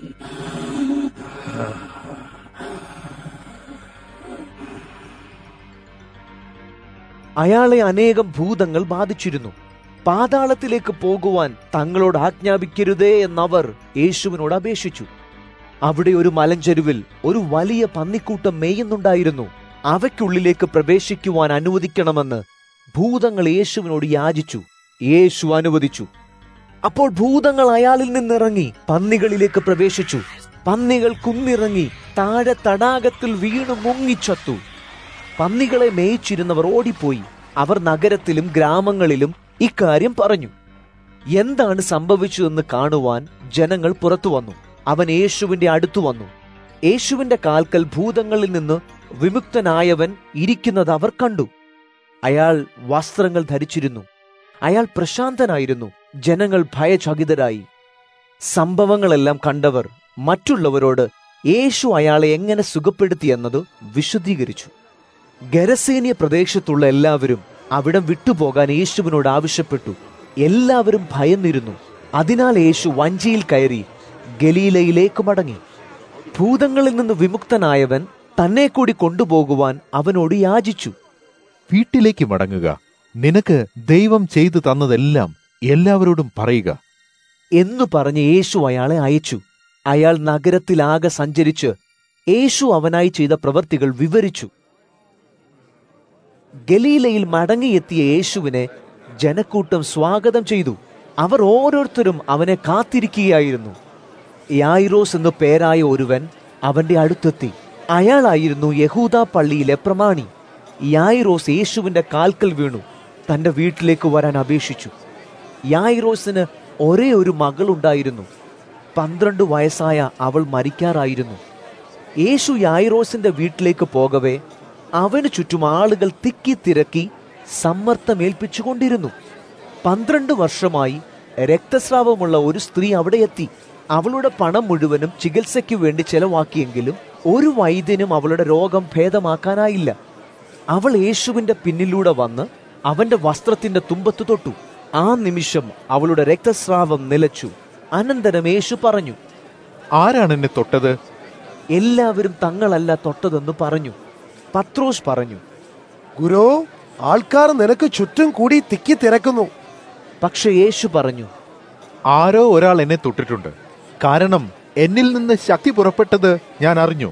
അയാളെ അനേകം ഭൂതങ്ങൾ ബാധിച്ചിരുന്നു. പാതാളത്തിലേക്ക് പോകുവാൻ തങ്ങളോട് ആജ്ഞാപിക്കരുതേ എന്നവർ യേശുവിനോട് അപേക്ഷിച്ചു. അവിടെ ഒരു മലഞ്ചെരുവിൽ ഒരു വലിയ പന്നിക്കൂട്ടം മേയുന്നുണ്ടായിരുന്നു. അവയ്ക്കുള്ളിലേക്ക് പ്രവേശിക്കുവാൻ അനുവദിക്കണമെന്ന് ഭൂതങ്ങൾ യേശുവിനോട് യാചിച്ചു. യേശു അനുവദിച്ചു. അപ്പോൾ ഭൂതങ്ങൾ അയാളിൽ നിന്നിറങ്ങി പന്നികളിലേക്ക് പ്രവേശിച്ചു. പന്നികൾ കുന്നിറങ്ങി താഴെ തടാകത്തിൽ വീണു മുങ്ങിച്ചത്തു. പന്നികളെ മേയിച്ചിരുന്നവർ ഓടിപ്പോയി. അവർ നഗരത്തിലും ഗ്രാമങ്ങളിലും ഇക്കാര്യം പറഞ്ഞു. എന്താണ് സംഭവിച്ചതെന്ന് കാണുവാൻ ജനങ്ങൾ പുറത്തു വന്നു. അവൻ യേശുവിന്റെ അടുത്തു വന്നു. യേശുവിന്റെ കാൽക്കൽ ഭൂതങ്ങളിൽ നിന്ന് വിമുക്തനായവൻ ഇരിക്കുന്നത് അവർ കണ്ടു. അയാൾ വസ്ത്രങ്ങൾ ധരിച്ചിരുന്നു. അയാൾ പ്രശാന്തനായിരുന്നു. ജനങ്ങൾ ഭയചകിതരായി. സംഭവങ്ങളെല്ലാം കണ്ടവർ മറ്റുള്ളവരോട് യേശു അയാളെ എങ്ങനെ സുഖപ്പെടുത്തിയെന്നത് വിശദീകരിച്ചു. ഗരസേന്യ പ്രദേശത്തുള്ള എല്ലാവരും അവിടം വിട്ടുപോകാൻ യേശുവിനോട് ആവശ്യപ്പെട്ടു. എല്ലാവരും ഭയന്നിരുന്നു. അതിനാൽ യേശു വഞ്ചിയിൽ കയറി ഗലീലയിലേക്ക് മടങ്ങി. ഭൂതങ്ങളിൽ നിന്ന് വിമുക്തനായവൻ തന്നെ കൂടി കൊണ്ടുപോകുവാൻ അവനോട് യാചിച്ചു. വീട്ടിലേക്ക് മടങ്ങുക, നിനക്ക് ദൈവം ചെയ്തു തന്നതെല്ലാം എല്ലാവരോടും പറയുക എന്നു പറഞ്ഞ് യേശു അയാളെ അയച്ചു. അയാൾ നഗരത്തിലാകെ സഞ്ചരിച്ച് യേശു അവനായി ചെയ്ത പ്രവൃത്തികൾ വിവരിച്ചു. ഗലീലയിൽ മടങ്ങിയെത്തിയ യേശുവിനെ ജനക്കൂട്ടം സ്വാഗതം ചെയ്തു. അവർ ഓരോരുത്തരും അവനെ കാത്തിരിക്കുകയായിരുന്നു. യായിറോസ് എന്നു പേരായ ഒരുവൻ അവന്റെ അടുത്തെത്തി. അയാളായിരുന്നു യഹൂദ പള്ളിയിലെ പ്രമാണി. യായിറോസ് യേശുവിന്റെ കാൽക്കൽ വീണു തന്റെ വീട്ടിലേക്ക് വരാൻ അപേക്ഷിച്ചു. യായിറോസിന് ഒരേ ഒരു മകളുണ്ടായിരുന്നു. 12 വയസ്സായ അവൾ മരിക്കാറായിരുന്നു. യേശു യായിറോസിന്റെ വീട്ടിലേക്ക് പോകവേ അവന് ചുറ്റും ആളുകൾ തിക്കി തിരക്കി സമ്മർദ്ദമേൽപ്പിച്ചുകൊണ്ടിരുന്നു. 12 വർഷമായി രക്തസ്രാവമുള്ള ഒരു സ്ത്രീ അവിടെ എത്തി. അവളുടെ പണം മുഴുവനും ചികിത്സയ്ക്ക് വേണ്ടി ചെലവാക്കിയെങ്കിലും ഒരു വൈദ്യനും അവളുടെ രോഗം ഭേദമാക്കാനായില്ല. അവൾ യേശുവിന്റെ പിന്നിലൂടെ വന്ന് അവന്റെ വസ്ത്രത്തിന്റെ തുമ്പത്ത് തൊട്ടു. ആ നിമിഷം അവളുടെ രക്തസ്രാവം നിലച്ചു. അനന്തരം യേശു പറഞ്ഞു, ആരാണ് എന്നെ തൊട്ടത്? എല്ലാവരും തങ്ങളല്ല തൊട്ടതെന്ന് പറഞ്ഞു. പത്രോസ് പറഞ്ഞു, ഗുരോ, ആൾക്കാർ നിനക്ക് ചുറ്റും കൂടി തിക്കി തിരക്കുന്നു. പക്ഷെ യേശു പറഞ്ഞു, ആരോ ഒരാൾ എന്നെ തൊട്ടിട്ടുണ്ട്. കാരണം എന്നിൽ നിന്ന് ശക്തി പുറപ്പെട്ടത് ഞാൻ അറിഞ്ഞു.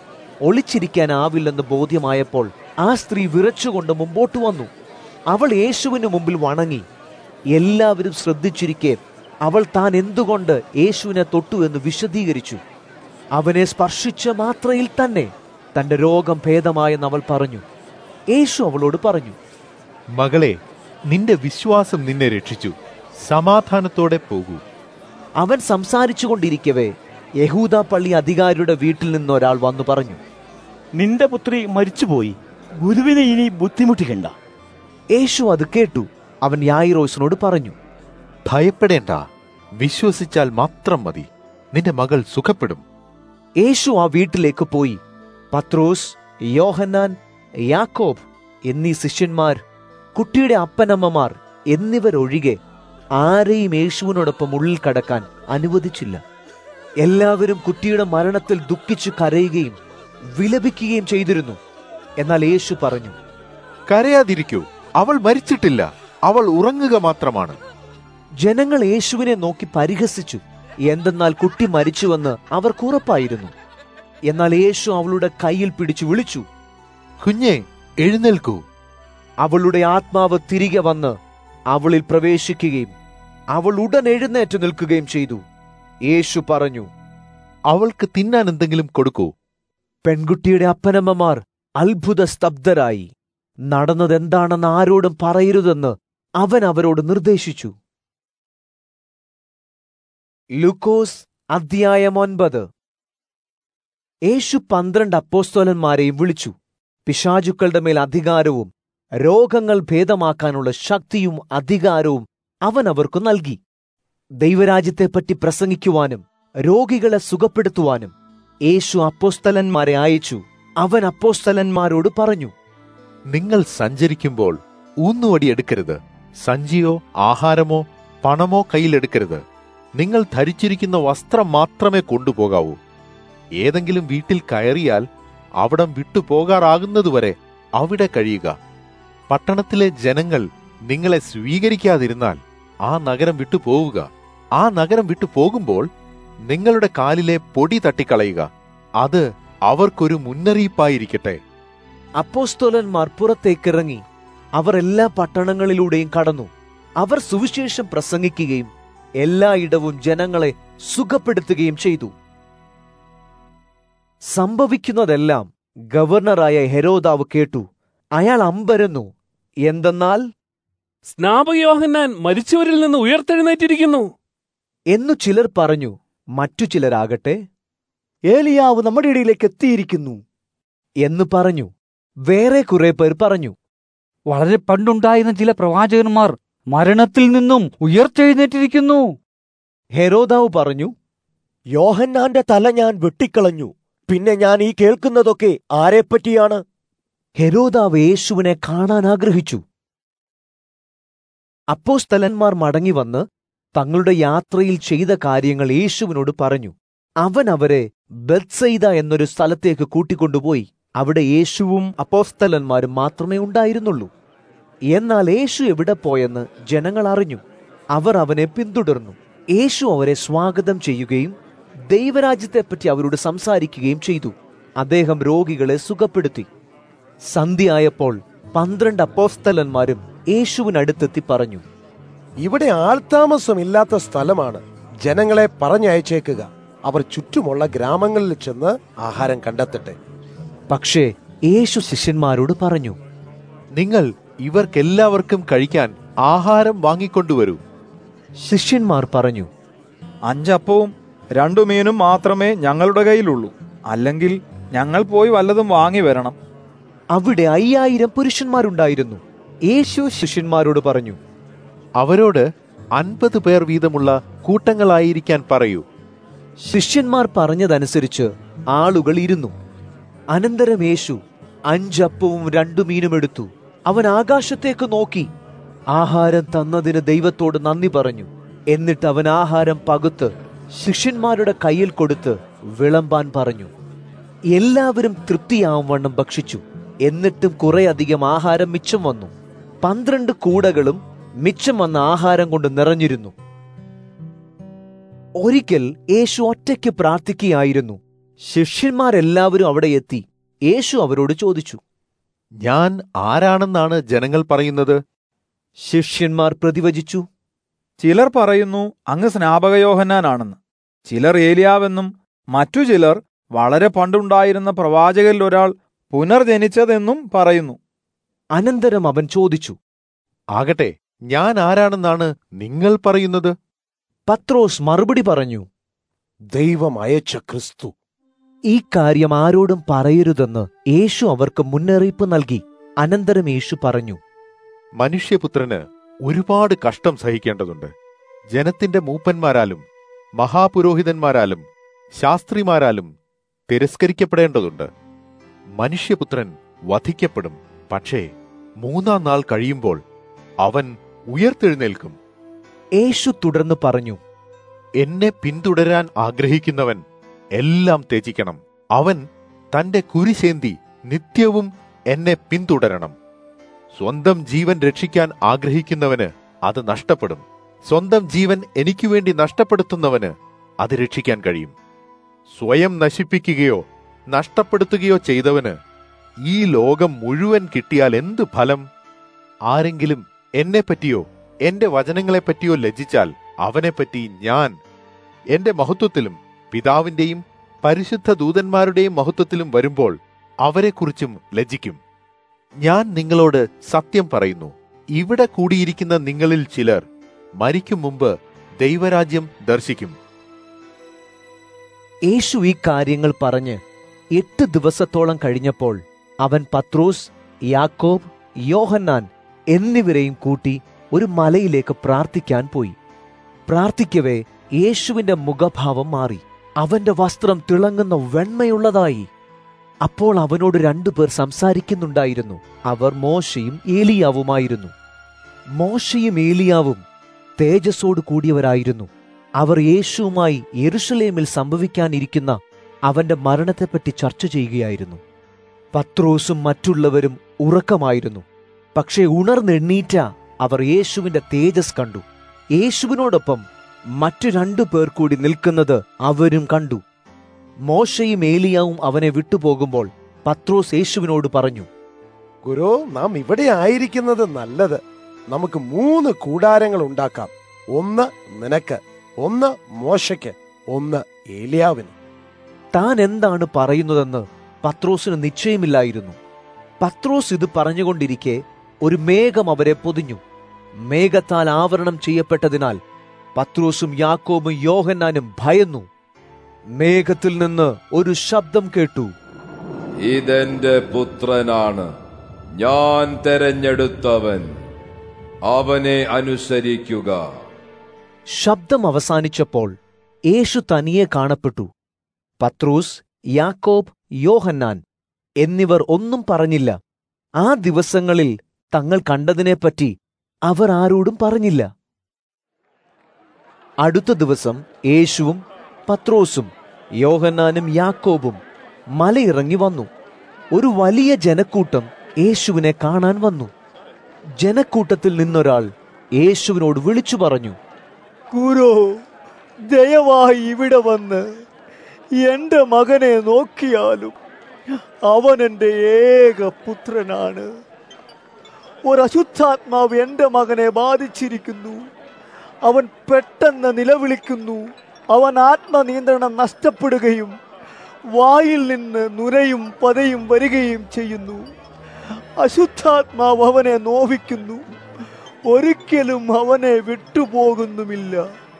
ഒളിച്ചിരിക്കാനാവില്ലെന്ന് ബോധ്യമായപ്പോൾ ആ സ്ത്രീ വിറച്ചുകൊണ്ട് മുമ്പോട്ട് വന്നു. അവൾ യേശുവിന് മുമ്പിൽ വണങ്ങി. എല്ലാവരും ശ്രദ്ധിച്ചിരിക്കെ അവൾ താൻ എന്തുകൊണ്ട് യേശുവിനെ തൊട്ടു എന്ന് വിശദീകരിച്ചു. അവനെ സ്പർശിച്ച മാത്രയിൽ തന്നെ തന്റെ രോഗം ഭേദമായെന്ന് അവൾ പറഞ്ഞു. യേശു അവളോട് പറഞ്ഞു, മകളെ, നിന്റെ വിശ്വാസം നിന്നെ രക്ഷിച്ചു. സമാധാനത്തോടെ പോകൂ. അവൻ സംസാരിച്ചു കൊണ്ടിരിക്കവേ യഹൂദ പള്ളി അധികാരിയുടെ വീട്ടിൽ നിന്ന് ഒരാൾ വന്നു പറഞ്ഞു, നിന്റെ പുത്രി മരിച്ചുപോയി, ഗുരുവിനെ ഇനി ബുദ്ധിമുട്ടിക്കണ്ട. യേശു അത് കേട്ടു. അവൻ യായിറോസിനോട് പറഞ്ഞു, ഭയപ്പെടേണ്ട, വിശ്വസിച്ചാൽ മാത്രം മതി, നിന്റെ മകൾ സുഖപ്പെടും. യേശു ആ വീട്ടിലേക്ക് പോയി. പത്രോസ്, യോഹന്നാൻ, യാക്കോബ് എന്നീ ശിഷ്യന്മാർ, കുട്ടിയുടെ അപ്പനമ്മമാർ എന്നിവരൊഴികെ ആരെയും യേശുവിനോടൊപ്പം ഉള്ളിൽ കടക്കാൻ അനുവദിച്ചില്ല. എല്ലാവരും കുട്ടിയുടെ മരണത്തിൽ ദുഃഖിച്ചു കരയുകയും വിലപിക്കുകയും ചെയ്തിരുന്നു. എന്നാൽ യേശു പറഞ്ഞു, കരയാതിരിക്കൂ, അവൾ മരിച്ചിട്ടില്ല, അവൾ ഉറങ്ങുക മാത്രമാണ്. ജനങ്ങൾ യേശുവിനെ നോക്കി പരിഹസിച്ചു. എന്തെന്നാൽ കുട്ടി മരിച്ചുവെന്ന് അവർക്ക് ഉറപ്പായിരുന്നു. എന്നാൽ യേശു അവളുടെ കയ്യിൽ പിടിച്ചു വിളിച്ചു, കുഞ്ഞെ, എഴുന്നേൽക്കൂ. അവളുടെ ആത്മാവ് തിരികെ വന്ന് അവളിൽ പ്രവേശിക്കുകയും അവൾ ഉടൻ എഴുന്നേറ്റ് നിൽക്കുകയും ചെയ്തു. യേശു പറഞ്ഞു, അവൾക്ക് തിന്നാൻ എന്തെങ്കിലും കൊടുക്കൂ. പെൺകുട്ടിയുടെ അപ്പനമ്മമാർ അത്ഭുത സ്തബ്ധരായി. നടന്നതെന്താണെന്ന് ആരോടും പറയരുതെന്ന് അവൻ അവരോട് നിർദ്ദേശിച്ചു. ലൂക്കോസ് അധ്യായം 9. യേശു 12 അപ്പോസ്തലന്മാരെയും വിളിച്ചു. പിശാചുക്കളുടെ മേൽ അധികാരവും രോഗങ്ങൾ ഭേദമാക്കാനുള്ള ശക്തിയും അധികാരവും അവൻ അവർക്കു നൽകി. ദൈവരാജ്യത്തെപ്പറ്റി പ്രസംഗിക്കുവാനും രോഗികളെ സുഖപ്പെടുത്തുവാനും യേശു അപ്പോസ്തലന്മാരെ അയച്ചു. അവൻ അപ്പോസ്തലന്മാരോട് പറഞ്ഞു, നിങ്ങൾ സഞ്ചരിക്കുമ്പോൾ ഊന്നുവടി എടുക്കരുത്. സഞ്ചിയോ ആഹാരമോ പണമോ കയ്യിലെടുക്കരുത്. നിങ്ങൾ ധരിച്ചിരിക്കുന്ന വസ്ത്രം മാത്രമേ കൊണ്ടുപോകാവൂ. ഏതെങ്കിലും വീട്ടിൽ കയറിയാൽ അവിടം വിട്ടുപോകാറാകുന്നതുവരെ അവിടെ കഴിയുക. പട്ടണത്തിലെ ജനങ്ങൾ നിങ്ങളെ സ്വീകരിക്കാതിരുന്നാൽ ആ നഗരം വിട്ടുപോവുക. ആ നഗരം വിട്ടുപോകുമ്പോൾ നിങ്ങളുടെ കാലിലെ പൊടി തട്ടിക്കളയുക. അത് അവർക്കൊരു മുന്നറിയിപ്പായിരിക്കട്ടെ. അപ്പോസ്തലന്മാർ പുറത്തേക്കിറങ്ങി അവർ എല്ലാ പട്ടണങ്ങളിലൂടെയും കടന്നു. അവർ സുവിശേഷം പ്രസംഗിക്കുകയും എല്ലായിടവും ജനങ്ങളെ സുഖപ്പെടുത്തുകയും ചെയ്തു. സംഭവിക്കുന്നതെല്ലാം ഗവർണറായ ഹെരോദാവ് കേട്ടു. അയാൾ അമ്പരന്നു. എന്തെന്നാൽ സ്നാപക യോഹന്നാൻ മരിച്ചവരിൽ നിന്ന് ഉയർത്തെഴുന്നേറ്റിരിക്കുന്നു എന്നു ചിലർ പറഞ്ഞു. മറ്റു ചിലരാകട്ടെ ഏലിയാവ് നമ്മുടെ ഇടയിലേക്ക് എത്തിയിരിക്കുന്നു എന്ന് പറഞ്ഞു. വേറെ കുറെ പേർ പറഞ്ഞു, വളരെ പണ്ടുണ്ടായിരുന്ന ചില പ്രവാചകന്മാർ മരണത്തിൽ നിന്നും ഉയർത്തെഴുന്നേറ്റിരിക്കുന്നു. ഹെരോദാവ് പറഞ്ഞു, യോഹന്നാന്റെ തല ഞാൻ വെട്ടിക്കളഞ്ഞു. പിന്നെ ഞാൻ ഈ കേൾക്കുന്നതൊക്കെ ആരെപ്പറ്റിയാണ്? ഹെരോദാവ് യേശുവിനെ കാണാൻ ആഗ്രഹിച്ചു. അപ്പോസ്തലന്മാർ മടങ്ങിവന്ന് തങ്ങളുടെ യാത്രയിൽ ചെയ്ത കാര്യങ്ങൾ യേശുവിനോട് പറഞ്ഞു. അവൻ അവരെ ബെത്സയിദ എന്നൊരു സ്ഥലത്തേക്ക് കൂട്ടിക്കൊണ്ടുപോയി. അവിടെ യേശുവും അപ്പോസ്തലന്മാരും മാത്രമേ ഉണ്ടായിരുന്നുള്ളൂ. എന്നാൽ യേശു എവിടെ പോയെന്ന് ജനങ്ങൾ അറിഞ്ഞു. അവർ അവനെ പിന്തുടർന്നു. യേശു അവരെ സ്വാഗതം ചെയ്യുകയും ദൈവരാജ്യത്തെപ്പറ്റി അവരോട് സംസാരിക്കുകയും ചെയ്തു. അദ്ദേഹം രോഗികളെ സുഖപ്പെടുത്തി. സന്ധ്യയായപ്പോൾ 12 അപ്പോസ്തലന്മാരും യേശുവിനടുത്തെത്തി പറഞ്ഞു, ഇവിടെ ആൾതാമസമില്ലാത്ത സ്ഥലമാണ്. ജനങ്ങളെ പറഞ്ഞയച്ചേക്കുക. അവർ ചുറ്റുമുള്ള ഗ്രാമങ്ങളിൽ ചെന്ന് ആഹാരം കണ്ടെത്തട്ടെ. പക്ഷേ യേശു ശിഷ്യന്മാരോട് പറഞ്ഞു, നിങ്ങൾ ഇവർക്കെല്ലാവർക്കും കഴിക്കാൻ ആഹാരം വാങ്ങിക്കൊണ്ടുവരൂ. ശിഷ്യന്മാർ പറഞ്ഞു, 5 അപ്പവും 2 മീനും മാത്രമേ ഞങ്ങളുടെ കയ്യിലുള്ളൂ. അല്ലെങ്കിൽ ഞങ്ങൾ പോയി വല്ലതും വാങ്ങി വരണം. അവിടെ 5000 പുരുഷന്മാരുണ്ടായിരുന്നു. യേശു ശിഷ്യന്മാരോട് പറഞ്ഞു, അവരോട് 50 പേർ വീതമുള്ള കൂട്ടങ്ങളായിരിക്കാൻ പറയൂ. ശിഷ്യന്മാർ പറഞ്ഞതനുസരിച്ച് ആളുകൾ ഇരുന്നു. അനന്തരം യേശു 5 അപ്പവും 2 മീനും എടുത്തു. അവൻ ആകാശത്തേക്ക് നോക്കി ആഹാരം തന്നതിന് ദൈവത്തോട് നന്ദി പറഞ്ഞു. എന്നിട്ട് അവൻ ആഹാരം പകുത്ത് ശിഷ്യന്മാരുടെ കയ്യിൽ കൊടുത്ത് വിളമ്പാൻ പറഞ്ഞു. എല്ലാവരും തൃപ്തിയാവും വണ്ണം ഭക്ഷിച്ചു. എന്നിട്ടും കുറെ അധികം ആഹാരം മിച്ചം വന്നു. 12 കൂടകളും മിച്ചം വന്ന ആഹാരം കൊണ്ട് നിറഞ്ഞിരുന്നു. ഒരിക്കൽ യേശു ഒറ്റയ്ക്ക് പ്രാർത്ഥിക്കുകയായിരുന്നു. ശിഷ്യന്മാരെല്ലാവരും അവിടെ എത്തി. യേശു അവരോട് ചോദിച്ചു, ഞാൻ ആരാണെന്നാണ് ജനങ്ങൾ പറയുന്നത്? ശിഷ്യന്മാർ പ്രതിവചിച്ചു, ചിലർ പറയുന്നു അങ്ങ് സ്നാപക യോഹന്നാനാണെന്ന്, ചിലർ ഏലിയാവെന്നും, മറ്റു ചിലർ വളരെ പണ്ടുണ്ടായിരുന്ന പ്രവാചകരിൽ ഒരാൾ പുനർജനിച്ചതെന്നും പറയുന്നു. അനന്തരം അവൻ ചോദിച്ചു, ആകട്ടെ, ഞാൻ ആരാണെന്നാണ് നിങ്ങൾ പറയുന്നത്? പത്രോസ് മറുപടി പറഞ്ഞു, ദൈവം അയച്ച ക്രിസ്തു. ഈ കാര്യം ആരോടും പറയരുതെന്ന് യേശു അവർക്ക് മുന്നറിയിപ്പ് നൽകി. അനന്തരം യേശു പറഞ്ഞു, മനുഷ്യപുത്രന് ഒരുപാട് കഷ്ടം സഹിക്കേണ്ടതുണ്ട്. ജനത്തിന്റെ മൂപ്പന്മാരാലും മഹാപുരോഹിതന്മാരാലും ശാസ്ത്രിമാരാലും തിരസ്കരിക്കപ്പെടേണ്ടതുണ്ട്. മനുഷ്യപുത്രൻ വധിക്കപ്പെടും. പക്ഷേ 3-ാം നാൾ കഴിയുമ്പോൾ അവൻ ഉയർത്തെഴുന്നേൽക്കും. യേശു തുടർന്ന് പറഞ്ഞു, എന്നെ പിന്തുടരാൻ ആഗ്രഹിക്കുന്നവൻ എല്ലാം ത്യജിക്കണം. അവൻ തന്റെ കുരിശേന്തി നിത്യവും എന്നെ പിന്തുടരണം. സ്വന്തം ജീവൻ രക്ഷിക്കാൻ ആഗ്രഹിക്കുന്നവന് അത് നഷ്ടപ്പെടും. സ്വന്തം ജീവൻ എനിക്കുവേണ്ടി നഷ്ടപ്പെടുത്തുന്നവന് അത് രക്ഷിക്കാൻ കഴിയും. സ്വയം നശിപ്പിക്കുകയോ നഷ്ടപ്പെടുത്തുകയോ ചെയ്തവന് ഈ ലോകം മുഴുവൻ കിട്ടിയാൽ എന്ത് ഫലം? ആരെങ്കിലും എന്നെപ്പറ്റിയോ എന്റെ വചനങ്ങളെപ്പറ്റിയോ ലജ്ജിച്ചാൽ അവനെപ്പറ്റി ഞാൻ എന്റെ മഹത്വത്തിലും പിതാവിന്റെയും പരിശുദ്ധ ദൂതന്മാരുടെയും മഹത്വത്തിലും വരുമ്പോൾ അവരെക്കുറിച്ചും ലജ്ജിക്കും. ഞാൻ നിങ്ങളോട് സത്യം പറയുന്നു, ഇവിടെ കൂടിയിരിക്കുന്ന നിങ്ങളിൽ ചിലർ മരിക്കും മുമ്പ് ദൈവരാജ്യം ദർശിക്കും. യേശു ഈ കാര്യങ്ങൾ പറഞ്ഞ് 8 ദിവസത്തോളം കഴിഞ്ഞപ്പോൾ അവൻ പത്രോസ്, യാക്കോബ്, യോഹന്നാൻ എന്നിവരെയും കൂട്ടി ഒരു മലയിലേക്ക് പ്രാർത്ഥിക്കാൻ പോയി. പ്രാർത്ഥിക്കവേ യേശുവിന്റെ മുഖഭാവം മാറി. അവന്റെ വസ്ത്രം തിളങ്ങുന്ന വെണ്മയുള്ളതായി. അപ്പോൾ അവനോട് 2 പേർ സംസാരിക്കുന്നുണ്ടായിരുന്നു. അവർ മോശയും ഏലിയാവുമായിരുന്നു. മോശയും ഏലിയാവും തേജസ്സോട് കൂടിയവരായിരുന്നു. അവർ യേശുവുമായി യെരുശലേമിൽ സംഭവിക്കാനിരിക്കുന്ന അവന്റെ മരണത്തെപ്പറ്റി ചർച്ച ചെയ്യുകയായിരുന്നു. പത്രോസും മറ്റുള്ളവരും ഉറക്കമായിരുന്നു. പക്ഷേ ഉണർന്നെണ്ണീറ്റ അവർ യേശുവിന്റെ തേജസ് കണ്ടു. യേശുവിനോടൊപ്പം മറ്റു 2 പേർ കൂടി നിൽക്കുന്നത് അവരും കണ്ടു. മോശയും ഏലിയാവും അവനെ വിട്ടുപോകുമ്പോൾ പത്രോസ് യേശുവിനോട് പറഞ്ഞു, ഗുരു, നാം ഇവിടെ ആയിരിക്കുന്നത് നല്ലത്. നമുക്ക് 3 കൂടാരങ്ങൾ ഉണ്ടാക്കാം. ഒന്ന് നിനക്ക്, ഒന്ന് മോശയ്ക്ക്, ഒന്ന് ഏലിയാവിന്. താൻ എന്താണ് പറയുന്നതെന്ന് പത്രോസിന് നിശ്ചയമില്ലായിരുന്നു. പത്രോസ് ഇത് പറഞ്ഞുകൊണ്ടിരിക്കെ ഒരു മേഘം അവരെ പൊതിഞ്ഞു. മേഘത്താൽ ആവരണം ചെയ്യപ്പെട്ടതിനാൽ പത്രോസും യാക്കോബും യോഹന്നാനും ഭയന്നു. മേഘത്തിൽ നിന്ന് ഒരു ശബ്ദം കേട്ടു, ഇതെന്റെ പുത്രനാണ്, ഞാൻ തെരഞ്ഞെടുത്തവൻ, അവനെ അനുസരിക്കുക. ശബ്ദം അവസാനിച്ചപ്പോൾ യേശു തനിയെ കാണപ്പെട്ടു. പത്രോസ്, യാക്കോബ്, യോഹന്നാൻ എന്നിവർ ഒന്നും പറഞ്ഞില്ല. ആ ദിവസങ്ങളിൽ തങ്ങൾ കണ്ടതിനെപ്പറ്റി അവർ ആരോടും പറഞ്ഞില്ല. അടുത്ത ദിവസം യേശുവും പത്രോസും യോഹന്നാനും യാക്കോബും മലയിറങ്ങി വന്നു. ഒരു വലിയ ജനക്കൂട്ടം യേശുവിനെ കാണാൻ വന്നു. ജനക്കൂട്ടത്തിൽ നിന്നൊരാൾ യേശുവിനോട് വിളിച്ചു പറഞ്ഞു, ഗുരു, ദയവായി ഇവിടെ വന്ന് എന്റെ മകനെ നോക്കിയാലും. അവൻ എന്റെ ഏക പുത്രനാണ്. ഒരശുദ്ധാത്മാവ് എന്റെ മകനെ ബാധിച്ചിരിക്കുന്നു. അവൻ പെട്ടെന്ന് നിലവിളിക്കുന്നു. അവൻ ആത്മനിയന്ത്രണം നഷ്ടപ്പെടുകയും വായിൽ നിന്ന് നുരയും പതയും വരികയും ചെയ്യുന്നു. അശുദ്ധാത്മാവ് അവനെ നോവിക്കുന്നു. ഒരിക്കലും അവനെ വിട്ടുപോകുന്നുമില്ല.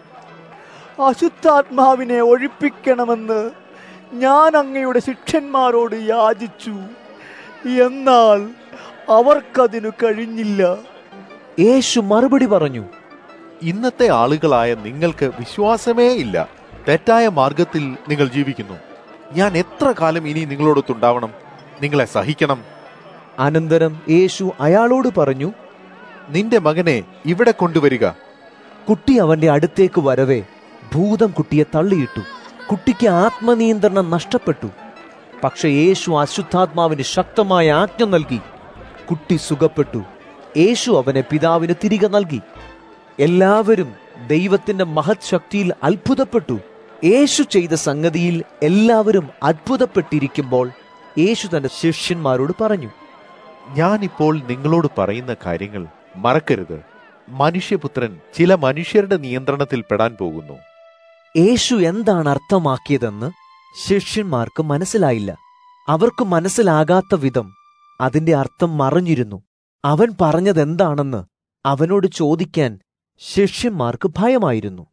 അശുദ്ധാത്മാവിനെ ഒഴിപ്പിക്കണമെന്ന് ഞാൻ അങ്ങയുടെ ശിഷ്യന്മാരോട് യാചിച്ചു, എന്നാൽ അവർക്കതിനു കഴിഞ്ഞില്ല. യേശു മറുപടി പറഞ്ഞു, ഇന്നത്തെ ആളുകളായ നിങ്ങൾക്ക് വിശ്വാസമേ ഇല്ല. തെറ്റായ മാർഗത്തിൽ നിങ്ങൾ ജീവിക്കുന്നു. ഞാൻ എത്ര കാലം ഇനി നിങ്ങളോടൊത്തുണ്ടാവണം? നിങ്ങളെ സഹിക്കണം. അനന്തരം യേശു അയാളോട് പറഞ്ഞു, നിന്റെ മകനെ ഇവിടെ കൊണ്ടുവരിക. കുട്ടി അവന്റെ അടുത്തേക്ക് വരവേ ഭൂതം കുട്ടിയെ തള്ളിയിട്ടു. കുട്ടിക്ക് ആത്മനിയന്ത്രണം നഷ്ടപ്പെട്ടു. പക്ഷെ യേശു അശുദ്ധാത്മാവിന് ശക്തമായ ആജ്ഞ നൽകി. കുട്ടി സുഖപ്പെട്ടു. യേശു അവനെ പിതാവിന് തിരികെ നൽകി. എല്ലാവരും ദൈവത്തിന്റെ മഹത് ശക്തിയിൽ അത്ഭുതപ്പെട്ടു. യേശു ചെയ്ത സംഗതിയിൽ എല്ലാവരും അത്ഭുതപ്പെട്ടിരിക്കുമ്പോൾ യേശു തന്റെ ശിഷ്യന്മാരോട് പറഞ്ഞു, ഞാനിപ്പോൾ നിങ്ങളോട് പറയുന്ന കാര്യങ്ങൾ മറക്കരുത്. മനുഷ്യപുത്രൻ ചില മനുഷ്യരുടെ നിയന്ത്രണത്തിൽ പെടാൻ പോകുന്നു. യേശു എന്താണ് അർത്ഥമാക്കിയതെന്ന് ശിഷ്യന്മാർക്ക് മനസ്സിലായില്ല. അവർക്ക് മനസ്സിലാകാത്ത വിധം അതിന്റെ അർത്ഥം മറഞ്ഞിരുന്നു. അവൻ പറഞ്ഞതെന്താണെന്ന് അവനോട് ചോദിക്കാൻ ശിഷ്യന്മാർക്ക് ഭയമായിരുന്നു.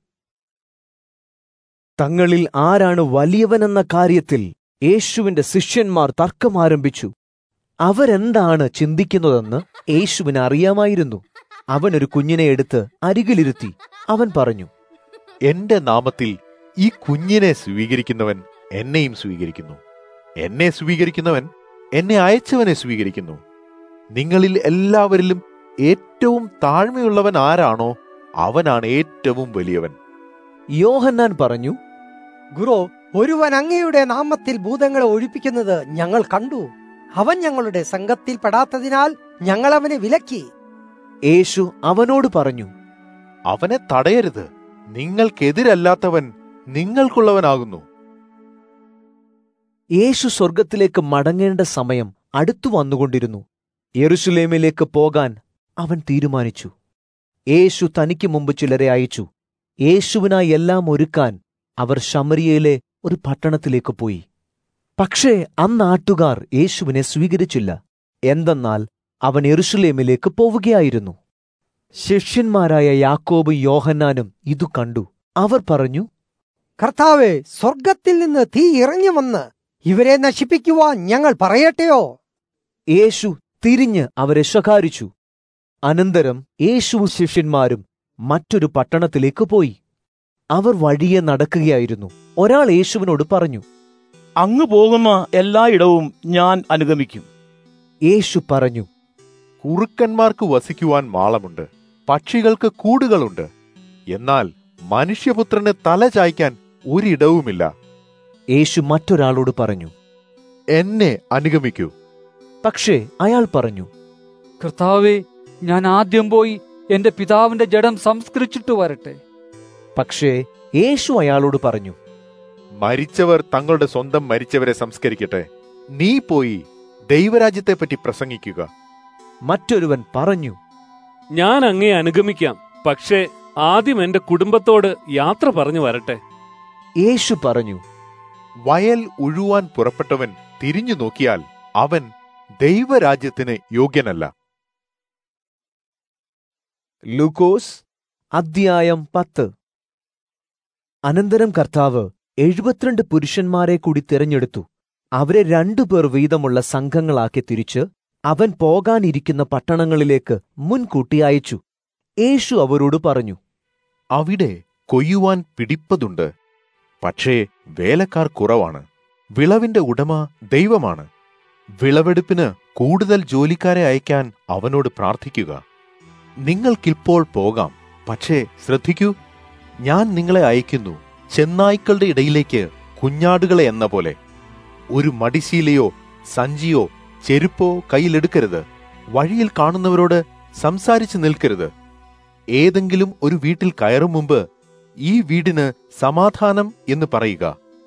തങ്ങളിൽ ആരാണ് വലിയവനെന്ന കാര്യത്തിൽ യേശുവിന്റെ ശിഷ്യന്മാർ തർക്കമാരംഭിച്ചു. അവരെന്താണ് ചിന്തിക്കുന്നതെന്ന് യേശുവിന് അറിയാമായിരുന്നു. അവൻ ഒരു കുഞ്ഞിനെ എടുത്ത് അരികിലിരുത്തി. അവൻ പറഞ്ഞു, എന്റെ നാമത്തിൽ ഈ കുഞ്ഞിനെ സ്വീകരിക്കുന്നവൻ എന്നെയും സ്വീകരിക്കുന്നു. എന്നെ സ്വീകരിക്കുന്നവൻ എന്നെ അയച്ചവനെ സ്വീകരിക്കുന്നു. നിങ്ങളിൽ എല്ലാവരിലും ഏറ്റവും താഴ്മയുള്ളവൻ ആരാണോ അവനാണ് ഏറ്റവും വലിയവൻ. യോഹന്നാൻ പറഞ്ഞു, ഗുരു, ഒരുവൻ അങ്ങയുടെ നാമത്തിൽ ഭൂതങ്ങളെ ഒഴിപ്പിക്കുന്നത് ഞങ്ങൾ കണ്ടു. അവൻ ഞങ്ങളുടെ സംഘത്തിൽ പെടാത്തതിനാൽ ഞങ്ങൾ അവനെ വിലക്കി. യേശു അവനോട് പറഞ്ഞു, അവനെ തടയരുത്. നിങ്ങൾക്കെതിരല്ലാത്തവൻ നിങ്ങൾക്കുള്ളവനാകുന്നു. യേശു സ്വർഗത്തിലേക്ക് മടങ്ങേണ്ട സമയം അടുത്തു വന്നുകൊണ്ടിരുന്നു. യെരുശലേമിലേക്ക് പോകാൻ അവൻ തീരുമാനിച്ചു. യേശു തനിക്ക് മുമ്പ് ചിലരെ അയച്ചു. യേശുവിനായി എല്ലാം ഒരുക്കാൻ അവർ ശമരിയയിലെ ഒരു പട്ടണത്തിലേക്ക് പോയി. പക്ഷേ അന്നാട്ടുകാർ യേശുവിനെ സ്വീകരിച്ചില്ല. എന്തെന്നാൽ അവൻ യെരൂശലേമിലേക്ക് പോവുകയായിരുന്നു. ശിഷ്യന്മാരായ യാക്കോബും യോഹന്നാനും ഇതു കണ്ടു. അവർ പറഞ്ഞു, കർത്താവേ, സ്വർഗത്തിൽ നിന്ന് തീ ഇറങ്ങി വന്ന് ഇവരെ നശിപ്പിക്കുവാൻ ഞങ്ങൾ പറയട്ടെയോ? യേശു തിരിഞ്ഞ് അവരെ ശകാരിച്ചു. അനന്തരം യേശുവും ശിഷ്യന്മാരും മറ്റൊരു പട്ടണത്തിലേക്ക് പോയി. അവർ വഴിയെ നടക്കുകയായിരുന്നു. ഒരാൾ യേശുവിനോട് പറഞ്ഞു, അങ്ങ് പോകുന്ന എല്ലായിടവും ഞാൻ അനുഗമിക്കും. യേശു പറഞ്ഞു, കുറുക്കന്മാർക്ക് വസിക്കുവാൻ മാളമുണ്ട്, പക്ഷികൾക്ക് കൂടുകളുണ്ട്, എന്നാൽ മനുഷ്യപുത്രന് തല ചായ്ക്കാൻ ഒരിടവുമില്ല. യേശു മറ്റൊരാളോട് പറഞ്ഞു, എന്നെ അനുഗമിക്കൂ. പക്ഷേ അയാൾ പറഞ്ഞു, കർത്താവേ, ഞാൻ ആദ്യം പോയി എന്റെ പിതാവിന്റെ ജഡം സംസ്കരിച്ചിട്ട് വരട്ടെ. പക്ഷേ യേശു അയാളോട് പറഞ്ഞു, മരിച്ചവർ തങ്ങളുടെ സ്വന്തം മരിച്ചവരെ സംസ്കരിക്കട്ടെ, നീ പോയി ദൈവരാജ്യത്തെപ്പറ്റി പ്രസംഗിക്കുക. മറ്റൊരുവൻ പറഞ്ഞു, ഞാൻ അങ്ങേ അനുഗമിക്കാം, പക്ഷേ ആദ്യം എന്റെ കുടുംബത്തോട് യാത്ര പറഞ്ഞു വരട്ടെ. യേശു പറഞ്ഞു, വയൽ ഉഴുവാൻ പുറപ്പെട്ടവൻ തിരിഞ്ഞു നോക്കിയാൽ അവൻ ദൈവരാജ്യത്തിന് യോഗ്യനല്ല. ലൂക്കോസ് അദ്ധ്യായം 10. അനന്തരം കർത്താവ് 72 പുരുഷന്മാരെ കൂടി തിരഞ്ഞെടുത്തു. അവരെ 2 പേർ വീതമുള്ള സംഘങ്ങളാക്കി തിരിച്ച് അവൻ പോകാനിരിക്കുന്ന പട്ടണങ്ങളിലേക്ക് മുൻകൂട്ടി അയച്ചു. യേശു അവരോട് പറഞ്ഞു, അവിടെ കൊയ്യുവാൻ പിടിപ്പതുണ്ട്, പക്ഷേ വേലക്കാർ കുറവാണ്. വിളവിന്റെ ഉടമ ദൈവമാണ്. വിളവെടുപ്പിന് കൂടുതൽ ജോലിക്കാരെ അയക്കാൻ അവനോട് പ്രാർത്ഥിക്കുക. നിങ്ങൾക്കിപ്പോൾ പോകാം, പക്ഷേ ശ്രദ്ധിക്കൂ, ഞാൻ നിങ്ങളെ അയക്കുന്നു ചെന്നായ്ക്കളുടെ ഇടയിലേക്ക് കുഞ്ഞാടുകളെ എന്ന പോലെ. ഒരു മടിശീലയോ സഞ്ചിയോ ചെരുപ്പോ കയ്യിലെടുക്കരുത്. വഴിയിൽ കാണുന്നവരോട് സംസാരിച്ചു നിൽക്കരുത്. ഏതെങ്കിലും ഒരു വീട്ടിൽ കയറും മുമ്പ് ഈ വീടിന് സമാധാനം എന്ന് പറയുക.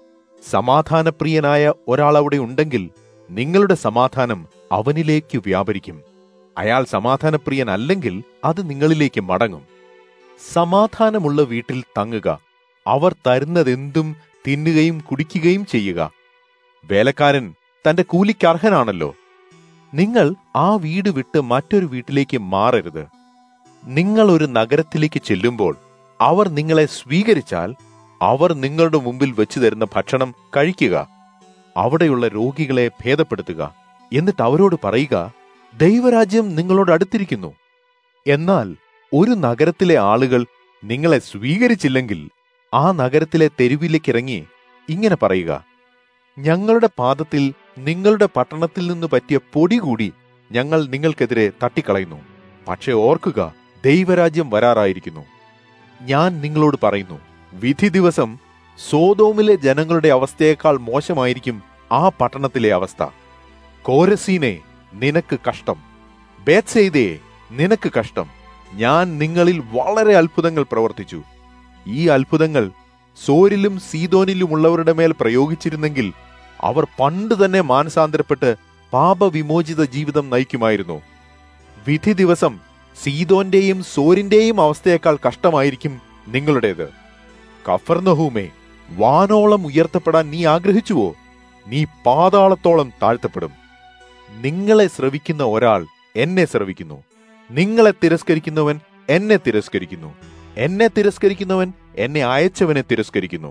സമാധാനപ്രിയനായ ഒരാൾ അവിടെ ഉണ്ടെങ്കിൽ നിങ്ങളുടെ സമാധാനം അവനിലേക്ക് വ്യാപരിക്കും. അയാൾ സമാധാനപ്രിയനല്ലെങ്കിൽ അത് നിങ്ങളിലേക്ക് മടങ്ങും. സമാധാനമുള്ള വീട്ടിൽ തങ്ങുക. അവർ തരുന്നതെന്തും തിന്നുകയും കുടിക്കുകയും ചെയ്യുക. വേലക്കാരൻ തന്റെ കൂലിക്ക് അർഹനാണല്ലോ. നിങ്ങൾ ആ വീട് വിട്ട് മറ്റൊരു വീട്ടിലേക്ക് മാറരുത്. നിങ്ങൾ ഒരു നഗരത്തിലേക്ക് ചെല്ലുമ്പോൾ അവർ നിങ്ങളെ സ്വീകരിച്ചാൽ അവർ നിങ്ങളുടെ മുമ്പിൽ വെച്ചു തരുന്ന ഭക്ഷണം കഴിക്കുക. അവിടെയുള്ള രോഗികളെ ഭേദപ്പെടുത്തുക. എന്നിട്ട് അവരോട് പറയുക, ദൈവരാജ്യം നിങ്ങളോട് അടുത്തിരിക്കുന്നു. എന്നാൽ ഒരു നഗരത്തിലെ ആളുകൾ നിങ്ങളെ സ്വീകരിച്ചില്ലെങ്കിൽ ആ നഗരത്തിലെ തെരുവിലേക്കിറങ്ങി ഇങ്ങനെ പറയുക, ഞങ്ങളുടെ പാദത്തിൽ നിങ്ങളുടെ പട്ടണത്തിൽ നിന്ന് പറ്റിയ പൊടി കൂടി ഞങ്ങൾ നിങ്ങൾക്കെതിരെ തട്ടിക്കളയുന്നു. പക്ഷെ ഓർക്കുക, ദൈവരാജ്യം വരാറായിരിക്കുന്നു. ഞാൻ നിങ്ങളോട് പറയുന്നു, വിധി ദിവസം സോദോമിലെ ജനങ്ങളുടെ അവസ്ഥയേക്കാൾ മോശമായിരിക്കും ആ പട്ടണത്തിലെ അവസ്ഥ. കോരസീനെ, നിനക്ക് കഷ്ടം. ബേത്സെയ്ദേ, നിനക്ക് കഷ്ടം. ഞാൻ നിങ്ങളിൽ വളരെ അത്ഭുതങ്ങൾ പ്രവർത്തിച്ചു. ഈ അത്ഭുതങ്ങൾ സോരിലും സീദോനിലുമുള്ളവരുടെ മേൽ പ്രയോഗിച്ചിരുന്നെങ്കിൽ അവർ പണ്ട് തന്നെ മാനസാന്തരപ്പെട്ട് പാപവിമോചിത ജീവിതം നയിക്കുമായിരുന്നു. വിധി ദിവസം സീദോന്റെയും സോരിന്റെയും അവസ്ഥയേക്കാൾ കഷ്ടമായിരിക്കും നിങ്ങളുടേത്. കഫർനഹൂമേ, വാനോളം ഉയർത്തപ്പെടാൻ നീ ആഗ്രഹിച്ചുവോ? നീ പാതാളത്തോളം താഴ്ത്തപ്പെടും. നിങ്ങളെ ശ്രവിക്കുന്ന ഒരാൾ എന്നെ ശ്രവിക്കുന്നു. നിങ്ങളെ തിരസ്കരിക്കുന്നവൻ എന്നെ തിരസ്കരിക്കുന്നു. എന്നെ തിരസ്കരിക്കുന്നവൻ എന്നെ അയച്ചവനെ തിരസ്കരിക്കുന്നു.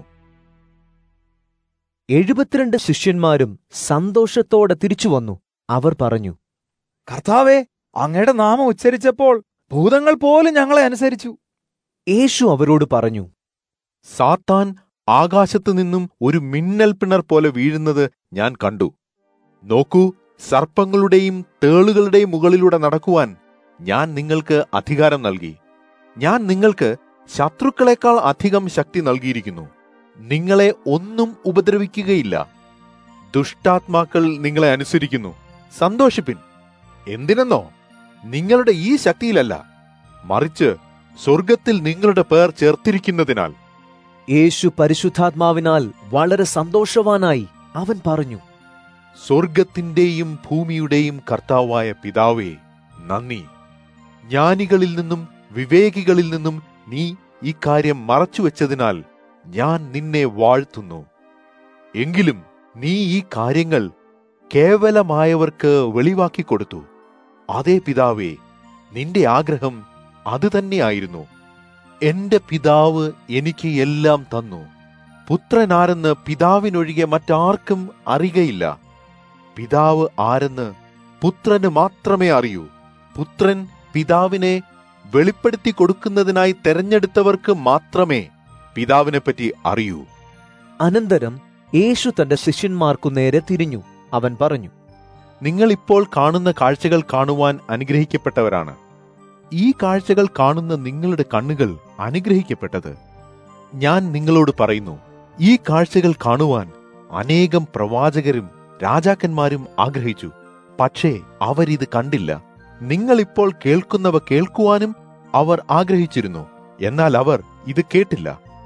72 ശിഷ്യന്മാരും സന്തോഷത്തോടെ തിരിച്ചു വന്നു. അവർ പറഞ്ഞു, കർത്താവേ, അങ്ങയുടെ നാമം ഉച്ചരിച്ചപ്പോൾ ഭൂതങ്ങൾ പോലും ഞങ്ങളെ അനുസരിച്ചു. യേശു അവരോട് പറഞ്ഞു, സാത്താൻ ആകാശത്തു നിന്നും ഒരു മിന്നൽ പിണർ പോലെ വീഴുന്നത് ഞാൻ കണ്ടു. നോക്കൂ, സർപ്പങ്ങളുടെയും തേളുകളുടെയും മുകളിലൂടെ നടക്കുവാൻ ഞാൻ നിങ്ങൾക്ക് അധികാരം നൽകി. ഞാൻ നിങ്ങൾക്ക് ശത്രുക്കളെക്കാൾ അധികം ശക്തി നൽകിയിരിക്കുന്നു. നിങ്ങളെ ഒന്നും ഉപദ്രവിക്കുകയില്ല. ദുഷ്ടാത്മാക്കൾ നിങ്ങളെ അനുസരിക്കുന്നു. സന്തോഷിപ്പിൻ. എന്തിനെന്നോ, നിങ്ങളുടെ ഈ ശക്തിയിലല്ല, മറിച്ച് സ്വർഗത്തിൽ നിങ്ങളുടെ പേർ ചേർത്തിരിക്കുന്നതിനാൽ. യേശു പരിശുദ്ധാത്മാവിനാൽ വളരെ സന്തോഷവാനായി. അവൻ പറഞ്ഞു, സ്വർഗത്തിന്റെയും ഭൂമിയുടെയും കർത്താവായ പിതാവേ, നന്ദി. ജ്ഞാനികളിൽ നിന്നും വിവേകികളിൽ നിന്നും നീ ഈ കാര്യം മറച്ചുവെച്ചതിനാൽ ഞാൻ നിന്നെ വാഴ്ത്തുന്നു. എങ്കിലും നീ ഈ കാര്യങ്ങൾ കേവലമായവർക്ക് വെളിവാക്കി കൊടുത്തു. അതേ പിതാവേ, നിന്റെ ആഗ്രഹം അത് തന്നെയായിരുന്നു. എന്റെ പിതാവ് എനിക്ക് എല്ലാം തന്നു. പുത്രൻ ആരെന്ന് പിതാവിനൊഴികെ മറ്റാർക്കും അറിയുകയില്ല. പിതാവ് ആരെന്ന് പുത്രന് മാത്രമേ അറിയൂ. പുത്രൻ പിതാവിനെ വെളിപ്പെടുത്തി കൊടുക്കുന്നതിനായി തെരഞ്ഞെടുത്തവർക്ക് മാത്രമേ പിതാവിനെപ്പറ്റി അറിയൂ. അനന്തരം യേശു തന്റെ ശിഷ്യന്മാർക്കു നേരെ തിരിഞ്ഞു. അവൻ പറഞ്ഞു, നിങ്ങൾ ഇപ്പോൾ കാണുന്ന കാഴ്ചകൾ കാണുവാൻ അനുഗ്രഹിക്കപ്പെട്ടവരാണ്. ഈ കാഴ്ചകൾ കാണുന്ന നിങ്ങളുടെ കണ്ണുകൾ അനുഗ്രഹിക്കപ്പെട്ടത്. ഞാൻ നിങ്ങളോട് പറയുന്നു, ഈ കാഴ്ചകൾ കാണുവാൻ അനേകം പ്രവാചകരും രാജാക്കന്മാരും ആഗ്രഹിച്ചു, പക്ഷേ അവരിത് കണ്ടില്ല. നിങ്ങളിപ്പോൾ കേൾക്കുന്നവ കേൾക്കുവാനും അവർ ആഗ്രഹിച്ചിരുന്നു, എന്നാൽ അവർ ഇത് കേട്ടില്ല.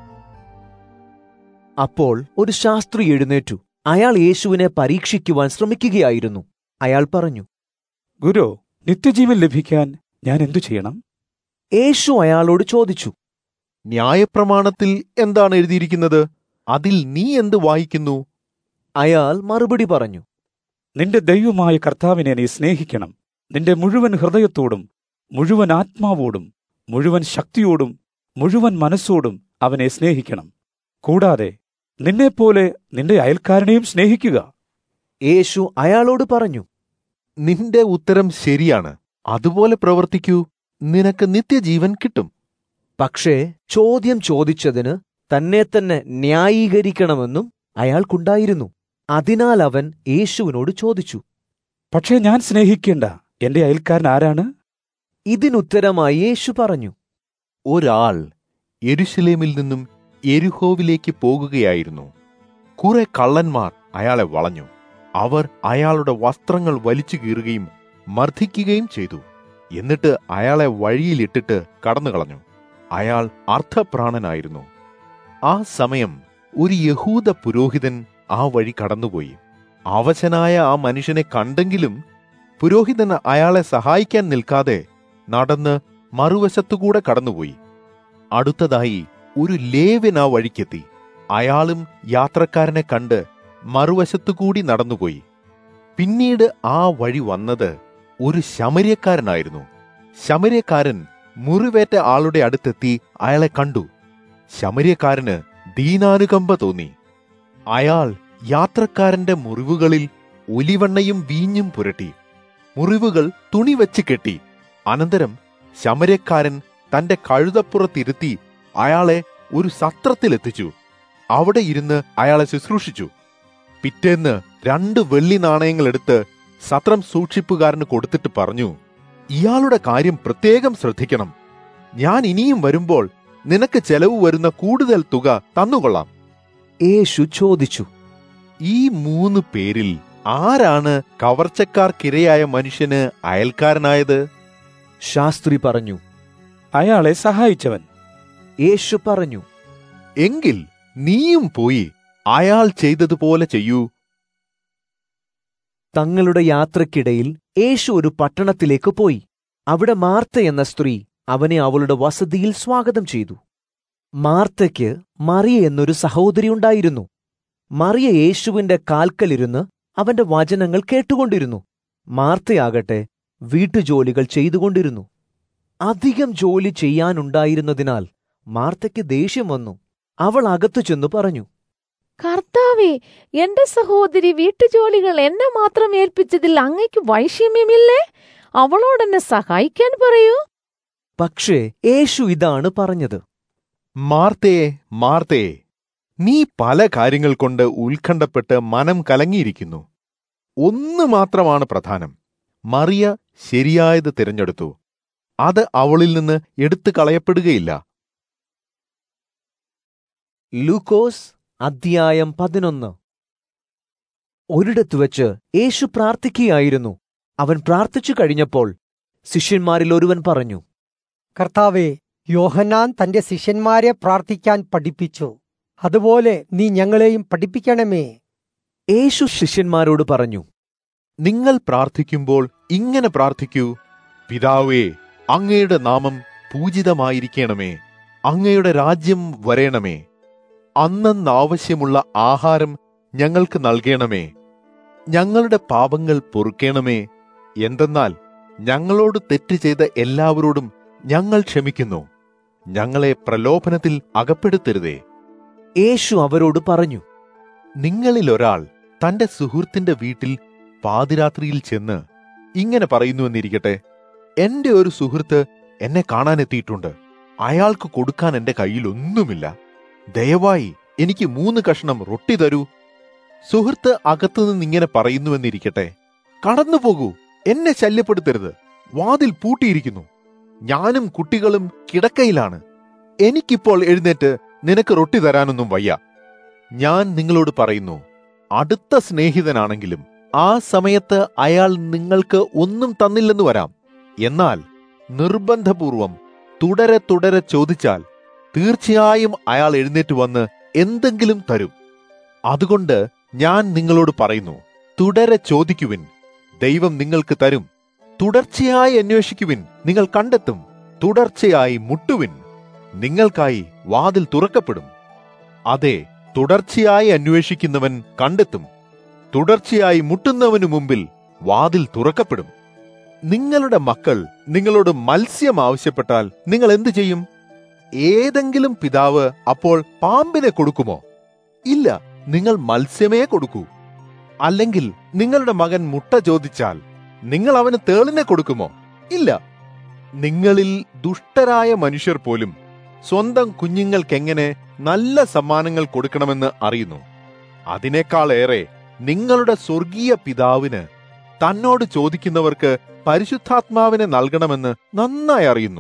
അപ്പോൾ ഒരു ശാസ്ത്രി എഴുന്നേറ്റു. അയാൾ യേശുവിനെ പരീക്ഷിക്കുവാൻ ശ്രമിക്കുകയായിരുന്നു. അയാൾ പറഞ്ഞു, ഗുരു, നിത്യജീവൻ ലഭിക്കാൻ ഞാൻ എന്തു ചെയ്യണം? യേശു അയാളോട് ചോദിച്ചു, ന്യായപ്രമാണത്തിൽ എന്താണ് എഴുതിയിരിക്കുന്നത്? അതിൽ നീ എന്ത് വായിക്കുന്നു? അയാൾ മറുപടി പറഞ്ഞു, നിന്റെ ദൈവമായ കർത്താവിനെ നീ സ്നേഹിക്കണം. നിന്റെ മുഴുവൻ ഹൃദയത്തോടും മുഴുവൻ ആത്മാവോടും മുഴുവൻ ശക്തിയോടും മുഴുവൻ മനസ്സോടും അവനെ സ്നേഹിക്കണം. കൂടാതെ നിന്നെപ്പോലെ നിന്റെ അയൽക്കാരനെയും സ്നേഹിക്കുക. യേശു അയാളോട് പറഞ്ഞു, നിന്റെ ഉത്തരം ശരിയാണ്. അതുപോലെ പ്രവർത്തിക്കൂ, നിനക്ക് നിത്യജീവൻ കിട്ടും. പക്ഷേ ചോദ്യം ചോദിച്ചതിന് തന്നെ തന്നെ ന്യായീകരിക്കണമെന്നും അയാൾക്കുണ്ടായിരുന്നു. അതിനാൽ അവൻ യേശുവിനോട് ചോദിച്ചു, പക്ഷേ ഞാൻ സ്നേഹിക്കേണ്ട എന്റെ അയൽക്കാരൻ ആരാണ്? ഇതിനുത്തരമായി യേശു പറഞ്ഞു, ഒരാൾ യെരുശലേമിൽ നിന്നും യെരിഹോവിലേക്ക് പോകുകയായിരുന്നു. കുറെ കള്ളന്മാർ അയാളെ വളഞ്ഞു. അവർ അയാളുടെ വസ്ത്രങ്ങൾ വലിച്ചു കീറുകയും മർദ്ദിക്കുകയും ചെയ്തു. എന്നിട്ട് അയാളെ വഴിയിലിട്ടിട്ട് കടന്നുകളഞ്ഞു. അയാൾ അർത്ഥപ്രാണനായിരുന്നു. ആ സമയം ഒരു യഹൂദ പുരോഹിതൻ ആ വഴി കടന്നുപോയി. അവശനായ ആ മനുഷ്യനെ കണ്ടെങ്കിലും പുരോഹിതൻ അയാളെ സഹായിക്കാൻ നിൽക്കാതെ നടന്ന് മറുവശത്തുകൂടെ കടന്നുപോയി. അടുത്തതായി ഒരു ലേവ്യൻ ആ വഴിക്കെത്തി. അയാളും യാത്രക്കാരനെ കണ്ട് മറുവശത്തുകൂടി നടന്നുപോയി. പിന്നീട് ആ വഴി വന്നത് ഒരു ശമര്യക്കാരനായിരുന്നു. ശമര്യക്കാരൻ മുറിവേറ്റ ആളുടെ അടുത്തെത്തി അയാളെ കണ്ടു. ശമര്യക്കാരന് ദീനാനുകമ്പ തോന്നി. അയാൾ യാത്രക്കാരന്റെ മുറിവുകളിൽ ഒലിവെണ്ണയും വീഞ്ഞും പുരട്ടി മുറിവുകൾ തുണി വെച്ച് കെട്ടി. അനന്തരം ശമര്യക്കാരൻ തന്റെ കഴുതപ്പുറത്തിരുത്തി അയാളെ ഒരു സത്രത്തിലെത്തിച്ചു. അവിടെ ഇരുന്ന് അയാളെ ശുശ്രൂഷിച്ചു. പിറ്റേന്ന് 2 വെള്ളി നാണയങ്ങൾ എടുത്ത് സത്രം സൂക്ഷിപ്പുകാരന് കൊടുത്തിട്ട് പറഞ്ഞു, ഇയാളുടെ കാര്യം പ്രത്യേകം ശ്രദ്ധിക്കണം. ഞാൻ ഇനിയും വരുമ്പോൾ നിനക്ക് ചെലവ് വരുന്ന കൂടുതൽ തുക തന്നുകൊള്ളാം. യേശു ചോദിച്ചു, ഈ 3 പേരിൽ ആരാണ് കവർച്ചക്കാർക്കിരയായ മനുഷ്യന് അയൽക്കാരനായത്? ശാസ്ത്രി പറഞ്ഞു, അയാളെ സഹായിച്ചവൻ. യേശു പറഞ്ഞു, എങ്കിൽ നീയും പോയി അയാൾ ചെയ്തതുപോലെ ചെയ്യൂ. തങ്ങളുടെ യാത്രക്കിടയിൽ യേശു ഒരു പട്ടണത്തിലേക്ക് പോയി. അവിടെ മാർത്ത എന്ന സ്ത്രീ അവനെ അവളുടെ വസതിയിൽ സ്വാഗതം ചെയ്തു. മാർത്തയ്ക്ക് മറിയ എന്നൊരു സഹോദരി ഉണ്ടായിരുന്നു. മറിയ യേശുവിന്റെ കാൽക്കലിരുന്ന് അവന്റെ വചനങ്ങൾ കേട്ടുകൊണ്ടിരുന്നു. മാർത്തയാകട്ടെ വീട്ടുജോലികൾ ചെയ്തുകൊണ്ടിരുന്നു. അധികം ജോലി ചെയ്യാനുണ്ടായിരുന്നതിനാൽ മാർത്തയ്ക്ക് ദേഷ്യം വന്നു. അവൾ അകത്തു ചെന്നു പറഞ്ഞു, കർത്താവേ, എന്റെ സഹോദരി വീട്ടുജോലികൾ എന്നെ മാത്രം ഏൽപ്പിച്ചതിൽ അങ്ങയ്ക്ക് വൈഷമ്യമില്ലേ? അവളോടെന്നെ സഹായിക്കാൻ പറയൂ. പക്ഷേ യേശു ഇതാണ് പറഞ്ഞത്, മാർത്തയെ, മാർത്തയെ, നീ പല കാര്യങ്ങൾ കൊണ്ട് ഉത്കണ്ഠപ്പെട്ട് മനം കലങ്ങിയിരിക്കുന്നു. ഒന്ന് മാത്രമാണ് പ്രധാനം. മറിയ ശരിയായത് തിരഞ്ഞെടുത്തു. അത് അവളിൽ നിന്ന് എടുത്തു കളയപ്പെടുകയില്ല. ലൂക്കോസ് അധ്യായം 11. ഒരിടത്തു വെച്ച് യേശു പ്രാർത്ഥിക്കുകയായിരുന്നു. അവൻ പ്രാർത്ഥിച്ചു കഴിഞ്ഞപ്പോൾ ശിഷ്യന്മാരിൽ ഒരുവൻ പറഞ്ഞു, കർത്താവേ, യോഹന്നാൻ തന്റെ ശിഷ്യന്മാരെ പ്രാർത്ഥിക്കാൻ പഠിപ്പിച്ചു. അതുപോലെ നീ ഞങ്ങളെയും പഠിപ്പിക്കണമേ. യേശു ശിഷ്യന്മാരോട് പറഞ്ഞു, നിങ്ങൾ പ്രാർത്ഥിക്കുമ്പോൾ ഇങ്ങനെ പ്രാർത്ഥിക്കൂ: പിതാവേ, അങ്ങയുടെ നാമം പൂജിതമായിരിക്കണമേ. അങ്ങയുടെ രാജ്യം വരേണമേ. അന്നന്നാവശ്യമുള്ള ആഹാരം ഞങ്ങൾക്ക് നൽകണമേ. ഞങ്ങളുടെ പാപങ്ങൾ പൊറുക്കണമേ. എന്തെന്നാൽ ഞങ്ങളോട് തെറ്റ് ചെയ്ത എല്ലാവരോടും ഞങ്ങൾ ക്ഷമിക്കുന്നു. ഞങ്ങളെ പ്രലോഭനത്തിൽ അകപ്പെടുത്തരുതേ. യേശു അവരോട് പറഞ്ഞു, നിങ്ങളിൽ ഒരാൾ തന്റെ സുഹൃത്തിന്റെ വീട്ടിൽ പാതിരാത്രിയിൽ ചെന്ന് ഇങ്ങനെ പറയുന്നുവെന്നിരിക്കട്ടെ, എന്റെ ഒരു സുഹൃത്ത് എന്നെ കാണാനെത്തിയിട്ടുണ്ട്. അയാൾക്ക് കൊടുക്കാൻ എന്റെ കയ്യിൽ ഒന്നുമില്ല. ദയവായി എനിക്ക് 3 കഷ്ണം റൊട്ടി തരൂ. സുഹൃത്ത് അകത്തുനിന്ന് ഇങ്ങനെ പറയുന്നുവെന്നിരിക്കട്ടെ, കടന്നുപോകൂ, എന്നെ ശല്യപ്പെടുത്തരുത്. വാതിൽ പൂട്ടിയിരിക്കുന്നു. ഞാനും കുട്ടികളും കിടക്കയിലാണ്. എനിക്കിപ്പോൾ എഴുന്നേറ്റ് നിനക്ക് റൊട്ടി തരാനൊന്നും വയ്യ. ഞാൻ നിങ്ങളോട് പറയുന്നു, അടുത്ത സ്നേഹിതനാണെങ്കിലും ആ സമയത്ത് അയാൾ നിങ്ങൾക്ക് ഒന്നും തന്നില്ലെന്ന് വരാം. എന്നാൽ നിർബന്ധപൂർവം തുടരെ തുടരെ ചോദിച്ചാൽ തീർച്ചയായും അയാൾ എഴുന്നേറ്റ് വന്ന് എന്തെങ്കിലും തരും. അതുകൊണ്ട് ഞാൻ നിങ്ങളോട് പറയുന്നു, തുടരെ ചോദിക്കുവിൻ, ദൈവം നിങ്ങൾക്ക് തരും. തുടർച്ചയായി അന്വേഷിക്കുവിൻ, നിങ്ങൾ കണ്ടെത്തും. തുടർച്ചയായി മുട്ടുവിൻ, നിങ്ങൾക്കായി വാതിൽ തുറക്കപ്പെടും. അതെ, തുടർച്ചയായി അന്വേഷിക്കുന്നവൻ കണ്ടെത്തും. തുടർച്ചയായി മുട്ടുന്നവനു മുമ്പിൽ വാതിൽ തുറക്കപ്പെടും. നിങ്ങളുടെ മക്കൾ നിങ്ങളോട് മത്സ്യം ആവശ്യപ്പെട്ടാൽ നിങ്ങൾ എന്തു ചെയ്യും? ഏതെങ്കിലും പിതാവ് അപ്പോൾ പാമ്പിനെ കൊടുക്കുമോ? ഇല്ല, നിങ്ങൾ മത്സ്യമേ കൊടുക്കൂ. അല്ലെങ്കിൽ നിങ്ങളുടെ മകൻ മുട്ട ചോദിച്ചാൽ നിങ്ങൾ അവന് തേളിനെ കൊടുക്കുമോ? ഇല്ല. നിങ്ങളിൽ ദുഷ്ടരായ മനുഷ്യർ പോലും സ്വന്തം കുഞ്ഞുങ്ങൾക്കെങ്ങനെ നല്ല സമ്മാനങ്ങൾ കൊടുക്കണമെന്ന് അറിയുന്നു. അതിനേക്കാളേറെ നിങ്ങളുടെ സ്വർഗീയ പിതാവിന് തന്നോട് ചോദിക്കുന്നവർക്ക് പരിശുദ്ധാത്മാവിനെ നൽകണമെന്ന് നന്നായി അറിയുന്നു.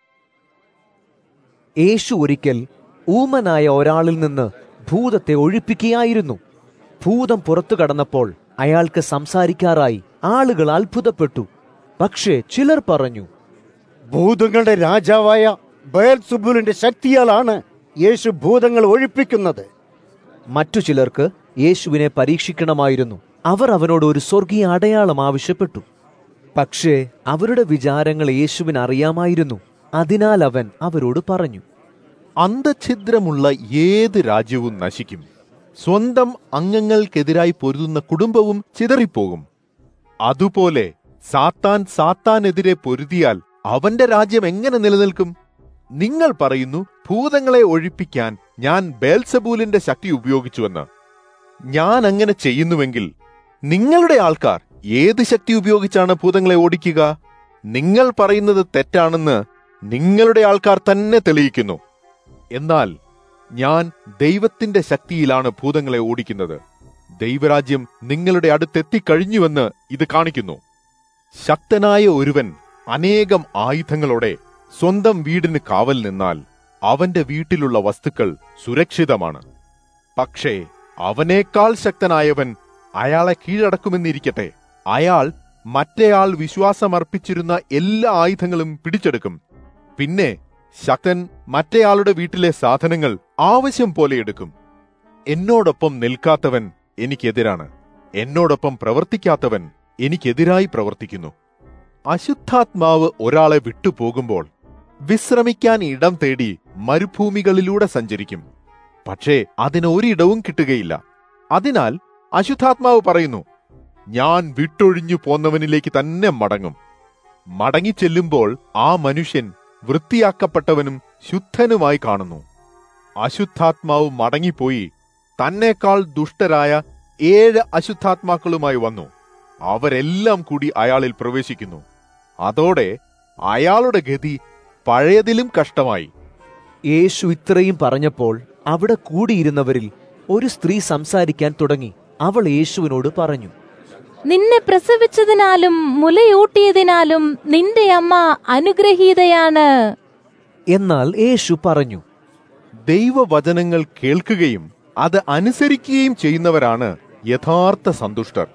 യേശു ഒരിക്കൽ ഊമനായ ഒരാളിൽ നിന്ന് ഭൂതത്തെ ഒഴിപ്പിക്കുകയായിരുന്നു. ഭൂതം പുറത്തു കടന്നപ്പോൾ അയാൾക്ക് സംസാരിക്കാറായി. ആളുകൾ അത്ഭുതപ്പെട്ടു. പക്ഷേ ചിലർ പറഞ്ഞു, ഭൂതങ്ങളുടെ രാജാവായ ബയൽസെബൂലിന്റെ ശക്തിയാലാണ് യേശു ഭൂതങ്ങൾ ഒഴിപ്പിക്കുന്നത്. മറ്റു ചിലർക്ക് യേശുവിനെ പരീക്ഷിക്കണമായിരുന്നു. അവർ അവനോട് ഒരു സ്വർഗീയ അടയാളം ആവശ്യപ്പെട്ടു. പക്ഷേ അവരുടെ വിചാരങ്ങൾ യേശുവിന് അറിയാമായിരുന്നു. അതിനാൽ അവൻ അവരോട് പറഞ്ഞു, അന്തഛിദ്രമുള്ള ഏത് രാജ്യവും നശിക്കും. സ്വന്തം അംഗങ്ങൾക്കെതിരായി പൊരുതുന്ന കുടുംബവും ചിതറിപ്പോകും. അതുപോലെ സാത്താനെതിരെ പൊരുതിയാൽ അവന്റെ രാജ്യം എങ്ങനെ നിലനിൽക്കും? നിങ്ങൾ പറയുന്നു, ഭൂതങ്ങളെ ഒഴിപ്പിക്കാൻ ഞാൻ ബേൽസെബൂലിന്റെ ശക്തി ഉപയോഗിച്ചുവെന്ന്. ഞാൻ അങ്ങനെ ചെയ്യുന്നുവെങ്കിൽ നിങ്ങളുടെ ആൾക്കാർ ഏത് ശക്തി ഉപയോഗിച്ചാണ് ഭൂതങ്ങളെ ഓടിക്കുക? നിങ്ങൾ പറയുന്നത് തെറ്റാണെന്ന് നിങ്ങളുടെ ആൾക്കാർ തന്നെ തെളിയിക്കുന്നു. എന്നാൽ ഞാൻ ദൈവത്തിന്റെ ശക്തിയിലാണ് ഭൂതങ്ങളെ ഓടിക്കുന്നത്. ദൈവരാജ്യം നിങ്ങളുടെ അടുത്തെത്തിക്കഴിഞ്ഞുവെന്ന് ഇത് കാണിക്കുന്നു. ശക്തനായ ഒരുവൻ അനേകം ആയുധങ്ങളോടെ സ്വന്തം വീടിന് കാവൽ നിന്നാൽ അവന്റെ വീട്ടിലുള്ള വസ്തുക്കൾ സുരക്ഷിതമാണ്. പക്ഷേ അവനേക്കാൾ ശക്തനായവൻ അയാളെ കീഴടക്കുമെന്നിരിക്കട്ടെ. അയാൾ മറ്റേയാൾ വിശ്വാസമർപ്പിച്ചിരുന്ന എല്ലാ ആയുധങ്ങളും പിടിച്ചെടുക്കും. പിന്നെ ശക്തൻ മറ്റേയാളുടെ വീട്ടിലെ സാധനങ്ങൾ ആവശ്യം പോലെ എടുക്കും. എന്നോടൊപ്പം നിൽക്കാത്തവൻ എനിക്കെതിരാണ്. എന്നോടൊപ്പം പ്രവർത്തിക്കാത്തവൻ എനിക്കെതിരായി പ്രവർത്തിക്കുന്നു. അശുദ്ധാത്മാവ് ഒരാളെ വിട്ടുപോകുമ്പോൾ വിശ്രമിക്കാൻ ഇടം തേടി മരുഭൂമികളിലൂടെ സഞ്ചരിക്കും. പക്ഷേ അതിന് ഒരിടവും കിട്ടുകയില്ല. അതിനാൽ അശുദ്ധാത്മാവ് പറയുന്നു, ഞാൻ വിട്ടൊഴിഞ്ഞു പോന്നവനിലേക്ക് തന്നെ മടങ്ങും. മടങ്ങിച്ചെല്ലുമ്പോൾ ആ മനുഷ്യൻ വൃത്തിയാക്കപ്പെട്ടവനും ശുദ്ധനുമായി കാണുന്നു. അശുദ്ധാത്മാവ് മടങ്ങിപ്പോയി തന്നേക്കാൾ ദുഷ്ടരായ 7 അശുദ്ധാത്മാക്കളുമായി വന്നു. അവരെല്ലാം കൂടി അയാളിൽ പ്രവേശിക്കുന്നു. അതോടെ അയാളുടെ ഗതി പഴയതിലും കഷ്ടമായി. യേശു ഇത്രയും പറഞ്ഞപ്പോൾ അവിടെ കൂടിയിരുന്നവരിൽ ഒരു സ്ത്രീ സംസാരിക്കാൻ തുടങ്ങി. അവൾ യേശുവിനോട് പറഞ്ഞു, നിന്നെ പ്രസവിച്ചതിനാലും മുലയൂട്ടിയതിനാലും നിന്റെ അമ്മ അനുഗ്രഹീതയാണ്. എന്നാൽ യേശു പറഞ്ഞു, ദൈവവചനങ്ങൾ കേൾക്കുകയും അത് അനുസരിക്കുകയും ചെയ്യുന്നവരാണ് യഥാർത്ഥ സന്തുഷ്ടർ.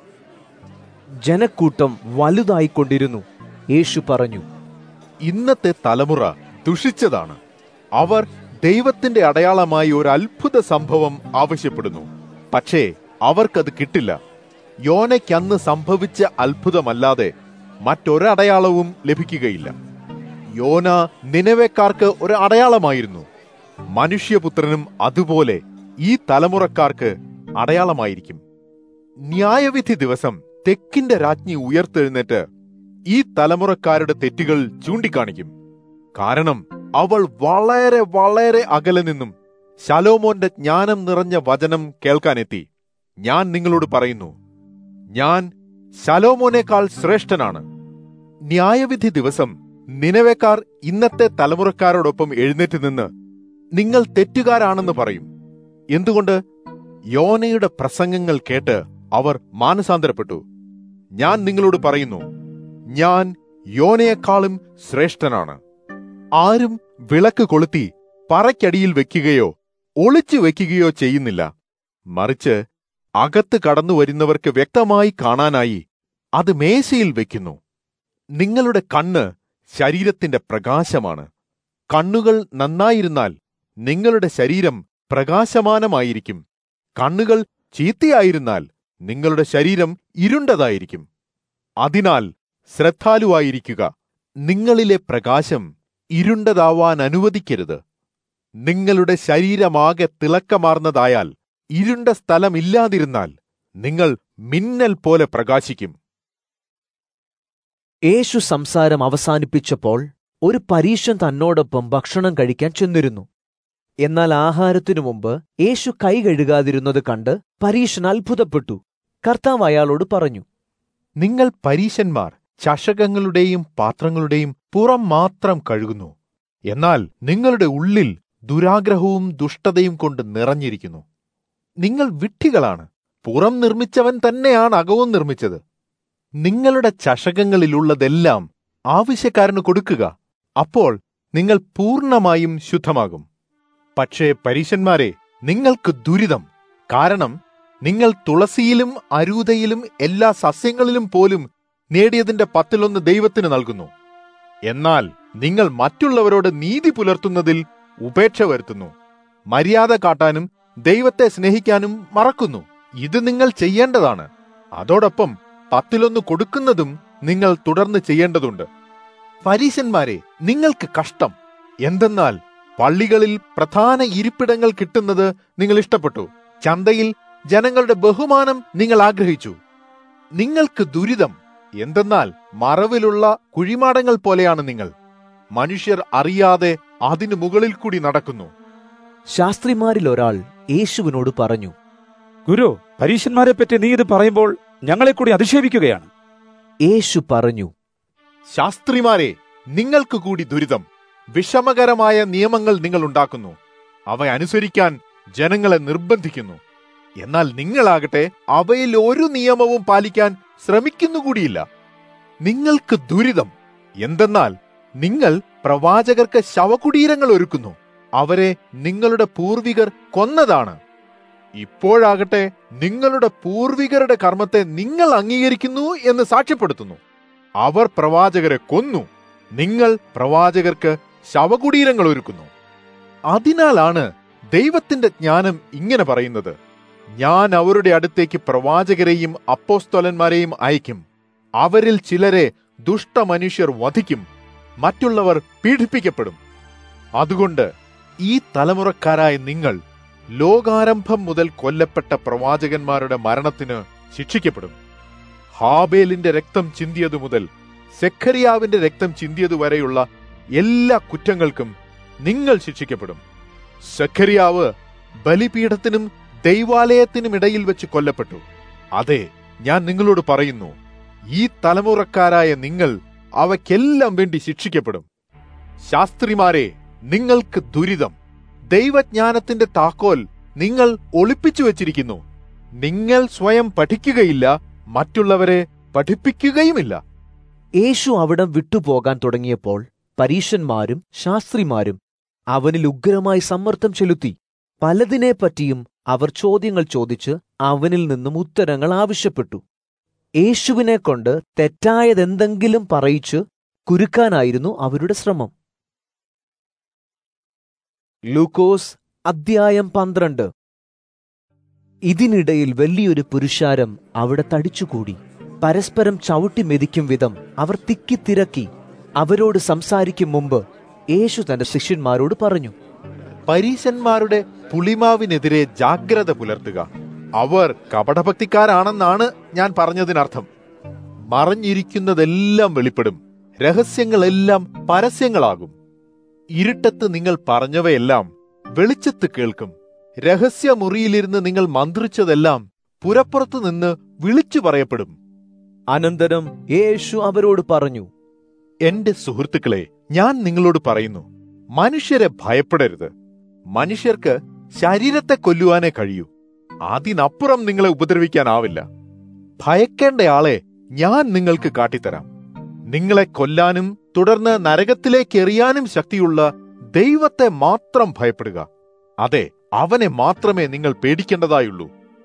ജനക്കൂട്ടം വലുതായിക്കൊണ്ടിരുന്നു. യേശു പറഞ്ഞു, ഇന്നത്തെ തലമുറ ദുഷിച്ചതാണ്. അവർ ദൈവത്തിന്റെ അടയാളമായി ഒരു അത്ഭുത സംഭവം ആവശ്യപ്പെടുന്നു. പക്ഷേ അവർക്കത് കിട്ടില്ല. യോനയ്ക്കന്ന് സംഭവിച്ച അത്ഭുതമല്ലാതെ മറ്റൊരടയാളവും ലഭിക്കുകയില്ല. യോന നിനവേക്കാർക്ക് ഒരു അടയാളമായിരുന്നു. മനുഷ്യപുത്രനും അതുപോലെ ഈ തലമുറക്കാർക്ക് അടയാളമായിരിക്കും. ന്യായവിധി ദിവസം തെക്കിന്റെ രാജ്ഞി ഉയർത്തെഴുന്നേറ്റ് ഈ തലമുറക്കാരുടെ തെറ്റുകൾ ചൂണ്ടിക്കാണിക്കും. കാരണം അവൾ വളരെ വളരെ അകലെ നിന്നും ശലോമോന്റെ ജ്ഞാനം നിറഞ്ഞ വചനം കേൾക്കാനെത്തി. ഞാൻ നിങ്ങളോട് പറയുന്നു, ഞാൻ ശലോമോനേക്കാൾ ശ്രേഷ്ഠനാണ്. ന്യായവിധി ദിവസം നിനവേക്കാർ ഇന്നത്തെ തലമുറക്കാരോടൊപ്പം എഴുന്നേറ്റ് നിന്ന് നിങ്ങൾ തെറ്റുകാരാണെന്ന് പറയും. എന്തുകൊണ്ട്? യോനയുടെ പ്രസംഗങ്ങൾ കേട്ട് അവർ മാനസാന്തരപ്പെട്ടു. ഞാൻ നിങ്ങളോട് പറയുന്നു, ഞാൻ യോനയെക്കാളും ശ്രേഷ്ഠനാണ്. ആരും വിളക്ക് കൊളുത്തി പറയ്ക്കടിയിൽ വെക്കുകയോ ഒളിച്ചു വെക്കുകയോ ചെയ്യുന്നില്ല. മറിച്ച് അകത്ത് കടന്നു വരുന്നവർക്ക് വ്യക്തമായി കാണാനായി അത് മേശയിൽ വെക്കുന്നു. നിങ്ങളുടെ കണ്ണ് ശരീരത്തിന്റെ പ്രകാശമാണ്. കണ്ണുകൾ നന്നായിരുന്നാൽ നിങ്ങളുടെ ശരീരം പ്രകാശമാനമായിരിക്കും. കണ്ണുകൾ ചീത്തയായിരുന്നാൽ നിങ്ങളുടെ ശരീരം ഇരുണ്ടതായിരിക്കും. അതിനാൽ ശ്രദ്ധാലുവായിരിക്കുക. നിങ്ങളിലെ പ്രകാശം ഇരുണ്ടതാവാൻ അനുവദിക്കരുത്. നിങ്ങളുടെ ശരീരമാകെ തിളക്കമാർന്നതായാൽ ഇരുണ്ട സ്ഥലമില്ലാതിരുന്നാൽ നിങ്ങൾ മിന്നൽ പോലെ പ്രകാശിക്കും. യേശു സംസാരം അവസാനിപ്പിച്ചപ്പോൾ ഒരു പരീശൻ തന്നോടൊപ്പം ഭക്ഷണം കഴിക്കാൻ ചെന്നിരുന്നു. എന്നാൽ ആഹാരത്തിനു മുമ്പ് യേശു കൈ കഴുകാതിരുന്നത് കണ്ട് പരീശൻ അത്ഭുതപ്പെട്ടു. കർത്താവ് അയാളോട് പറഞ്ഞു, നിങ്ങൾ പരീശന്മാർ ചഷകങ്ങളുടെയും പാത്രങ്ങളുടെയും പുറം മാത്രം കഴുകുന്നു, എന്നാൽ നിങ്ങളുടെ ഉള്ളിൽ ദുരാഗ്രഹവും ദുഷ്ടതയും കൊണ്ട് നിറഞ്ഞിരിക്കുന്നു. നിങ്ങൾ വിഡ്ഢികളാണ്. പുറം നിർമ്മിച്ചവൻ തന്നെയാണ് അകവും നിർമ്മിച്ചത്. നിങ്ങളുടെ ചഷകങ്ങളിലുള്ളതെല്ലാം ആവശ്യക്കാരന് കൊടുക്കുക, അപ്പോൾ നിങ്ങൾ പൂർണ്ണമായും ശുദ്ധമാകും. പക്ഷേ പരീശന്മാരെ, നിങ്ങൾക്ക് ദുരിതം. കാരണം നിങ്ങൾ തുളസിയിലും അരൂതയിലും എല്ലാ സസ്യങ്ങളിലും പോലും നേടിയതിന്റെ 10 ദൈവത്തിന് നൽകുന്നു. എന്നാൽ നിങ്ങൾ മറ്റുള്ളവരോട് നീതി പുലർത്തുന്നതിൽ ഉപേക്ഷ വരുത്തുന്നു. മര്യാദ കാട്ടാനും ദൈവത്തെ സ്നേഹിക്കാനും മറക്കുന്നു. ഇത് നിങ്ങൾ ചെയ്യേണ്ടതാണ്. അതോടൊപ്പം 10 കൊടുക്കുന്നതും നിങ്ങൾ തുടർന്ന് ചെയ്യേണ്ടതുണ്ട്. പരീശന്മാരെ, നിങ്ങൾക്ക് കഷ്ടം. എന്തെന്നാൽ പള്ളികളിൽ പ്രധാന ഇരിപ്പിടങ്ങൾ കിട്ടുന്നത് നിങ്ങൾ ഇഷ്ടപ്പെട്ടു. ചന്തയിൽ ജനങ്ങളുടെ ബഹുമാനം നിങ്ങൾ ആഗ്രഹിച്ചു. നിങ്ങൾക്ക് ദുരിതം. എന്തെന്നാൽ മറവിലുള്ള കുഴിമാടങ്ങൾ പോലെയാണ് നിങ്ങൾ. മനുഷ്യർ അറിയാതെ അതിനു മുകളിൽ കൂടി നടക്കുന്നു. ശാസ്ത്രിമാരിൽ ഒരാൾ യേശുവിനോട് പറഞ്ഞു, ഗുരു, പരീശന്മാരെ പറ്റി നീ ഇത് പറയുമ്പോൾ ഞങ്ങളെ കൂടി അധിക്ഷേപിക്കുകയാണ്. യേശു പറഞ്ഞു, ശാസ്ത്രിമാരെ, നിങ്ങൾക്ക് കൂടി ദുരിതം. വിഷമകരമായ നിയമങ്ങൾ നിങ്ങൾ ഉണ്ടാക്കുന്നു, അവ അനുസരിക്കാൻ ജനങ്ങളെ നിർബന്ധിക്കുന്നു. എന്നാൽ നിങ്ങളാകട്ടെ അവയിൽ ഒരു നിയമവും പാലിക്കാൻ ശ്രമിക്കുന്നുകൂടിയില്ല. നിങ്ങൾക്ക് ദുരിതം. എന്തെന്നാൽ നിങ്ങൾ പ്രവാചകർക്ക് ശവകുടീരങ്ങൾ ഒരുക്കുന്നു. അവരെ നിങ്ങളുടെ പൂർവികർ കൊന്നതാണ്. ഇപ്പോഴാകട്ടെ നിങ്ങളുടെ പൂർവികരുടെ കർമ്മത്തെ നിങ്ങൾ അംഗീകരിക്കുന്നു എന്ന് സാക്ഷ്യപ്പെടുത്തുന്നു. അവർ പ്രവാചകരെ കൊന്നു, നിങ്ങൾ പ്രവാചകർക്ക് ശവകുടീരങ്ങൾ ഒരുക്കുന്നു. അതിനാലാണ് ദൈവത്തിന്റെ ജ്ഞാനം ഇങ്ങനെ പറയുന്നത്, ഞാൻ അവരുടെ അടുത്തേക്ക് പ്രവാചകരെയും അപ്പോസ്തലന്മാരെയും അയക്കും. അവരിൽ ചിലരെ ദുഷ്ടമനുഷ്യർ വധിക്കും, മറ്റുള്ളവർ പീഡിപ്പിക്കപ്പെടും. അതുകൊണ്ട് ഈ തലമുറക്കാരായ നിങ്ങൾ ലോകാരംഭം മുതൽ കൊല്ലപ്പെട്ട പ്രവാചകന്മാരുടെ മരണത്തിന് ശിക്ഷിക്കപ്പെടും. ഹാബേലിന്റെ രക്തം ചിന്തിയതു മുതൽ സെഖരിയാവിന്റെ രക്തം ചിന്തിയതുവരെയുള്ള എല്ലാ കുറ്റങ്ങൾക്കും നിങ്ങൾ ശിക്ഷിക്കപ്പെടും. സെഖരിയാവ് ബലിപീഠത്തിനും ദൈവാലയത്തിനും ഇടയിൽ വെച്ച് കൊല്ലപ്പെട്ടു. അതെ, ഞാൻ നിങ്ങളോട് പറയുന്നു, ഈ തലമുറക്കാരായ നിങ്ങൾ അവയ്ക്കെല്ലാം വേണ്ടി ശിക്ഷിക്കപ്പെടും. ശാസ്ത്രിമാരെ, നിങ്ങൾക്ക് ദുരിതം. ദൈവജ്ഞാനത്തിന്റെ താക്കോൽ നിങ്ങൾ ഒളിപ്പിച്ചു വച്ചിരിക്കുന്നു. നിങ്ങൾ സ്വയം പഠിക്കുകയില്ല, മറ്റുള്ളവരെ പഠിപ്പിക്കുകയുമില്ല. യേശു അവിടം വിട്ടുപോകാൻ തുടങ്ങിയപ്പോൾ പരീശന്മാരും ശാസ്ത്രിമാരും അവനിൽ ഉഗ്രമായി സമ്മർദ്ദം ചെലുത്തി. പലതിനെപ്പറ്റിയും അവർ ചോദ്യങ്ങൾ ചോദിച്ച് അവനിൽ നിന്നും ഉത്തരങ്ങൾ ആവശ്യപ്പെട്ടു. യേശുവിനെ കൊണ്ട് തെറ്റായതെന്തെങ്കിലും പറയിച്ച് കുരുക്കാനായിരുന്നു അവരുടെ ശ്രമം. ലൂക്കോസ് അദ്ധ്യായം 12. ഇതിനിടയിൽ വലിയൊരു പുരുഷാരം അവിടെ തടിച്ചുകൂടി. പരസ്പരം ചവിട്ടി മെതിക്കും വിധം അവർ തിക്കിത്തിരക്കി. അവരോട് സംസാരിക്കും മുമ്പ് യേശു തന്റെ ശിഷ്യന്മാരോട് പറഞ്ഞു, പരീശന്മാരുടെ പുളിമാവിനെതിരെ ജാഗ്രത പുലർത്തുക. അവർ കപടഭക്തിക്കാരാണെന്നാണ് ഞാൻ പറഞ്ഞതിനർത്ഥം. മറഞ്ഞിരിക്കുന്നതെല്ലാം വെളിപ്പെടും, രഹസ്യങ്ങളെല്ലാം പരസ്യങ്ങളാകും. ഇരുട്ടത്ത് നിങ്ങൾ പറഞ്ഞവയെല്ലാം വെളിച്ചത്ത് കേൾക്കും. രഹസ്യമുറിയിലിരുന്ന് നിങ്ങൾ മന്ത്രിച്ചതെല്ലാം പുറപ്പുറത്തു നിന്ന് വിളിച്ചു പറയപ്പെടും. അനന്തരം യേശു അവരോട് പറഞ്ഞു, എന്റെ സുഹൃത്തുക്കളെ, ഞാൻ നിങ്ങളോട് പറയുന്നു, മനുഷ്യരെ ഭയപ്പെടരുത്. മനുഷ്യർക്ക് ശരീരത്തെ കൊല്ലുവാനേ കഴിയൂ, അതിനപ്പുറം നിങ്ങളെ ഉപദ്രവിക്കാനാവില്ല. ഭയക്കേണ്ടയാളെ ഞാൻ നിങ്ങൾക്ക് കാട്ടിത്തരാം. നിങ്ങളെ കൊല്ലാനും തുടർന്ന് നരകത്തിലേക്ക് എറിയാനും ശക്തിയുള്ള ദൈവത്തെ മാത്രം ഭയപ്പെടുക. അതെ, അവനെ മാത്രമേ നിങ്ങൾ പേടിക്കേണ്ടതായുള്ളൂ.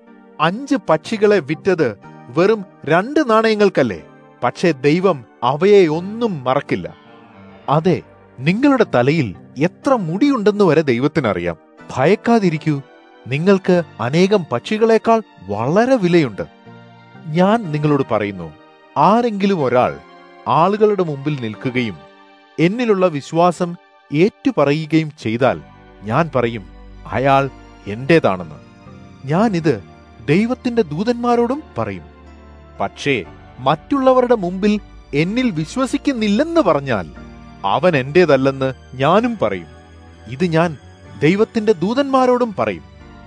5 പക്ഷികളെ വിറ്റത് വെറും 2 നാണയങ്ങൾക്കല്ലേ? പക്ഷേ ദൈവം അവയെ ഒന്നും മറക്കില്ല. അതെ, നിങ്ങളുടെ തലയിൽ എത്ര മുടിയുണ്ടെന്ന് വരെ ദൈവത്തിനറിയാം. ഭയക്കാതിരിക്കൂ, നിങ്ങൾക്ക് അനേകം പക്ഷികളെക്കാൾ വളരെ വിലയുണ്ട്. ഞാൻ നിങ്ങളോട് പറയുന്നു, ആരെങ്കിലും ഒരാൾ ആളുകളുടെ മുമ്പിൽ നിൽക്കുകയും എന്നിലുള്ള വിശ്വാസം ഏറ്റുപറയുകയും ചെയ്താൽ ഞാൻ പറയും, അയാൾ എന്റേതാണെന്ന്. ഞാനിത് ദൈവത്തിന്റെ ദൂതന്മാരോടും പറയും. പക്ഷേ മറ്റുള്ളവരുടെ മുമ്പിൽ എന്നിൽ വിശ്വസിക്കുന്നില്ലെന്ന് പറഞ്ഞാൽ അവൻ എന്റേതല്ലെന്ന് ഞാനും പറയും. ഇത് ഞാൻ ദൈവത്തിന്റെ ദൂതന്മാരോടും പറയും.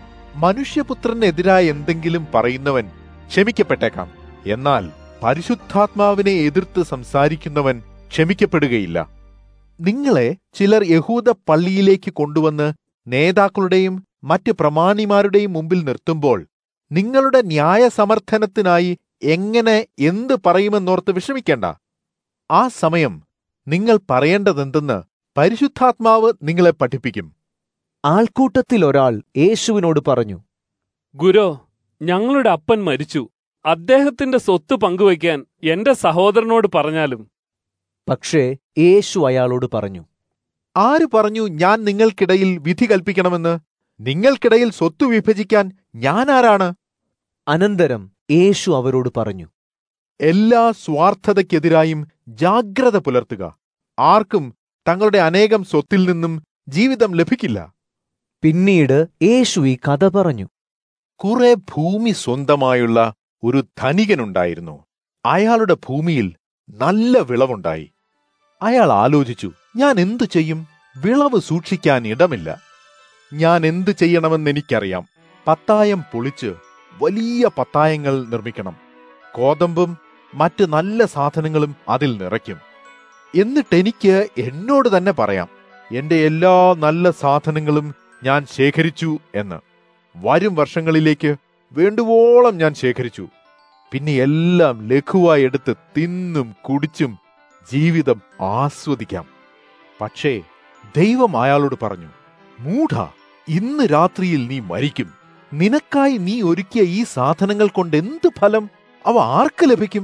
മനുഷ്യപുത്രനെതിരായ എന്തെങ്കിലും പറയുന്നവൻ ക്ഷമിക്കപ്പെട്ടേക്കാം, എന്നാൽ പരിശുദ്ധാത്മാവിനെ എതിർത്ത് സംസാരിക്കുന്നവൻ ക്ഷമിക്കപ്പെടുകയില്ല. നിങ്ങളെ ചിലർ യഹൂദ പള്ളിയിലേക്ക് കൊണ്ടുവന്ന് നേതാക്കളുടെയും മറ്റ് പ്രമാണിമാരുടെയും മുമ്പിൽ നിർത്തുമ്പോൾ നിങ്ങളുടെ ന്യായസമർത്ഥനത്തിനായി എങ്ങനെ എന്ത് പറയുമെന്നോർത്ത് വിഷമിക്കേണ്ട. ആ സമയം നിങ്ങൾ പറയേണ്ടതെന്തെന്ന് പരിശുദ്ധാത്മാവ് നിങ്ങളെ പഠിപ്പിക്കും. ആൾക്കൂട്ടത്തിൽ ഒരാൾ യേശുവിനോട് പറഞ്ഞു, ഗുരോ, ഞങ്ങളുടെ അപ്പൻ മരിച്ചു. അദ്ദേഹത്തിന്റെ സ്വത്ത് പങ്കുവയ്ക്കാൻ എന്റെ സഹോദരനോട് പറഞ്ഞാലും. പക്ഷേ യേശു അയാളോട് പറഞ്ഞു, ആര് പറഞ്ഞു ഞാൻ നിങ്ങൾക്കിടയിൽ വിധി കൽപ്പിക്കണമെന്ന്? നിങ്ങൾക്കിടയിൽ സ്വത്ത് വിഭജിക്കാൻ ഞാൻ ആരാണ്? അനന്തരം യേശു അവരോട് പറഞ്ഞു, എല്ലാ സ്വാർത്ഥതയ്ക്കെതിരായും ജാഗ്രത പുലർത്തുക. ആർക്കും തങ്ങളുടെ അനേകം സ്വത്തിൽ നിന്നും ജീവിതം ലഭിക്കില്ല. പിന്നീട് യേശു ഈ കഥ പറഞ്ഞു. കുറെ ഭൂമി സ്വന്തമായുള്ള ഒരു ധനികനുണ്ടായിരുന്നു. അയാളുടെ ഭൂമിയിൽ നല്ല വിളവുണ്ടായി. അയാൾ ആലോചിച്ചു, ഞാൻ എന്തു ചെയ്യും? വിളവ് സൂക്ഷിക്കാൻ ഇടമില്ല. ഞാൻ എന്തു ചെയ്യണമെന്നെനിക്കറിയാം. പത്തായം പൊളിച്ച് വലിയ പത്തായങ്ങൾ നിർമ്മിക്കണം. ഗോതമ്പും മറ്റ് നല്ല സാധനങ്ങളും അതിൽ നിറയ്ക്കും. എന്നിട്ടെനിക്ക് എന്നോട് തന്നെ പറയാം, എന്റെ എല്ലാ നല്ല സാധനങ്ങളും ഞാൻ ശേഖരിച്ചു എന്ന്. വരും വർഷങ്ങളിലേക്ക് വേണ്ടുവോളം ഞാൻ ശേഖരിച്ചു. പിന്നെ എല്ലാം ലഘുവായി എടുത്ത് തിന്നും കുടിച്ചും ജീവിതം ആസ്വദിക്കാം. പക്ഷേ ദൈവം അയാളോട് പറഞ്ഞു, മൂഢ, ഇന്ന് രാത്രിയിൽ നീ മരിക്കും. നിനക്കായി നീ ഒരുക്കിയ ഈ സാധനങ്ങൾ കൊണ്ട് എന്ത് ഫലം? അവ ആർക്ക് ലഭിക്കും?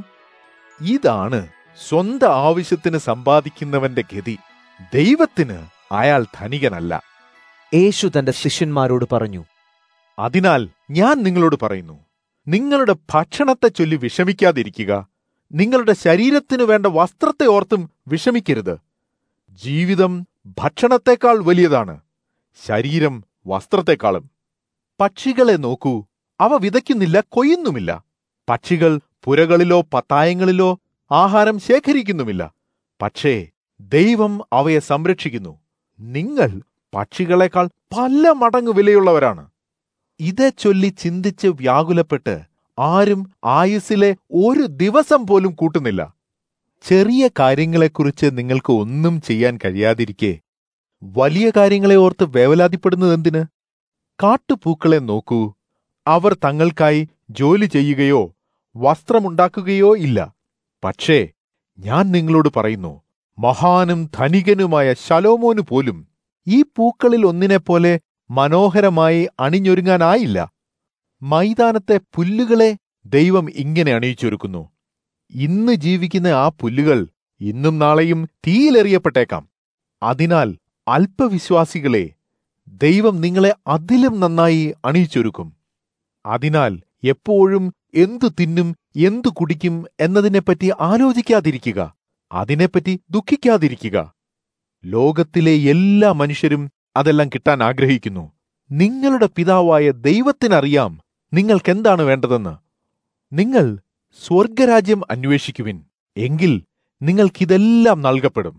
ഇതാണ് സ്വന്തം ആവശ്യത്തിന് സമ്പാദിക്കുന്നവന്റെ ഗതി. ദൈവത്തിന് അയാൾ ധനികനല്ല. യേശു തന്റെ ശിഷ്യന്മാരോട് പറഞ്ഞു, അതിനാൽ ഞാൻ നിങ്ങളോട് പറയുന്നു, നിങ്ങളുടെ ഭക്ഷണത്തെ ചൊല്ലി വിഷമിക്കാതിരിക്കുക. നിങ്ങളുടെ ശരീരത്തിനു വേണ്ട വസ്ത്രത്തെ ഓർത്തും വിഷമിക്കരുത്. ജീവിതം ഭക്ഷണത്തെക്കാൾ വലിയതാണ്, ശരീരം വസ്ത്രത്തെക്കാളും. പക്ഷികളെ നോക്കൂ, അവ വിതയ്ക്കുന്നില്ല, കൊയ്യുന്നുമില്ല. പക്ഷികൾ പുരകളിലോ പത്തായങ്ങളിലോ ആഹാരം ശേഖരിക്കുന്നുമില്ല. പക്ഷേ ദൈവം അവയെ സംരക്ഷിക്കുന്നു. നിങ്ങൾ പക്ഷികളെക്കാൾ പല മടങ്ങ് വിലയുള്ളവരാണ്. ഇതേ ചൊല്ലി ചിന്തിച്ച് വ്യാകുലപ്പെട്ട് ആരും ആയുസ്സിലെ ഒരു ദിവസം പോലും കൂട്ടുന്നില്ല. ചെറിയ കാര്യങ്ങളെക്കുറിച്ച് നിങ്ങൾക്ക് ഒന്നും ചെയ്യാൻ കഴിയാതിരിക്കെ വലിയ കാര്യങ്ങളെ ഓർത്ത് വേവലാതിപ്പെടുന്നതെന്തിന്? കാട്ടുപൂക്കളെ നോക്കൂ, അവർ തങ്ങൾക്കായി ജോലി ചെയ്യുകയോ വസ്ത്രമുണ്ടാക്കുകയോ ഇല്ല. പക്ഷേ ഞാൻ നിങ്ങളോട് പറയുന്നു, മഹാനും ധനികനുമായ ശലോമോന് പോലും ഈ പൂക്കളിൽ ഒന്നിനെപ്പോലെ മനോഹരമായി അണിഞ്ഞൊരുങ്ങാനായില്ല. മൈതാനത്തെ പുല്ലുകളെ ദൈവം ഇങ്ങനെ അണിയിച്ചൊരുക്കുന്നു. ഇന്ന് ജീവിക്കുന്ന ആ പുല്ലുകൾ ഇന്നും നാളെയും തീയിലെറിയപ്പെട്ടേക്കാം. അതിനാൽ അല്പവിശ്വാസികളെ, ദൈവം നിങ്ങളെ അതിലും നന്നായി അണിയിച്ചൊരുക്കും. അതിനാൽ എപ്പോഴും എന്തു തിന്നും എന്തു കുടിക്കും എന്നതിനെപ്പറ്റി ആലോചിക്കാതിരിക്കുക, അതിനെപ്പറ്റി ദുഃഖിക്കാതിരിക്കുക. ലോകത്തിലെ എല്ലാ മനുഷ്യരും അതെല്ലാം കിട്ടാൻ ആഗ്രഹിക്കുന്നു. നിങ്ങളുടെ പിതാവായ ദൈവത്തിനറിയാം നിങ്ങൾക്കെന്താണ് വേണ്ടതെന്ന്? നിങ്ങൾ സ്വർഗരാജ്യം അന്വേഷിക്കുവിൻ, എങ്കിൽ നിങ്ങൾക്കിതെല്ലാം നൽകപ്പെടും.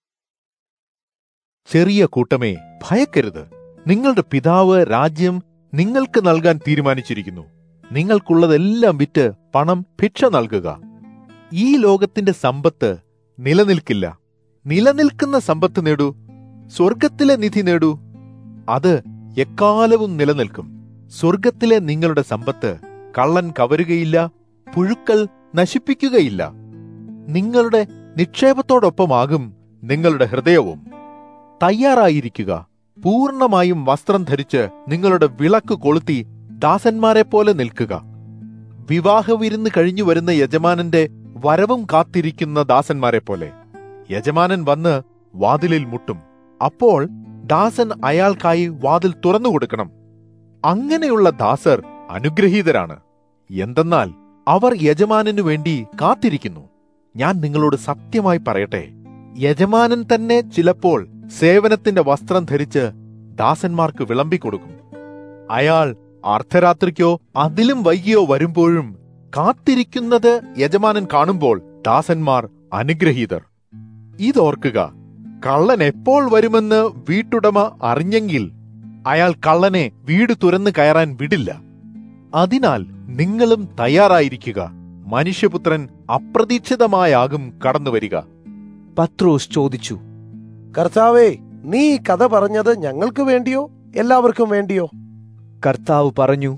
ചെറിയ കൂട്ടമേ, ഭയക്കരുത്. നിങ്ങളുടെ പിതാവ് രാജ്യം നിങ്ങൾക്ക് നൽകാൻ തീരുമാനിച്ചിരിക്കുന്നു. നിങ്ങൾക്കുള്ളതെല്ലാം വിറ്റ് പണം ഭിക്ഷ നൽകുക. ഈ ലോകത്തിന്റെ സമ്പത്ത് നിലനിൽക്കില്ല. നിലനിൽക്കുന്ന സമ്പത്ത് നേടൂ. സ്വർഗത്തിലെ നിധി നേടൂ. അത് എക്കാലവും നിലനിൽക്കും. സ്വർഗത്തിലെ നിങ്ങളുടെ സമ്പത്ത് കള്ളൻ കവരുകയില്ല, പുഴുക്കൾ നശിപ്പിക്കുകയില്ല. നിങ്ങളുടെ നിക്ഷേപത്തോടൊപ്പമാകും നിങ്ങളുടെ ഹൃദയവും. തയ്യാറായിരിക്കുക. പൂർണ്ണമായും വസ്ത്രം ധരിച്ച് നിങ്ങളുടെ വിളക്ക് കൊളുത്തി ദാസന്മാരെ പോലെ നിൽക്കുക. വിവാഹവിരുന്ന് കഴിഞ്ഞു വരുന്ന യജമാനന്റെ വരവും കാത്തിരിക്കുന്ന ദാസന്മാരെ പോലെ. യജമാനൻ വന്ന് വാതിലിൽ മുട്ടും. അപ്പോൾ ദാസൻ അയാൾക്കായി വാതിൽ തുറന്നു കൊടുക്കണം. അങ്ങനെയുള്ള ദാസർ അനുഗ്രഹീതരാണ്. എന്തെന്നാൽ അവർ യജമാനനു വേണ്ടി കാത്തിരിക്കുന്നു. ഞാൻ നിങ്ങളോട് സത്യമായി പറയട്ടെ, യജമാനൻ തന്നെ ചിലപ്പോൾ സേവനത്തിന്റെ വസ്ത്രം ധരിച്ച് ദാസന്മാർക്ക് വിളമ്പിക്കൊടുക്കും. അയാൾ അർദ്ധരാത്രിക്കോ അതിലും വൈകിയോ വരുമ്പോഴും കാത്തിരിക്കുന്നത് യജമാനൻ കാണുമ്പോൾ ദാസന്മാർ അനുഗ്രഹീതർ. ഇതോർക്കുക, കള്ളൻ എപ്പോൾ വരുമെന്ന് വീട്ടുടമ അറിഞ്ഞെങ്കിൽ അയാൾ കള്ളനെ വീട് തുറന്നു കയറാൻ വിടില്ല. അതിനാൽ നിങ്ങളും തയ്യാറായിരിക്കുക. മനുഷ്യപുത്രൻ അപ്രതീക്ഷിതമായാകും കടന്നുവരിക. പത്രോസ് ചോദിച്ചു, കർത്താവേ, നീ ഈ കഥ പറഞ്ഞത് ഞങ്ങൾക്ക് വേണ്ടിയോ എല്ലാവർക്കും വേണ്ടിയോ? കർത്താവ് പറഞ്ഞു,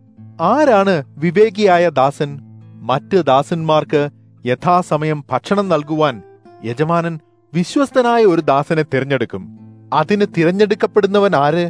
ആരാണ് വിവേകിയായ ദാസൻ? മറ്റ് ദാസന്മാർക്ക് യഥാസമയം ഭക്ഷണം നൽകുവാൻ യജമാനൻ വിശ്വസ്തനായ ഒരു ദാസനെ തിരഞ്ഞെടുക്കും. അതിന് തിരഞ്ഞെടുക്കപ്പെടുന്നവൻ ആര്?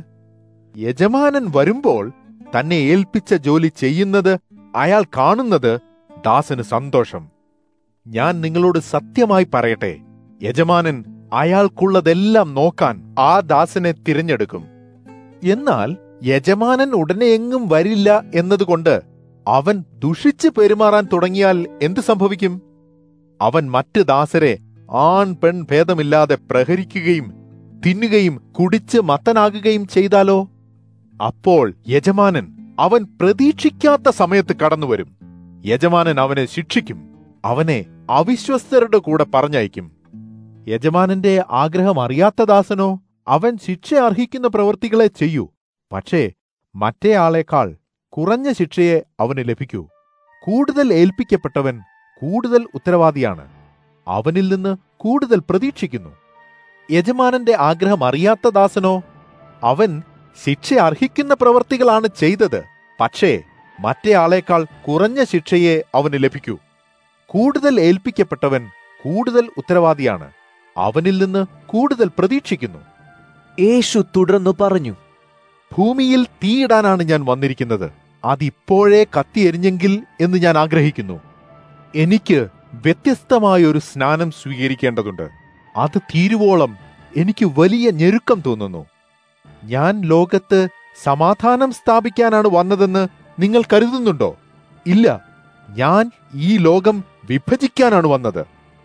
യജമാനൻ വരുമ്പോൾ തന്നെ ഏൽപ്പിച്ച ജോലി ചെയ്യുന്നത് അയാൾ കാണുന്നത് ദാസന് സന്തോഷം. ഞാൻ നിങ്ങളോട് സത്യമായി പറയട്ടെ, യജമാനൻ അയാൾക്കുള്ളതെല്ലാം നോക്കാൻ ആ ദാസനെ തിരഞ്ഞെടുക്കും. എന്നാൽ യജമാനൻ ഉടനെ എങ്ങും വരില്ല എന്നതുകൊണ്ട് അവൻ ദുഷിച്ച് പെരുമാറാൻ തുടങ്ങിയാൽ എന്ത് സംഭവിക്കും? അവൻ മറ്റ് ദാസരെ ആൺ പെൺ ഭേദമില്ലാതെ പ്രഹരിക്കുകയും തിന്നുകയും കുടിച്ച് മത്തനാകുകയും ചെയ്താലോ? അപ്പോൾ യജമാനൻ അവൻ പ്രതീക്ഷിക്കാത്ത സമയത്ത് കടന്നുവരും. യജമാനൻ അവനെ ശിക്ഷിക്കും. അവനെ അവിശ്വസ്തരുടെ കൂടെ പറഞ്ഞയക്കും. യജമാനന്റെ ആഗ്രഹം അറിയാത്ത ദാസനോ, അവൻ ശിക്ഷ അർഹിക്കുന്ന പ്രവൃത്തികളെ ചെയ്യൂ. പക്ഷേ മറ്റേ ആളെക്കാൾ കുറഞ്ഞ ശിക്ഷയെ അവന് ലഭിക്കൂ. കൂടുതൽ ഏൽപ്പിക്കപ്പെട്ടവൻ കൂടുതൽ ഉത്തരവാദിയാണ്. അവനിൽ നിന്ന് കൂടുതൽ പ്രതീക്ഷിക്കുന്നു. യജമാനന്റെ ആഗ്രഹം അറിയാത്ത ദാസനോ, അവൻ ശിക്ഷ അർഹിക്കുന്ന പ്രവൃത്തികളാണ് ചെയ്തത്. പക്ഷേ മറ്റേ ആളെക്കാൾ കുറഞ്ഞ ശിക്ഷയെ അവന് ലഭിക്കൂ. കൂടുതൽ ഏൽപ്പിക്കപ്പെട്ടവൻ കൂടുതൽ ഉത്തരവാദിയാണ്. അവനിൽ നിന്ന് കൂടുതൽ പ്രതീക്ഷിക്കുന്നു. യേശു തുടർന്നു പറഞ്ഞു, ഭൂമിയിൽ തീയിടാനാണ് ഞാൻ വന്നിരിക്കുന്നത്. അതിപ്പോഴേ കത്തിയെരിഞ്ഞെങ്കിൽ എന്ന് ഞാൻ ആഗ്രഹിക്കുന്നു. എനിക്ക് വ്യത്യസ്തമായൊരു സ്നാനം സ്വീകരിക്കേണ്ടതുണ്ട്. അത് തീരുവോളം എനിക്ക് വലിയ ഞെരുക്കം തോന്നുന്നു. ഞാൻ ലോകത്ത് സമാധാനം സ്ഥാപിക്കാനാണ് വന്നതെന്ന് നിങ്ങൾ കരുതുന്നുണ്ടോ? ഇല്ല, ഞാൻ ഈ ലോകം വിഭജിക്കാനാണ് വന്നത്.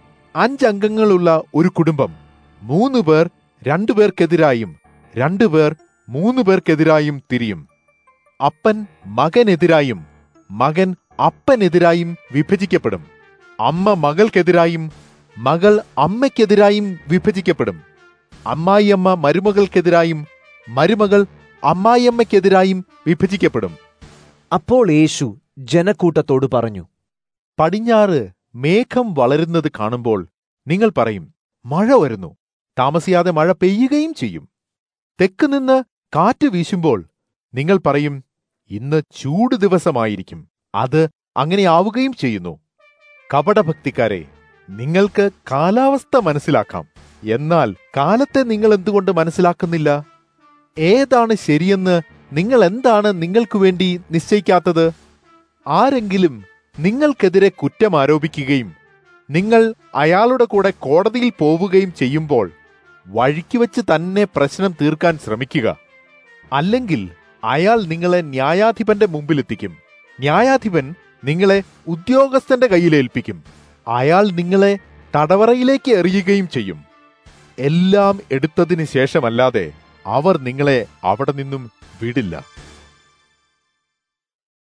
5 അംഗങ്ങളുള്ള ഒരു കുടുംബം 3 പേർ 2 പേർക്കെതിരായും 2 പേർ 3 പേർക്കെതിരായും തിരിയും. അപ്പൻ മകനെതിരായും മകൻ അപ്പനെതിരായും വിഭജിക്കപ്പെടും. അമ്മ മകൾക്കെതിരായും മകൾ അമ്മയ്ക്കെതിരായും വിഭജിക്കപ്പെടും. അമ്മായിയമ്മ മരുമകൾക്കെതിരായും മരുമകൾ അമ്മായിയമ്മയ്ക്കെതിരായും വിഭജിക്കപ്പെടും. അപ്പോൾ യേശു ജനക്കൂട്ടത്തോട് പറഞ്ഞു, പടിഞ്ഞാറ് മേഘം വളരുന്നത് കാണുമ്പോൾ നിങ്ങൾ പറയും, മഴ വരുന്നു. താമസിയാതെ മഴ പെയ്യുകയും ചെയ്യും. തെക്ക് നിന്ന് കാറ്റ് വീശുമ്പോൾ നിങ്ങൾ പറയും, ഇന്ന് ചൂട് ദിവസമായിരിക്കും. അത് അങ്ങനെ ആവുകയും ചെയ്യുന്നു. കപടഭക്തിക്കാരെ, നിങ്ങൾക്ക് കാലാവസ്ഥ മനസ്സിലാക്കാം. എന്നാൽ കാലത്തെ നിങ്ങൾ എന്തുകൊണ്ട് മനസ്സിലാക്കുന്നില്ല? ഏതാണ് ശരിയെന്ന് നിങ്ങൾ എന്താണ് നിങ്ങൾക്ക് വേണ്ടി നിശ്ചയിക്കാത്തത്? ആരെങ്കിലും നിങ്ങൾക്കെതിരെ കുറ്റം ആരോപിക്കുകയും നിങ്ങൾ അയാളുടെ കൂടെ കോടതിയിൽ പോവുകയും ചെയ്യുമ്പോൾ വഴിക്ക് വെച്ച് തന്നെ പ്രശ്നം തീർക്കാൻ ശ്രമിക്കുക. അല്ലെങ്കിൽ അയാൾ നിങ്ങളെ ന്യായാധിപന്റെ മുമ്പിലെത്തിക്കും. ന്യായാധിപൻ നിങ്ങളെ ഉദ്യോഗസ്ഥന്റെ കയ്യിലേൽപ്പിക്കും. അയാൾ നിങ്ങളെ തടവറയിലേക്ക് എറിയുകയും ചെയ്യും. എല്ലാം എടുത്തതിന് ശേഷമല്ലാതെ അവർ നിങ്ങളെ അവിടെ നിന്നും വിടില്ല.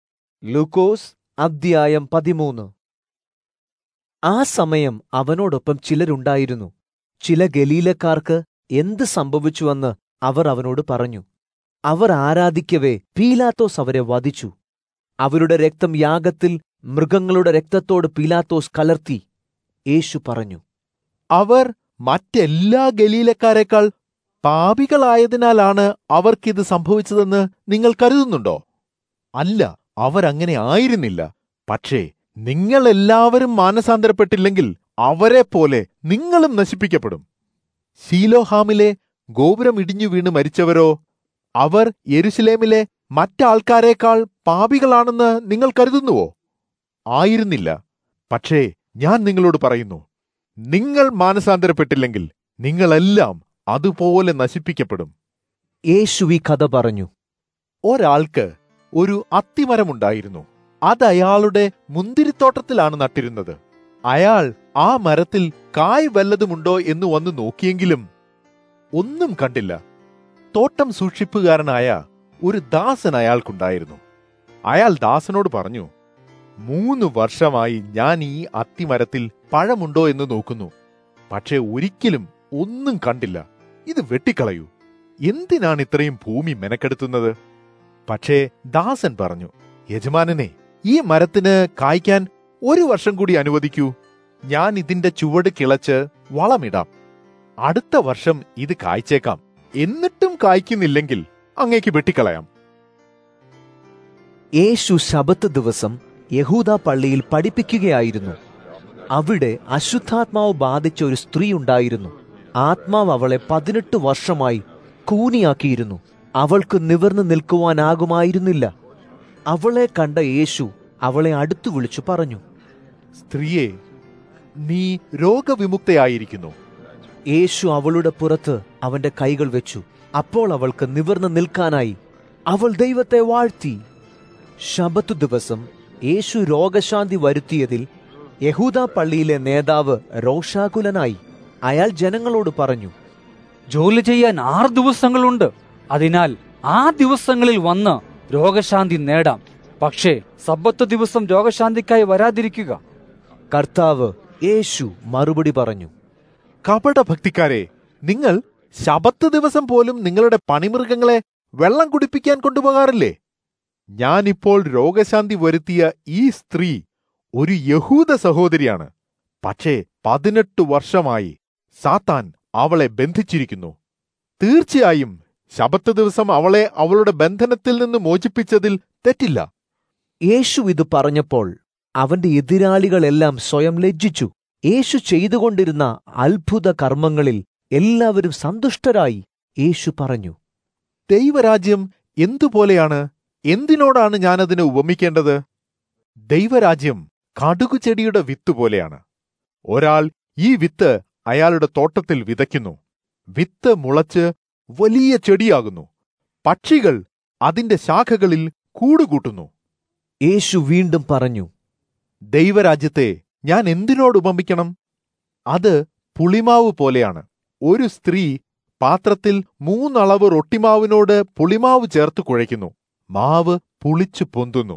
ലൂക്കോസ് അധ്യായം 13. ആ സമയം അവനോടൊപ്പം ചിലരുണ്ടായിരുന്നു. ചില ഗലീലക്കാർക്ക് എന്ത് സംഭവിച്ചുവെന്ന് അവർ അവനോട് പറഞ്ഞു. അവർ ആരാധിക്കവേ പീലാത്തോസ് അവരെ വധിച്ചു. അവരുടെ രക്തം യാഗത്തിൽ മൃഗങ്ങളുടെ രക്തത്തോട് പീലാത്തോസ് കലർത്തി. യേശു പറഞ്ഞു, അവർ മറ്റെല്ലാ ഗലീലക്കാരെക്കാൾ പാപികളായതിനാലാണ് അവർക്കിത് സംഭവിച്ചതെന്ന് നിങ്ങൾ കരുതുന്നുണ്ടോ? അല്ല, അവരങ്ങനെ ആയിരുന്നില്ല. പക്ഷേ നിങ്ങളെല്ലാവരും മാനസാന്തരപ്പെട്ടില്ലെങ്കിൽ അവരെ പോലെ നിങ്ങളും നശിപ്പിക്കപ്പെടും. ശീലോഹാമിലെ ഗോപുരം ഇടിഞ്ഞു വീണ് മരിച്ചവരോ അവർ യെരുശലേമിലെ മറ്റാൾക്കാരെക്കാൾ പാപികളാണെന്ന് നിങ്ങൾ കരുതുന്നുവോ? ആയിരുന്നില്ല. പക്ഷേ ഞാൻ നിങ്ങളോട് പറയുന്നു, നിങ്ങൾ മാനസാന്തരപ്പെട്ടില്ലെങ്കിൽ നിങ്ങളെല്ലാം അതുപോലെ നശിപ്പിക്കപ്പെടും. യേശു ഈ കഥ പറഞ്ഞു. ഒരാൾക്ക് ഒരു അത്തിമരമുണ്ടായിരുന്നു. അതയാളുടെ മുന്തിരിത്തോട്ടത്തിലാണ് നട്ടിരുന്നത്. അയാൾ ആ മരത്തിൽ കായ് വല്ലതുമുണ്ടോ എന്ന് വന്ന് നോക്കിയെങ്കിലും ഒന്നും കണ്ടില്ല. തോട്ടം സൂക്ഷിപ്പുകാരനായ ഒരു ദാസൻ അയാൾക്കുണ്ടായിരുന്നു. അയാൾ ദാസനോട് പറഞ്ഞു, 3 വർഷമായി ഞാൻ ഈ അത്തിമരത്തിൽ പഴമുണ്ടോ എന്ന് നോക്കുന്നു, പക്ഷേ ഒരിക്കലും ഒന്നും കണ്ടില്ല. ഇത് വെട്ടിക്കളയൂ. എന്തിനാണ് ഇത്രയും ഭൂമി മെനക്കെടുത്തുന്നത്? പക്ഷേ ദാസൻ പറഞ്ഞു, യജമാനനെ, ഈ മരത്തിന് കായ്ക്കാൻ 1 വർഷം കൂടി അനുവദിക്കൂ. ഞാൻ ഇതിന്റെ ചുവട് കിളച്ച് വളമിടാം. അടുത്ത വർഷം ഇത് കായ്ച്ചേക്കാം. എന്നിട്ടും കായ്ക്കുന്നില്ലെങ്കിൽ അങ്ങേക്ക് വെട്ടിക്കളയാം. യേശു ശബത്ത് ദിവസം യഹൂദാ പള്ളിയിൽ പഠിപ്പിക്കുകയായിരുന്നു. അവിടെ അശുദ്ധാത്മാവ് ബാധിച്ച ഒരു സ്ത്രീ ഉണ്ടായിരുന്നു. ആത്മാവ് അവളെ 18 വർഷമായി കൂനിയാക്കിയിരുന്നു. അവൾക്ക് നിവർന്നു നിൽക്കുവാനാകുമായിരുന്നില്ല. അവളെ കണ്ട യേശു അവളെ അടുത്തു വിളിച്ചു പറഞ്ഞു, സ്ത്രീയെ, നീ രോഗവിമുക്തയായിരിക്കുന്നു. യേശു അവളുടെ പുറത്ത് അവന്റെ കൈകൾ വെച്ചു. അപ്പോൾ അവൾക്ക് നിവർന്നു നിൽക്കാനായി. അവൾ ദൈവത്തെ വാഴ്ത്തി. ശബത്ത് ദിവസം യേശു രോഗശാന്തി വരുത്തിയതിൽ യഹൂദാ പള്ളിയിലെ നേതാവ് രോഷാകുലനായി. അയാൾ ജനങ്ങളോട് പറഞ്ഞു, ജോലി ചെയ്യാൻ 6 ദിവസങ്ങളുണ്ട്. അതിനാൽ ആ ദിവസങ്ങളിൽ വന്ന് രോഗശാന്തി നേടാം. പക്ഷേ സബ്ബത്ത് ദിവസം രോഗശാന്തിക്കായി വരാതിരിക്കുക. കർത്താവ് യേശു മറുപടി പറഞ്ഞു, കപടഭക്തിക്കാരെ, നിങ്ങൾ ശബത്ത് ദിവസം പോലും നിങ്ങളുടെ പണിമൃഗങ്ങളെ വെള്ളം കുടിപ്പിക്കാൻ കൊണ്ടുപോകാറില്ലേ? ഞാനിപ്പോൾ രോഗശാന്തി വരുത്തിയ ഈ സ്ത്രീ ഒരു യഹൂദ സഹോദരിയാണ്. പക്ഷേ 18 വർഷമായി സാത്താൻ അവളെ ബന്ധിച്ചിരിക്കുന്നു. തീർച്ചയായും ശബത്ത് ദിവസം അവളെ അവളുടെ ബന്ധനത്തിൽ നിന്ന് മോചിപ്പിച്ചതിൽ തെറ്റില്ല. യേശു ഇത് പറഞ്ഞപ്പോൾ അവന്റെ എതിരാളികളെല്ലാം സ്വയം ലജ്ജിച്ചു. യേശു ചെയ്തുകൊണ്ടിരുന്ന അത്ഭുത കർമ്മങ്ങളിൽ എല്ലാവരും സന്തുഷ്ടരായി. യേശു പറഞ്ഞു, ദൈവരാജ്യം എന്തുപോലെയാണ്? എന്തിനോടാണ് ഞാനതിനെ ഉപമിക്കേണ്ടത്? ദൈവരാജ്യം കടുകുചെടിയുടെ വിത്ത് പോലെയാണ്. ഒരാൾ ഈ വിത്ത് അയാളുടെ തോട്ടത്തിൽ വിതയ്ക്കുന്നു. വിത്ത് മുളച്ച് വലിയ ചെടിയാകുന്നു. പക്ഷികൾ അതിന്റെ ശാഖകളിൽ കൂടുകൂട്ടുന്നു. യേശു വീണ്ടും പറഞ്ഞു, ദൈവരാജ്യത്തെ ഞാൻ എന്തിനോട് ഉപമിക്കണം? അത് പുളിമാവ് പോലെയാണ്. ഒരു സ്ത്രീ പാത്രത്തിൽ 3 അളവ് റൊട്ടിമാവിനോട് പുളിമാവ് ചേർത്ത് കുഴയ്ക്കുന്നു. മാവ് പുളിച്ചു പൊന്തുന്നു.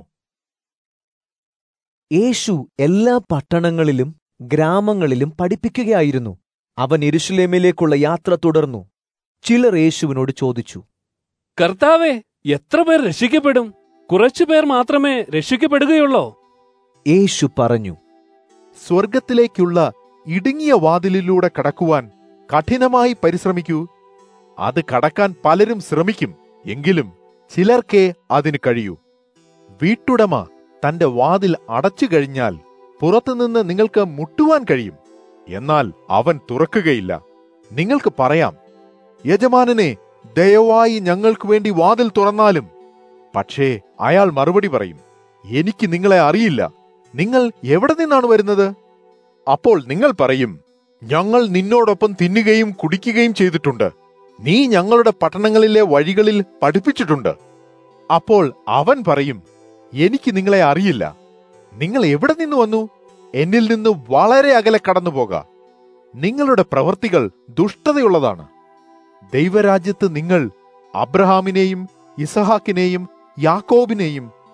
യേശു എല്ലാ പട്ടണങ്ങളിലും ഗ്രാമങ്ങളിലും പഠിപ്പിക്കുകയായിരുന്നു. അവൻ യെരുശലേമിലേക്കുള്ള യാത്ര തുടർന്നു. ചിലർ യേശുവിനോട് ചോദിച്ചു, കർത്താവേ, എത്ര പേർ രക്ഷിക്കപ്പെടും? കുറച്ചുപേർ മാത്രമേ രക്ഷിക്കപ്പെടുകയുള്ളോ? യേശു പറഞ്ഞു, സ്വർഗത്തിലേക്കുള്ള ഇടുങ്ങിയ വാതിലിലൂടെ കടക്കുവാൻ കഠിനമായി പരിശ്രമിക്കൂ. അത് കടക്കാൻ പലരും ശ്രമിക്കും, എങ്കിലും ചിലർക്കേ അതിന് കഴിയൂ. വീട്ടുടമ തന്റെ വാതിൽ അടച്ചു കഴിഞ്ഞാൽ പുറത്തുനിന്ന് നിങ്ങൾക്ക് മുട്ടുവാൻ കഴിയും. എന്നാൽ അവൻ തുറക്കുകയില്ല. നിങ്ങൾക്ക് പറയാം, യജമാനനെ, ദയവായി ഞങ്ങൾക്ക് വേണ്ടി വാതിൽ തുറന്നാലും. പക്ഷേ അയാൾ മറുപടി പറയും, എനിക്ക് നിങ്ങളെ അറിയില്ല. നിങ്ങൾ എവിടെ നിന്നാണ് വരുന്നത്? അപ്പോൾ നിങ്ങൾ പറയും, ഞങ്ങൾ നിന്നോടൊപ്പം തിന്നുകയും കുടിക്കുകയും ചെയ്തിട്ടുണ്ട്. നീ ഞങ്ങളുടെ പട്ടണങ്ങളിലെ വഴികളിൽ പഠിപ്പിച്ചിട്ടുണ്ട്. അപ്പോൾ അവൻ പറയും, എനിക്ക് നിങ്ങളെ അറിയില്ല. നിങ്ങൾ എവിടെ നിന്ന് വന്നു? എന്നിൽ നിന്ന് വളരെ അകലെ കടന്നുപോക. നിങ്ങളുടെ പ്രവൃത്തികൾ ദുഷ്ടതയുള്ളതാണ്. ദൈവരാജ്യത്ത് നിങ്ങൾ അബ്രഹാമിനെയും ഇസഹാക്കിനെയും യാക്കോബിനെയും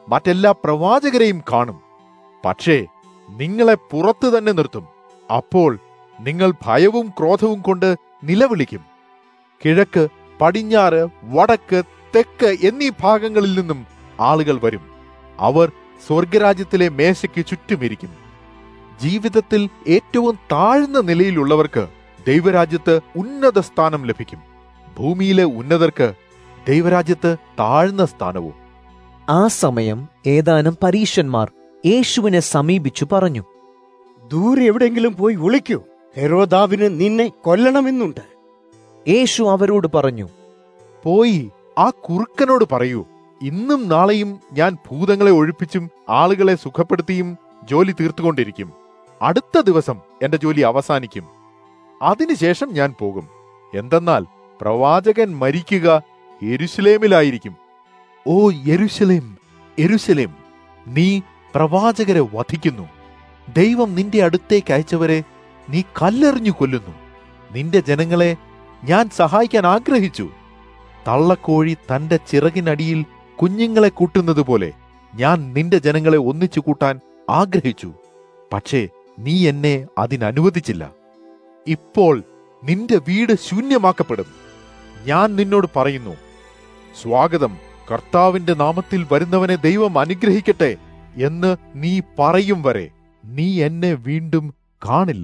മറ്റെല്ലാ പ്രവാചകരെയും കാണും. പക്ഷേ നിങ്ങളെ പുറത്തു തന്നെ നിർത്തും. അപ്പോൾ നിങ്ങൾ ഭയവും ക്രോധവും കൊണ്ട് നിലവിളിക്കും. കിഴക്ക്, പടിഞ്ഞാറ്, വടക്ക്, തെക്ക് എന്നീ ഭാഗങ്ങളിൽ നിന്നും ആളുകൾ വരും. അവർ സ്വർഗരാജ്യത്തിലെ മേശയ്ക്ക് ചുറ്റുമിരിക്കും. ജീവിതത്തിൽ ഏറ്റവും താഴ്ന്ന നിലയിലുള്ളവർക്ക് ദൈവരാജ്യത്ത് ഉന്നത സ്ഥാനം ലഭിക്കും. ഭൂമിയിലെ ഉന്നതർക്ക് ദൈവരാജ്യത്ത് താഴ്ന്ന സ്ഥാനവും. ആ സമയം ഏതാനും പരീശന്മാർ യേശുവിനെ സമീപിച്ചു പറഞ്ഞു, ദൂരെ എവിടെയെങ്കിലും പോയി ഒളിക്കൂ, ഹെരോദാവിന് നിന്നെ കൊല്ലണമെന്നുണ്ട്. യേശു അവരോട് പറഞ്ഞു, പോയി ആ കുറുക്കനോട് പറയൂ, ഇന്നും നാളെയും ഞാൻ ഭൂതങ്ങളെ ഒഴിപ്പിച്ചും ആളുകളെ സുഖപ്പെടുത്തിയും ജോലി തീർത്തുകൊണ്ടിരിക്കും. അടുത്ത ദിവസം എന്റെ ജോലി അവസാനിക്കും. അതിനുശേഷം ഞാൻ പോകും. എന്തെന്നാൽ പ്രവാചകൻ മരിക്കുക യെരുശലേമിലായിരിക്കും. ഓ യെരുശലേം, യെരുശലേം, നീ പ്രവാചകരെ വധിക്കുന്നു. ദൈവം നിന്റെ അടുത്തേക്ക് അയച്ചവരെ നീ കല്ലെറിഞ്ഞു കൊല്ലുന്നു. നിന്റെ ജനങ്ങളെ ഞാൻ സഹായിക്കാൻ ആഗ്രഹിച്ചു. തള്ളക്കോഴി തന്റെ ചിറകിനടിയിൽ കുഞ്ഞുങ്ങളെ കൂട്ടുന്നത് പോലെ ഞാൻ നിന്റെ ജനങ്ങളെ ഒന്നിച്ചു കൂട്ടാൻ ആഗ്രഹിച്ചു. പക്ഷേ നീ എന്നെ അതിനനുവദിച്ചില്ല. ഇപ്പോൾ നിന്റെ വീട് ശൂന്യമാക്കപ്പെടും. ഞാൻ നിന്നോട് പറയുന്നു, സ്വാഗതം, കർത്താവിന്റെ നാമത്തിൽ വരുന്നവനെ ദൈവം അനുഗ്രഹിക്കട്ടെ എന്ന് നീ പറയും വരെ നീ എന്നെ വീണ്ടും കാണില്ല.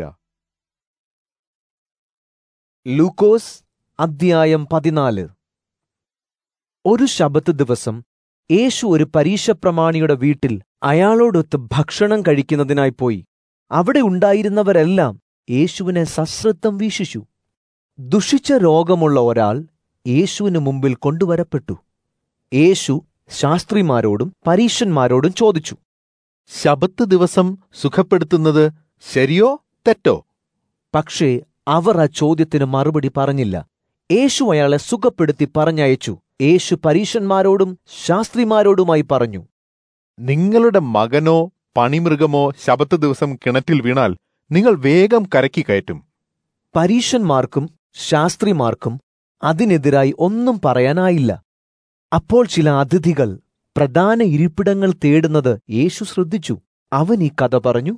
ലൂക്കോസ് അധ്യായം 14. ഒരു ശബ്ബത്ത് ദിവസം യേശു ഒരു പരീശപ്രമാണിയുടെ വീട്ടിൽ അയാളോടൊത്ത് ഭക്ഷണം കഴിക്കുന്നതിനായി പോയി. അവിടെ ഉണ്ടായിരുന്നവരെല്ലാം യേശുവിനെ സശ്രദ്ധം വീക്ഷിച്ചു. ദുഷിച്ച രോഗമുള്ള ഒരാൾ യേശുവിന് മുമ്പിൽ കൊണ്ടുവരപ്പെട്ടു. യേശു ശാസ്ത്രിമാരോടും പരീശന്മാരോടും ചോദിച്ചു, ശബത്ത് ദിവസം സുഖപ്പെടുത്തുന്നത് ശരിയോ തെറ്റോ? പക്ഷേ അവർ ആ ചോദ്യത്തിന് മറുപടി പറഞ്ഞില്ല. യേശു അയാളെ സുഖപ്പെടുത്തി പറഞ്ഞയച്ചു. യേശു പരീശന്മാരോടും ശാസ്ത്രിമാരോടുമായി പറഞ്ഞു, നിങ്ങളുടെ മകനോ പണിമൃഗമോ ശബത്ത് ദിവസം കിണറ്റിൽ വീണാൽ നിങ്ങൾ വേഗം കരക്കി കയറ്റും. പരീശന്മാർക്കും ശാസ്ത്രിമാർക്കും അതിനെതിരായി ഒന്നും പറയാനായില്ല. അപ്പോൾ ചില അതിഥികൾ പ്രധാന ഇരിപ്പിടങ്ങൾ തേടുന്നത് യേശു ശ്രദ്ധിച്ചു. അവൻ ഈ കഥ പറഞ്ഞു,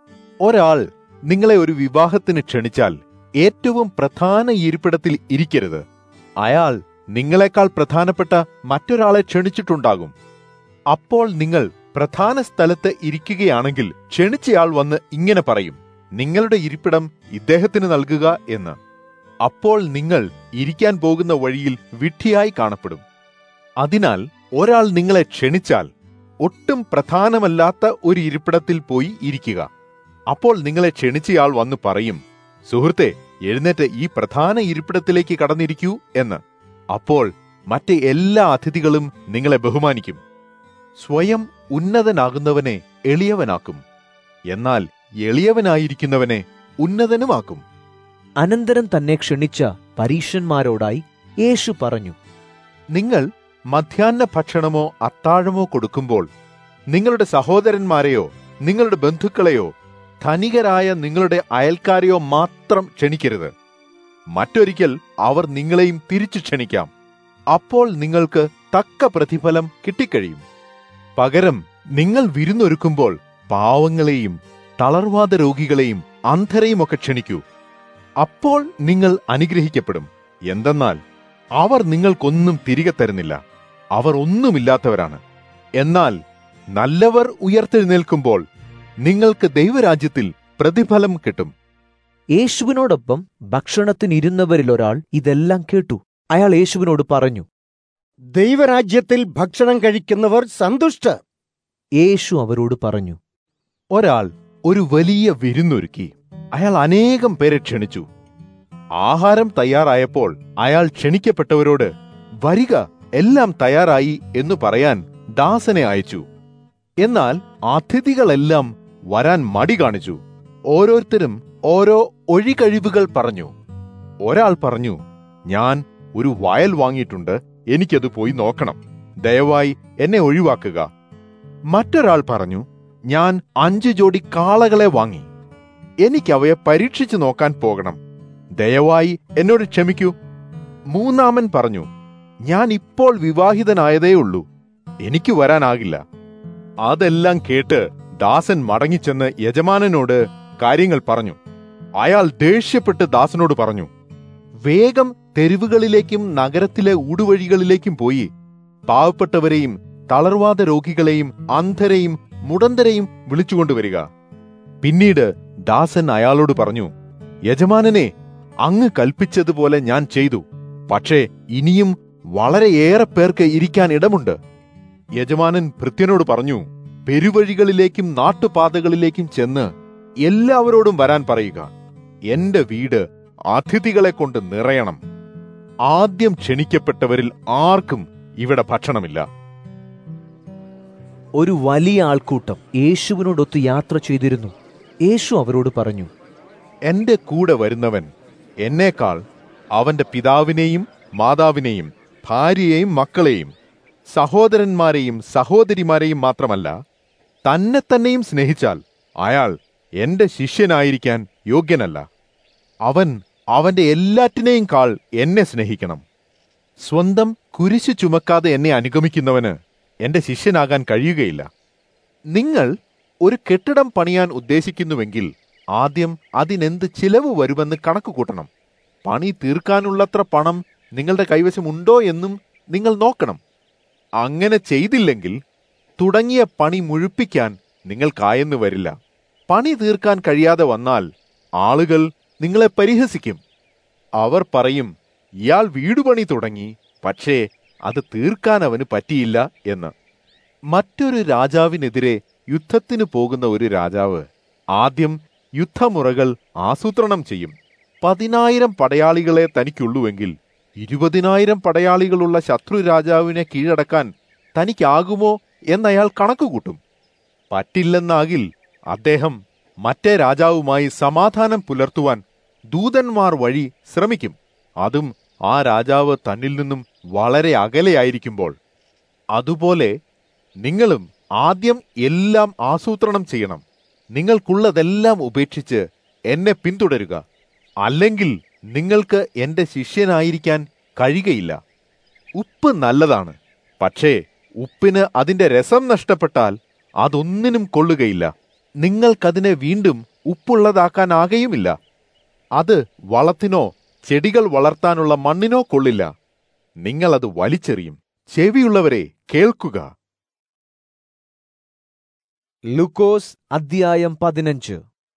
ഒരാൾ നിങ്ങളെ ഒരു വിവാഹത്തിന് ക്ഷണിച്ചാൽ ഏറ്റവും പ്രധാന ഇരിപ്പിടത്തിൽ ഇരിക്കരുത്. അയാൾ നിങ്ങളെക്കാൾ പ്രധാനപ്പെട്ട മറ്റൊരാളെ ക്ഷണിച്ചിട്ടുണ്ടാകും. അപ്പോൾ നിങ്ങൾ പ്രധാന സ്ഥലത്ത് ഇരിക്കുകയാണെങ്കിൽ ക്ഷണിച്ചയാൾ വന്ന് ഇങ്ങനെ പറയും, നിങ്ങളുടെ ഇരിപ്പിടം ഇദ്ദേഹത്തിന് നൽകുക എന്ന്. അപ്പോൾ നിങ്ങൾ ഇരിക്കാൻ പോകുന്ന വഴിയിൽ വിഡ്ഢിയായി കാണപ്പെടും. അതിനാൽ ഒരാൾ നിങ്ങളെ ക്ഷണിച്ചാൽ ഒട്ടും പ്രധാനമല്ലാത്ത ഒരു ഇരിപ്പിടത്തിൽ പോയി ഇരിക്കുക. അപ്പോൾ നിങ്ങളെ ക്ഷണിച്ചയാൾ വന്ന് പറയും, സുഹൃത്തെ, എഴുന്നേറ്റ് ഈ പ്രധാന ഇരിപ്പിടത്തിലേക്ക് കടന്നിരിക്കൂ എന്ന്. അപ്പോൾ മറ്റ് എല്ലാ അതിഥികളും നിങ്ങളെ ബഹുമാനിക്കും. സ്വയം ഉന്നതനാകുന്നവനെ എളിയവനാക്കും, എന്നാൽ എളിയവനായിരിക്കുന്നവനെ ഉന്നതനുമാക്കും. അനന്തരം തന്നെ ക്ഷണിച്ച പരീശന്മാരോടായി യേശു പറഞ്ഞു, നിങ്ങൾ മധ്യാഹ്ന ഭക്ഷണമോ അത്താഴമോ കൊടുക്കുമ്പോൾ നിങ്ങളുടെ സഹോദരന്മാരെയോ നിങ്ങളുടെ ബന്ധുക്കളെയോ ധനികരായ നിങ്ങളുടെ അയൽക്കാരെയോ മാത്രം ക്ഷണിക്കരുത്. മറ്റൊരിക്കൽ അവർ നിങ്ങളെയും തിരിച്ചു ക്ഷണിക്കാം. അപ്പോൾ നിങ്ങൾക്ക് തക്ക പ്രതിഫലം കിട്ടിക്കഴിയും. പകരം നിങ്ങൾ വിരുന്നൊരുക്കുമ്പോൾ പാവങ്ങളെയും തളർവാദ രോഗികളെയും അന്ധരെയുമൊക്കെ ക്ഷണിക്കൂ. അപ്പോൾ നിങ്ങൾ അനുഗ്രഹിക്കപ്പെടും. എന്തെന്നാൽ അവർ നിങ്ങൾക്കൊന്നും തിരികെ തരുന്നില്ല. അവർ ഒന്നുമില്ലാത്തവരാണ്. എന്നാൽ നല്ലവർ ഉയർത്തെഴുന്നേൽക്കുമ്പോൾ നിങ്ങൾക്ക് ദൈവരാജ്യത്തിൽ പ്രതിഫലം കിട്ടും. യേശുവിനോടൊപ്പം ഭക്ഷണത്തിനിരുന്നവരിലൊരാൾ ഇതെല്ലാം കേട്ടു. അയാൾ യേശുവിനോട് പറഞ്ഞു, ദൈവരാജ്യത്തിൽ ഭക്ഷണം കഴിക്കുന്നവർ സന്തുഷ്ടർ. യേശു അവരോട് പറഞ്ഞു, ഒരാൾ ഒരു വലിയ വിരുന്നൊരുക്കി. അയാൾ അനേകം പേരെ ക്ഷണിച്ചു. ആഹാരം തയ്യാറായപ്പോൾ അയാൾ ക്ഷണിക്കപ്പെട്ടവരോട്, വരിക, എല്ലാം തയ്യാറായി എന്നു പറയാൻ ദാസനെ അയച്ചു. എന്നാൽ അതിഥികളെല്ലാം വരാൻ മടി കാണിച്ചു. ഓരോരുത്തരും ഓരോ ഒഴികഴിവുകൾ പറഞ്ഞു. ഒരാൾ പറഞ്ഞു, ഞാൻ ഒരു വയൽ വാങ്ങിയിട്ടുണ്ട്, എനിക്കത് പോയി നോക്കണം, ദയവായി എന്നെ ഒഴിവാക്കുക. മറ്റൊരാൾ പറഞ്ഞു, ഞാൻ 5 ജോഡി കാളകളെ വാങ്ങി, എനിക്കവയെ പരീക്ഷിച്ചു നോക്കാൻ പോകണം, ദയവായി എന്നോട് ക്ഷമിക്കൂ. മൂന്നാമൻ പറഞ്ഞു, ഞാൻ ഇപ്പോൾ വിവാഹിതനായതേയുള്ളൂ, എനിക്ക് വരാനാകില്ല, അതെല്ലാം കേട്ട് ദാസൻ മടങ്ങിച്ചെന്ന് യജമാനനോട് കാര്യങ്ങൾ പറഞ്ഞു. അയാൾ ദേഷ്യപ്പെട്ട് ദാസനോട് പറഞ്ഞു, വേഗം തെരുവുകളിലേക്കും നഗരത്തിലെ ഊടുവഴികളിലേക്കും പോയി പാവപ്പെട്ടവരെയും തളർവാദ രോഗികളെയും അന്ധരെയും മുടന്തരെയും വിളിച്ചുകൊണ്ടുവരിക. പിന്നീട് ദാസൻ അയാളോട് പറഞ്ഞു, യജമാനനെ, അങ്ങ് കൽപ്പിച്ചതുപോലെ ഞാൻ ചെയ്തു. പക്ഷേ ഇനിയും വളരെയേറെ പേർക്ക് ഇരിക്കാൻ ഇടമുണ്ട്. യജമാനൻ ഭൃത്യനോട് പറഞ്ഞു, പെരുവഴികളിലേക്കും നാട്ടുപാതകളിലേക്കും ചെന്ന് എല്ലാവരോടും വരാൻ പറയുക. എന്റെ വീട് അതിഥികളെ കൊണ്ട് നിറയണം. ആദ്യം ക്ഷണിക്കപ്പെട്ടവരിൽ ആർക്കും ഇവിടെ ഭക്ഷണമില്ല. ഒരു വലിയ ആൾക്കൂട്ടം യേശുവിനോടൊത്ത് യാത്ര ചെയ്തിരുന്നു. യേശു അവരോട് പറഞ്ഞു, എന്റെ കൂടെ വരുന്നവൻ എന്നേക്കാൾ അവന്റെ പിതാവിനെയും മാതാവിനെയും ഭാര്യയെയും മക്കളെയും സഹോദരന്മാരെയും സഹോദരിമാരെയും മാത്രമല്ല, തന്നെ തന്നെയും സ്നേഹിച്ചാൽ അയാൾ എന്റെ ശിഷ്യനായിരിക്കാൻ യോഗ്യനല്ല. അവൻ അവന്റെ എല്ലാറ്റിനെയും കാൾ എന്നെ സ്നേഹിക്കണം. സ്വന്തം കുരിശു ചുമക്കാതെ എന്നെ അനുഗമിക്കുന്നവന് എന്റെ ശിഷ്യനാകാൻ കഴിയുകയില്ല. നിങ്ങൾ ഒരു കെട്ടിടം പണിയാൻ ഉദ്ദേശിക്കുന്നുവെങ്കിൽ ആദ്യം അതിനെന്ത് ചിലവ് വരുമെന്ന് കണക്ക് കൂട്ടണം. പണി തീർക്കാനുള്ളത്ര പണം നിങ്ങളുടെ കൈവശമുണ്ടോ എന്നും നിങ്ങൾ നോക്കണം. അങ്ങനെ ചെയ്തില്ലെങ്കിൽ തുടങ്ങിയ പണി മുഴുപ്പിക്കാൻ നിങ്ങൾക്കായെന്ന് വരില്ല. പണി തീർക്കാൻ കഴിയാതെ വന്നാൽ ആളുകൾ നിങ്ങളെ പരിഹസിക്കും. അവർ പറയും, ഇയാൾ വീടുപണി തുടങ്ങി, പക്ഷേ അത് തീർക്കാൻ അവന് പറ്റിയില്ല എന്ന്. മറ്റൊരു രാജാവിനെതിരെ യുദ്ധത്തിന് പോകുന്ന ഒരു രാജാവ് ആദ്യം യുദ്ധമുറകൾ ആസൂത്രണം ചെയ്യും. 10,000 പടയാളികളെ തനിക്കുള്ളുവെങ്കിൽ 20,000 പടയാളികളുള്ള ശത്രു രാജാവിനെ കീഴടക്കാൻ തനിക്കാകുമോ എന്നയാൾ കണക്കുകൂട്ടും. പറ്റില്ലെന്നാകിൽ അദ്ദേഹം മറ്റേ രാജാവുമായി സമാധാനം പുലർത്തുവാൻ ദൂതന്മാർ വഴി ശ്രമിക്കും. അതും ആ രാജാവ് തന്നിൽ നിന്നും വളരെ അകലെയായിരിക്കുമ്പോൾ. അതുപോലെ നിങ്ങളും ആദ്യം എല്ലാം ആസൂത്രണം ചെയ്യണം. നിങ്ങൾക്കുള്ളതെല്ലാം ഉപേക്ഷിച്ച് എന്നെ പിന്തുടരുക. അല്ലെങ്കിൽ നിങ്ങൾക്ക് എന്റെ ശിഷ്യനായിരിക്കാൻ കഴിയുകയില്ല. ഉപ്പ് നല്ലതാണ്, പക്ഷേ ഉപ്പിന് അതിന്റെ രസം നഷ്ടപ്പെട്ടാൽ അതൊന്നിനും കൊള്ളുകയില്ല. നിങ്ങൾക്കതിനെ വീണ്ടും ഉപ്പുള്ളതാക്കാനാകുകയുമില്ല. അത് വളത്തിനോ ചെടികൾ വളർത്താനുള്ള മണ്ണിനോ കൊള്ളില്ല. നിങ്ങളത് വലിച്ചെറിയും. ചെവിയുള്ളവരെ കേൾക്കുക. ലൂക്കോസ് അധ്യായം 15.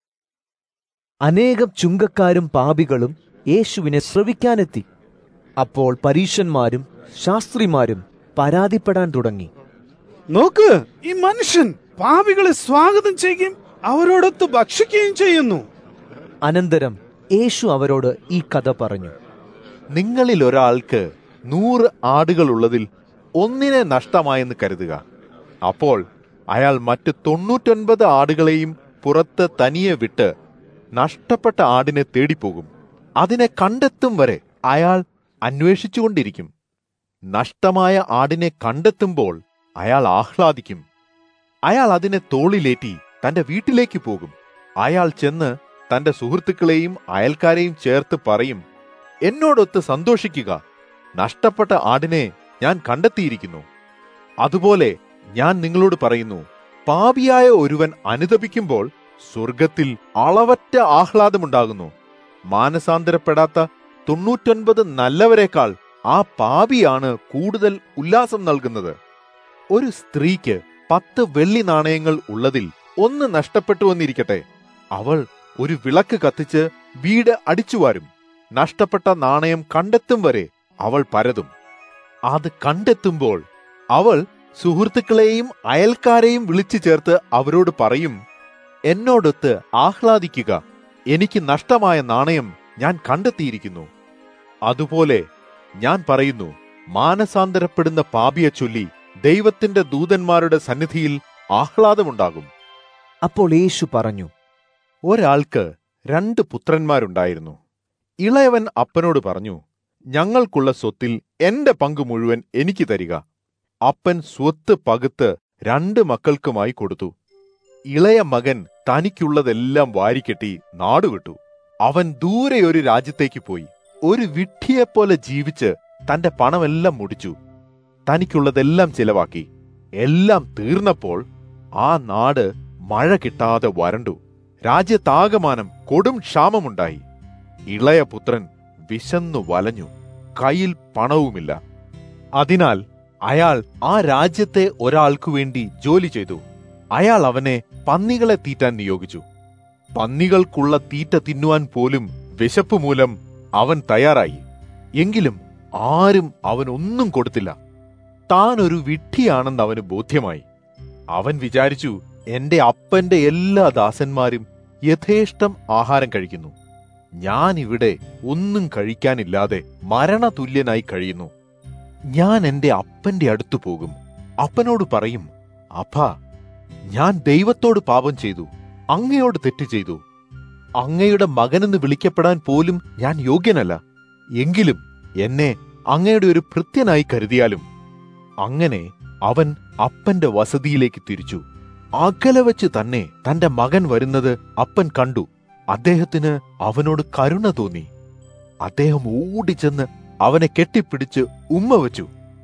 അനേകം ചുങ്കക്കാരും പാപികളും യേശുവിനെ ശ്രവിക്കാനെത്തി. അപ്പോൾ പരീശന്മാരും ശാസ്ത്രിമാരും പരാതിപ്പെടാൻ തുടങ്ങി. നോക്ക്, ഈ മനുഷ്യൻ പാപികളെ സ്വാഗതം ചെയ്യുകയും അവരോടൊത്ത് ഭക്ഷിക്കുകയും ചെയ്യുന്നു. അനന്തരം യേശു അവരോട് ഈ കഥ പറഞ്ഞു. നിങ്ങളിൽ ഒരാൾക്ക് 100 ആടുകളുള്ളതിൽ ഒന്നിനെ നഷ്ടമായെന്ന് കരുതുക. അപ്പോൾ അയാൾ മറ്റ് 99 ആടുകളെയും പുറത്ത് തനിയെ വിട്ട് നഷ്ടപ്പെട്ട ആടിനെ തേടിപ്പോകും. അതിനെ കണ്ടെത്തും വരെ അയാൾ അന്വേഷിച്ചുകൊണ്ടിരിക്കും. നഷ്ടമായ ആടിനെ കണ്ടെത്തുമ്പോൾ അയാൾ ആഹ്ലാദിക്കും. അയാൾ അതിനെ തോളിലേറ്റി തന്റെ വീട്ടിലേക്ക് പോകും. അയാൾ ചെന്ന് തന്റെ സുഹൃത്തുക്കളെയും അയൽക്കാരെയും ചേർത്ത് പറയും, എന്നോടൊത്ത് സന്തോഷിക്കുക, നഷ്ടപ്പെട്ട ആടിനെ ഞാൻ കണ്ടെത്തിയിരിക്കുന്നു. അതുപോലെ ഞാൻ നിങ്ങളോട് പറയുന്നു, പാപിയായ ഒരുവൻ അനുതപിക്കുമ്പോൾ സ്വർഗത്തിൽ അളവറ്റ ആഹ്ലാദമുണ്ടാകുന്നു. മാനസാന്തരപ്പെടാത്ത 99 നല്ലവരെക്കാൾ ആ പാപിയാണ് കൂടുതൽ ഉല്ലാസം നൽകുന്നത്. ഒരു സ്ത്രീക്ക് 10 വെള്ളി നാണയങ്ങൾ ഉള്ളതിൽ 1 നഷ്ടപ്പെട്ടുവെന്നിരിക്കട്ടെ. അവൾ ഒരു വിളക്ക് കത്തിച്ച് വീട് അടിച്ചുവാരും. നഷ്ടപ്പെട്ട നാണയം കണ്ടെത്തും വരെ അവൾ പരതും. അത് കണ്ടെത്തുമ്പോൾ അവൾ സുഹൃത്തുക്കളെയും അയൽക്കാരെയും വിളിച്ചു ചേർത്ത് അവരോട് പറയും, എന്നോടൊത്ത് ആഹ്ലാദിക്കുക, എനിക്ക് നഷ്ടമായ നാണയം ഞാൻ കണ്ടെത്തിയിരിക്കുന്നു. അതുപോലെ ഞാൻ പറയുന്നു, മാനസാന്തരപ്പെടുന്ന പാപിയെ ചൊല്ലി ദൈവത്തിന്റെ ദൂതന്മാരുടെ സന്നിധിയിൽ ആഹ്ലാദമുണ്ടാകും. അപ്പോൾ യേശു പറഞ്ഞു, ഒരാൾക്ക് 2 പുത്രന്മാരുണ്ടായിരുന്നു. ഇളയവൻ അപ്പനോട് പറഞ്ഞു, ഞങ്ങൾക്കുള്ള സ്വത്തിൽ എന്റെ പങ്ക് മുഴുവൻ എനിക്ക് തരിക. അപ്പൻ സ്വത്ത് പകുത്ത് 2 മക്കൾക്കുമായി കൊടുത്തു. ഇളയ മകൻ തനിക്കുള്ളതെല്ലാം വാരിക്കെട്ടി നാടുവിട്ടു. അവൻ ദൂരെ ഒരു രാജ്യത്തേക്ക് പോയി. ഒരു വിഡ്ഢിയെപ്പോലെ ജീവിച്ച് തന്റെ പണമെല്ലാം മുടിച്ചു. തനിക്കുള്ളതെല്ലാം ചിലവാക്കി. എല്ലാം തീർന്നപ്പോൾ ആ നാട് മഴ കിട്ടാതെ വരണ്ടു. രാജ്യത്താകമാനം കൊടും ക്ഷാമമുണ്ടായി. ഇളയ പുത്രൻ വിശന്നു വലഞ്ഞു, കയ്യിൽ പണവുമില്ല. അതിനാൽ അയാൾ ആ രാജ്യത്തെ ഒരാൾക്കു വേണ്ടി ജോലി ചെയ്തു. അയാൾ അവനെ പന്നികളെ തീറ്റാൻ നിയോഗിച്ചു. പന്നികൾക്കുള്ള തീറ്റ തിന്നുവാൻ പോലും വിശപ്പ് മൂലം അവൻ തയ്യാറായി. എങ്കിലും ആരും അവനൊന്നും കൊടുത്തില്ല. താൻ ഒരു വിഡ്ഢിയാണെന്ന് അവന് ബോധ്യമായി. അവൻ വിചാരിച്ചു, എന്റെ അപ്പന്റെ എല്ലാ ദാസന്മാരും യഥേഷ്ടം ആഹാരം കഴിക്കുന്നു, ഞാൻ ഇവിടെ ഒന്നും കഴിക്കാനില്ലാതെ മരണതുല്യനായി കഴിയുന്നു. ഞാൻ എന്റെ അപ്പന്റെ അടുത്തു പോകും, അപ്പനോട് പറയും, അപ്പാ, ഞാൻ ദൈവത്തോട് പാപം ചെയ്തു, അങ്ങയോട് തെറ്റ് ചെയ്തു. അങ്ങയുടെ മകനെന്ന് വിളിക്കപ്പെടാൻ പോലും ഞാൻ യോഗ്യനല്ല. എങ്കിലും എന്നെ അങ്ങയുടെ ഒരു ഭൃത്യനായി കരുതിയാലും. അങ്ങനെ അവൻ അപ്പന്റെ വസതിയിലേക്ക് തിരിച്ചു. അകലെ വച്ച് തന്നെ തന്റെ മകൻ വരുന്നത് അപ്പൻ കണ്ടു. അദ്ദേഹത്തിന് അവനോട് കരുണ തോന്നി. അദ്ദേഹം ഓടിച്ചെന്ന് അവനെ കെട്ടിപ്പിടിച്ച് ഉമ്മ വച്ചു.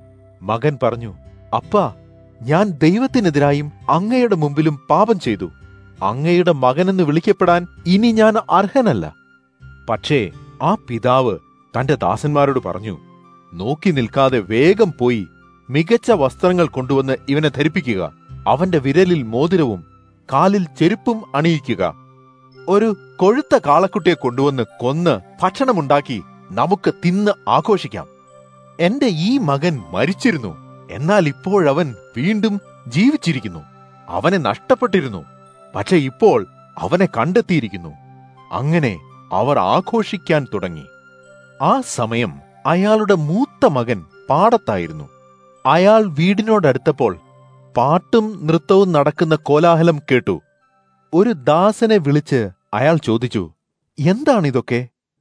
മകൻ പറഞ്ഞു, അപ്പാ, ഞാൻ ദൈവത്തിനെതിരായും അങ്ങയുടെ മുമ്പിലും പാപം ചെയ്തു. അങ്ങയുടെ മകനെന്ന് വിളിക്കപ്പെടാൻ ഇനി ഞാൻ അർഹനല്ല. പക്ഷേ ആ പിതാവ് തന്റെ ദാസന്മാരോട് പറഞ്ഞു, നോക്കി നിൽക്കാതെ വേഗം പോയി മികച്ച വസ്ത്രങ്ങൾ കൊണ്ടുവന്ന് ഇവനെ ധരിപ്പിക്കുക. അവന്റെ വിരലിൽ മോതിരവും കാലിൽ ചെരുപ്പും അണിയിക്കുക. ഒരു കൊഴുത്ത കാളക്കുട്ടിയെ കൊണ്ടുവന്ന് കൊന്ന് ഭക്ഷണമുണ്ടാക്കി നമുക്ക് തിന്ന് ആഘോഷിക്കാം. എന്റെ ഈ മകൻ മരിച്ചിരുന്നു, എന്നാൽ ഇപ്പോഴവൻ വീണ്ടും ജീവിച്ചിരിക്കുന്നു. അവനെ നഷ്ടപ്പെട്ടിരുന്നു, പക്ഷെ ഇപ്പോൾ അവനെ കണ്ടെത്തിയിരിക്കുന്നു. അങ്ങനെ അവർ ആഘോഷിക്കാൻ തുടങ്ങി. ആ സമയം അയാളുടെ മൂത്ത മകൻ പാടത്തായിരുന്നു. അയാൾ വീടിനോടടുത്തപ്പോൾ പാട്ടും നൃത്തവും നടക്കുന്ന കോലാഹലം കേട്ടു. ഒരു ദാസനെ വിളിച്ച് അയാൾ ചോദിച്ചു, എന്താണിതൊക്കെ?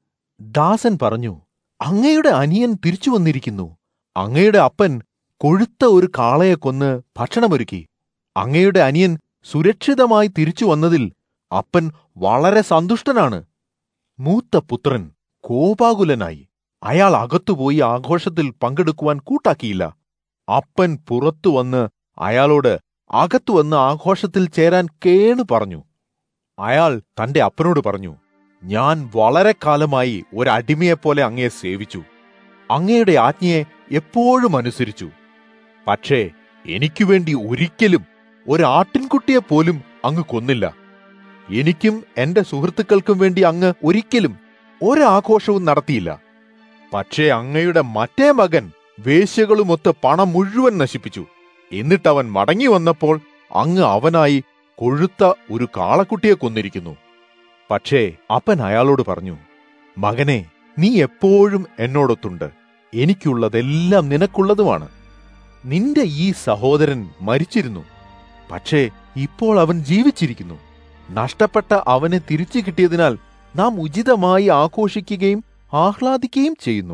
ദാസൻ പറഞ്ഞു, അങ്ങയുടെ അനിയൻ തിരിച്ചു വന്നിരിക്കുന്നു. അങ്ങയുടെ അപ്പൻ കൊഴുത്ത ഒരു കാളയെ കൊന്ന് ഭക്ഷണമൊരുക്കി. അങ്ങയുടെ അനിയൻ സുരക്ഷിതമായി തിരിച്ചു വന്നതിൽ അപ്പൻ വളരെ സന്തുഷ്ടനാണ്. മൂത്ത പുത്രൻ കോപാകുലനായി. അയാൾ അകത്തുപോയി ആഘോഷത്തിൽ പങ്കെടുക്കുവാൻ കൂട്ടാക്കിയില്ല. അപ്പൻ പുറത്തു വന്ന് അയാളോട് അകത്തുവന്ന് ആഘോഷത്തിൽ ചേരാൻ കേണു പറഞ്ഞു. അയാൾ തന്റെ അപ്പനോട് പറഞ്ഞു, ഞാൻ വളരെ കാലമായി ഒരടിമയെപ്പോലെ അങ്ങയെ സേവിച്ചു. അങ്ങയുടെ ആജ്ഞയെ എപ്പോഴും അനുസരിച്ചു. പക്ഷേ എനിക്കുവേണ്ടി ഒരിക്കലും ഒരാട്ടിൻകുട്ടിയെപ്പോലും അങ്ങ് കൊന്നില്ല. എനിക്കും എന്റെ സുഹൃത്തുക്കൾക്കും വേണ്ടി അങ്ങ് ഒരിക്കലും ഒരാഘോഷവും നടത്തിയില്ല. പക്ഷേ അങ്ങയുടെ മറ്റേ മകൻ വേശ്യകളുമൊത്ത് പണം മുഴുവൻ നശിപ്പിച്ചു. എന്നിട്ടവൻ മടങ്ങി വന്നപ്പോൾ അങ്ങ് അവനായി കൊഴുത്ത ഒരു കാളക്കുട്ടിയെ കൊന്നിരിക്കുന്നു. പക്ഷേ അപ്പൻ അയാളോട് പറഞ്ഞു, മകനെ, നീ എപ്പോഴും എന്നോടൊത്തുണ്ട്. എനിക്കുള്ളതെല്ലാം നിനക്കുള്ളതുമാണ്. നിന്റെ ഈ സഹോദരൻ മരിച്ചിരുന്നു, പക്ഷേ ഇപ്പോൾ അവൻ ജീവിച്ചിരിക്കുന്നു. നഷ്ടപ്പെട്ട അവനെ തിരിച്ചു കിട്ടിയതിനാൽ നാം ഉചിതമായി ആഘോഷിക്കുകയും ആഹ്ലാദിക്കുകയും ചെയ്യുന്നു.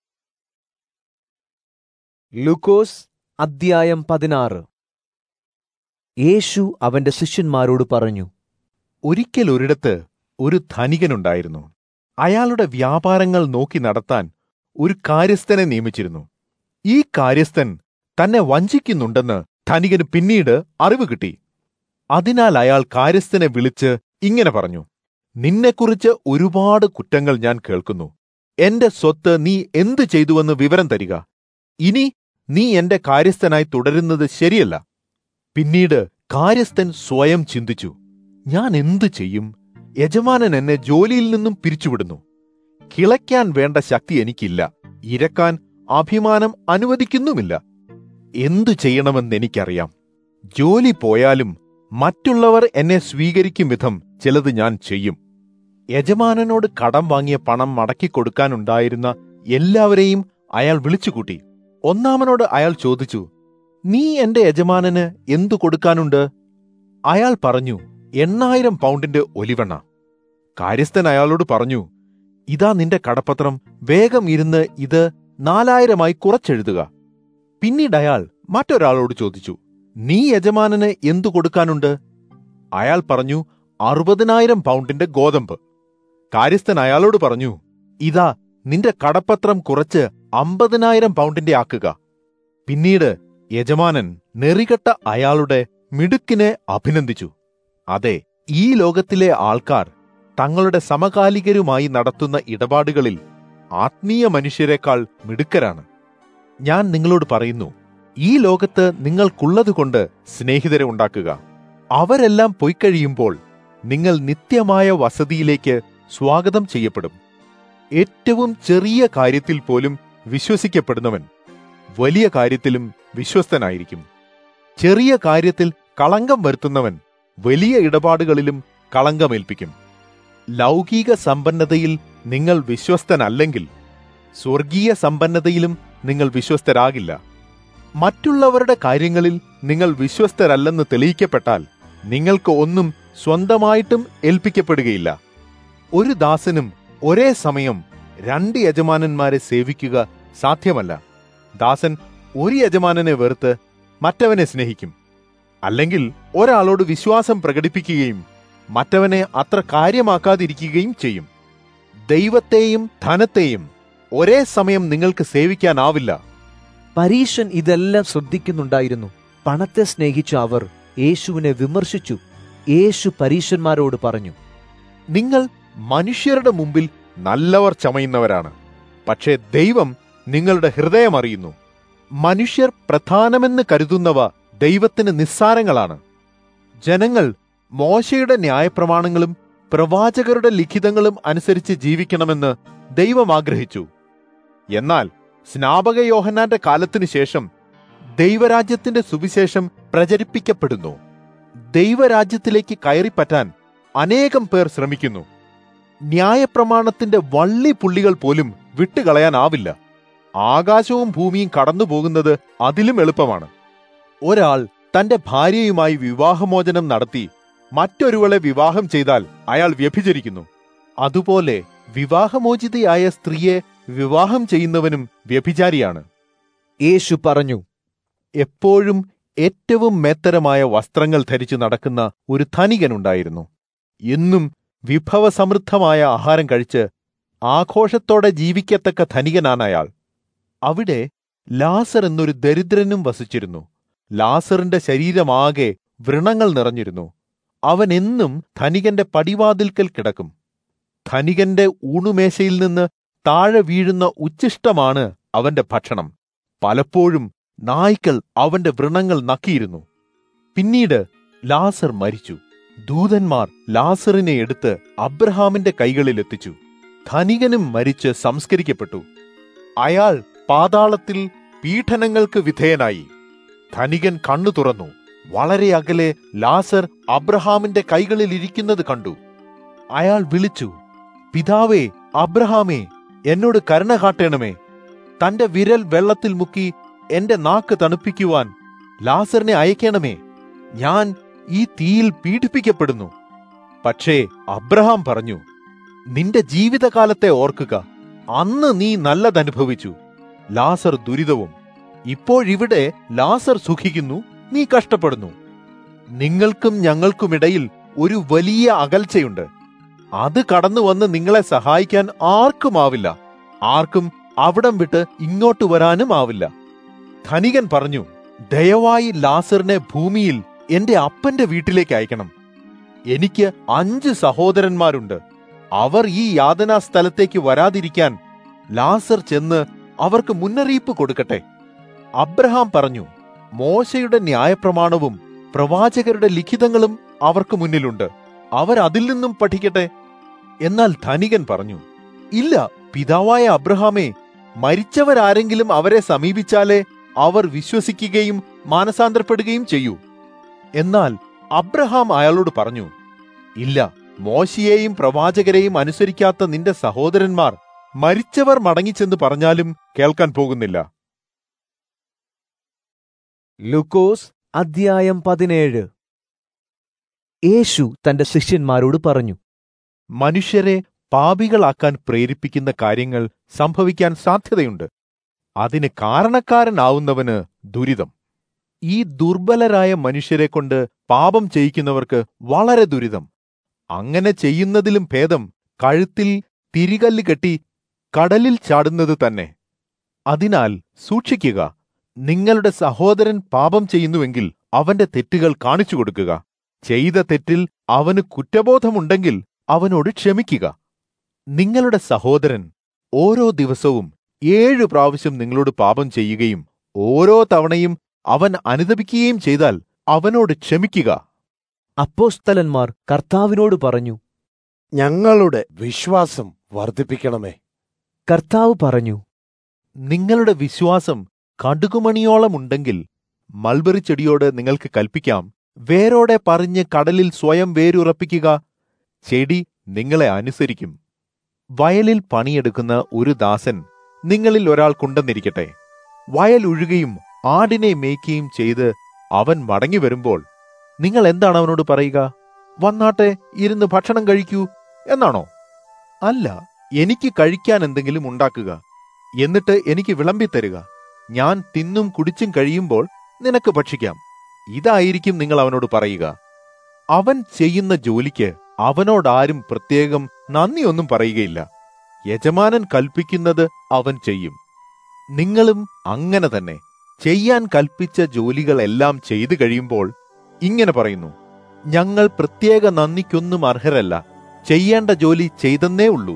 ലൂക്കോസ് അദ്ധ്യായം 16. യേശു അവന്റെ ശിഷ്യന്മാരോട് പറഞ്ഞു, ഒരിക്കൽ ഒരിടത്ത് ഒരു ധനികനുണ്ടായിരുന്നു. അയാളുടെ വ്യാപാരങ്ങൾ നോക്കി നടത്താൻ ഒരു കാര്യസ്ഥനെ നിയമിച്ചിരുന്നു. ഈ കാര്യസ്ഥൻ തന്നെ വഞ്ചിക്കുന്നുണ്ടെന്ന് ധനികന് പിന്നീട് അറിവ് കിട്ടി. അതിനാൽ അയാൾ കാര്യസ്ഥനെ വിളിച്ച് ഇങ്ങനെ പറഞ്ഞു, നിന്നെക്കുറിച്ച് ഒരുപാട് കുറ്റങ്ങൾ ഞാൻ കേൾക്കുന്നു. എന്റെ സ്വത്ത് നീ എന്തു ചെയ്തുവെന്ന് വിവരം തരിക. ഇനി നീ എന്റെ കാര്യസ്ഥനായി തുടരുന്നത് ശരിയല്ല. പിന്നീട് കാര്യസ്ഥൻ സ്വയം ചിന്തിച്ചു, ഞാൻ എന്തു ചെയ്യും? യജമാനൻ എന്നെ ജോലിയിൽ നിന്നും പിരിച്ചുവിടുന്നു. കിളയ്ക്കാൻ വേണ്ട ശക്തി എനിക്കില്ല, ഇരക്കാൻ അഭിമാനം അനുവദിക്കുന്നുമില്ല. എന്തു ചെയ്യണമെന്നെനിക്കറിയാം. ജോലി പോയാലും മറ്റുള്ളവർ എന്നെ സ്വീകരിക്കും വിധം ചിലത് ഞാൻ ചെയ്യും. യജമാനനോട് കടം വാങ്ങിയ പണം മടക്കിക്കൊടുക്കാനുണ്ടായിരുന്ന എല്ലാവരെയും അയാൾ വിളിച്ചുകൂട്ടി. ഒന്നാമനോട് അയാൾ ചോദിച്ചു, നീ എന്റെ യജമാനന് എന്തു കൊടുക്കാനുണ്ട്? അയാൾ പറഞ്ഞു, 8,000 പൗണ്ടിന്റെ ഒലിവെണ്ണ. കാര്യസ്ഥൻ അയാളോട് പറഞ്ഞു, ഇതാ നിന്റെ കടപ്പത്രം, വേഗം ഇരുന്ന് ഇത് 4,000 കുറച്ചെഴുതുക. പിന്നീട് അയാൾ മറ്റൊരാളോട് ചോദിച്ചു, നീ യജമാനന് എന്തു കൊടുക്കാനുണ്ട്? അയാൾ പറഞ്ഞു, 60,000 പൗണ്ടിന്റെ ഗോതമ്പ്. കാര്യസ്ഥൻ അയാളോട് പറഞ്ഞു, ഇതാ നിന്റെ കടപ്പത്രം കുറച്ച് 50,000 പൗണ്ടിന്റെ ആക്കുക. പിന്നീട് യജമാനൻ നെറികെട്ട അയാളുടെ മിടുക്കിനെ അഭിനന്ദിച്ചു. അതെ, ഈ ലോകത്തിലെ ആൾക്കാർ തങ്ങളുടെ സമകാലികരുമായി നടത്തുന്ന ഇടപാടുകളിൽ ആത്മീയ മനുഷ്യരെക്കാൾ മിടുക്കരാണ്. ഞാൻ നിങ്ങളോട് പറയുന്നു, ഈ ലോകത്ത് നിങ്ങൾക്കുള്ളതുകൊണ്ട് സ്നേഹിതരെ ഉണ്ടാക്കുക. അവരെല്ലാം പൊയ്ക്കഴിയുമ്പോൾ നിങ്ങൾ നിത്യമായ വസതിയിലേക്ക് സ്വാഗതം ചെയ്യപ്പെടും. ഏറ്റവും ചെറിയ കാര്യത്തിൽ പോലും വിശ്വസിക്കപ്പെടുന്നവൻ വലിയ കാര്യത്തിലും വിശ്വസ്തനായിരിക്കും. ചെറിയ കാര്യത്തിൽ കളങ്കം വരുത്തുന്നവൻ വലിയ ഇടപാടുകളിലും കളങ്കമേൽപ്പിക്കും. ലൗകിക സമ്പന്നതയിൽ നിങ്ങൾ വിശ്വസ്തനല്ലെങ്കിൽ സ്വർഗീയ സമ്പന്നതയിലും നിങ്ങൾ വിശ്വസ്തരാകില്ല. മറ്റുള്ളവരുടെ കാര്യങ്ങളിൽ നിങ്ങൾ വിശ്വസ്തരല്ലെന്ന് തെളിയിക്കപ്പെട്ടാൽ നിങ്ങൾക്ക് ഒന്നും സ്വന്തമായിട്ടും ഏൽപ്പിക്കപ്പെടുകയില്ല. ഒരു ദാസനും ഒരേ സമയം 2 യജമാനന്മാരെ സേവിക്കുക സാധ്യമല്ല. ദാസൻ ഒരു യജമാനനെ വെറുത്ത് മറ്റവനെ സ്നേഹിക്കും. അല്ലെങ്കിൽ ഒരാളോട് വിശ്വാസം പ്രകടിപ്പിക്കുകയും മറ്റവനെ അത്ര കാര്യമാക്കാതിരിക്കുകയും ചെയ്യും. ദൈവത്തെയും ധനത്തെയും ഒരേ സമയം നിങ്ങൾക്ക് സേവിക്കാനാവില്ല. പരീശൻ ഇതെല്ലാം ശ്രദ്ധിക്കുന്നുണ്ടായിരുന്നു. പണത്തെ സ്നേഹിച്ച അവർ യേശുവിനെ വിമർശിച്ചു. യേശു പരീശന്മാരോട് പറഞ്ഞു, നിങ്ങൾ മനുഷ്യരുടെ മുമ്പിൽ നല്ലവർ ചമയുന്നവരാണ്, പക്ഷേ ദൈവം നിങ്ങളുടെ ഹൃദയം അറിയുന്നു. മനുഷ്യർ പ്രധാനമെന്ന് കരുതുന്നവ ദൈവത്തിന് നിസ്സാരങ്ങളാണ്. ജനങ്ങൾ മോശയുടെ ന്യായപ്രമാണങ്ങളും പ്രവാചകരുടെ ലിഖിതങ്ങളും അനുസരിച്ച് ജീവിക്കണമെന്ന് ദൈവം ആഗ്രഹിച്ചു. എന്നാൽ സ്നാപക യോഹന്നാന്റെ കാലത്തിനു ശേഷം ദൈവരാജ്യത്തിന്റെ സുവിശേഷം പ്രചരിപ്പിക്കപ്പെടുന്നു. ദൈവരാജ്യത്തിലേക്ക് കയറിപ്പറ്റാൻ അനേകം പേർ ശ്രമിക്കുന്നു. ന്യായപ്രമാണത്തിന്റെ വള്ളി പുള്ളികൾ പോലും വിട്ടുകളയാനാവില്ല. ആകാശവും ഭൂമിയും കടന്നുപോകുന്നത് അതിലും എളുപ്പമാണ്. ഒരാൾ തന്റെ ഭാര്യയുമായി വിവാഹമോചനം നടത്തി മറ്റൊരുവളെ വിവാഹം ചെയ്താൽ അയാൾ വ്യഭിചരിക്കുന്നു. അതുപോലെ വിവാഹമോചിതയായ സ്ത്രീയെ വിവാഹം ചെയ്യുന്നവനും വ്യഭിചാരിയാണ്. യേശു പറഞ്ഞു, എപ്പോഴും ഏറ്റവും മേത്തരമായ വസ്ത്രങ്ങൾ ധരിച്ചു നടക്കുന്ന ഒരു ധനികനുണ്ടായിരുന്നു. എന്നും വിഭവസമൃദ്ധമായ ആഹാരം കഴിച്ച് ആഘോഷത്തോടെ ജീവിക്കത്തക്ക ധനികനാണ് അയാൾ. അവിടെ ലാസർ എന്നൊരു ദരിദ്രനും വസിച്ചിരുന്നു. ലാസറിന്റെ ശരീരമാകെ വ്രണങ്ങൾ നിറഞ്ഞിരുന്നു. അവൻ എന്നും ധനികന്റെ പടിവാതിൽക്കൽ കിടക്കും. ധനികന്റെ ഊണുമേശയിൽ നിന്ന് താഴെ വീഴുന്ന ഉച്ഛിഷ്ടമാണ് അവന്റെ ഭക്ഷണം. പലപ്പോഴും നായ്ക്കൾ അവന്റെ വ്രണങ്ങൾ നക്കിയിരുന്നു. പിന്നീട് ലാസർ മരിച്ചു. ദൂതന്മാർ ലാസറിനെ എടുത്ത് അബ്രഹാമിന്റെ കൈകളിലെത്തിച്ചു. ധനികനും മരിച്ച് സംസ്കരിക്കപ്പെട്ടു. അയാൾ പാതാളത്തിൽ പീഡനങ്ങൾക്ക് വിധേയനായി. ധനികൻ കണ്ണു തുറന്നു. വളരെ അകലെ ലാസർ അബ്രഹാമിന്റെ കൈകളിൽ ഇരിക്കുന്നത് കണ്ടു. അയാൾ വിളിച്ചു, പിതാവേ അബ്രഹാമേ, എന്നോട് കരുണ കാട്ടണമേ. തന്റെ വിരൽ വെള്ളത്തിൽ മുക്കി എന്റെ നാക്ക് തണുപ്പിക്കുവാൻ ലാസറിനെ അയക്കണമേ. ഞാൻ ഈ തീയിൽ പീഡിപ്പിക്കപ്പെടുന്നു. പക്ഷേ അബ്രഹാം പറഞ്ഞു, നിന്റെ ജീവിതകാലത്തെ ഓർക്കുക. അന്ന് നീ നല്ലതനുഭവിച്ചു, ലാസർ ദുരിതവും. ഇപ്പോഴിവിടെ ലാസർ സുഖിക്കുന്നു, നീ കഷ്ടപ്പെടുന്നു. നിങ്ങൾക്കും ഞങ്ങൾക്കുമിടയിൽ ഒരു വലിയ അകൽച്ചയുണ്ട്. അത് കടന്നു വന്ന് നിങ്ങളെ സഹായിക്കാൻ ആർക്കുമാവില്ല. ആർക്കും അവിടം വിട്ട് ഇങ്ങോട്ട് വരാനും ആവില്ല. ധനികൻ പറഞ്ഞു, ദയവായി ലാസറിനെ ഭൂമിയിൽ എന്റെ അപ്പന്റെ വീട്ടിലേക്ക് അയക്കണം. എനിക്ക് 5 സഹോദരന്മാരുണ്ട്. അവർ ഈ യാതനാ സ്ഥലത്തേക്ക് വരാതിരിക്കാൻ ലാസർ ചെന്ന് അവർക്ക് മുന്നറിയിപ്പ് കൊടുക്കട്ടെ. അബ്രഹാം പറഞ്ഞു, മോശയുടെ ന്യായപ്രമാണവും പ്രവാചകരുടെ ലിഖിതങ്ങളും അവർക്ക് മുന്നിലുണ്ട്. അവർ അതിൽ നിന്നും പഠിക്കട്ടെ. എന്നാൽ ധനികൻ പറഞ്ഞു, ഇല്ല പിതാവായ അബ്രഹാമേ, മരിച്ചവരാരെങ്കിലും അവരെ സമീപിച്ചാലേ അവർ വിശ്വസിക്കുകയും മാനസാന്തരപ്പെടുകയും ചെയ്യൂ. എന്നാൽ അബ്രഹാം അയാളോട് പറഞ്ഞു, ഇല്ല, മോശയെയും പ്രവാചകരെയും അനുസരിക്കാത്ത നിന്റെ സഹോദരന്മാർ മരിച്ചവർ മടങ്ങിച്ചെന്ന് പറഞ്ഞാലും കേൾക്കാൻ പോകുന്നില്ല. ലൂക്കോസ് അധ്യായം 17. യേശു തന്റെ ശിഷ്യന്മാരോട് പറഞ്ഞു, മനുഷ്യരെ പാപികളാക്കാൻ പ്രേരിപ്പിക്കുന്ന കാര്യങ്ങൾ സംഭവിക്കാൻ സാധ്യതയുണ്ട്. അതിന് കാരണക്കാരനാവുന്നവന് ദുരിതം. ഈ ദുർബലരായ മനുഷ്യരെ കൊണ്ട് പാപം ചെയ്യിക്കുന്നവർക്ക് വളരെ ദുരിതം. അങ്ങനെ ചെയ്യുന്നതിലും ഭേദം കഴുത്തിൽ തിരികല്ല് കെട്ടി കടലിൽ ചാടുന്നത് തന്നെ. അതിനാൽ സൂക്ഷിക്കുക. നിങ്ങളുടെ സഹോദരൻ പാപം ചെയ്യുന്നുവെങ്കിൽ അവന്റെ തെറ്റുകൾ കാണിച്ചു കൊടുക്കുക. ചെയ്ത തെറ്റിൽ അവന് കുറ്റബോധമുണ്ടെങ്കിൽ അവനോട് ക്ഷമിക്കുക. നിങ്ങളുടെ സഹോദരൻ ഓരോ ദിവസവും 7 പ്രാവശ്യം നിങ്ങളോട് പാപം ചെയ്യുകയും ഓരോ തവണയും അവൻ അനുതപിക്കുകയും ചെയ്താൽ അവനോട് ക്ഷമിക്കുക. അപ്പോസ്തലന്മാർ കർത്താവിനോട് പറഞ്ഞു, ഞങ്ങളുടെ വിശ്വാസം വർദ്ധിപ്പിക്കണമേ. കർത്താവ് പറഞ്ഞു, നിങ്ങളുടെ വിശ്വാസം കടുകുമണിയോളം ഉണ്ടെങ്കിൽ മൽബറി ചെടിയോട് നിങ്ങൾക്ക് കൽപ്പിക്കാം, വേരോടെ പറിഞ്ഞ് കടലിൽ സ്വയം വേരുറപ്പിക്കുക. ചെടി നിങ്ങളെ അനുസരിക്കും. വയലിൽ പണിയെടുക്കുന്ന ഒരു ദാസൻ നിങ്ങളിൽ ഒരാൾക്കുണ്ടെന്നിരിക്കട്ടെ. വയൽ ഉഴുകയും ആടിനെ മേയ്ക്കുകയും ചെയ്ത് അവൻ മടങ്ങി വരുമ്പോൾ നിങ്ങൾ എന്താണ് അവനോട് പറയുക? വന്നാട്ടെ, ഇരുന്ന് ഭക്ഷണം കഴിക്കൂ എന്നാണോ? അല്ല, എനിക്ക് കഴിക്കാൻ എന്തെങ്കിലും ഉണ്ടാക്കുക, എന്നിട്ട് എനിക്ക് വിളമ്പിത്തരുക. ഞാൻ തിന്നും കുടിച്ചും കഴിയുമ്പോൾ നിനക്ക് ഭക്ഷിക്കാം. ഇതായിരിക്കും നിങ്ങൾ അവനോട് പറയുക. അവൻ ചെയ്യുന്ന ജോലിക്ക് അവനോടാരും പ്രത്യേകം നന്ദിയൊന്നും പറയുകയില്ല. യജമാനൻ കൽപ്പിക്കുന്നത് അവൻ ചെയ്യും. നിങ്ങളും അങ്ങനെ തന്നെ ചെയ്യാൻ കൽപ്പിച്ച ജോലികളെല്ലാം ചെയ്തു കഴിയുമ്പോൾ ഇങ്ങനെ പറയുന്നു, ഞങ്ങൾ പ്രത്യേക നന്ദിക്കൊന്നും അർഹരല്ല, ചെയ്യേണ്ട ജോലി ചെയ്തെന്നേ ഉള്ളൂ.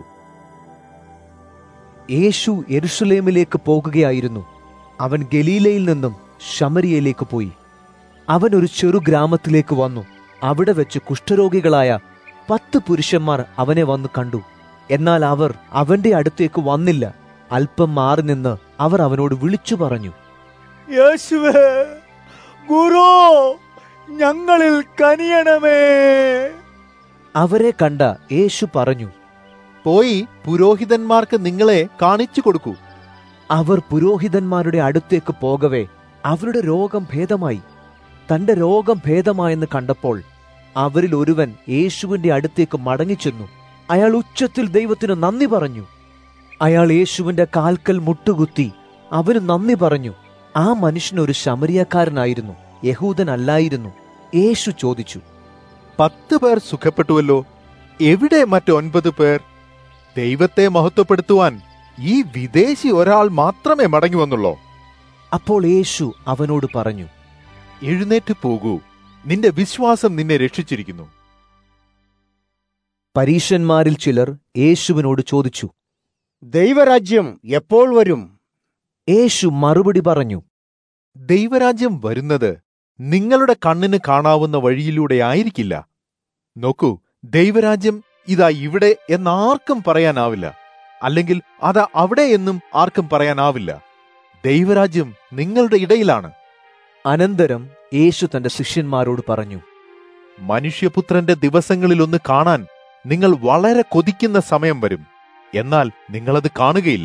യേശു യെരുശലേമിലേക്ക് പോകുകയായിരുന്നു. അവൻ ഗലീലയിൽ നിന്നും ശമരിയയിലേക്ക് പോയി. അവൻ ഒരു ചെറു ഗ്രാമത്തിലേക്ക് വന്നു. അവിടെ വെച്ച് കുഷ്ഠരോഗികളായ 10 പുരുഷന്മാർ അവനെ വന്നു കണ്ടു. എന്നാൽ അവർ അവന്റെ അടുത്തേക്ക് വന്നില്ല. അല്പം മാറി നിന്ന് അവർ അവനോട് വിളിച്ചു പറഞ്ഞു, യേശുവേ, ഗുരു, ഞങ്ങളിൽ കനിയണമേ. അവരെ കണ്ട യേശു പറഞ്ഞു, പോയി പുരോഹിതന്മാർക്ക് നിങ്ങളെ കാണിച്ചു കൊടുക്കൂ. അവർ പുരോഹിതന്മാരുടെ അടുത്തേക്ക് പോകവേ അവരുടെ രോഗം ഭേദമായി. തന്റെ രോഗം ഭേദമായെന്ന് കണ്ടപ്പോൾ അവരിൽ ഒരുവൻ യേശുവിന്റെ അടുത്തേക്ക് മടങ്ങിച്ചെന്നു. അയാൾ ഉച്ചത്തിൽ ദൈവത്തിന് നന്ദി പറഞ്ഞു. അയാൾ യേശുവിന്റെ കാൽക്കൽ മുട്ടുകുത്തി അവന് നന്ദി പറഞ്ഞു. ആ മനുഷ്യൻ ഒരു ശമരിയക്കാരനായിരുന്നു, യഹൂദനല്ലായിരുന്നു. യേശു ചോദിച്ചു, 10 പേർ സുഖപ്പെട്ടുവല്ലോ, എവിടെ മറ്റ് 9 പേർ? ദൈവത്തെ മഹത്വപ്പെടുത്തുവാൻ ഈ വിദേശി ഒരാൾ മാത്രമേ മടങ്ങി വന്നുള്ളൂ. അപ്പോൾ യേശു അവനോട് പറഞ്ഞു, എഴുന്നേറ്റ് പോകൂ, നിന്റെ വിശ്വാസം നിന്നെ രക്ഷിച്ചിരിക്കുന്നു. പരീശന്മാരിൽ ചിലർ യേശുവിനോട് ചോദിച്ചു, ദൈവരാജ്യം എപ്പോൾ വരും? യേശു മറുപടി പറഞ്ഞു, ദൈവരാജ്യം വരുന്നത് നിങ്ങളുടെ കണ്ണിന് കാണാവുന്ന വഴിയിലൂടെ ആയിരിക്കില്ല. നോക്കൂ, ദൈവരാജ്യം ഇതാ ഇവിടെ എന്നാർക്കും പറയാനാവില്ല, അല്ലെങ്കിൽ അതാ അവിടെ എന്നും ആർക്കും പറയാനാവില്ല. ദൈവരാജ്യം നിങ്ങളുടെ ഇടയിലാണ്. അനന്തരം യേശു തന്റെ ശിഷ്യന്മാരോട് പറഞ്ഞു, മനുഷ്യപുത്രന്റെ ദിവസങ്ങളിലൊന്ന് കാണാൻ നിങ്ങൾ വളരെ കൊതിക്കുന്ന സമയം വരും, എന്നാൽ നിങ്ങളത് കാണുകയില്ല.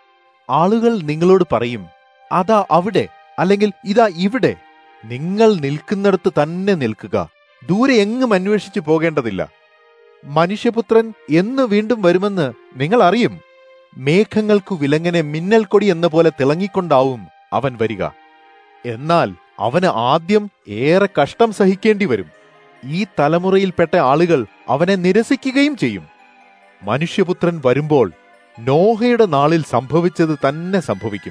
ആളുകൾ നിങ്ങളോട് പറയും, അതാ അവിടെ, അല്ലെങ്കിൽ ഇതാ ഇവിടെ. നിങ്ങൾ നിൽക്കുന്നിടത്ത് തന്നെ നിൽക്കുക, ദൂരെ എങ്ങും അന്വേഷിച്ചു പോകേണ്ടതില്ല. മനുഷ്യപുത്രൻ എന്ന് വീണ്ടും വരുമെന്ന് നിങ്ങൾ അറിയും. മേഘങ്ങൾക്കു വിലങ്ങനെ മിന്നൽ കൊടി എന്ന പോലെ തിളങ്ങിക്കൊണ്ടാവും അവൻ വരിക. എന്നാൽ അവന് ആദ്യം ഏറെ കഷ്ടം സഹിക്കേണ്ടി വരും. ഈ തലമുറയിൽപ്പെട്ട ആളുകൾ അവനെ നിരസിക്കുകയും ചെയ്യും. മനുഷ്യപുത്രൻ വരുമ്പോൾ നോഹയുടെ നാളിൽ സംഭവിച്ചത് തന്നെ സംഭവിക്കും.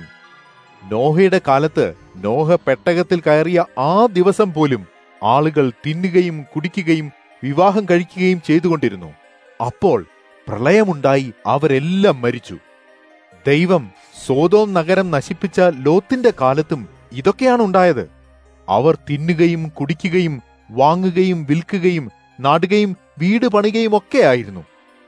നോഹയുടെ കാലത്ത് നോഹ പെട്ടകത്തിൽ കയറിയ ആ ദിവസം പോലും ആളുകൾ തിന്നുകയും കുടിക്കുകയും വിവാഹം കഴിക്കുകയും ചെയ്തുകൊണ്ടിരുന്നു. അപ്പോൾ പ്രളയമുണ്ടായി അവരെല്ലാം മരിച്ചു. ദൈവം സോദോം നഗരം നശിപ്പിച്ച ലോത്തിന്റെ കാലത്തും ഇതൊക്കെയാണ് ഉണ്ടായത്. അവർ തിന്നുകയും കുടിക്കുകയും വാങ്ങുകയും വിൽക്കുകയും നാടുകയും വീട് പണിയുകയും ഒക്കെ ആയിരുന്നു.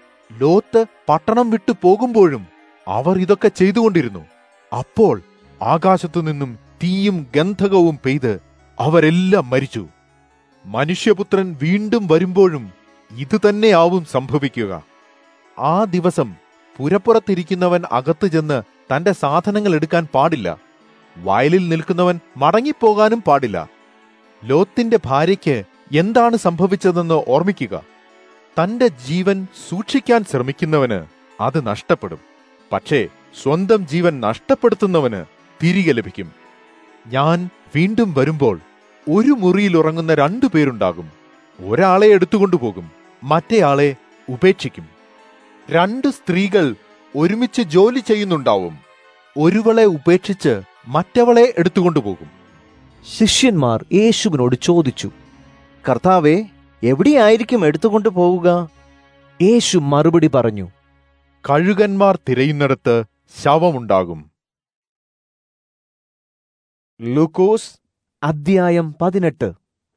ലോത്ത് പട്ടണം വിട്ടു പോകുമ്പോഴും അവർ ഇതൊക്കെ ചെയ്തുകൊണ്ടിരുന്നു. അപ്പോൾ ആകാശത്തുനിന്നും തീയും ഗന്ധകവും പെയ്ത് അവരെല്ലാം മരിച്ചു. മനുഷ്യപുത്രൻ വീണ്ടും വരുമ്പോഴും ഇതുതന്നെയാവും സംഭവിക്കുക. ആ ദിവസം പുരപ്പുറത്തിരിക്കുന്നവൻ അകത്തു ചെന്ന് തന്റെ സാധനങ്ങൾ എടുക്കാൻ പാടില്ല. വയലിൽ നിൽക്കുന്നവൻ മടങ്ങിപ്പോകാനും പാടില്ല. ലോത്തിന്റെ ഭാര്യയ്ക്ക് എന്താണ് സംഭവിച്ചതെന്ന് ഓർമ്മിക്കുക. തന്റെ ജീവൻ സൂക്ഷിക്കാൻ ശ്രമിക്കുന്നവന് അത് നഷ്ടപ്പെടും, പക്ഷേ സ്വന്തം ജീവൻ നഷ്ടപ്പെടുത്തുന്നവന് തിരികെ ലഭിക്കും. ഞാൻ വീണ്ടും വരുമ്പോൾ ഒരു മുറിയിൽ ഉറങ്ങുന്ന 2 പേരുണ്ടാകും. ഒരാളെ എടുത്തുകൊണ്ടുപോകും, മറ്റേയാളെ ഉപേക്ഷിക്കും. 2 സ്ത്രീകൾ ഒരുമിച്ച് ജോലി ചെയ്യുന്നുണ്ടാവും. ഒരുവളെ ഉപേക്ഷിച്ച് മറ്റവളെ എടുത്തുകൊണ്ടുപോകും. ശിഷ്യന്മാർ യേശുവിനോട് ചോദിച്ചു, കർത്താവേ, എവിടെയായിരിക്കും എടുത്തുകൊണ്ടു പോവുക? യേശു മറുപടി പറഞ്ഞു, കഴുകന്മാർ തിരയുന്നിടത്ത് ശവമുണ്ടാകും. ലൂക്കോസ് അധ്യായം 18.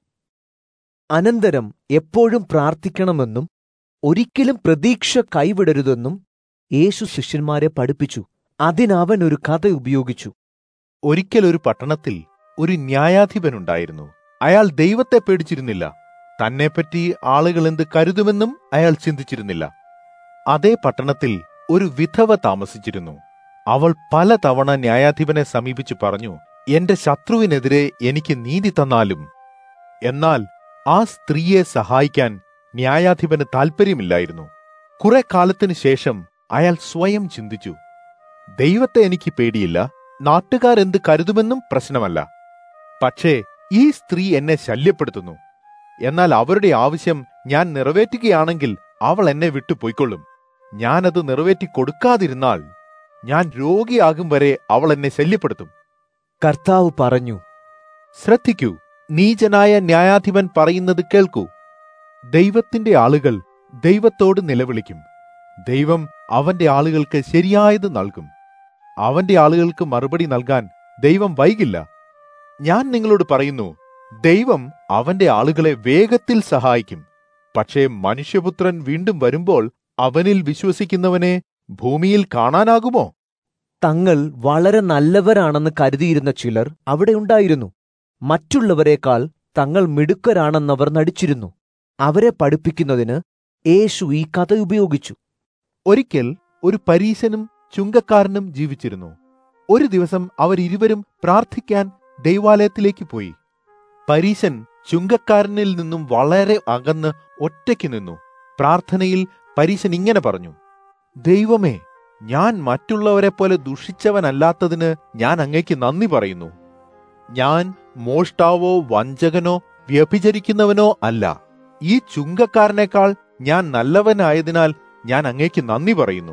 അനന്തരം എപ്പോഴും പ്രാർത്ഥിക്കണമെന്നും ഒരിക്കലും പ്രതീക്ഷ കൈവിടരുതെന്നും യേശു ശിഷ്യന്മാരെ പഠിപ്പിച്ചു. അതിനവൻ ഒരു കഥ ഉപയോഗിച്ചു. ഒരിക്കൽ ഒരു പട്ടണത്തിൽ ഒരു ന്യായാധിപനുണ്ടായിരുന്നു. അയാൾ ദൈവത്തെ പേടിച്ചിരുന്നില്ല. തന്നെപ്പറ്റി ആളുകൾ എന്ത് കരുതുമെന്നും അയാൾ ചിന്തിച്ചിരുന്നില്ല. അതേ പട്ടണത്തിൽ ഒരു വിധവ താമസിച്ചിരുന്നു. അവൾ പലതവണ ന്യായാധിപനെ സമീപിച്ചു പറഞ്ഞു, എന്റെ ശത്രുവിനെതിരെ എനിക്ക് നീതി തന്നാലും. എന്നാൽ ആ സ്ത്രീയെ സഹായിക്കാൻ ന്യായാധിപന് താൽപ്പര്യമില്ലായിരുന്നു. കുറെ കാലത്തിനു ശേഷം അയാൾ സ്വയം ചിന്തിച്ചു, ദൈവത്തെ എനിക്ക് പേടിയില്ല, നാട്ടുകാരെന്ത് കരുതുമെന്നും പ്രശ്നമല്ല. പക്ഷേ ഈ സ്ത്രീ എന്നെ ശല്യപ്പെടുത്തുന്നു. എന്നാൽ അവരുടെ ആവശ്യം ഞാൻ നിറവേറ്റുകയാണെങ്കിൽ അവൾ എന്നെ വിട്ടുപോയിക്കൊള്ളും. ഞാനത് നിറവേറ്റി കൊടുക്കാതിരുന്നാൽ ഞാൻ രോഗിയാകും വരെ അവൾ എന്നെ ശല്യപ്പെടുത്തും. കർത്താവ് പറഞ്ഞു, ശ്രദ്ധിക്കൂ, നീചനായ ന്യായാധിപൻ പറയുന്നത് കേൾക്കൂ. ദൈവത്തിന്റെ ആളുകൾ ദൈവത്തോട് നിലവിളിക്കും. ദൈവം അവന്റെ ആളുകൾക്ക് ശരിയായത് നൽകും. അവന്റെ ആളുകൾക്ക് മറുപടി നൽകാൻ ദൈവം വൈകില്ല. ഞാൻ നിങ്ങളോട് പറയുന്നു, ദൈവം അവന്റെ ആളുകളെ വേഗത്തിൽ സഹായിക്കും. പക്ഷേ മനുഷ്യപുത്രൻ വീണ്ടും വരുമ്പോൾ അവനിൽ വിശ്വസിക്കുന്നവനെ ഭൂമിയിൽ കാണാനാകുമോ? തങ്ങൾ വളരെ നല്ലവരാണെന്ന് കരുതിയിരുന്ന ചിലർ അവിടെ ഉണ്ടായിരുന്നു. മറ്റുള്ളവരെക്കാൾ തങ്ങൾ മിടുക്കരാണെന്നവർ നടിച്ചിരുന്നു. അവരെ പഠിപ്പിക്കുന്നതിന് യേശു ഈ കഥ ഉപയോഗിച്ചു. ഒരിക്കൽ ഒരു പരീശനും ചുങ്കക്കാരനും ജീവിച്ചിരുന്നു. ഒരു ദിവസം അവരിരുവരും പ്രാർത്ഥിക്കാൻ ദൈവാലയത്തിലേക്ക് പോയി. പരീശൻ ചുങ്കക്കാരനിൽ നിന്നും വളരെ അകന്ന് ഒറ്റയ്ക്ക് നിന്നു. പ്രാർത്ഥനയിൽ പരീശൻ ഇങ്ങനെ പറഞ്ഞു, ദൈവമേ, ഞാൻ മറ്റുള്ളവരെ പോലെ ദുഷിച്ചവനല്ലാത്തതിന് ഞാൻ അങ്ങേക്ക് നന്ദി പറയുന്നു. ഞാൻ മോഷ്ടാവോ വഞ്ചകനോ വ്യഭിചരിക്കുന്നവനോ അല്ല. ഈ ചുങ്കക്കാരനേക്കാൾ ഞാൻ നല്ലവനായതിനാൽ ഞാൻ അങ്ങേക്ക് നന്ദി പറയുന്നു.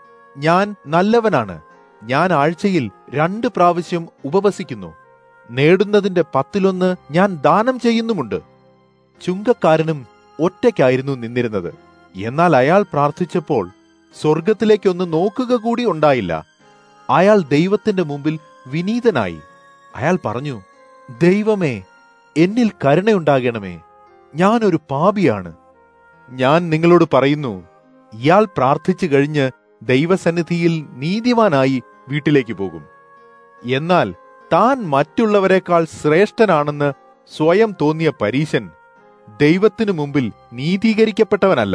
ഞാൻ നല്ലവനാണ്. ഞാൻ ആഴ്ചയിൽ 2 പ്രാവശ്യം ഉപവസിക്കുന്നു. നേടുന്നതിന്റെ 10 ഞാൻ ദാനം ചെയ്യുന്നുമുണ്ട്. ചുങ്കക്കാരനും ഒറ്റയ്ക്കായിരുന്നു നിന്നിരുന്നത്. എന്നാൽ അയാൾ പ്രാർത്ഥിച്ചപ്പോൾ സ്വർഗത്തിലേക്കൊന്ന് നോക്കുക കൂടി ഉണ്ടായില്ല. അയാൾ ദൈവത്തിന്റെ മുമ്പിൽ വിനീതനായി. അയാൾ പറഞ്ഞു, ദൈവമേ, എന്നിൽ കരുണയുണ്ടാകണമേ, ഞാനൊരു പാപിയാണ്. ഞാൻ നിങ്ങളോട് പറയുന്നു, ഇയാൾ പ്രാർത്ഥിച്ചു കഴിഞ്ഞ് ദൈവസന്നിധിയിൽ നീതിമാനായി വീട്ടിലേക്ക് പോകും. എന്നാൽ താൻ മറ്റുള്ളവരെക്കാൾ ശ്രേഷ്ഠനാണെന്ന് സ്വയം തോന്നിയ പരീശൻ ദൈവത്തിനു മുമ്പിൽ നീതീകരിക്കപ്പെട്ടവനല്ല.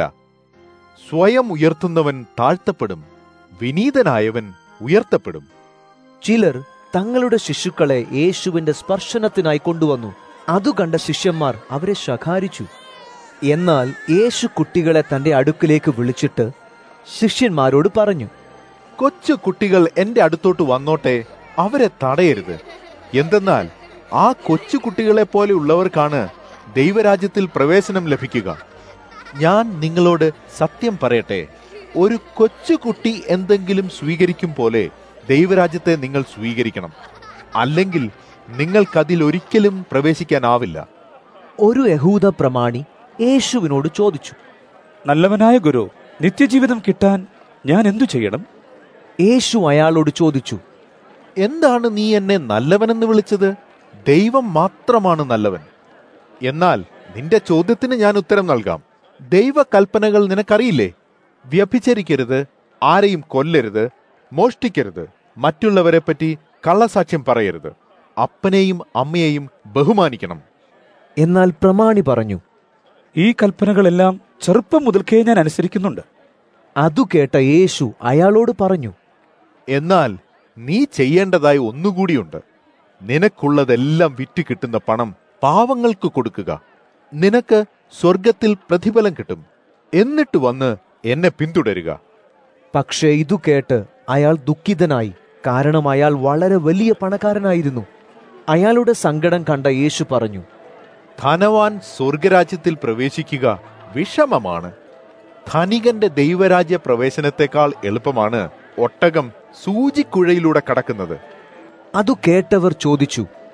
സ്വയം ഉയർത്തുന്നവൻ താഴ്ത്തപ്പെടും, വിനീതനായവൻ ഉയർത്തപ്പെടും. ചിലർ തങ്ങളുടെ ശിശുക്കളെ യേശുവിന്റെ സ്പർശനത്തിനായി കൊണ്ടുവന്നു. അതു കണ്ട ശിഷ്യന്മാർ അവരെ ശകാരിച്ചു. എന്നാൽ യേശു കുട്ടികളെ തന്റെ അടുക്കിലേക്ക് വിളിച്ചിട്ട് ശിഷ്യന്മാരോട് പറഞ്ഞു, കൊച്ചു കുട്ടികൾ എന്റെ അടുത്തോട്ട് വന്നോട്ടെ, അവരെ തടയരുത്. എന്തെന്നാൽ ആ കൊച്ചു കുട്ടികളെ പോലെ ഉള്ളവർക്കാണ് ദൈവരാജ്യത്തിൽ പ്രവേശനം ലഭിക്കുക. ഞാൻ നിങ്ങളോട് സത്യം പറയട്ടെ, ഒരു കൊച്ചുകുട്ടി എന്തെങ്കിലും സ്വീകരിക്കും പോലെ ദൈവരാജ്യത്തെ നിങ്ങൾ സ്വീകരിക്കണം. അല്ലെങ്കിൽ നിങ്ങൾക്കതിൽ ഒരിക്കലും പ്രവേശിക്കാനാവില്ല. ഒരു യഹൂദ പ്രമാണി യേശുവിനോട് ചോദിച്ചു, നല്ലവനായ ഗുരു, നിത്യജീവിതം കിട്ടാൻ ഞാൻ എന്തു ചെയ്യണം? യേശു അയാളോട് ചോദിച്ചു, എന്താണ് നീ എന്നെ നല്ലവനെന്ന് വിളിച്ചത്? ദൈവം മാത്രമാണ് നല്ലവൻ. എന്നാൽ നിന്റെ ചോദ്യത്തിന് ഞാൻ ഉത്തരം നൽകാം. ദൈവകൽപ്പനകൾ നിനക്കറിയില്ലേ? വ്യഭിചരിക്കരുത്, ആരെയും കൊല്ലരുത്, മോഷ്ടിക്കരുത്, മറ്റുള്ളവരെ പറ്റി കള്ളസാക്ഷ്യം പറയരുത്, അപ്പനെയും അമ്മയെയും ബഹുമാനിക്കണം. എന്നാൽ പ്രമാണി പറഞ്ഞു, ഈ കൽപ്പനകളെല്ലാം ചെറുപ്പം മുതൽക്കേ ഞാൻ അനുസരിക്കുന്നുണ്ട്. അതു കേട്ട യേശു അയാളോട് പറഞ്ഞു, എന്നാൽ നീ ചെയ്യേണ്ടതായി ഒന്നുകൂടിയുണ്ട്. നിനക്കുള്ളതെല്ലാം വിറ്റ് കിട്ടുന്ന പണം പാവങ്ങൾക്ക് കൊടുക്കുക. നിനക്ക് സ്വർഗത്തിൽ പ്രതിഫലം കിട്ടും. എന്നിട്ട് വന്ന് എന്നെ പിന്തുടരുക. പക്ഷേ ഇതു കേട്ട് അയാൾ ദുഃഖിതനായി. കാരണം അയാൾ വളരെ വലിയ പണക്കാരനായിരുന്നു. അയാളുടെ സങ്കടം കണ്ട യേശു പറഞ്ഞു, ധനവാൻ സ്വർഗരാജ്യത്തിൽ പ്രവേശിക്കുക വിഷമമാണ്. ധനികന്റെ ദൈവരാജ്യ പ്രവേശനത്തെക്കാൾ എളുപ്പമാണ് ഒട്ടകം സൂചിക്കുഴയിലൂടെ കടക്കുന്നത്. അതു കേട്ടവർ ചോദിച്ചു,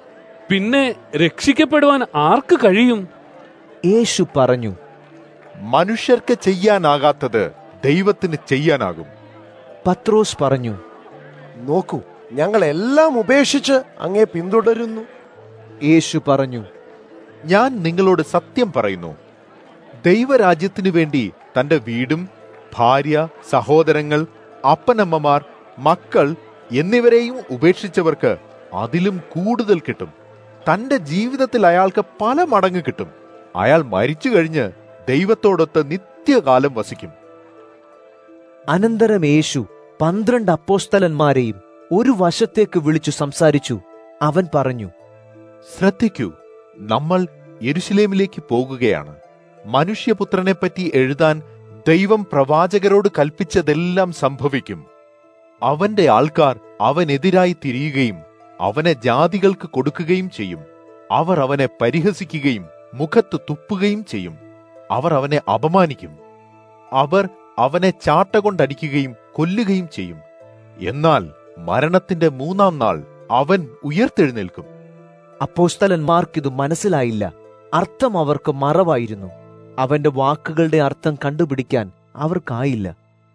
പിന്നെ രക്ഷിക്കപ്പെടുവാൻ ആർക്ക് കഴിയും? യേശു പറഞ്ഞു, മനുഷ്യർക്ക് ചെയ്യാനാകാത്തത് ദൈവത്തിന് ചെയ്യാനാകും. പത്രോസ് പറഞ്ഞു, നോക്കൂ, ഞങ്ങൾ എല്ലാം ഉപേക്ഷിച്ച് അങ്ങേ പിന്തുടരുന്നു. യേശു പറഞ്ഞു, ഞാൻ നിങ്ങളോട് സത്യം പറയുന്നു, ദൈവരാജ്യത്തിനു വേണ്ടി തന്റെ വീടും ഭാര്യ, സഹോദരങ്ങൾ, അപ്പനമ്മമാർ, മക്കൾ എന്നിവരെയും ഉപേക്ഷിച്ചവർക്ക് അതിലും കൂടുതൽ കിട്ടും. തന്റെ ജീവിതത്തിൽ അയാൾക്ക് പല മടങ്ങ് കിട്ടും. അയാൾ മരിച്ചു കഴിഞ്ഞ് ദൈവത്തോടൊത്ത് നിത്യകാലം വസിക്കും. അനന്തരം യേശു 12 അപ്പോസ്തലന്മാരെയും ഒരു വശത്തേക്ക് വിളിച്ചു സംസാരിച്ചു. അവൻ പറഞ്ഞു, ശ്രദ്ധിക്കൂ, നമ്മൾ യെരുശലേമിലേക്ക് പോകുകയാണ്. മനുഷ്യപുത്രനെപ്പറ്റി എഴുതാൻ ദൈവം പ്രവാചകരോട് കൽപ്പിച്ചതെല്ലാം സംഭവിക്കും. അവന്റെ ആൾക്കാർ അവനെതിരായി തിരിയുകയും അവനെ ജാതികൾക്ക് കൊടുക്കുകയും ചെയ്യും. അവർ അവനെ പരിഹസിക്കുകയും മുഖത്ത് തുപ്പുകയും ചെയ്യും. അവർ അവനെ അപമാനിക്കും. അവർ അവനെ ചാട്ട കൊണ്ടടിക്കുകയും കൊല്ലുകയും ചെയ്യും. എന്നാൽ മരണത്തിന്റെ 3-ാം നാൾ അവൻ ഉയർത്തെഴുന്നേൽക്കും. അപ്പോസ്തലന്മാർക്കിത് മനസ്സിലായില്ല. അർത്ഥം അവർക്ക് മറവായിരുന്നു. അവന്റെ വാക്കുകളുടെ അർത്ഥം കണ്ടുപിടിക്കാൻ അവർക്കായില്ല.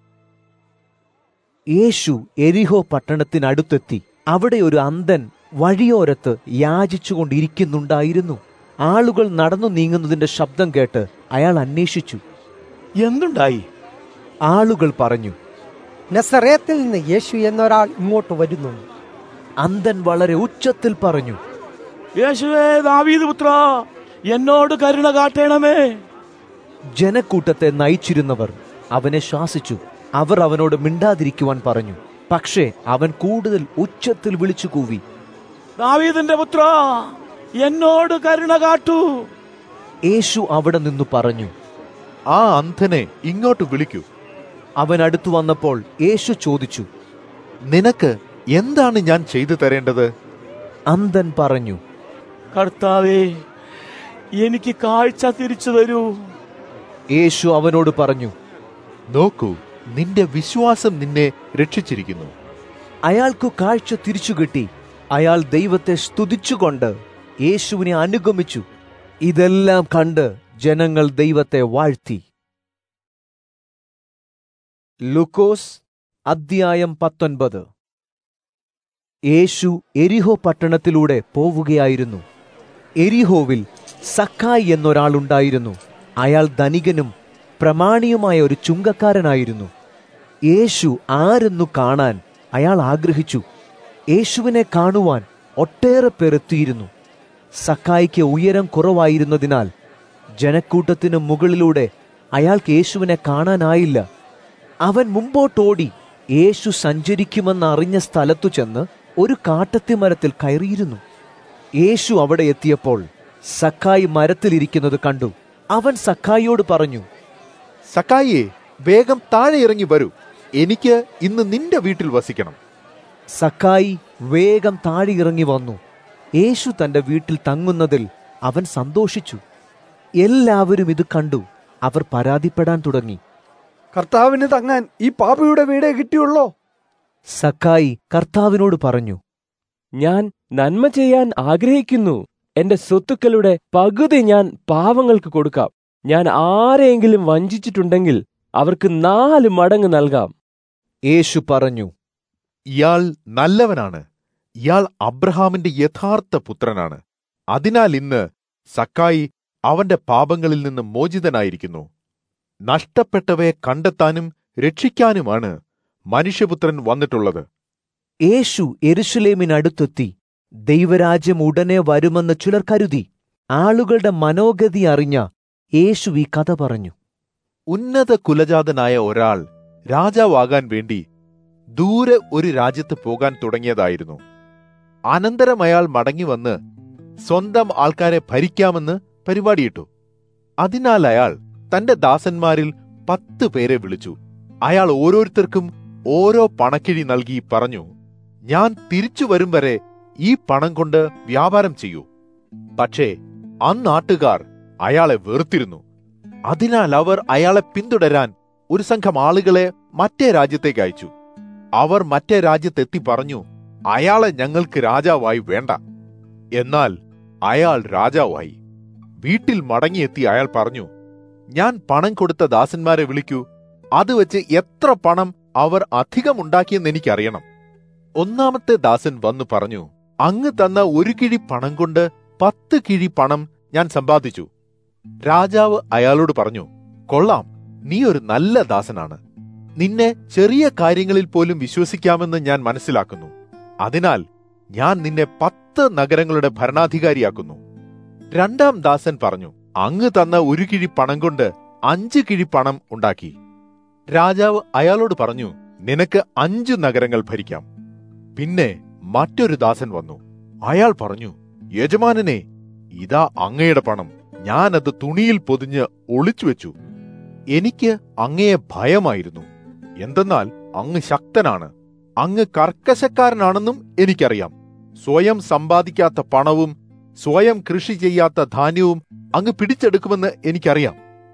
യേശു എരിഹോ പട്ടണത്തിനടുത്തെത്തി. അവിടെ ഒരു അന്ധൻ വഴിയോരത്ത് യാചിച്ചുകൊണ്ടിരിക്കുന്നുണ്ടായിരുന്നു. ആളുകൾ നടന്നു നീങ്ങുന്നതിന്റെ ശബ്ദം കേട്ട് അയാൾ അന്വേഷിച്ചു, എന്തുണ്ടായി? ആളുകൾ പറഞ്ഞു, നസറേത്തിൽ നിന്ന് യേശു എന്നൊരാൾ ഇങ്ങോട്ട് വരുന്നു. അന്ധൻ വളരെ ഉച്ചത്തിൽ പറഞ്ഞു, യേശുവേ, ദാവീദ് പുത്രാ, എന്നോട് കരുണ കാട്ടണമേ. ജനക്കൂട്ടത്തെ നയിച്ചിരുന്നവർ അവനെ ശാസിച്ചു. അവർ അവനോട് മിണ്ടാതിരിക്കുവാൻ പറഞ്ഞു. പക്ഷേ അവൻ കൂടുതൽ ഉച്ചത്തിൽ വിളിച്ചു കൂവി, ദാവീദിന്റെ പുത്രാ, എന്നോട് കരുണ കാട്ടൂ. യേശു അവിടെ നിന്നു പറഞ്ഞു, ആ അന്ധനെ ഇങ്ങോട്ട് വിളിക്കൂ. അവൻ അടുത്തു വന്നപ്പോൾ യേശു ചോദിച്ചു, നിനക്ക് എന്താണ് ഞാൻ ചെയ്തു തരേണ്ടത്? അന്ധൻ പറഞ്ഞു, കർത്താവേ, എനിക്ക് കാഴ്ച തിരിച്ചു തരൂ. യേശു അവനോട് പറഞ്ഞു, നോക്കൂ, നിന്റെ വിശ്വാസം നിന്നെ രക്ഷിച്ചിരിക്കുന്നു. അയാൾക്കു കാഴ്ച തിരിച്ചു കിട്ടി. അയാൾ ദൈവത്തെ സ്തുതിച്ചുകൊണ്ട് യേശുവിനെ അനുഗമിച്ചു. ഇതെല്ലാം കണ്ട് ജനങ്ങൾ ദൈവത്തെ വാഴ്ത്തി. ലൂക്കോസ് അദ്ധ്യായം 19. യേശു എരിഹോ പട്ടണത്തിലൂടെ പോവുകയായിരുന്നു. എരിഹോവിൽ സക്കായി എന്നൊരാളുണ്ടായിരുന്നു. അയാൾ ധനികനും പ്രമാണിയുമായ ഒരു ചുങ്കക്കാരനായിരുന്നു. യേശു ആരെന്നു കാണാൻ അയാൾ ആഗ്രഹിച്ചു. യേശുവിനെ കാണുവാൻ ഒട്ടേറെ പേർ എത്തിയിരുന്നു. സക്കായിക്ക് ഉയരം കുറവായിരുന്നതിനാൽ ജനക്കൂട്ടത്തിന് മുകളിലൂടെ അയാൾക്ക് യേശുവിനെ കാണാനായില്ല. അവൻ മുമ്പോട്ടോടി യേശു സഞ്ചരിക്കുമെന്നറിഞ്ഞ സ്ഥലത്തു ചെന്ന് ഒരു കാട്ടത്തിമരത്തിൽ കയറിയിരുന്നു. യേശു അവിടെ എത്തിയപ്പോൾ സക്കായി മരത്തിലിരിക്കുന്നത് കണ്ടു. അവൻ സക്കായിയോട് പറഞ്ഞു, സക്കായിയെ, വേഗം താഴെ ഇറങ്ങി വരൂ. എനിക്ക് ഇന്ന് നിന്റെ വീട്ടിൽ വസിക്കണം. സക്കായി വേഗം താഴെ ഇറങ്ങി വന്നു. യേശു തന്റെ വീട്ടിൽ തങ്ങുന്നതിൽ അവൻ സന്തോഷിച്ചു. എല്ലാവരും ഇത് കണ്ടു. അവർ പരാതിപ്പെടാൻ തുടങ്ങി, കർത്താവിന് തങ്ങാൻ ഈ പാപിയുടെ വീടേ കിട്ടിയുള്ളോ? സക്കായി കർത്താവിനോട് പറഞ്ഞു, ഞാൻ നന്മ ചെയ്യാൻ ആഗ്രഹിക്കുന്നു. എന്റെ സ്വത്തുക്കളുടെ പകുതി ഞാൻ പാവങ്ങൾക്ക് കൊടുക്കാം. ഞാൻ ആരെയെങ്കിലും വഞ്ചിച്ചിട്ടുണ്ടെങ്കിൽ അവർക്ക് 4 മടങ്ങ് നൽകാം. യേശു പറഞ്ഞു, ഇയാൾ നല്ലവനാണ്. ഇയാൾ അബ്രഹാമിന്റെ യഥാർത്ഥ പുത്രനാണ്. അതിനാൽ ഇന്ന് സക്കായി അവന്റെ പാപങ്ങളിൽ നിന്ന് മോചിതനായിരിക്കുന്നു. നഷ്ടപ്പെട്ടവയെ കണ്ടെത്താനും രക്ഷിക്കാനുമാണ് മനുഷ്യപുത്രൻ വന്നിട്ടുള്ളത്. യേശു യെരുശലേമിനടുത്തെത്തി. ദൈവരാജ്യം ഉടനെ വരുമെന്ന് ചിലർ കരുതി. ആളുകളുടെ മനോഗതി അറിഞ്ഞ യേശു ഈ കഥ പറഞ്ഞു. ഉന്നത കുലജാതനായ ഒരാൾ രാജാവാകാൻ വേണ്ടി ദൂരെ ഒരു രാജ്യത്ത് പോകാൻ തുടങ്ങിയതായിരുന്നു. അനന്തരം അയാൾ മടങ്ങിവന്ന് സ്വന്തം ആൾക്കാരെ ഭരിക്കാമെന്ന് പരിപാടിയിട്ടു. അതിനാൽ അയാൾ തന്റെ ദാസന്മാരിൽ 10 പേരെ വിളിച്ചു. അയാൾ ഓരോരുത്തർക്കും ഓരോ പണക്കിഴി നൽകി പറഞ്ഞു, ഞാൻ തിരിച്ചു വരും വരെ ഈ പണം കൊണ്ട് വ്യാപാരം ചെയ്യൂ. പക്ഷേ അന്നാട്ടുകാർ അയാളെ വെറുത്തിരുന്നു. അതിനാൽ അവർ അയാളെ പിന്തുടരാൻ ഒരു സംഘം ആളുകളെ മറ്റേ രാജ്യത്തേക്ക് അയച്ചു. അവർ മറ്റേ രാജ്യത്തെത്തി പറഞ്ഞു, അയാളെ ഞങ്ങൾക്ക് രാജാവായി വേണ്ട. എന്നാൽ അയാൾ രാജാവായി. വീട്ടിൽ മടങ്ങിയെത്തി അയാൾ പറഞ്ഞു, ഞാൻ പണം കൊടുത്ത ദാസന്മാരെ വിളിക്കൂ, അത് വെച്ച് എത്ര പണം അവർ അധികമുണ്ടാക്കിയെന്ന് എനിക്കറിയണം. ഒന്നാമത്തെ ദാസൻ വന്നു പറഞ്ഞു, അങ്ങ് തന്ന 1 കിഴി പണം കൊണ്ട് 10 കിഴി പണം ഞാൻ സമ്പാദിച്ചു. രാജാവ് അയാളോട് പറഞ്ഞു, കൊള്ളാം, നീ ഒരു നല്ല ദാസനാണ്. നിന്നെ ചെറിയ കാര്യങ്ങളിൽ പോലും വിശ്വസിക്കാമെന്ന് ഞാൻ മനസ്സിലാക്കുന്നു. അതിനാൽ ഞാൻ നിന്നെ 10 നഗരങ്ങളുടെ ഭരണാധികാരിയാക്കുന്നു. രണ്ടാം ദാസൻ പറഞ്ഞു, അങ്ങ് തന്ന 1 കിഴി പണം കൊണ്ട് 5 കിഴി പണം ഉണ്ടാക്കി. രാജാവ് അയാളോട് പറഞ്ഞു, നിനക്ക് 5 നഗരങ്ങൾ ഭരിക്കാം. പിന്നെ മറ്റൊരു ദാസൻ വന്നു. അയാൾ പറഞ്ഞു, യജമാനനെ, ഇതാ അങ്ങയുടെ പണം. ഞാനത് തുണിയിൽ പൊതിഞ്ഞ് ഒളിച്ചുവെച്ചു. എനിക്ക് അങ്ങയെ ഭയമായിരുന്നു. എന്തെന്നാൽ അങ്ങ് ശക്തനാണ്, അങ്ങ് കർക്കശക്കാരനാണെന്നും എനിക്കറിയാം. സ്വയം സമ്പാദിക്കാത്ത പണവും സ്വയം കൃഷി ചെയ്യാത്ത ധാന്യവും അങ്ങ് പിടിച്ചെടുക്കുമെന്ന് എനിക്കറിയാം.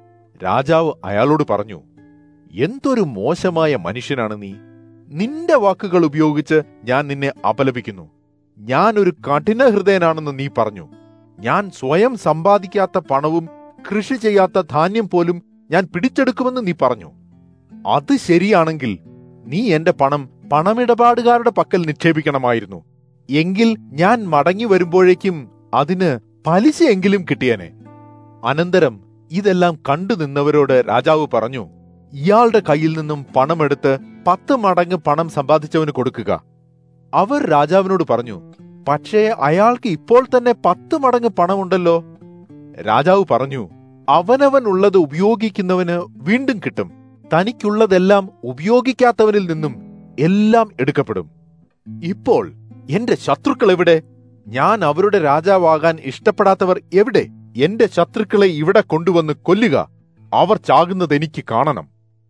രാജാവ് അയാളോട് പറഞ്ഞു, എന്തൊരു മോശമായ മനുഷ്യനാണ് നീ. നിന്റെ വാക്കുകൾ ഉപയോഗിച്ച് ഞാൻ നിന്നെ അപലപിക്കുന്നു. ഞാൻ ഒരു കഠിന ഹൃദയനാണെന്ന് നീ പറഞ്ഞു. ഞാൻ സ്വയം സമ്പാദിക്കാത്ത പണവും കൃഷി ചെയ്യാത്ത ധാന്യം പോലും ഞാൻ പിടിച്ചെടുക്കുമെന്ന് നീ പറഞ്ഞു. അത് ശരിയാണെങ്കിൽ നീ എന്റെ പണം പണമിടപാടുകാരുടെ പക്കൽ നിക്ഷേപിക്കണമായിരുന്നു. എങ്കിൽ ഞാൻ മടങ്ങി വരുമ്പോഴേക്കും അതിന് പലിശയെങ്കിലും കിട്ടിയേനെ. അനന്തരം ഇതെല്ലാം കണ്ടു നിന്നവരോട് രാജാവ് പറഞ്ഞു, ഇയാളുടെ കയ്യിൽ നിന്നും പണമെടുത്ത് 10 മടങ്ങ് പണം സമ്പാദിച്ചവന് കൊടുക്കുക. അവർ രാജാവിനോട് പറഞ്ഞു, പക്ഷേ അയാൾക്ക് ഇപ്പോൾ തന്നെ 10 മടങ്ങ് പണമുണ്ടല്ലോ. രാജാവ് പറഞ്ഞു, അവനവൻ ഉള്ളത് ഉപയോഗിക്കുന്നവന് വീണ്ടും കിട്ടും. തനിക്കുള്ളതെല്ലാം ഉപയോഗിക്കാത്തവനിൽ നിന്നും എല്ലാം എടുക്കപ്പെടും. ഇപ്പോൾ എന്റെ ശത്രുക്കൾ എവിടെ? ഞാൻ അവരുടെ രാജാവാകാൻ ഇഷ്ടപ്പെടാത്തവർ എവിടെ? എന്റെ ശത്രുക്കളെ ഇവിടെ കൊണ്ടുവന്ന് കൊല്ലുക. അവർ ചാകുന്നത് എനിക്ക് കാണണം.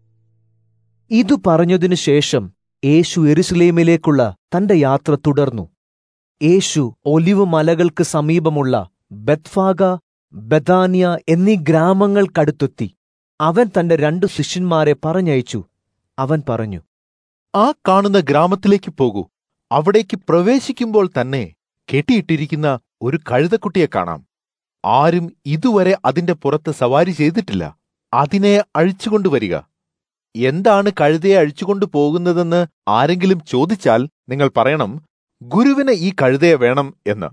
ഇതു പറഞ്ഞതിനു ശേഷം യേശു യെരുശലേമിലേക്കുള്ള തന്റെ യാത്ര തുടർന്നു. യേശു ഒലിവ് മലകൾക്ക് സമീപമുള്ള ബെത്ഫാഗ, ബെഥാനിയ എന്നീ ഗ്രാമങ്ങൾക്കടുത്തെത്തി. അവൻ തന്റെ 2 ശിഷ്യന്മാരെ പറഞ്ഞയച്ചു. അവൻ പറഞ്ഞു, ആ കാണുന്ന ഗ്രാമത്തിലേക്ക് പോകൂ. അവിടേക്ക് പ്രവേശിക്കുമ്പോൾ തന്നെ കെട്ടിയിട്ടിരിക്കുന്ന ഒരു കഴുതക്കുട്ടിയെ കാണാം. ആരും ഇതുവരെ അതിന്റെ പുറത്ത് സവാരി ചെയ്തിട്ടില്ല. അതിനെ അഴിച്ചുകൊണ്ടുവരിക. എന്താണ് കഴുതയെ അഴിച്ചുകൊണ്ടു പോകുന്നതെന്ന് ആരെങ്കിലും ചോദിച്ചാൽ നിങ്ങൾ പറയണം, ഗുരുവിന് ഈ കഴുതയെ വേണം എന്ന്.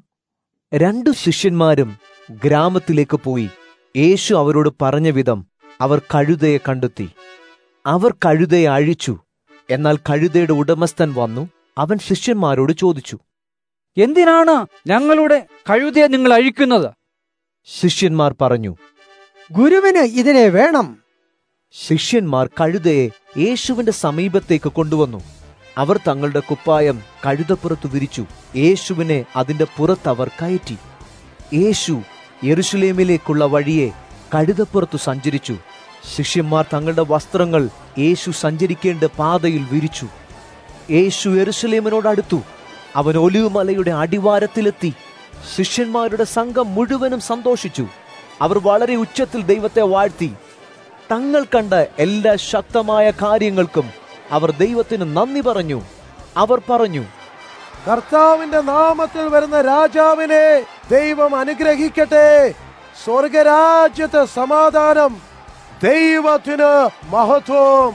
2 ശിഷ്യന്മാരും ഗ്രാമത്തിലേക്ക് പോയി. യേശു അവരോട് പറഞ്ഞ വിധം അവർ കഴുതയെ കണ്ടെത്തി. അവർ കഴുതയെ അഴിച്ചു. എന്നാൽ കഴുതയുടെ ഉടമസ്ഥൻ വന്നു. അവൻ ശിഷ്യന്മാരോട് ചോദിച്ചു, എന്തിനാണ് ഞങ്ങളുടെ കഴുതയെ നിങ്ങൾ അഴിക്കുന്നത്? ശിഷ്യന്മാർ പറഞ്ഞു, ഗുരുവിന് ഇതിനെ വേണം. ശിഷ്യന്മാർ കഴുതയെ യേശുവിന്റെ സമീപത്തേക്ക് കൊണ്ടുവന്നു. അവർ തങ്ങളുടെ കുപ്പായം കഴുതപ്പുറത്ത് വിരിച്ചു. യേശുവിനെ അതിന്റെ പുറത്ത് അവർ കയറ്റി. യേശു യെരുശലേമിലേക്കുള്ള വഴിയെ കഴുതപ്പുറത്തു സഞ്ചരിച്ചു. ശിഷ്യന്മാർ തങ്ങളുടെ വസ്ത്രങ്ങൾ യേശു സഞ്ചരിക്കേണ്ട പാതയിൽ വിരിച്ചു. യേശു യെരുശലേമിനോടടുത്തു. അവൻ ഒലിവ് മലയുടെ അടിവാരത്തിലെത്തി. ശിഷ്യന്മാരുടെ സംഘം മുഴുവനും സന്തോഷിച്ചു. അവർ വളരെ ഉച്ചത്തിൽ ദൈവത്തെ വാഴ്ത്തി. തങ്ങൾ കണ്ട എല്ലാ ശക്തമായ കാര്യങ്ങൾക്കും അവർ ദൈവത്തിന് നന്ദി പറഞ്ഞു. അവർ പറഞ്ഞു, കർത്താവിന്റെ നാമത്തിൽ വരുന്ന രാജാവിനെ ദൈവം അനുഗ്രഹിക്കട്ടെ. സ്വർഗരാജ്യത്ത് സമാധാനം, ദൈവത്തിന് മഹത്വം.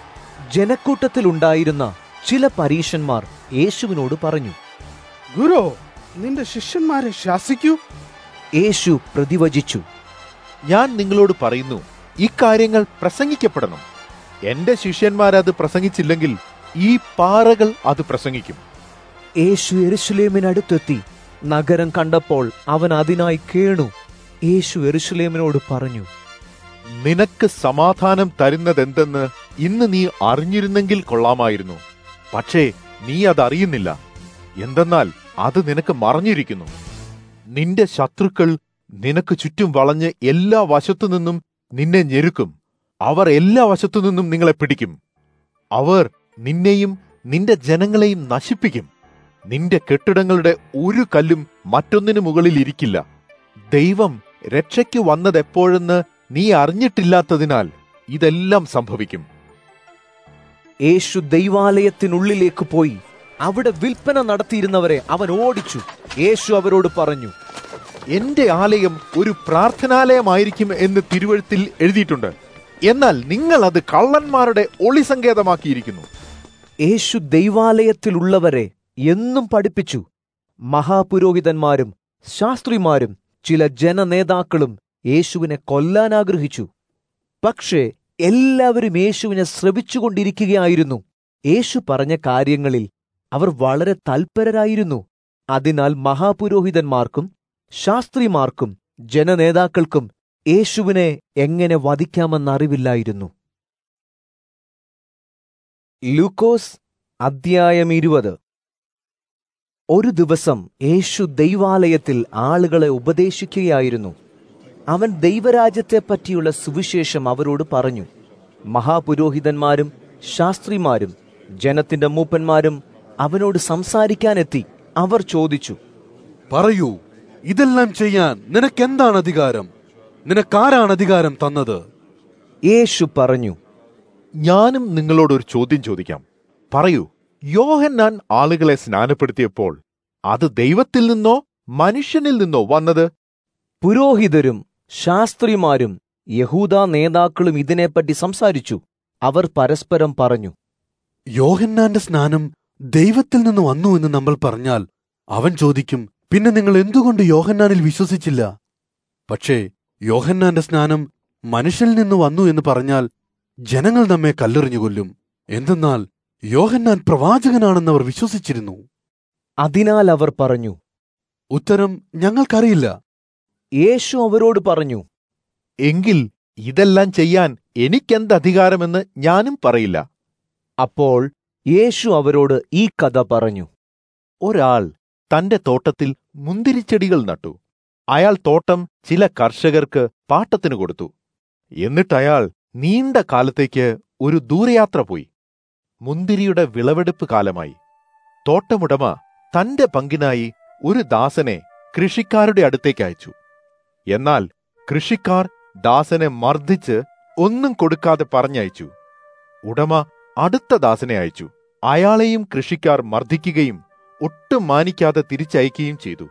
ജനക്കൂട്ടത്തിലുണ്ടായിരുന്ന ചില പരീശന്മാർ യേശുവിനോട് പറഞ്ഞു, ഗുരു, നിന്റെ ശിഷ്യന്മാരെ ശാസിക്കൂ. യേശു പ്രതിവചിച്ചു, ഞാൻ നിങ്ങളോട് പറയുന്നു, ഇക്കാര്യങ്ങൾ പ്രസംഗിക്കപ്പെടണം. എന്റെ ശിഷ്യന്മാരത് പ്രസംഗിച്ചില്ലെങ്കിൽ ഈ പാറകൾ അത് പ്രസംഗിക്കും. യേശു യെരുശലേമിനടുത്തെത്തി. നഗരം കണ്ടപ്പോൾ അവൻ അതിനായി കേണു. യേശു യെരുശലേമിനോട് പറഞ്ഞു, നിനക്ക് സമാധാനം തരുന്നതെന്തെന്ന് ഇന്ന് നീ അറിഞ്ഞിരുന്നെങ്കിൽ കൊള്ളാമായിരുന്നു. പക്ഷേ നീ അതറിയുന്നില്ല. എന്തെന്നാൽ അത് നിനക്ക് മറഞ്ഞിരിക്കുന്നു. നിന്റെ ശത്രുക്കൾ നിനക്ക് ചുറ്റും വളഞ്ഞ് എല്ലാ വശത്തുനിന്നും നിന്നെ ഞെരുക്കും. അവർ എല്ലാ വശത്തുനിന്നും നിങ്ങളെ പിടിക്കും. അവർ നിന്നെയും നിന്റെ ജനങ്ങളെയും നശിപ്പിക്കും. നിന്റെ കെട്ടിടങ്ങളുടെ ഒരു കല്ലും മറ്റൊന്നിനു മുകളിൽ ഇരിക്കില്ല. ദൈവം രക്ഷയ്ക്ക് വന്നതെപ്പോഴെന്ന് നീ അറിഞ്ഞിട്ടില്ലാത്തതിനാൽ ഇതെല്ലാം സംഭവിക്കും. യേശു ദൈവാലയത്തിനുള്ളിലേക്ക് പോയി അവിടെ വിൽപ്പന നടത്തിയിരുന്നവരെ അവൻ ഓടിച്ചു. യേശു അവരോട് പറഞ്ഞു, എന്റെ ആലയം ഒരു പ്രാർത്ഥനാലയമായിരിക്കും എന്ന് തിരുവെഴുത്തിൽ എഴുതിയിട്ടുണ്ട്. എന്നാൽ നിങ്ങൾ അത് കള്ളന്മാരുടെ ഒളിസങ്കേതമാക്കിയിരിക്കുന്നു. യേശു ദൈവാലയത്തിലുള്ളവരെ എന്നും പഠിപ്പിച്ചു. മഹാപുരോഹിതന്മാരും ശാസ്ത്രിമാരും ചില ജനനേതാക്കളും യേശുവിനെ കൊല്ലാൻ ആഗ്രഹിച്ചു. പക്ഷേ എല്ലാവരും യേശുവിനെ ശ്രവിച്ചുകൊണ്ടിരിക്കുകയായിരുന്നു. യേശു പറഞ്ഞ കാര്യങ്ങളിൽ അവർ വളരെ തൽപരരായിരുന്നു. അതിനാൽ മഹാപുരോഹിതന്മാർക്കും ശാസ്ത്രിമാർക്കും ജനനേതാക്കൾക്കും യേശുവിനെ എങ്ങനെ വധിക്കാമെന്നറിവില്ലായിരുന്നു. ലൂക്കോസ് അദ്ധ്യായം 20. ഒരു ദിവസം യേശു ദൈവാലയത്തിൽ ആളുകളെ ഉപദേശിക്കുകയായിരുന്നു. അവൻ ദൈവരാജ്യത്തെപ്പറ്റിയുള്ള സുവിശേഷം അവരോട് പറഞ്ഞു. മഹാപുരോഹിതന്മാരും ശാസ്ത്രിമാരും ജനത്തിന്റെ മൂപ്പന്മാരും അവനോട് സംസാരിക്കാനെത്തി. അവർ ചോദിച്ചു, പറയൂ, ഇതെല്ലാം ചെയ്യാൻ നിനക്കെന്താണ് അധികാരം? നിനക്കാരാണ് അധികാരം തന്നത്? യേശു പറഞ്ഞു, ഞാനും നിങ്ങളോടൊരു ചോദ്യം ചോദിക്കാം. പറയൂ, യോഹന്നാൻ ആളുകളെ സ്നാനപ്പെടുത്തിയപ്പോൾ അത് ദൈവത്തിൽ നിന്നോ മനുഷ്യനിൽ നിന്നോ വന്നത്? പുരോഹിതരും ശാസ്ത്രിമാരും യഹൂദാ നേതാക്കളും ഇതിനെപ്പറ്റി സംസാരിച്ചു. അവർ പരസ്പരം പറഞ്ഞു, യോഹന്നാന്റെ സ്നാനം ദൈവത്തിൽ നിന്ന് വന്നു എന്ന് നമ്മൾ പറഞ്ഞാൽ അവൻ ചോദിക്കും, പിന്നെ നിങ്ങൾ എന്തുകൊണ്ട് യോഹന്നാനിൽ വിശ്വസിച്ചില്ല? പക്ഷേ യോഹന്നാന്റെ സ്നാനം മനുഷ്യനിൽ നിന്ന് വന്നു എന്ന് പറഞ്ഞാൽ ജനങ്ങൾ നമ്മെ കല്ലെറിഞ്ഞു കൊല്ലും. എന്തെന്നാൽ യോഹന്നാൻ പ്രവാചകനാണെന്നവർ വിശ്വസിച്ചിരുന്നു. അതിനാൽ അവർ പറഞ്ഞു, ഉത്തരം ഞങ്ങൾക്കറിയില്ല. യേശു അവരോട് പറഞ്ഞു, എങ്കിൽ ഇതെല്ലാം ചെയ്യാൻ എനിക്കെന്ത് അധികാരമെന്ന് ഞാനും പറയില്ല. അപ്പോൾ യേശു അവരോട് ഈ കഥ പറഞ്ഞു. ഒരാൾ തന്റെ തോട്ടത്തിൽ മുന്തിരിച്ചെടികൾ നട്ടു. അയാൾ തോട്ടം ചില കർഷകർക്ക് പാട്ടത്തിന് കൊടുത്തു. എന്നിട്ടയാൾ നീണ്ട കാലത്തേക്ക് ഒരു ദൂരയാത്ര പോയി. മുന്തിരിയുടെ വിളവെടുപ്പ് കാലമായി. തോട്ടമുടമ തന്റെ പങ്കിനായി ഒരു ദാസനെ കൃഷിക്കാരുടെ അടുത്തേക്ക് അയച്ചു. എന്നാൽ കൃഷിക്കാർ ദാസനെ മർദ്ദിച്ച് ഒന്നും കൊടുക്കാതെ പറഞ്ഞയച്ചു. ഉടമ അടുത്ത ദാസനെ അയച്ചു. അയാളെയും കൃഷിക്കാർ മർദ്ദിക്കുകയും ഒട്ടും മാനിക്കാതെ തിരിച്ചയക്കുകയും ചെയ്തു.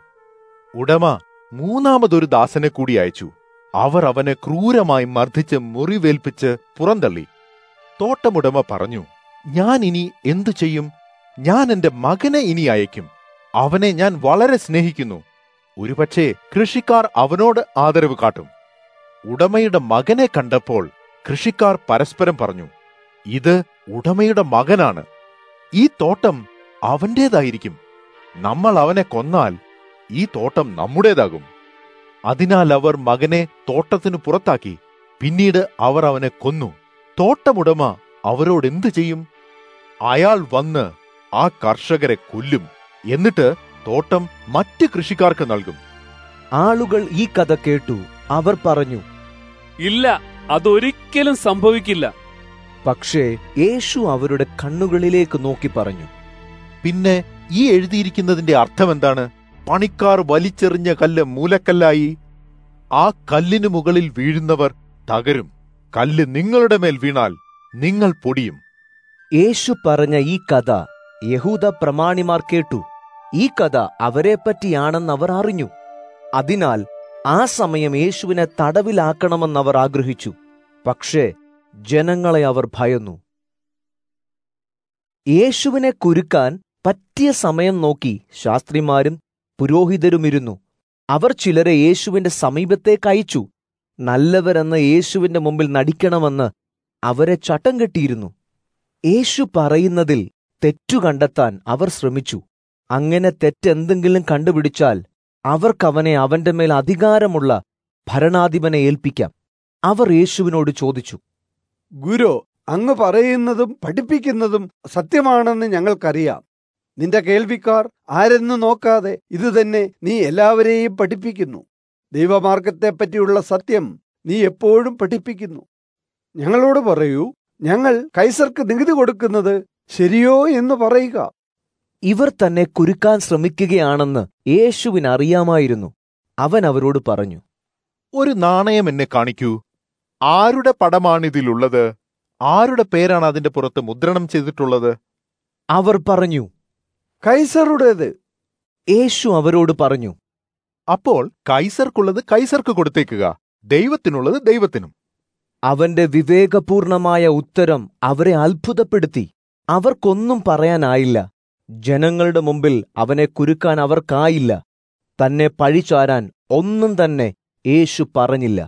ഉടമ മൂന്നാമതൊരു ദാസനെ കൂടി അയച്ചു. അവർ അവനെ ക്രൂരമായി മർദ്ദിച്ച് മുറിവേൽപ്പിച്ച് പുറന്തള്ളി. തോട്ടമുടമ പറഞ്ഞു, ഞാൻ ഇനി എന്തു ചെയ്യും? ഞാൻ എന്റെ മകനെ ഇനി അയക്കും. അവനെ ഞാൻ വളരെ സ്നേഹിക്കുന്നു. ഒരുപക്ഷേ കൃഷിക്കാർ അവനോട് ആദരവ് കാട്ടും. ഉടമയുടെ മകനെ കണ്ടപ്പോൾ കൃഷിക്കാർ പരസ്പരം പറഞ്ഞു, ഇത് ഉടമയുടെ മകനാണ്. ഈ തോട്ടം അവന്റേതായിരിക്കും. നമ്മൾ അവനെ കൊന്നാൽ ഈ തോട്ടം നമ്മുടേതാകും. അതിനാൽ അവർ മകനെ തോട്ടത്തിനു പുറത്താക്കി. പിന്നീട് അവർ അവനെ കൊന്നു. തോട്ടമുടമ അവരോട് എന്തു ചെയ്യും? അയാൾ വന്ന് ആ കർഷകരെ കൊല്ലും. എന്നിട്ട് തോട്ടം മറ്റ് കൃഷിക്കാർക്ക് നൽകും. ആളുകൾ ഈ കഥ കേട്ടു. അവർ പറഞ്ഞു, ഇല്ല, അതൊരിക്കലും സംഭവിക്കില്ല. പക്ഷേ യേശു അവരുടെ കണ്ണുകളിലേക്ക് നോക്കി പറഞ്ഞു, പിന്നെ ഈ എഴുതിയിരിക്കുന്നതിന്റെ അർത്ഥമെന്താണ്? പണിക്കാർ വലിച്ചെറിഞ്ഞ കല്ല് മൂലക്കല്ലായി. ആ കല്ലിനു മുകളിൽ വീഴുന്നവർ തകരും. കല്ല് നിങ്ങളുടെ മേൽ വീണാൽ നിങ്ങൾ പൊടിയും. യേശു പറഞ്ഞ ഈ കഥ യഹൂദ പ്രമാണിമാർ കേട്ടു. ഈ കഥ അവരെപ്പറ്റിയാണെന്ന് അവർ അറിഞ്ഞു. അതിനാൽ ആ സമയം യേശുവിനെ തടവിലാക്കണമെന്നവർ ആഗ്രഹിച്ചു. പക്ഷേ ജനങ്ങളെ അവർ ഭയന്നു. യേശുവിനെ കുരുക്കാൻ പറ്റിയ സമയം നോക്കി ശാസ്ത്രിമാരും പുരോഹിതരുമിരുന്നു. അവർ ചിലരെ യേശുവിന്റെ സമീപത്തേക്ക് അയച്ചു. നല്ലവരെന്ന് യേശുവിന്റെ മുമ്പിൽ നടിക്കണമെന്ന് അവരെ ചട്ടം കെട്ടിയിരുന്നു. യേശു പറയുന്നതിൽ തെറ്റു കണ്ടെത്താൻ അവർ ശ്രമിച്ചു. അങ്ങനെ തെറ്റെന്തെങ്കിലും കണ്ടുപിടിച്ചാൽ അവർക്കവനെ അവന്റെ മേൽ അധികാരമുള്ള ഭരണാധിപനെ ഏൽപ്പിക്കാം. അവർ യേശുവിനോട് ചോദിച്ചു, ഗുരു, അങ്ങ് പറയുന്നതും പഠിപ്പിക്കുന്നതും സത്യമാണെന്ന് ഞങ്ങൾക്കറിയാം. നിന്റെ കേൾവിക്കാർ ആരെന്നു നോക്കാതെ ഇതുതന്നെ നീ എല്ലാവരെയും പഠിപ്പിക്കുന്നു. ദൈവമാർഗത്തെപ്പറ്റിയുള്ള സത്യം നീ എപ്പോഴും പഠിപ്പിക്കുന്നു. ഞങ്ങളോട് പറയൂ, ഞങ്ങൾ കൈസർക്ക് നികുതി കൊടുക്കുന്നത് ശരിയോ എന്ന് പറയുക. ഇവർ തന്നെ കുരുക്കാൻ ശ്രമിക്കുകയാണെന്ന് യേശുവിന് അറിയാമായിരുന്നു. അവൻ അവരോട് പറഞ്ഞു, ഒരു നാണയം എന്നെ കാണിക്കൂ. ആരുടെ പടമാണിതിലുള്ളത്? ആരുടെ പേരാണ് അതിന്റെ പുറത്ത് മുദ്രണം ചെയ്തിട്ടുള്ളത്? അവർ പറഞ്ഞു, കൈസറുടേത്. യേശു അവരോട് പറഞ്ഞു. അപ്പോൾ കൈസർക്കുള്ളത് കൈസർക്ക് കൊടുത്തേക്കുക, ദൈവത്തിനുള്ളത് ദൈവത്തിനും. അവന്റെ വിവേകപൂർണമായ ഉത്തരം അവരെ അത്ഭുതപ്പെടുത്തി. അവർക്കൊന്നും പറയാനായില്ല. ജനങ്ങളുടെ മുമ്പിൽ അവനെ കുരുക്കാൻ അവർക്കായില്ല. തന്നെ പഴിചാരാൻ ഒന്നും തന്നെ യേശു പറഞ്ഞില്ല.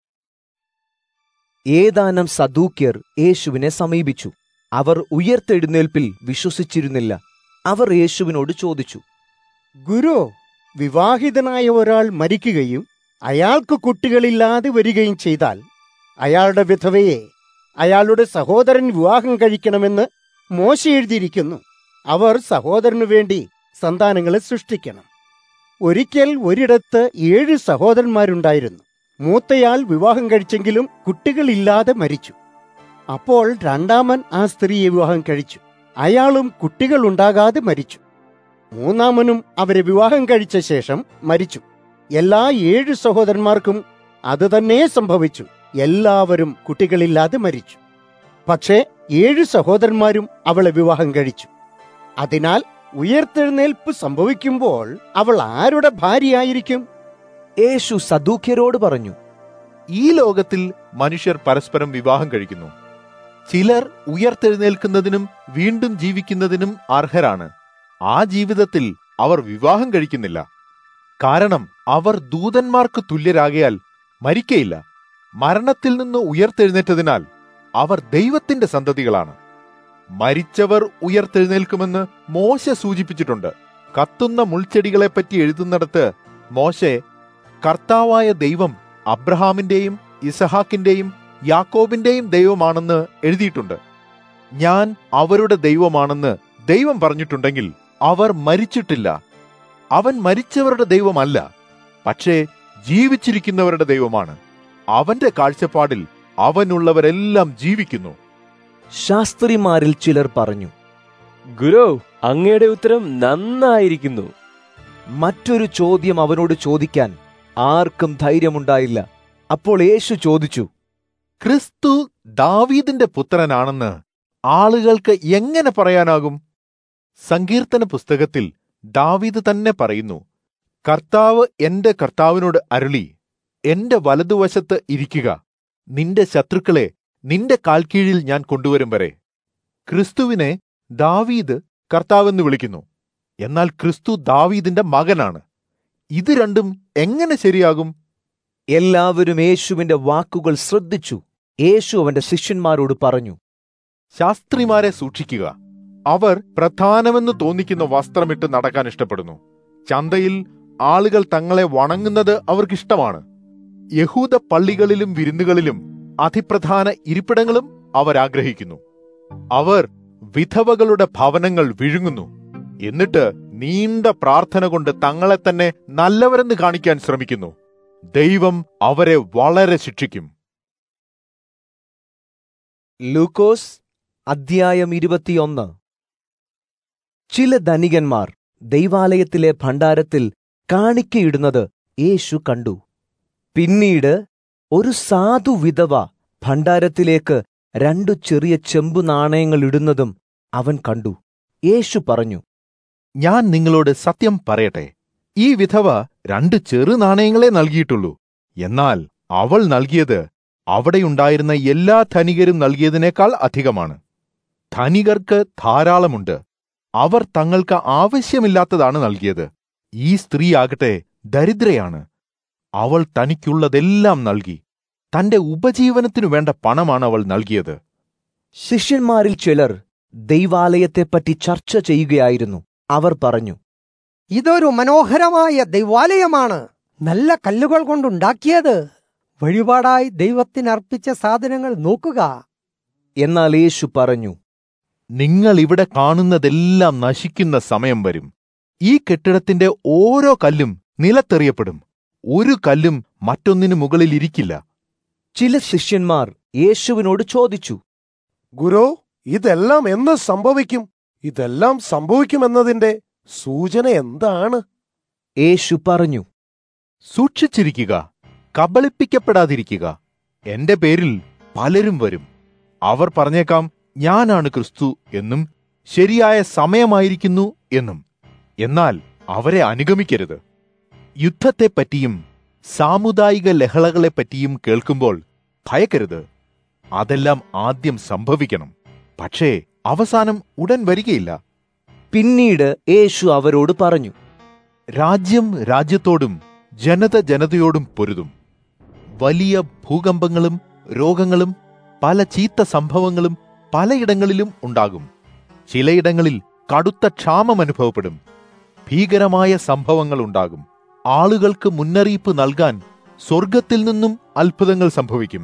ഏതാനും സദൂക്യർ യേശുവിനെ സമീപിച്ചു. അവർ ഉയർത്തെഴുന്നേൽപ്പിൽ വിശ്വസിച്ചിരുന്നില്ല. അവർ യേശുവിനോട് ചോദിച്ചു, ഗുരു, വിവാഹിതനായ ഒരാൾ മരിക്കുകയും അയാൾക്ക് കുട്ടികളില്ലാതെ വരികയും ചെയ്താൽ അയാളുടെ വിധവയെ അയാളുടെ സഹോദരൻ വിവാഹം കഴിക്കണമെന്ന് മോശെ എഴുതിയിരിക്കുന്നു. അവർ സഹോദരനു വേണ്ടി സന്താനങ്ങളെ സൃഷ്ടിക്കണം. ഒരിക്കൽ ഒരിടത്ത് 7 സഹോദരന്മാരുണ്ടായിരുന്നു. മൂത്തയാൾ വിവാഹം കഴിച്ചെങ്കിലും കുട്ടികളില്ലാതെ മരിച്ചു. അപ്പോൾ രണ്ടാമൻ ആ സ്ത്രീയെ വിവാഹം കഴിച്ചു. അയാളും കുട്ടികൾ ഉണ്ടാകാതെ മരിച്ചു. മൂന്നാമനും അവരെ വിവാഹം കഴിച്ച ശേഷം മരിച്ചു. എല്ലാ 7 സഹോദരന്മാർക്കും അത് തന്നെ സംഭവിച്ചു. എല്ലാവരും കുട്ടികളില്ലാതെ മരിച്ചു. പക്ഷേ 7 സഹോദരന്മാരും അവളെ വിവാഹം കഴിച്ചു. അതിനാൽ ഉയർത്തെഴുന്നേൽപ്പ് സംഭവിക്കുമ്പോൾ അവൾ ആരുടെ ഭാര്യയായിരിക്കും? യേശു സദൂക്യരോട് പറഞ്ഞു, ഈ ലോകത്തിൽ മനുഷ്യർ പരസ്പരം വിവാഹം കഴിക്കുന്നു. ചിലർ ഉയർത്തെഴുന്നേൽക്കുന്നതിനും വീണ്ടും ജീവിക്കുന്നതിനും അർഹരാണ്. ആ ജീവിതത്തിൽ അവർ വിവാഹം കഴിക്കുന്നില്ല. കാരണം അവർ ദൂതന്മാർക്ക് തുല്യരാകയാൽ മരിക്കയില്ല. മരണത്തിൽ നിന്ന് ഉയർത്തെഴുന്നേറ്റതിനാൽ അവർ ദൈവത്തിന്റെ സന്തതികളാണ്. മരിച്ചവർ ഉയർത്തെഴുന്നേൽക്കുമെന്ന് മോശെ സൂചിപ്പിച്ചിട്ടുണ്ട്. കത്തുന്ന മുൾച്ചെടികളെപ്പറ്റി എഴുതുന്നിടത്ത് മോശെ കർത്താവായ ദൈവം അബ്രഹാമിന്റെയും ഇസഹാക്കിന്റെയും യാക്കോബിന്റെയും ദൈവമാണെന്ന് എഴുതിയിട്ടുണ്ട്. ഞാൻ അവരുടെ ദൈവമാണെന്ന് ദൈവം പറഞ്ഞിട്ടുണ്ടെങ്കിൽ അവർ മരിച്ചിട്ടില്ല. അവൻ മരിച്ചവരുടെ ദൈവമല്ല, പക്ഷേ ജീവിച്ചിരിക്കുന്നവരുടെ ദൈവമാണ്. അവന്റെ കാഴ്ചപ്പാടിൽ അവനുള്ളവരെല്ലാം ജീവിക്കുന്നു. ശാസ്ത്രിമാരിൽ ചിലർ പറഞ്ഞു, ഗുരു, അങ്ങയുടെ ഉത്തരം നന്നായിരിക്കുന്നു. മറ്റൊരു ചോദ്യം അവനോട് ചോദിക്കാൻ ആർക്കും ധൈര്യമുണ്ടായില്ല. അപ്പോൾ യേശു ചോദിച്ചു, ക്രിസ്തു ദാവീദിന്റെ പുത്രനാണെന്ന് ആളുകൾക്ക് എങ്ങനെ പറയാനാകും? സങ്കീർത്തന പുസ്തകത്തിൽ ദാവീദ് തന്നെ പറയുന്നു, കർത്താവ് എന്റെ കർത്താവിനോട് അരുളി, എന്റെ വലതുവശത്ത് ഇരിക്കുക, നിന്റെ ശത്രുക്കളെ നിന്റെ കാൽക്കീഴിൽ ഞാൻ കൊണ്ടുവരും വരെ. ക്രിസ്തുവിനെ ദാവീദ് കർത്താവെന്ന് വിളിക്കുന്നു. എന്നാൽ ക്രിസ്തു ദാവീദിന്റെ മകനാണ്. ഇത് രണ്ടും എങ്ങനെ ശരിയാകും? എല്ലാവരും യേശുവിന്റെ വാക്കുകൾ ശ്രദ്ധിച്ചു. യേശു അവന്റെ ശിഷ്യന്മാരോട് പറഞ്ഞു, ശാസ്ത്രിമാരെ സൂക്ഷിക്കുക. അവർ പ്രധാനമെന്ന് തോന്നിക്കുന്ന വസ്ത്രമിട്ട് നടക്കാൻ ഇഷ്ടപ്പെടുന്നു. ചന്തയിൽ ആളുകൾ തങ്ങളെ വണങ്ങുന്നത് അവർക്കിഷ്ടമാണ്. യഹൂദ പള്ളികളിലും വിരുന്നുകളിലും അതിപ്രധാന ഇരിപ്പിടങ്ങളും അവർ ആഗ്രഹിക്കുന്നു. അവർ വിധവകളുടെ ഭവനങ്ങൾ വിഴുങ്ങുന്നു. എന്നിട്ട് നീണ്ട പ്രാർത്ഥന കൊണ്ട് തങ്ങളെ തന്നെ നല്ലവരെന്ന് കാണിക്കാൻ ശ്രമിക്കുന്നു. ദൈവം അവരെ വളരെ ശിക്ഷിക്കും. ലൂക്കോസ് അധ്യായം 21. ചില ധനികന്മാർ ദൈവാലയത്തിലെ ഭണ്ഡാരത്തിൽ കാണിക്കയിടുന്നത് യേശു കണ്ടു. പിന്നീട് ഒരു സാധു വിധവ ഭണ്ഡാരത്തിലേക്ക് 2 ചെറിയ ചെമ്പു നാണയങ്ങൾ ഇടുന്നതും അവൻ കണ്ടു. യേശു പറഞ്ഞു, ഞാൻ നിങ്ങളോട് സത്യം പറയട്ടെ, ഈ വിധവ 2 ചെറു നാണയങ്ങളെ നൽകിയിട്ടുള്ളൂ. എന്നാൽ അവൾ നൽകിയത് അവിടെയുണ്ടായിരുന്ന എല്ലാ ധനികരും നൽകിയതിനേക്കാൾ അധികമാണ്. ധനികർക്ക് ധാരാളമുണ്ട്. അവർ തങ്ങൾക്ക് ആവശ്യമില്ലാത്തതാണ് നൽകിയത്. ഈ സ്ത്രീയാകട്ടെ ദരിദ്രയാണ്. അവൾ തനിക്കുള്ളതെല്ലാം നൽകി. തന്റെ ഉപജീവനത്തിനു വേണ്ട പണമാണ് അവൾ നൽകിയത്. ശിഷ്യന്മാരിൽ ചിലർ ദൈവാലയത്തെപ്പറ്റി ചർച്ച ചെയ്യുകയായിരുന്നു. അവർ പറഞ്ഞു, ഇതൊരു മനോഹരമായ ദൈവാലയമാണ്, നല്ല കല്ലുകൾ കൊണ്ടുണ്ടാക്കിയത്. വഴിപാടായി ദൈവത്തിന് അർപ്പിച്ച സാധനങ്ങൾ നോക്കുക. എന്നാൽ യേശു പറഞ്ഞു, നിങ്ങൾ ഇവിടെ കാണുന്നതെല്ലാം നശിക്കുന്ന സമയം വരും. ഈ കെട്ടിടത്തിന്റെ ഓരോ കല്ലും നിലത്തെറിയപ്പെടും. ഒരു കല്ലും മറ്റൊന്നിനു മുകളിൽ ഇരിക്കില്ല. ചില ശിഷ്യന്മാർ യേശുവിനോട് ചോദിച്ചു, ഗുരു, ഇതെല്ലാം എന്ന് സംഭവിക്കും? ഇതെല്ലാം സംഭവിക്കുമെന്നതിന്റെ സൂചന എന്താണ്? യേശു പറഞ്ഞു, സൂക്ഷിച്ചിരിക്കുക, കബളിപ്പിക്കപ്പെടാതിരിക്കുക. എന്റെ പേരിൽ പലരും വരും. അവർ പറഞ്ഞേക്കാം, ഞാനാണ് ക്രിസ്തു എന്നും ശരിയായ സമയമായിരിക്കുന്നു എന്നും. എന്നാൽ അവരെ അനുഗമിക്കരുത്. യുദ്ധത്തെപ്പറ്റിയും സാമുദായിക ലഹളകളെപ്പറ്റിയും കേൾക്കുമ്പോൾ ഭയക്കരുത്. അതെല്ലാം ആദ്യം സംഭവിക്കണം, പക്ഷേ അവസാനം ഉടൻ വരികയില്ല. പിന്നീട് യേശു അവരോട് പറഞ്ഞു, രാജ്യം രാജ്യത്തോടും ജനത ജനതയോടും പൊരുതും. വലിയ ഭൂകമ്പങ്ങളും രോഗങ്ങളും പല ചീത്ത സംഭവങ്ങളും പലയിടങ്ങളിലും ഉണ്ടാകും. ചിലയിടങ്ങളിൽ കടുത്ത ക്ഷാമം അനുഭവപ്പെടും. ഭീകരമായ സംഭവങ്ങൾ ഉണ്ടാകും. ആളുകൾക്ക് മുന്നറിയിപ്പ് നൽകാൻ സ്വർഗത്തിൽ നിന്നും അത്ഭുതങ്ങൾ സംഭവിക്കും.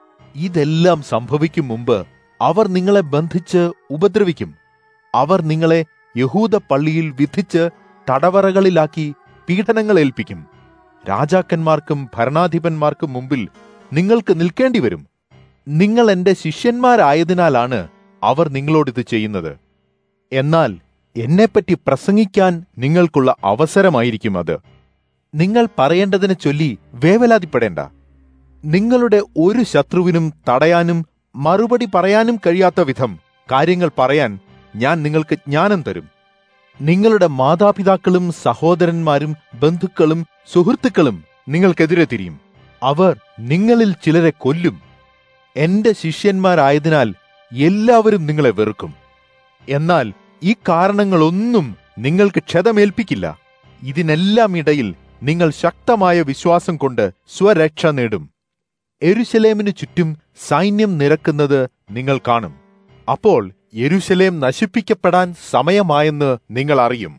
ഇതെല്ലാം സംഭവിക്കും മുമ്പ് അവർ നിങ്ങളെ ബന്ധിച്ച് ഉപദ്രവിക്കും. അവർ നിങ്ങളെ യഹൂദ പള്ളിയിൽ വിധിച്ച് തടവറകളിലാക്കി പീഡനങ്ങൾ ഏൽപ്പിക്കും. രാജാക്കന്മാർക്കും ഭരണാധിപന്മാർക്കും മുമ്പിൽ നിങ്ങൾക്ക് നിൽക്കേണ്ടി വരും. നിങ്ങൾ എന്റെ ശിഷ്യന്മാരായതിനാലാണ് അവർ നിങ്ങളോടിത് ചെയ്യുന്നത്. എന്നാൽ എന്നെപ്പറ്റി പ്രസംഗിക്കാൻ നിങ്ങൾക്കുള്ള അവസരമായിരിക്കും അത്. നിങ്ങൾ പറയേണ്ടതിനെ ചൊല്ലി വേവലാതിപ്പെടേണ്ട. നിങ്ങളുടെ ഒരു ശത്രുവിനും തടയാനും മറുപടി പറയാനും കഴിയാത്ത വിധം കാര്യങ്ങൾ പറയാൻ ഞാൻ നിങ്ങൾക്ക് ജ്ഞാനം തരും. നിങ്ങളുടെ മാതാപിതാക്കളും സഹോദരന്മാരും ബന്ധുക്കളും സുഹൃത്തുക്കളും നിങ്ങൾക്കെതിരെ തിരിയും. അവർ നിങ്ങളിൽ ചിലരെ കൊല്ലും. എന്റെ ശിഷ്യന്മാരായതിനാൽ എല്ലാവരും നിങ്ങളെ വെറുക്കും. എന്നാൽ ഈ കാരണങ്ങളൊന്നും നിങ്ങൾക്ക് ക്ഷതമേൽപ്പിക്കില്ല. ഇതിനെല്ലാം ഇടയിൽ നിങ്ങൾ ശക്തമായ വിശ്വാസം കൊണ്ട് സ്വരക്ഷ നേടും. യെരൂശലേമിനു ചുറ്റും സൈന്യം നിരക്കുന്നത് നിങ്ങൾ കാണും. അപ്പോൾ യെരൂശലേം നശിപ്പിക്കപ്പെടാൻ സമയമായെന്ന് നിങ്ങൾ അറിയും.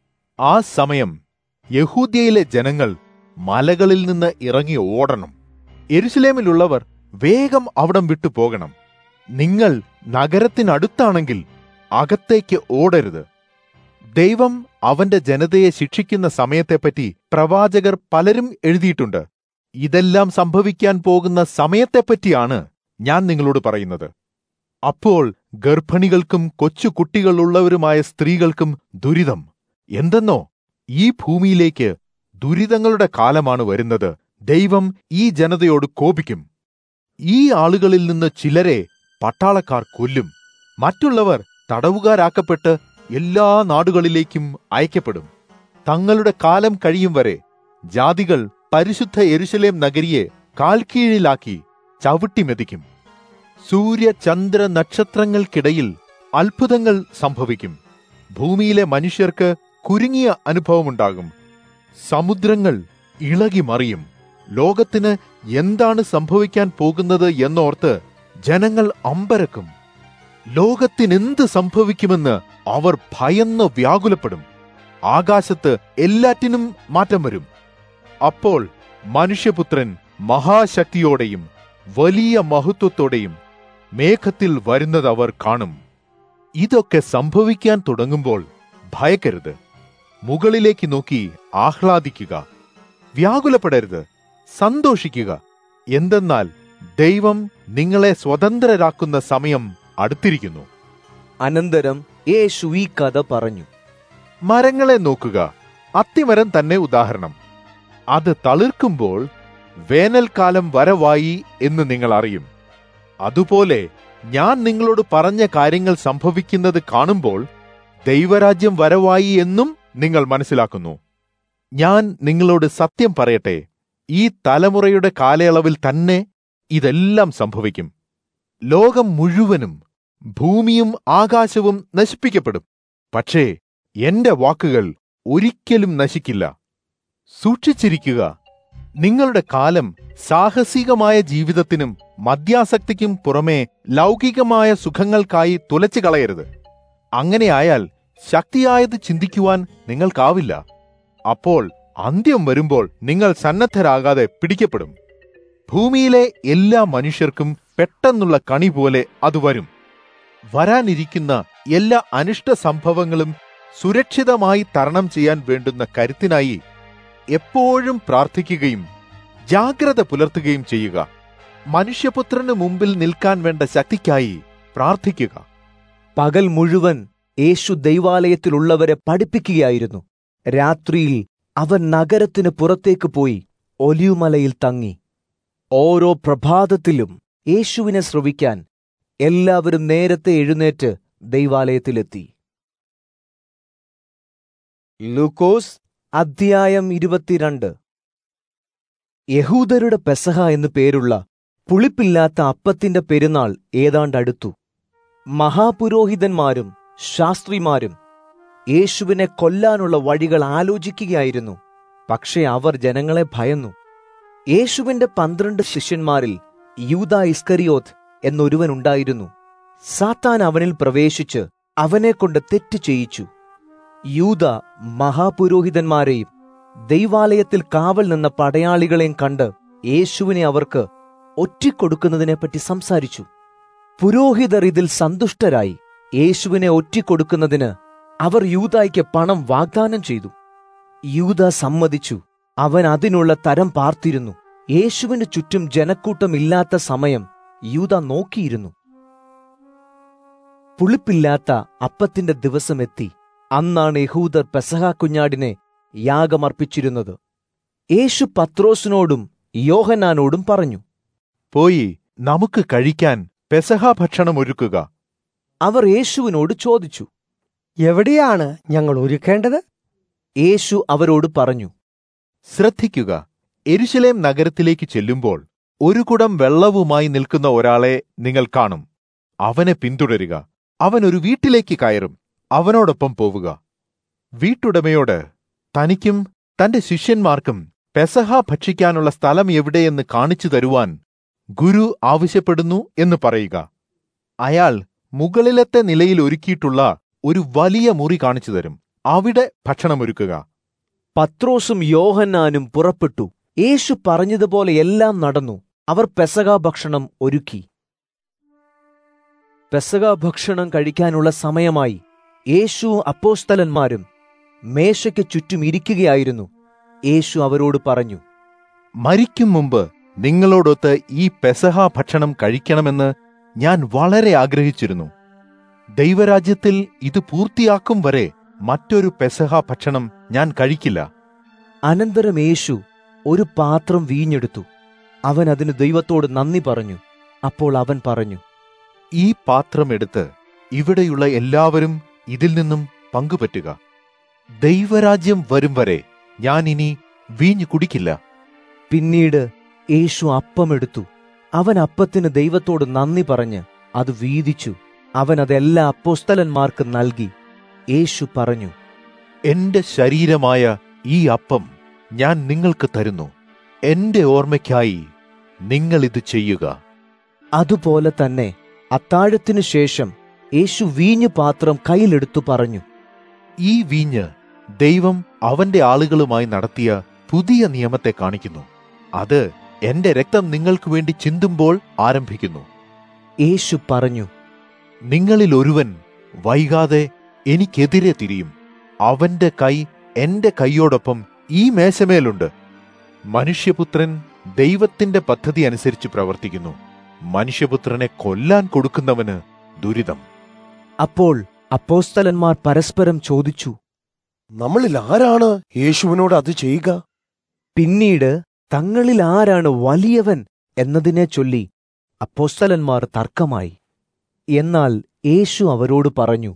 ആ സമയം യഹൂദ്യയിലെ ജനങ്ങൾ മലകളിൽ നിന്ന് ഇറങ്ങി ഓടണം. യെരൂശലേമിലുള്ളവർ വേഗം അവിടം വിട്ടു പോകണം. നിങ്ങൾ നഗരത്തിനടുത്താണെങ്കിൽ അകത്തേക്ക് ഓടരുത്. ദൈവം അവന്റെ ജനതയെ ശിക്ഷിക്കുന്ന സമയത്തെപ്പറ്റി പ്രവാചകർ പലരും എഴുതിയിട്ടുണ്ട്. ഇതെല്ലാം സംഭവിക്കാൻ പോകുന്ന സമയത്തെപ്പറ്റിയാണ് ഞാൻ നിങ്ങളോട് പറയുന്നത്. അപ്പോൾ ഗർഭിണികൾക്കും കൊച്ചുകുട്ടികളുള്ളവരുമായ സ്ത്രീകൾക്കും ദുരിതം. എന്തെന്നോ, ഈ ഭൂമിയിലേക്ക് ദുരിതങ്ങളുടെ കാലമാണ് വരുന്നത്. ദൈവം ഈ ജനതയോട് കോപിക്കും. ഈ ആളുകളിൽ നിന്ന് ചിലരെ പട്ടാളക്കാർ കൊല്ലും. മറ്റുള്ളവർ തടവുകാരാക്കപ്പെട്ട് എല്ലാ നാടുകളിലേക്കും അയക്കപ്പെടും. തങ്ങളുടെ കാലം കഴിയും വരെ ജാതികൾ പരിശുദ്ധ യെരൂശലേം നഗരിയെ കാൽക്കീഴിലാക്കി ചവിട്ടിമെതിക്കും. സൂര്യ ചന്ദ്ര നക്ഷത്രങ്ങൾക്കിടയിൽ അത്ഭുതങ്ങൾ സംഭവിക്കും. ഭൂമിയിലെ മനുഷ്യർക്ക് കുരുങ്ങിയ അനുഭവമുണ്ടാകും. സമുദ്രങ്ങൾ ഇളകി മറിയും. ലോകത്തിന് എന്താണ് സംഭവിക്കാൻ പോകുന്നത് എന്നോർത്ത് ജനങ്ങൾ അമ്പരക്കും. ലോകത്തിനെന്ത് സംഭവിക്കുമെന്ന് അവർ ഭയന്ന് വ്യാകുലപ്പെടും. ആകാശത്ത് എല്ലാറ്റിനും മാറ്റം വരും. അപ്പോൾ മനുഷ്യപുത്രൻ മഹാശക്തിയോടെയും വലിയ മഹത്വത്തോടെയും മേഘത്തിൽ വരുന്നത് അവർ കാണും. ഇതൊക്കെ സംഭവിക്കാൻ തുടങ്ങുമ്പോൾ ഭയക്കരുത്. മുകളിലേക്ക് നോക്കി ആഹ്ലാദിക്കുക. വ്യാകുലപ്പെടരുത്, സന്തോഷിക്കുക. എന്തെന്നാൽ ദൈവം നിങ്ങളെ സ്വതന്ത്രരാക്കുന്ന സമയം അടുത്തിരിക്കുന്നു. അനന്തരം യേശു ഈ കഥ പറഞ്ഞു. മരങ്ങളെ നോക്കുക. അത്തിമരം തന്നെ ഉദാഹരണം. അത് തളിർക്കുമ്പോൾ വേനൽക്കാലം വരവായി എന്ന് നിങ്ങൾ അറിയും. അതുപോലെ ഞാൻ നിങ്ങളോട് പറഞ്ഞ കാര്യങ്ങൾ സംഭവിക്കുന്നത് കാണുമ്പോൾ ദൈവരാജ്യം വരവായി എന്നും നിങ്ങൾ മനസ്സിലാക്കുന്നു. ഞാൻ നിങ്ങളോട് സത്യം പറയട്ടെ, ഈ തലമുറയുടെ കാലയളവിൽ തന്നെ ഇതെല്ലാം സംഭവിക്കും. ലോകം മുഴുവനും ഭൂമിയും ആകാശവും നശിപ്പിക്കപ്പെടും. പക്ഷേ എന്റെ വാക്കുകൾ ഒരിക്കലും നശിക്കില്ല. സൂക്ഷിച്ചിരിക്കുക. നിങ്ങളുടെ കാലം സാഹസികമായ ജീവിതത്തിനും മദ്യാസക്തിക്കും പുറമേ ലൗകികമായ സുഖങ്ങൾക്കായി തുലച്ചു കളയരുത്. അങ്ങനെയായാൽ ശക്തിയായത് ചിന്തിക്കുവാൻ നിങ്ങൾക്കാവില്ല. അപ്പോൾ അന്ത്യം വരുമ്പോൾ നിങ്ങൾ സന്നദ്ധരാകാതെ പിടിക്കപ്പെടും. ഭൂമിയിലെ എല്ലാ മനുഷ്യർക്കും പെട്ടെന്നുള്ള കണി പോലെ അത് വരും. വരാനിരിക്കുന്ന എല്ലാ അനിഷ്ട സംഭവങ്ങളും സുരക്ഷിതമായി തരണം ചെയ്യാൻ വേണ്ടുന്ന കരുത്തിനായി എപ്പോഴും പ്രാർത്ഥിക്കുകയും ജാഗ്രത പുലർത്തുകയും ചെയ്യുക. മനുഷ്യപുത്രന് മുമ്പിൽ നിൽക്കാൻ വേണ്ട ശക്തിക്കായി പ്രാർത്ഥിക്കുക. പകൽ മുഴുവൻ യേശു ദൈവാലയത്തിലുള്ളവരെ പഠിപ്പിക്കുകയായിരുന്നു. രാത്രിയിൽ അവൻ നഗരത്തിന് പുറത്തേക്ക് പോയി ഒലിവുമലയിൽ തങ്ങി. ഓരോ പ്രഭാതത്തിലും യേശുവിനെ ശ്രവിക്കാൻ എല്ലാവരും നേരത്തെ എഴുന്നേറ്റ് ദൈവാലയത്തിലെത്തി. ലൂക്കോസ് അധ്യായം 22. യഹൂദരുടെ പെസഹ എന്നു പേരുള്ള പുളിപ്പില്ലാത്ത അപ്പത്തിന്റെ പെരുന്നാൾ ഏതാണ്ട് അടുത്തു. മഹാപുരോഹിതന്മാരും ശാസ്ത്രിമാരും യേശുവിനെ കൊല്ലാനുള്ള വഴികൾ ആലോചിക്കുകയായിരുന്നു. പക്ഷേ അവർ ജനങ്ങളെ ഭയന്നു. യേശുവിന്റെ 12 ശിഷ്യന്മാരിൽ യൂദാ ഇസ്കറിയോത്ത് എന്നൊരുവനുണ്ടായിരുന്നു. സാത്താൻ അവനിൽ പ്രവേശിച്ച് അവനെക്കൊണ്ട് തെറ്റ് ചെയ്യിച്ചു. യൂദാ മഹാപുരോഹിതന്മാരെയും ദൈവാലയത്തിൽ കാവൽ നിന്ന പടയാളികളെയും കണ്ട് യേശുവിനെ അവർക്ക് ഒറ്റിക്കൊടുക്കുന്നതിനെപ്പറ്റി സംസാരിച്ചു. പുരോഹിതർ ഇതിൽ സന്തുഷ്ടരായി. യേശുവിനെ ഒറ്റിക്കൊടുക്കുന്നതിന് അവർ യൂദായ്ക്ക് പണം വാഗ്ദാനം ചെയ്തു. യൂദാ സമ്മതിച്ചു. അവൻ അതിനുള്ള തരം പാർത്തിരുന്നു. യേശുവിന് ചുറ്റും ജനക്കൂട്ടമില്ലാത്ത സമയം യൂദാ നോക്കിയിരുന്നു. പുളിപ്പില്ലാത്ത അപ്പത്തിന്റെ ദിവസമെത്തി. അന്നാണ് യഹൂദർ പെസഹ കുഞ്ഞാടിനെ യാഗമർപ്പിച്ചിരുന്നത്. യേശു പത്രോസിനോടും യോഹന്നാനോടും പറഞ്ഞു, പോയി നമുക്ക് കഴിക്കാൻ പെസഹ ഭക്ഷണം ഒരുക്കുക. അവർ യേശുവിനോട് ചോദിച്ചു, എവിടെയാണ് ഞങ്ങൾ ഒരുക്കേണ്ടത്? യേശു അവരോട് പറഞ്ഞു, ശ്രദ്ധിക്കുക, യെരുശലേം നഗരത്തിലേക്ക് ചെല്ലുമ്പോൾ ഒരു കുടം വെള്ളവുമായി നിൽക്കുന്ന ഒരാളെ നിങ്ങൾ കാണും. അവനെ പിന്തുടരുക. അവൻ ഒരു വീട്ടിലേക്ക് കയറും. അവനോടൊപ്പം പോവുക. വീട്ടുടമയോട് തനിക്കും തന്റെ ശിഷ്യന്മാർക്കും പെസഹ ഭക്ഷിക്കാനുള്ള സ്ഥലം എവിടെയെന്ന് കാണിച്ചു തരുവാൻ ഗുരു ആവശ്യപ്പെടുന്നു എന്ന് പറയുക. അയാൾ മുകളിലത്തെ നിലയിൽ ഒരുക്കിയിട്ടുള്ള ഒരു വലിയ മുറി കാണിച്ചു തരും. അവിടെ ഭക്ഷണമൊരുക്കുക. പത്രോസും യോഹന്നാനും പുറപ്പെട്ടു. യേശു പറഞ്ഞതുപോലെ എല്ലാം നടന്നു. അവർ പെസഹ ഭക്ഷണം ഒരുക്കി. പെസഹ ഭക്ഷണം കഴിക്കാനുള്ള സമയമായി. യേശു അപ്പോസ്തലന്മാരും മേശയ്ക്ക് ചുറ്റും ഇരിക്കുകയായിരുന്നു. യേശു അവരോട് പറഞ്ഞു, മരിക്കും മുമ്പ് നിങ്ങളോടൊത്ത് ഈ പെസഹ ഭക്ഷണം കഴിക്കണമെന്ന് ഞാൻ വളരെ ആഗ്രഹിച്ചിരുന്നു. ദൈവരാജ്യത്തിൽ ഇത് പൂർത്തിയാക്കും വരെ മറ്റൊരു പെസഹ ഭക്ഷണം ഞാൻ കഴിക്കില്ല. അനന്തരം യേശു ഒരു പാത്രം വീഞ്ഞെടുത്തു. അവൻ അതിന് ദൈവത്തോട് നന്ദി പറഞ്ഞു. അപ്പോൾ അവൻ പറഞ്ഞു, ഈ പാത്രം എടുത്ത് ഇവിടെയുള്ള എല്ലാവരും ഇതിൽ നിന്നും പങ്കുപറ്റുക. ദൈവരാജ്യം വരും വരെ ഞാൻ ഇനി വീഞ്ഞു കുടിക്കില്ല. പിന്നീട് യേശു അപ്പമെടുത്തു. അവൻ അപ്പത്തിന് ദൈവത്തോട് നന്ദി പറഞ്ഞ് അത് വീതിച്ചു. അവൻ അതെല്ലാ അപ്പോസ്തലന്മാർക്ക് നൽകി. യേശു പറഞ്ഞു, എന്റെ ശരീരമായ ഈ അപ്പം ഞാൻ നിങ്ങൾക്ക് തരുന്നു. എന്റെ ഓർമ്മയ്ക്കായി നിങ്ങൾ ഇത് ചെയ്യുക. അതുപോലെ തന്നെ അത്താഴത്തിനു ശേഷം യേശു വീഞ്ഞു പാത്രം കയ്യിലെടുത്തു പറഞ്ഞു, ഈ വീഞ്ഞ് ദൈവം അവന്റെ ആളുകളുമായി നടത്തിയ പുതിയ നിയമത്തെ കാണിക്കുന്നു. അത് എന്റെ രക്തം നിങ്ങൾക്ക് വേണ്ടി ചിന്തുമ്പോൾ ആരംഭിക്കുന്നു. യേശു പറഞ്ഞു, നിങ്ങളിൽ ഒരുവൻ വൈകാതെ എനിക്കെതിരെ തിരിയും. അവന്റെ കൈ എന്റെ കൈയോടൊപ്പം ഈ മേശമേലുണ്ട്. മനുഷ്യപുത്രൻ ദൈവത്തിന്റെ പദ്ധതി അനുസരിച്ച് പ്രവർത്തിക്കുന്നു. മനുഷ്യപുത്രനെ കൊല്ലാൻ കൊടുക്കുന്നവന് ദുരിതം. അപ്പോൾ അപ്പോസ്തലന്മാർ പരസ്പരം ചോദിച്ചു, നമ്മളിൽ ആരാണ് യേശുവിനോട് അത് ചെയ്യുക? പിന്നീട് തങ്ങളിൽ ആരാണ് വലിയവൻ എന്നതിനെ ചൊല്ലി അപ്പോസ്തലന്മാർ തർക്കമായി. എന്നാൽ യേശു അവരോട് പറഞ്ഞു,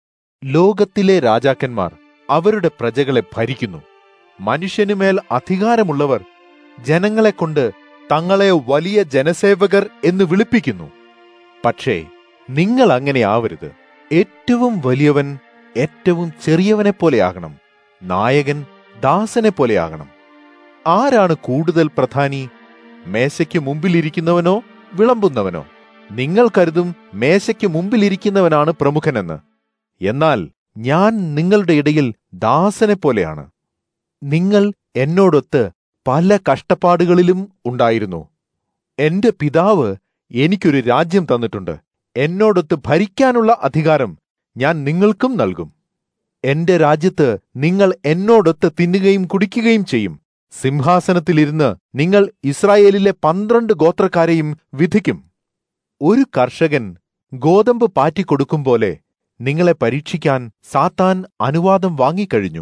ലോകത്തിലെ രാജാക്കന്മാർ അവരുടെ പ്രജകളെ ഭരിക്കുന്നു. മനുഷ്യനുമേൽ അധികാരമുള്ളവർ ജനങ്ങളെക്കൊണ്ട് തങ്ങളെ വലിയ ജനസേവകർ എന്ന് വിളിപ്പിക്കുന്നു. പക്ഷേ നിങ്ങൾ അങ്ങനെ ആവരുത്. ഏറ്റവും വലിയവൻ ഏറ്റവും ചെറിയവനെപ്പോലെയാകണം. നായകൻ ദാസനെപ്പോലെയാകണം. ആരാണ് കൂടുതൽ പ്രധാനി? മേശയ്ക്ക് മുമ്പിലിരിക്കുന്നവനോ വിളമ്പുന്നവനോ? നിങ്ങൾ കരുതും മേശയ്ക്ക് മുമ്പിലിരിക്കുന്നവനാണ് പ്രമുഖനെന്ന്. എന്നാൽ ഞാൻ നിങ്ങളുടെ ഇടയിൽ ദാസനെപ്പോലെയാണ്. നിങ്ങൾ എന്നോടൊത്ത് പല കഷ്ടപ്പാടുകളിലും ഉണ്ടായിരുന്നു. എന്റെ പിതാവ് എനിക്കൊരു രാജ്യം തന്നിട്ടുണ്ട്. എന്നോടൊത്ത് ഭരിക്കാനുള്ള അധികാരം ഞാൻ നിങ്ങൾക്കും നൽകും. എന്റെ രാജ്യത്ത് നിങ്ങൾ എന്നോടൊത്ത് തിന്നുകയും കുടിക്കുകയും ചെയ്യും. സിംഹാസനത്തിലിരുന്ന് നിങ്ങൾ ഇസ്രായേലിലെ 12 ഗോത്രക്കാരെയും വിധിക്കും. ഒരു കർഷകൻ ഗോതമ്പ് പാറ്റിക്കൊടുക്കും പോലെ നിങ്ങളെ പരീക്ഷിക്കാൻ സാത്താൻ അനുവാദം വാങ്ങിക്കഴിഞ്ഞു.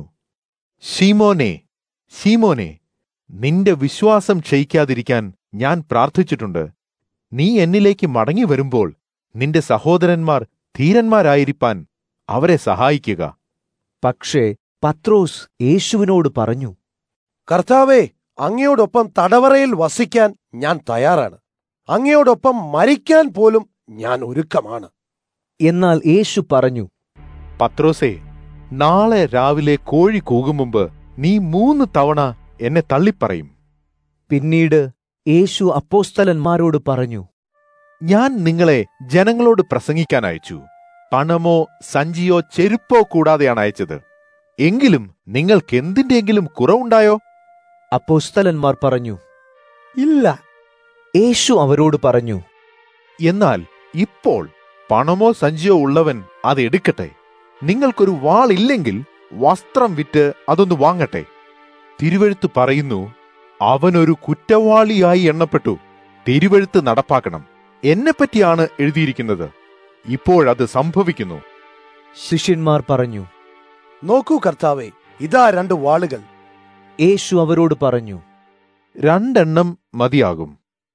ശീമോനെ, ശീമോനെ, നിന്റെ വിശ്വാസം ക്ഷയിക്കാതിരിക്കാൻ ഞാൻ പ്രാർത്ഥിച്ചിട്ടുണ്ട്. നീ എന്നിലേക്ക് മടങ്ങി വരുമ്പോൾ നിന്റെ സഹോദരന്മാർ ധീരന്മാരായിരിക്കാൻ അവരെ സഹായിക്കുക. പക്ഷേ പത്രോസ് യേശുവിനോട് പറഞ്ഞു, കർത്താവേ, അങ്ങയോടൊപ്പം തടവറയിൽ വസിക്കാൻ ഞാൻ തയ്യാറാണ്. അങ്ങയോടൊപ്പം മരിക്കാൻ പോലും ഞാൻ ഒരുക്കമാണ്. എന്നാൽ യേശു പറഞ്ഞു, പത്രോസേ, നാളെ രാവിലെ കോഴി കൂകും മുമ്പ് നീ 3 തവണ എന്നെ തള്ളിപ്പറയും. പിന്നീട് യേശു അപ്പോസ്തലന്മാരോട് പറഞ്ഞു, ഞാൻ നിങ്ങളെ ജനങ്ങളോട് പ്രസംഗിക്കാൻ അയച്ചു. പണമോ സഞ്ചിയോ ചെരുപ്പോ കൂടാതെയാണ് അയച്ചത്. എങ്കിലും നിങ്ങൾക്ക് എന്തിന്റെയെങ്കിലും കുറവുണ്ടായോ? അപ്പോസ്തലന്മാർ പറഞ്ഞു, ഇല്ല. യേശു അവരോട് പറഞ്ഞു, എന്നാൽ ഇപ്പോൾ പണമോ സഞ്ചിയോ ഉള്ളവൻ അത് എടുക്കട്ടെ. നിങ്ങൾക്കൊരു വാളില്ലെങ്കിൽ വസ്ത്രം വിറ്റ് അതൊന്ന് വാങ്ങട്ടെ. തിരുവെഴുത്ത് പറയുന്നു, അവനൊരു കുറ്റവാളിയായി എണ്ണപ്പെട്ടു. തിരുവെഴുത്ത് നടപ്പാക്കണം. എന്നെപ്പറ്റിയാണ് എഴുതിയിരിക്കുന്നത്. ഇപ്പോഴത് സംഭവിക്കുന്നു. ശിഷ്യന്മാർ പറഞ്ഞു, നോക്കൂ കർത്താവേ, ഇതാ 2 വാളുകൾ. യേശു അവരോട് പറഞ്ഞു, 2 എണ്ണം മതിയാകും.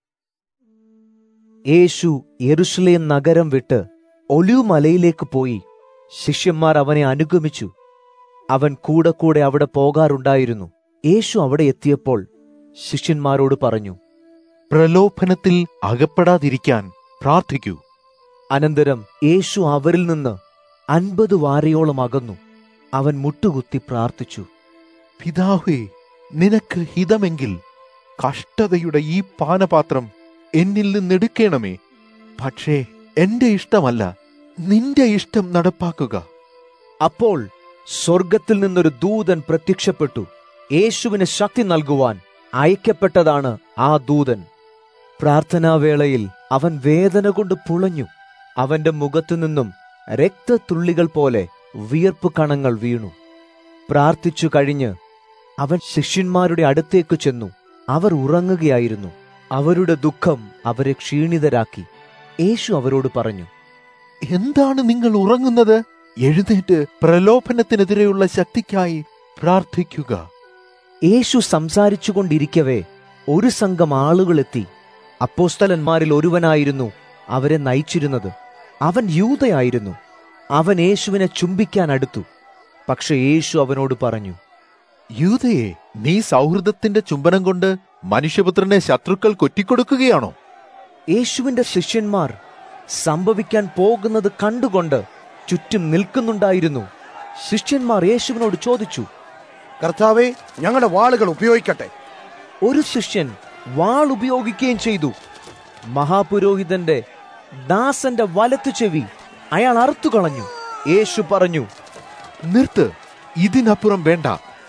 യേശു യെരുശലേം നഗരം വിട്ട് ഒലിവ് മലയിലേക്ക് പോയി. ശിഷ്യന്മാർ അവനെ അനുഗമിച്ചു. അവൻ കൂടെ കൂടെ അവിടെ പോകാറുണ്ടായിരുന്നു. യേശു അവിടെ എത്തിയപ്പോൾ ശിഷ്യന്മാരോട് പറഞ്ഞു, പ്രലോഭനത്തിൽ അകപ്പെടാതിരിക്കാൻ പ്രാർത്ഥിക്കൂ. അനന്തരം യേശു അവരിൽ നിന്ന് 50 വാരയോളം അകന്നു. അവൻ മുട്ടുകുത്തി പ്രാർത്ഥിച്ചു, പിതാവേ, നിനക്ക് ഹിതമെങ്കിൽ കഷ്ടതയുടെ ഈ പാനപാത്രം എന്നിൽ നിന്നെടുക്കണമേ. പക്ഷേ എന്റെ ഇഷ്ടമല്ല, നിന്റെ ഇഷ്ടം നടപ്പാക്കുക. അപ്പോൾ സ്വർഗത്തിൽ നിന്നൊരു ദൂതൻ പ്രത്യക്ഷപ്പെട്ടു. യേശുവിന് ശക്തി നൽകുവാൻ അയക്കപ്പെട്ടതാണ് ആ ദൂതൻ. പ്രാർത്ഥനാവേളയിൽ അവൻ വേദന കൊണ്ട് പുളഞ്ഞു. അവന്റെ മുഖത്തു നിന്നും രക്തത്തുള്ളികൾ പോലെ വിയർപ്പ് കണങ്ങൾ വീണു. പ്രാർത്ഥിച്ചു കഴിഞ്ഞ് അവൻ ശിഷ്യന്മാരുടെ അടുത്തേക്ക് ചെന്നു. അവർ ഉറങ്ങുകയായിരുന്നു. അവരുടെ ദുഃഖം അവരെ ക്ഷീണിതരാക്കി. യേശു അവരോട് പറഞ്ഞു, എന്താണ് നിങ്ങൾ ഉറങ്ങുന്നത്? എഴുന്നേറ്റ് പ്രലോഭനത്തിനെതിരെയുള്ള ശക്തിക്കായി പ്രാർത്ഥിക്കുക. യേശു സംസാരിച്ചുകൊണ്ടിരിക്കവേ ഒരു സംഘം ആളുകളെത്തി. അപ്പോസ്തലന്മാരിൽ ഒരുവനായിരുന്നു അവരെ നയിച്ചിരുന്നത്. അവൻ യൂദയായിരുന്നു. അവൻ യേശുവിനെ ചുംബിക്കാൻ അടുത്തു. പക്ഷെ യേശു അവനോട് പറഞ്ഞു, യൂദയെ, നീ സൗഹൃദത്തിന്റെ ചുംബനം കൊണ്ട് മനുഷ്യപുത്രനെ ശത്രുക്കൾ കൊറ്റിക്കൊടുക്കുകയാണോ? യേശുവിന്റെ ശിഷ്യന്മാർ സംഭവിക്കാൻ പോകുന്നത് കണ്ടുകൊണ്ട് ചുറ്റും നിൽക്കുന്നുണ്ടായിരുന്നു. ശിഷ്യന്മാർ യേശുവിനോട് ചോദിച്ചു, കർത്താവേ, ഞങ്ങളുടെ വാളുകൾ ഉപയോഗിക്കട്ടെ. ഒരു ശിഷ്യൻ വാൾ ഉപയോഗിക്കുകയും ചെയ്തു. മഹാപുരോഹിതന്റെ ദാസന്റെ വലത്തു ചെവി അയാൾ അറുത്തുകളഞ്ഞു. യേശു പറഞ്ഞു, നിർത്ത്, ഇതിനപ്പുറം വേണ്ട.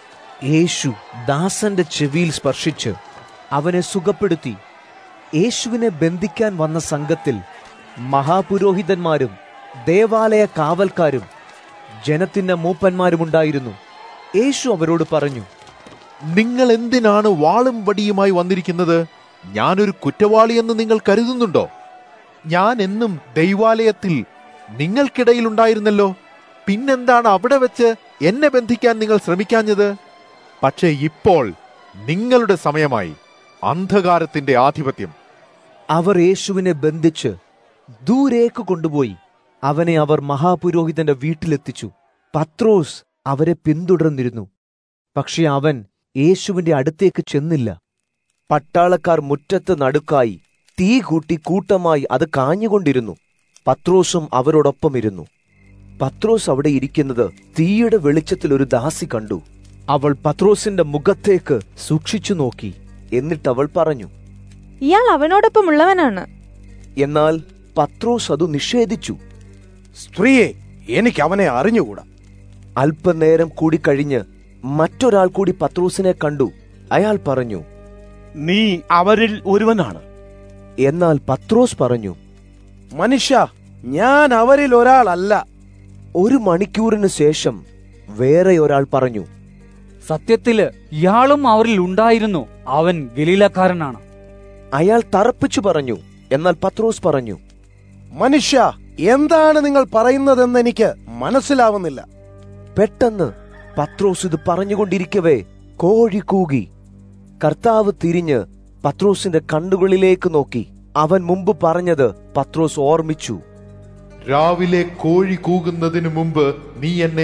യേശു ദാസന്റെ ചെവിയിൽ സ്പർശിച്ച് അവനെ സുഖപ്പെടുത്തി. യേശുവിനെ ബന്ധിക്കാൻ വന്ന സംഘത്തിൽ മഹാപുരോഹിതന്മാരും ദേവാലയ കാവൽക്കാരും ജനത്തിന്റെ മൂപ്പന്മാരുമുണ്ടായിരുന്നു. യേശു അവരോട് പറഞ്ഞു, നിങ്ങൾ എന്തിനാണ് വാളും വടിയുമായി വന്നിരിക്കുന്നത്? ഞാനൊരു കുറ്റവാളിയെന്ന് നിങ്ങൾ കരുതുന്നുണ്ടോ? ഞാൻ എന്നും ദൈവാലയത്തിൽ നിങ്ങൾക്കിടയിലുണ്ടായിരുന്നല്ലോ. പിന്നെന്താണ് അവിടെ വെച്ച് എന്നെ ബന്ധിക്കാൻ നിങ്ങൾ ശ്രമിക്കാഞ്ഞത്? പക്ഷേ ഇപ്പോൾ നിങ്ങളുടെ സമയമായി. അന്ധകാരത്തിന്റെ ആധിപത്യം. അവർ യേശുവിനെ ബന്ധിച്ച് ദൂരേക്ക് കൊണ്ടുപോയി. അവനെ അവർ മഹാപുരോഹിതന്റെ വീട്ടിലെത്തിച്ചു. പത്രോസ് അവരെ പിന്തുടർന്നിരുന്നു. പക്ഷെ അവൻ യേശുവിന്റെ അടുത്തേക്ക് ചെന്നില്ല. പട്ടാളക്കാർ മുറ്റത്ത് നടുക്കായി തീ കൂട്ടി കൂട്ടമായി അത് കാഞ്ഞുകൊണ്ടിരുന്നു. പത്രോസും അവരോടൊപ്പം ഇരുന്നു. പത്രോസ് അവിടെ ഇരിക്കുന്നത് തീയുടെ വെളിച്ചത്തിൽ ഒരു ദാസി കണ്ടു. അവൾ പത്രോസിന്റെ മുഖത്തേക്ക് സൂക്ഷിച്ചു നോക്കി. എന്നിട്ടവൾ പറഞ്ഞു, ഇയാൾ അവനോടൊപ്പം ഉള്ളവനാണ്. എന്നാൽ പത്രോസ് അത് നിഷേധിച്ചു. സ്ത്രീയെ, എനിക്ക് അവനെ അറിഞ്ഞുകൂടാ. അല്പനേരം കൂടി കഴിഞ്ഞ് മറ്റൊരാൾ കൂടി പത്രോസിനെ കണ്ടു. അയാൾ പറഞ്ഞു, നീ അവരിൽ ഒരുവനാണ്. എന്നാൽ പത്രോസ് പറഞ്ഞു, മനുഷ്യ, ഞാൻ അവരിൽ ഒരാളല്ല. 1 മണിക്കൂറിന് ശേഷം വേറെ ഒരാൾ പറഞ്ഞു, സത്യത്തില് ഇയാളും അവരിൽ ഉണ്ടായിരുന്നു. അവൻ ഗലീലക്കാരനാണ്. അയാൾ തറപ്പിച്ചു പറഞ്ഞു. എന്നാൽ പത്രോസ് പറഞ്ഞു, മനുഷ്യ, എന്താണ് നിങ്ങൾ പറയുന്നതെന്ന് എനിക്ക് മനസ്സിലാവുന്നില്ല. പെട്ടെന്ന് പത്രോസ് ഇത് പറഞ്ഞുകൊണ്ടിരിക്കവേ കോഴി കൂകി. കർത്താവ് തിരിഞ്ഞ് പത്രോസിന്റെ കണ്ണുകളിലേക്ക് നോക്കി. അവൻ മുമ്പ് പറഞ്ഞത് പത്രോസ് ഓർമ്മിച്ചു. രാവിലെ കോഴി കൂകുന്നതിനു മുമ്പ് നീ എന്നെ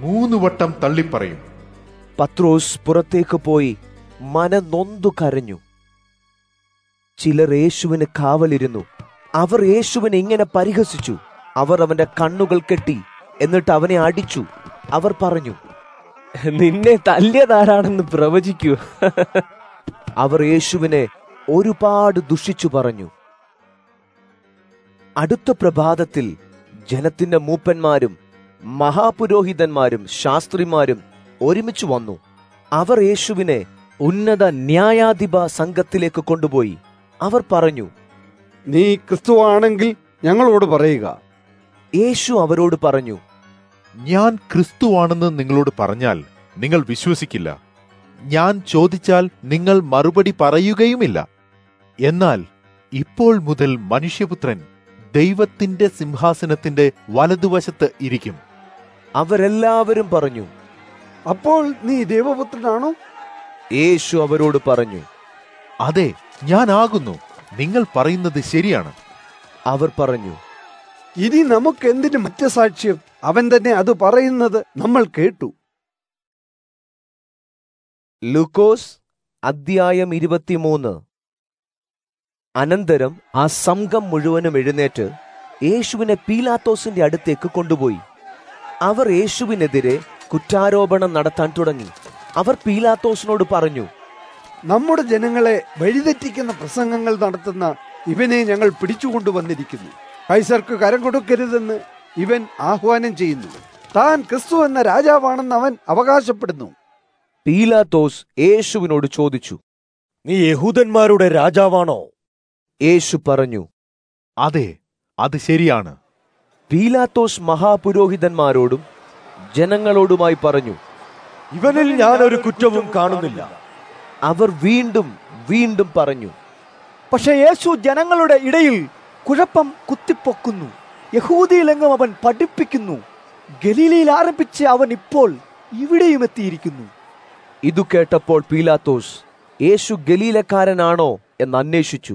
3 വട്ടം തള്ളിപ്പറയും. പത്രോസ് പുറത്തേക്ക് പോയി മനനൊന്തു കരഞ്ഞു. ചിലർ യേശുവിന് കാവലിരുന്നു. അവർ യേശുവിനെ ഇങ്ങനെ പരിഹസിച്ചു. അവർ അവന്റെ കണ്ണുകൾ കെട്ടി, എന്നിട്ട് അവനെ അടിച്ചു. അവർ പറഞ്ഞു, നിന്നെ തല്ലിയതാരാണെന്ന് പ്രവചിക്കൂ. അവർ യേശുവിനെ ഒരുപാട് ദുഷിച്ചു പറഞ്ഞു. അടുത്ത പ്രഭാതത്തിൽ ജനത്തിന്റെ മൂപ്പന്മാരും മഹാപുരോഹിതന്മാരും ശാസ്ത്രിമാരും ഒരുമിച്ച് വന്നു. അവർ യേശുവിനെ ഉന്നത ന്യായാധിപ സംഘത്തിലേക്ക് കൊണ്ടുപോയി. അവർ പറഞ്ഞു, നീ ക്രിസ്തുവാണെങ്കിൽ ഞങ്ങളോട് പറയുക. യേശു അവരോട് പറഞ്ഞു, ഞാൻ ക്രിസ്തുവാണെന്ന് നിങ്ങളോട് പറഞ്ഞാൽ നിങ്ങൾ വിശ്വസിക്കില്ല. ഞാൻ ചോദിച്ചാൽ നിങ്ങൾ മറുപടി പറയുകയുമില്ല. എന്നാൽ ഇപ്പോൾ മുതൽ മനുഷ്യപുത്രൻ ദൈവത്തിന്റെ സിംഹാസനത്തിന്റെ വലതുവശത്ത് ഇരിക്കും. അവരെല്ലാവരും പറഞ്ഞു, അപ്പോൾ നീ ദൈവപുത്രനാണോ? യേശു അവരോട് പറഞ്ഞു, അതെ, ഞാനാകുന്നു. നിങ്ങൾ പറയുന്നത് ശരിയാണ്. അവർ പറഞ്ഞു, ഇനി നമുക്ക് എന്തിന് മറ്റു സാക്ഷ്യം? അവൻ തന്നെ അത് പറയുന്നത് നമ്മൾ കേട്ടു. ലൂക്കോസ് അധ്യായം 23. അനന്തരം ആ സംഘം മുഴുവനും എഴുന്നേറ്റ് യേശുവിനെ പീലാത്തോസിന്റെ അടുത്തേക്ക് കൊണ്ടുപോയി. അവർ യേശുവിനെതിരെ കുറ്റാരോപണം നടത്താൻ തുടങ്ങി. അവർ പീലാത്തോസിനോട് പറഞ്ഞു, നമ്മുടെ ജനങ്ങളെ വഴിതെറ്റിക്കുന്ന പ്രസംഗങ്ങൾ നടത്തുന്ന ഇവനെ ഞങ്ങൾ പിടിച്ചുകൊണ്ടുവന്നിരിക്കുന്നു. കൈസർക്ക് കരം കൊടുക്കരുതെന്ന് ഇവൻ ആഹ്വാനം ചെയ്യുന്നു. താൻ ക്രിസ്തു എന്ന രാജാവാണെന്ന് അവൻ അവകാശപ്പെടുന്നു. പീലാത്തോസ് യേശുവിനോട് ചോദിച്ചു, നീ യഹൂദന്മാരുടെ രാജാവാണോ? യേശു പറഞ്ഞു, അതെ, അത് ശരിയാണ്. പീലാത്തോസ് മഹാപുരോഹിതന്മാരോടും ജനങ്ങളോടുമായി പറഞ്ഞു, ഇവനിൽ ഞാനൊരു കുറ്റവും കാണുന്നില്ല. അവർ വീണ്ടും വീണ്ടും പറഞ്ഞു. പക്ഷെ യേശു ജനങ്ങളുടെ ഇടയിൽ കുഴപ്പം കുത്തിപ്പൊക്കുന്നു. യഹൂദിയിലെങ്ങും അവൻ പഠിപ്പിക്കുന്നു. ഗലീലയിൽ ആരംഭിച്ച് അവൻ ഇപ്പോൾ ഇവിടെയും എത്തിയിരിക്കുന്നു. ഇതു കേട്ടപ്പോൾ പീലാത്തോസ് യേശു ഗലീലക്കാരനാണോ എന്ന് അന്വേഷിച്ചു.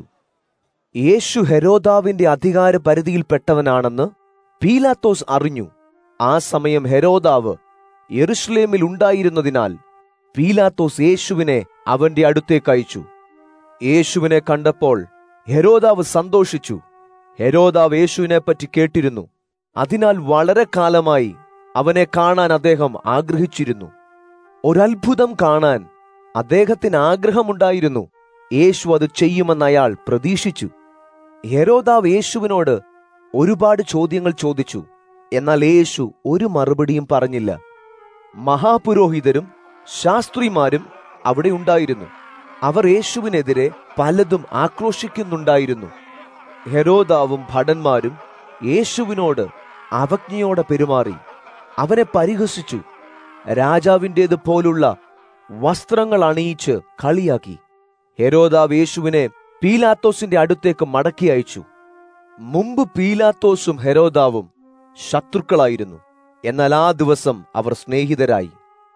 യേശു ഹെരോദാവിന്റെ അധികാര പരിധിയിൽപ്പെട്ടവനാണെന്ന് പീലാത്തോസ് അറിഞ്ഞു. ആ സമയം ഹെരോദാവ് യെരുശലേമിൽ ഉണ്ടായിരുന്നതിനാൽ പീലാത്തോസ് യേശുവിനെ അവന്റെ അടുത്തേക്ക് അയച്ചു. യേശുവിനെ കണ്ടപ്പോൾ ഹെരോദാവ് സന്തോഷിച്ചു. ഹെരോദാവ് യേശുവിനെ പറ്റി കേട്ടിരുന്നു. അതിനാൽ വളരെ കാലമായി അവനെ കാണാൻ അദ്ദേഹം ആഗ്രഹിച്ചിരുന്നു. ഒരത്ഭുതം കാണാൻ അദ്ദേഹത്തിന് ആഗ്രഹമുണ്ടായിരുന്നു. യേശു അത് ചെയ്യുമെന്ന് അയാൾ പ്രതീക്ഷിച്ചു. ഹെരോദാവ് യേശുവിനോട് ഒരുപാട് ചോദ്യങ്ങൾ ചോദിച്ചു. എന്നാൽ യേശു ഒരു മറുപടിയും പറഞ്ഞില്ല. മഹാപുരോഹിതരും ശാസ്ത്രിമാരും അവിടെ ഉണ്ടായിരുന്നു. അവർ യേശുവിനെതിരെ പലതും ആക്രോശിക്കുന്നുണ്ടായിരുന്നു. ഹെരോദാവും ഭടന്മാരും യേശുവിനോട് അവജ്ഞയോടെ പെരുമാറി അവനെ പരിഹസിച്ചു. രാജാവിൻ്റേത് പോലുള്ള വസ്ത്രങ്ങൾ അണിയിച്ച് കളിയാക്കി. ഹെരോദാവ് യേശുവിനെ പീലാത്തോസിന്റെ അടുത്തേക്ക് മടക്കി അയച്ചു. മുമ്പ് പീലാത്തോസും ഹെരോദാവും ശത്രുക്കളായിരുന്നു. എന്നാൽ ആ ദിവസം അവർ സ്നേഹിതരായി.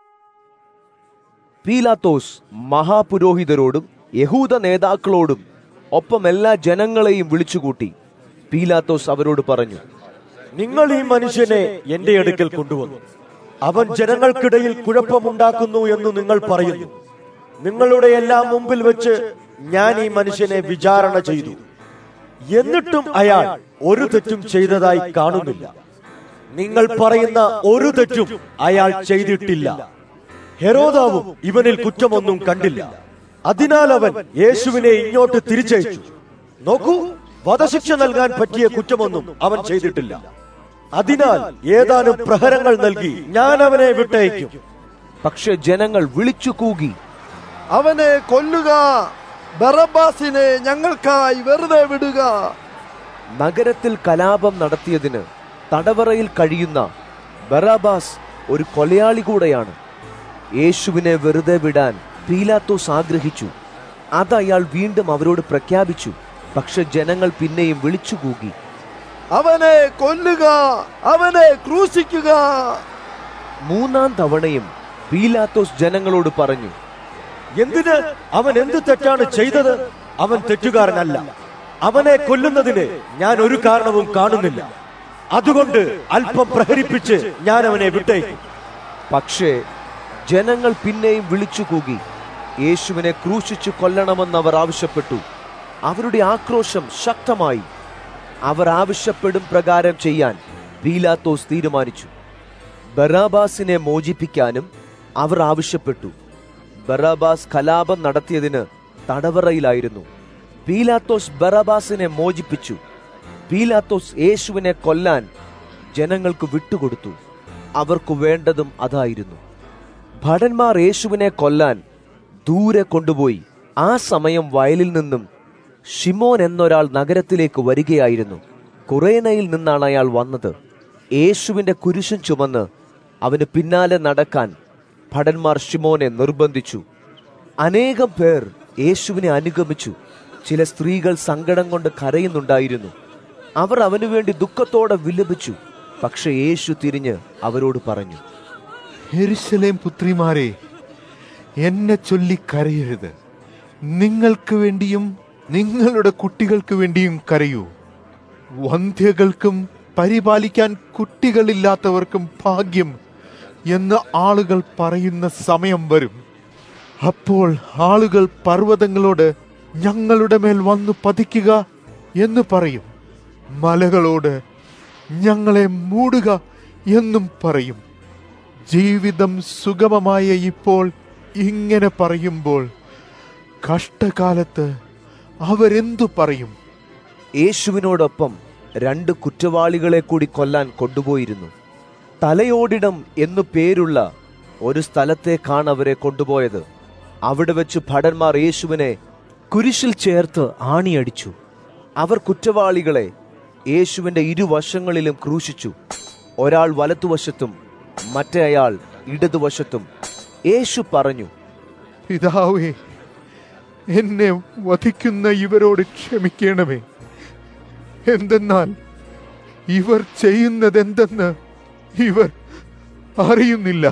പീലാത്തോസ് മഹാപുരോഹിതരോടും യഹൂദ നേതാക്കളോടും ഒപ്പം എല്ലാ ജനങ്ങളെയും വിളിച്ചുകൂട്ടി. പീലാത്തോസ് അവരോട് പറഞ്ഞു, നിങ്ങൾ ഈ മനുഷ്യനെ എന്റെ അടുക്കൽ കൊണ്ടുവന്നു. അവൻ ജനങ്ങൾക്കിടയിൽ കുഴപ്പമുണ്ടാക്കുന്നു എന്ന് നിങ്ങൾ പറയുന്നു. നിങ്ങളുടെ എല്ലാം മുമ്പിൽ വെച്ച് ഞാൻ ഈ മനുഷ്യനെ വിചാരണ ചെയ്തു. എന്നിട്ടും അയാൾ ഒരു തെറ്റും ചെയ്തതായി കാണുന്നില്ല. നിങ്ങൾ പറയുന്ന ഒരു തെറ്റും അയാൾ ചെയ്തിട്ടില്ല. ഹെരോദാവും ഇവനിൽ കുറ്റമൊന്നും കണ്ടില്ല. അതിനാൽ അവൻ യേശുവിനെ ഇങ്ങോട്ട് തിരിച്ചയച്ചു. നോക്കൂ, വധശിക്ഷ നൽകാൻ പറ്റിയ കുറ്റമൊന്നും അവൻ ചെയ്തിട്ടില്ല. അതിനാൽ ഏതാനും പ്രഹരങ്ങൾ നൽകി ഞാൻ അവനെ വിട്ടയക്കും. പക്ഷെ ജനങ്ങൾ വിളിച്ചു കൂകി, അവനെ കൊല്ലുക, ബറബ്ബാസിനെ ഞങ്ങൾക്കായി വെറുതെ വിടുക. നഗരത്തിൽ കലാപം നടത്തിയതിന് തടവറയിൽ കഴിയുന്ന ബറാബാസ് ഒരു കൊലയാളി കൂടെയാണ്. യേശുവിനെ വെറുതെ വിടാൻ പീലാത്തോസ് ആഗ്രഹിച്ചു. അത് അയാൾ വീണ്ടും അവരോട് പ്രഖ്യാപിച്ചു. പക്ഷെ ജനങ്ങൾ പിന്നെയും വിളിച്ചുകൂകി, അവനെ കൊല്ലുക, അവനെ ക്രൂശിക്കുക. 3-ാം തവണയും പീലാത്തോസ് ജനങ്ങളോട് പറഞ്ഞു, എന്തിന്? അവൻ എന്ത് തെറ്റാണ് ചെയ്തത്? അവൻ തെറ്റുകാരനല്ല. അവനെ കൊല്ലുന്നതിന് ഞാൻ ഒരു കാരണവും കാണുന്നില്ല. അതുകൊണ്ട് അല്പം പ്രഹരിപ്പിച്ച് ഞാൻ അവനെ വിട്ടേക്കും. പക്ഷേ ജനങ്ങൾ പിന്നെയും വിളിച്ചു കൂകി യേശുവിനെ ക്രൂശിച്ചു കൊല്ലണമെന്ന് അവർ ആവശ്യപ്പെട്ടു. അവരുടെ ആക്രോശം ശക്തമായി. അവർ ആവശ്യപ്പെടും പ്രകാരം ചെയ്യാൻ പീലാത്തോസ് തീരുമാനിച്ചു. ബറാബാസിനെ മോചിപ്പിക്കാനും അവർ ആവശ്യപ്പെട്ടു. ബറാബാസ് കലാപം നടത്തിയതിന് തടവറയിലായിരുന്നു. പീലാത്തോസ് ബറാബാസിനെ മോചിപ്പിച്ചു. പീലാത്തോസ് യേശുവിനെ കൊല്ലാൻ ജനങ്ങൾക്ക് വിട്ടുകൊടുത്തു. അവർക്ക് വേണ്ടതും അതായിരുന്നു. ഭടന്മാർ യേശുവിനെ കൊല്ലാൻ ദൂരെ കൊണ്ടുപോയി. ആ സമയം വയലിൽ നിന്നും ഷിമോൻ എന്നൊരാൾ നഗരത്തിലേക്ക് വരികയായിരുന്നു. കുറേനയിൽ നിന്നാണ് അയാൾ വന്നത്. യേശുവിന്റെ കുരിശും ചുമന്ന് അവന് പിന്നാലെ നടക്കാൻ ഭടന്മാർ ഷിമോനെ നിർബന്ധിച്ചു. അനേകം പേർ യേശുവിനെ അനുഗമിച്ചു. ചില സ്ത്രീകൾ സങ്കടം കൊണ്ട് കരയുന്നുണ്ടായിരുന്നു. അവർ അവനു വേണ്ടി ദുഃഖത്തോടെ വിലപിച്ചു. പക്ഷെ യേശു തിരിഞ്ഞ് അവരോട് പറഞ്ഞു, യെരൂശലേം പുത്രിമാരെ, എന്നെ ചൊല്ലി കരയരുത്. നിങ്ങൾക്ക് വേണ്ടിയും നിങ്ങളുടെ കുട്ടികൾക്ക് വേണ്ടിയും കരയൂ. വന്ധ്യകൾക്കും പരിപാലിക്കാൻ കുട്ടികളില്ലാത്തവർക്കും ഭാഗ്യം എന്ന് ആളുകൾ പറയുന്ന സമയം വരും. അപ്പോൾ ആളുകൾ പർവ്വതങ്ങളോട് ഞങ്ങളുടെ മേൽ വന്നു പതിക്കുക എന്ന് പറയും, മലകളോട് ഞങ്ങളെ മൂടുക എന്നും പറയും. ജീവിതം സുഗമമായ ഇപ്പോൾ ഇങ്ങനെ പറയുമ്പോൾ കഷ്ടകാലത്ത് അവരെന്തു പറയും? യേശുവിനോടൊപ്പം 2 കുറ്റവാളികളെ കൂടി കൊല്ലാൻ കൊണ്ടുപോയിരുന്നു. തലയോടിടം എന്നു പേരുള്ള ഒരു സ്ഥലത്തേക്കാണ് അവരെ കൊണ്ടുപോയത്. അവിടെ വെച്ച് ഭടന്മാർ യേശുവിനെ കുരിശിൽ ചേർത്ത് ആണിയടിച്ചു. അവർ കുറ്റവാളികളെ യേശുവിന്റെ ഇരുവശങ്ങളിലും ക്രൂശിച്ചു. ഒരാൾ വലത്തുവശത്തും മറ്റേയാൾ ഇടതുവശത്തും. യേശു പറഞ്ഞു, പിതാവേ, എന്നെ വധിക്കുന്ന ഇവരോട് ക്ഷമിക്കണമേ. എന്തെന്നാൽ ഇവർ ചെയ്യുന്നതെന്തെന്ന് ഇവർ അറിയുന്നില്ല.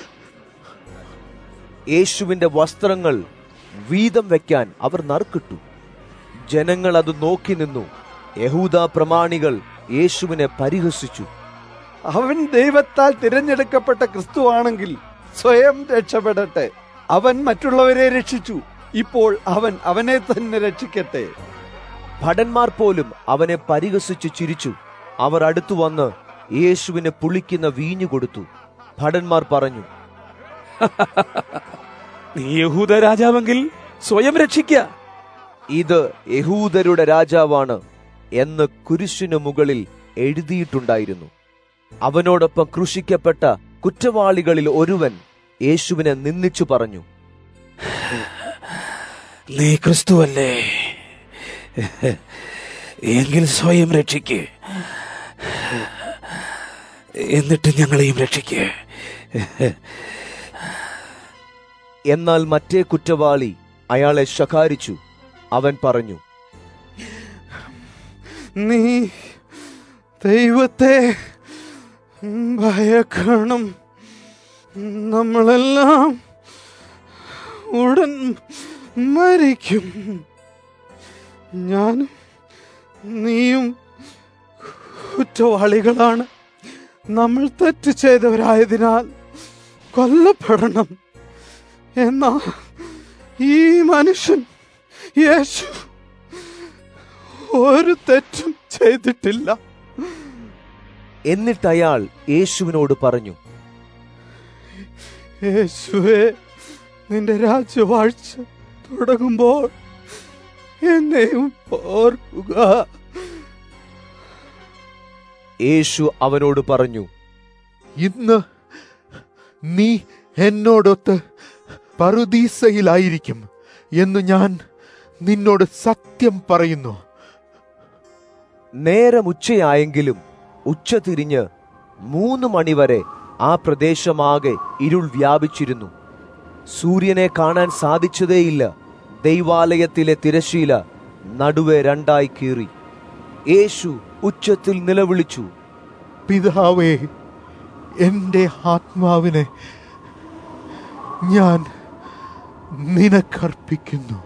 യേശുവിന്റെ വസ്ത്രങ്ങൾ വീതം വെക്കാൻ അവർ നറുക്കിട്ടു. ജനങ്ങൾ അത് നോക്കി നിന്നു. യഹൂദ പ്രമാണികൾ യേശുവിനെ പരിഹസിച്ചു. അവൻ ദൈവത്താൽ തിരഞ്ഞെടുക്കപ്പെട്ട ക്രിസ്തുവാണെങ്കിൽ സ്വയം രക്ഷപ്പെടട്ടെ. അവൻ മറ്റുള്ളവരെ രക്ഷിച്ചു. ഇപ്പോൾ അവൻ അവനെ തന്നെ രക്ഷിക്കട്ടെ. ഭടന്മാർ പോലും അവനെ പരിഹസിച്ചു ചിരിച്ചു. അവർ അടുത്തു വന്ന് യേശുവിന് പുളിക്കുന്ന വീഞ്ഞു കൊടുത്തു. ഭടന്മാർ പറഞ്ഞു, നീ യഹൂദ രാജാവെങ്കിൽ സ്വയം രക്ഷിക്ക. ഇത് യഹൂദരുടെ രാജാവാണ് എന്ന് കുരിശിനു മുകളിൽ എഴുതിയിട്ടുണ്ടായിരുന്നു. അവനോടൊപ്പം ക്രൂശിക്കപ്പെട്ട കുറ്റവാളികളിൽ ഒരുവൻ യേശുവിനെ നിന്ദിച്ചു പറഞ്ഞു, നീ ക്രിസ്തുവല്ലേ? എങ്കിൽ സ്വയം രക്ഷിക്ക്, എന്നിട്ട് ഞങ്ങളെയും രക്ഷിക്ക്. എന്നാൽ മറ്റേ കുറ്റവാളി അയാളെ ശകാരിച്ചു. അവൻ പറഞ്ഞു, നീ ദൈവത്തെ ഭയക്കണം. നമ്മളെല്ലാം ഉടൻ മരിക്കും. ഞാനും നീയും കുറ്റവാളികളാണ്. നമ്മൾ തെറ്റ് ചെയ്തവരായതിനാൽ കൊല്ലപ്പെടണം. എന്നാ ഈ മനുഷ്യൻ യേശു ഒരു തെറ്റും ചെയ്തിട്ടില്ല. എന്നിട്ട് അയാൾ യേശുവിനോട് പറഞ്ഞു, യേശുവേ, നിന്റെ രാജ്യവാഴ്ച തുടങ്ങുമ്പോൾ എന്നെയും ഓർക്കുക. യേശു അവനോട് പറഞ്ഞു, ഇന്ന് നീ എന്നോടൊത്ത് പറുദീസയിലായിരിക്കും എന്ന് ഞാൻ നിന്നോട് സത്യം പറയുന്നു. നേരം ഉച്ചയായെങ്കിലും ഉച്ച തിരിഞ്ഞ് 3 മണിവരെ ആ പ്രദേശമാകെ ഇരുൾ വ്യാപിച്ചിരുന്നു. സൂര്യനെ കാണാൻ സാധിച്ചതേയില്ല. ദൈവാലയത്തിലെ തിരശ്ശീല നടുവെ 2 കീറി. യേശു ഉച്ചത്തിൽ നിലവിളിച്ചു, പിതാവേ, എന്റെ ആത്മാവിനെ ഞാൻ നിനക്കർപ്പിക്കുന്നു.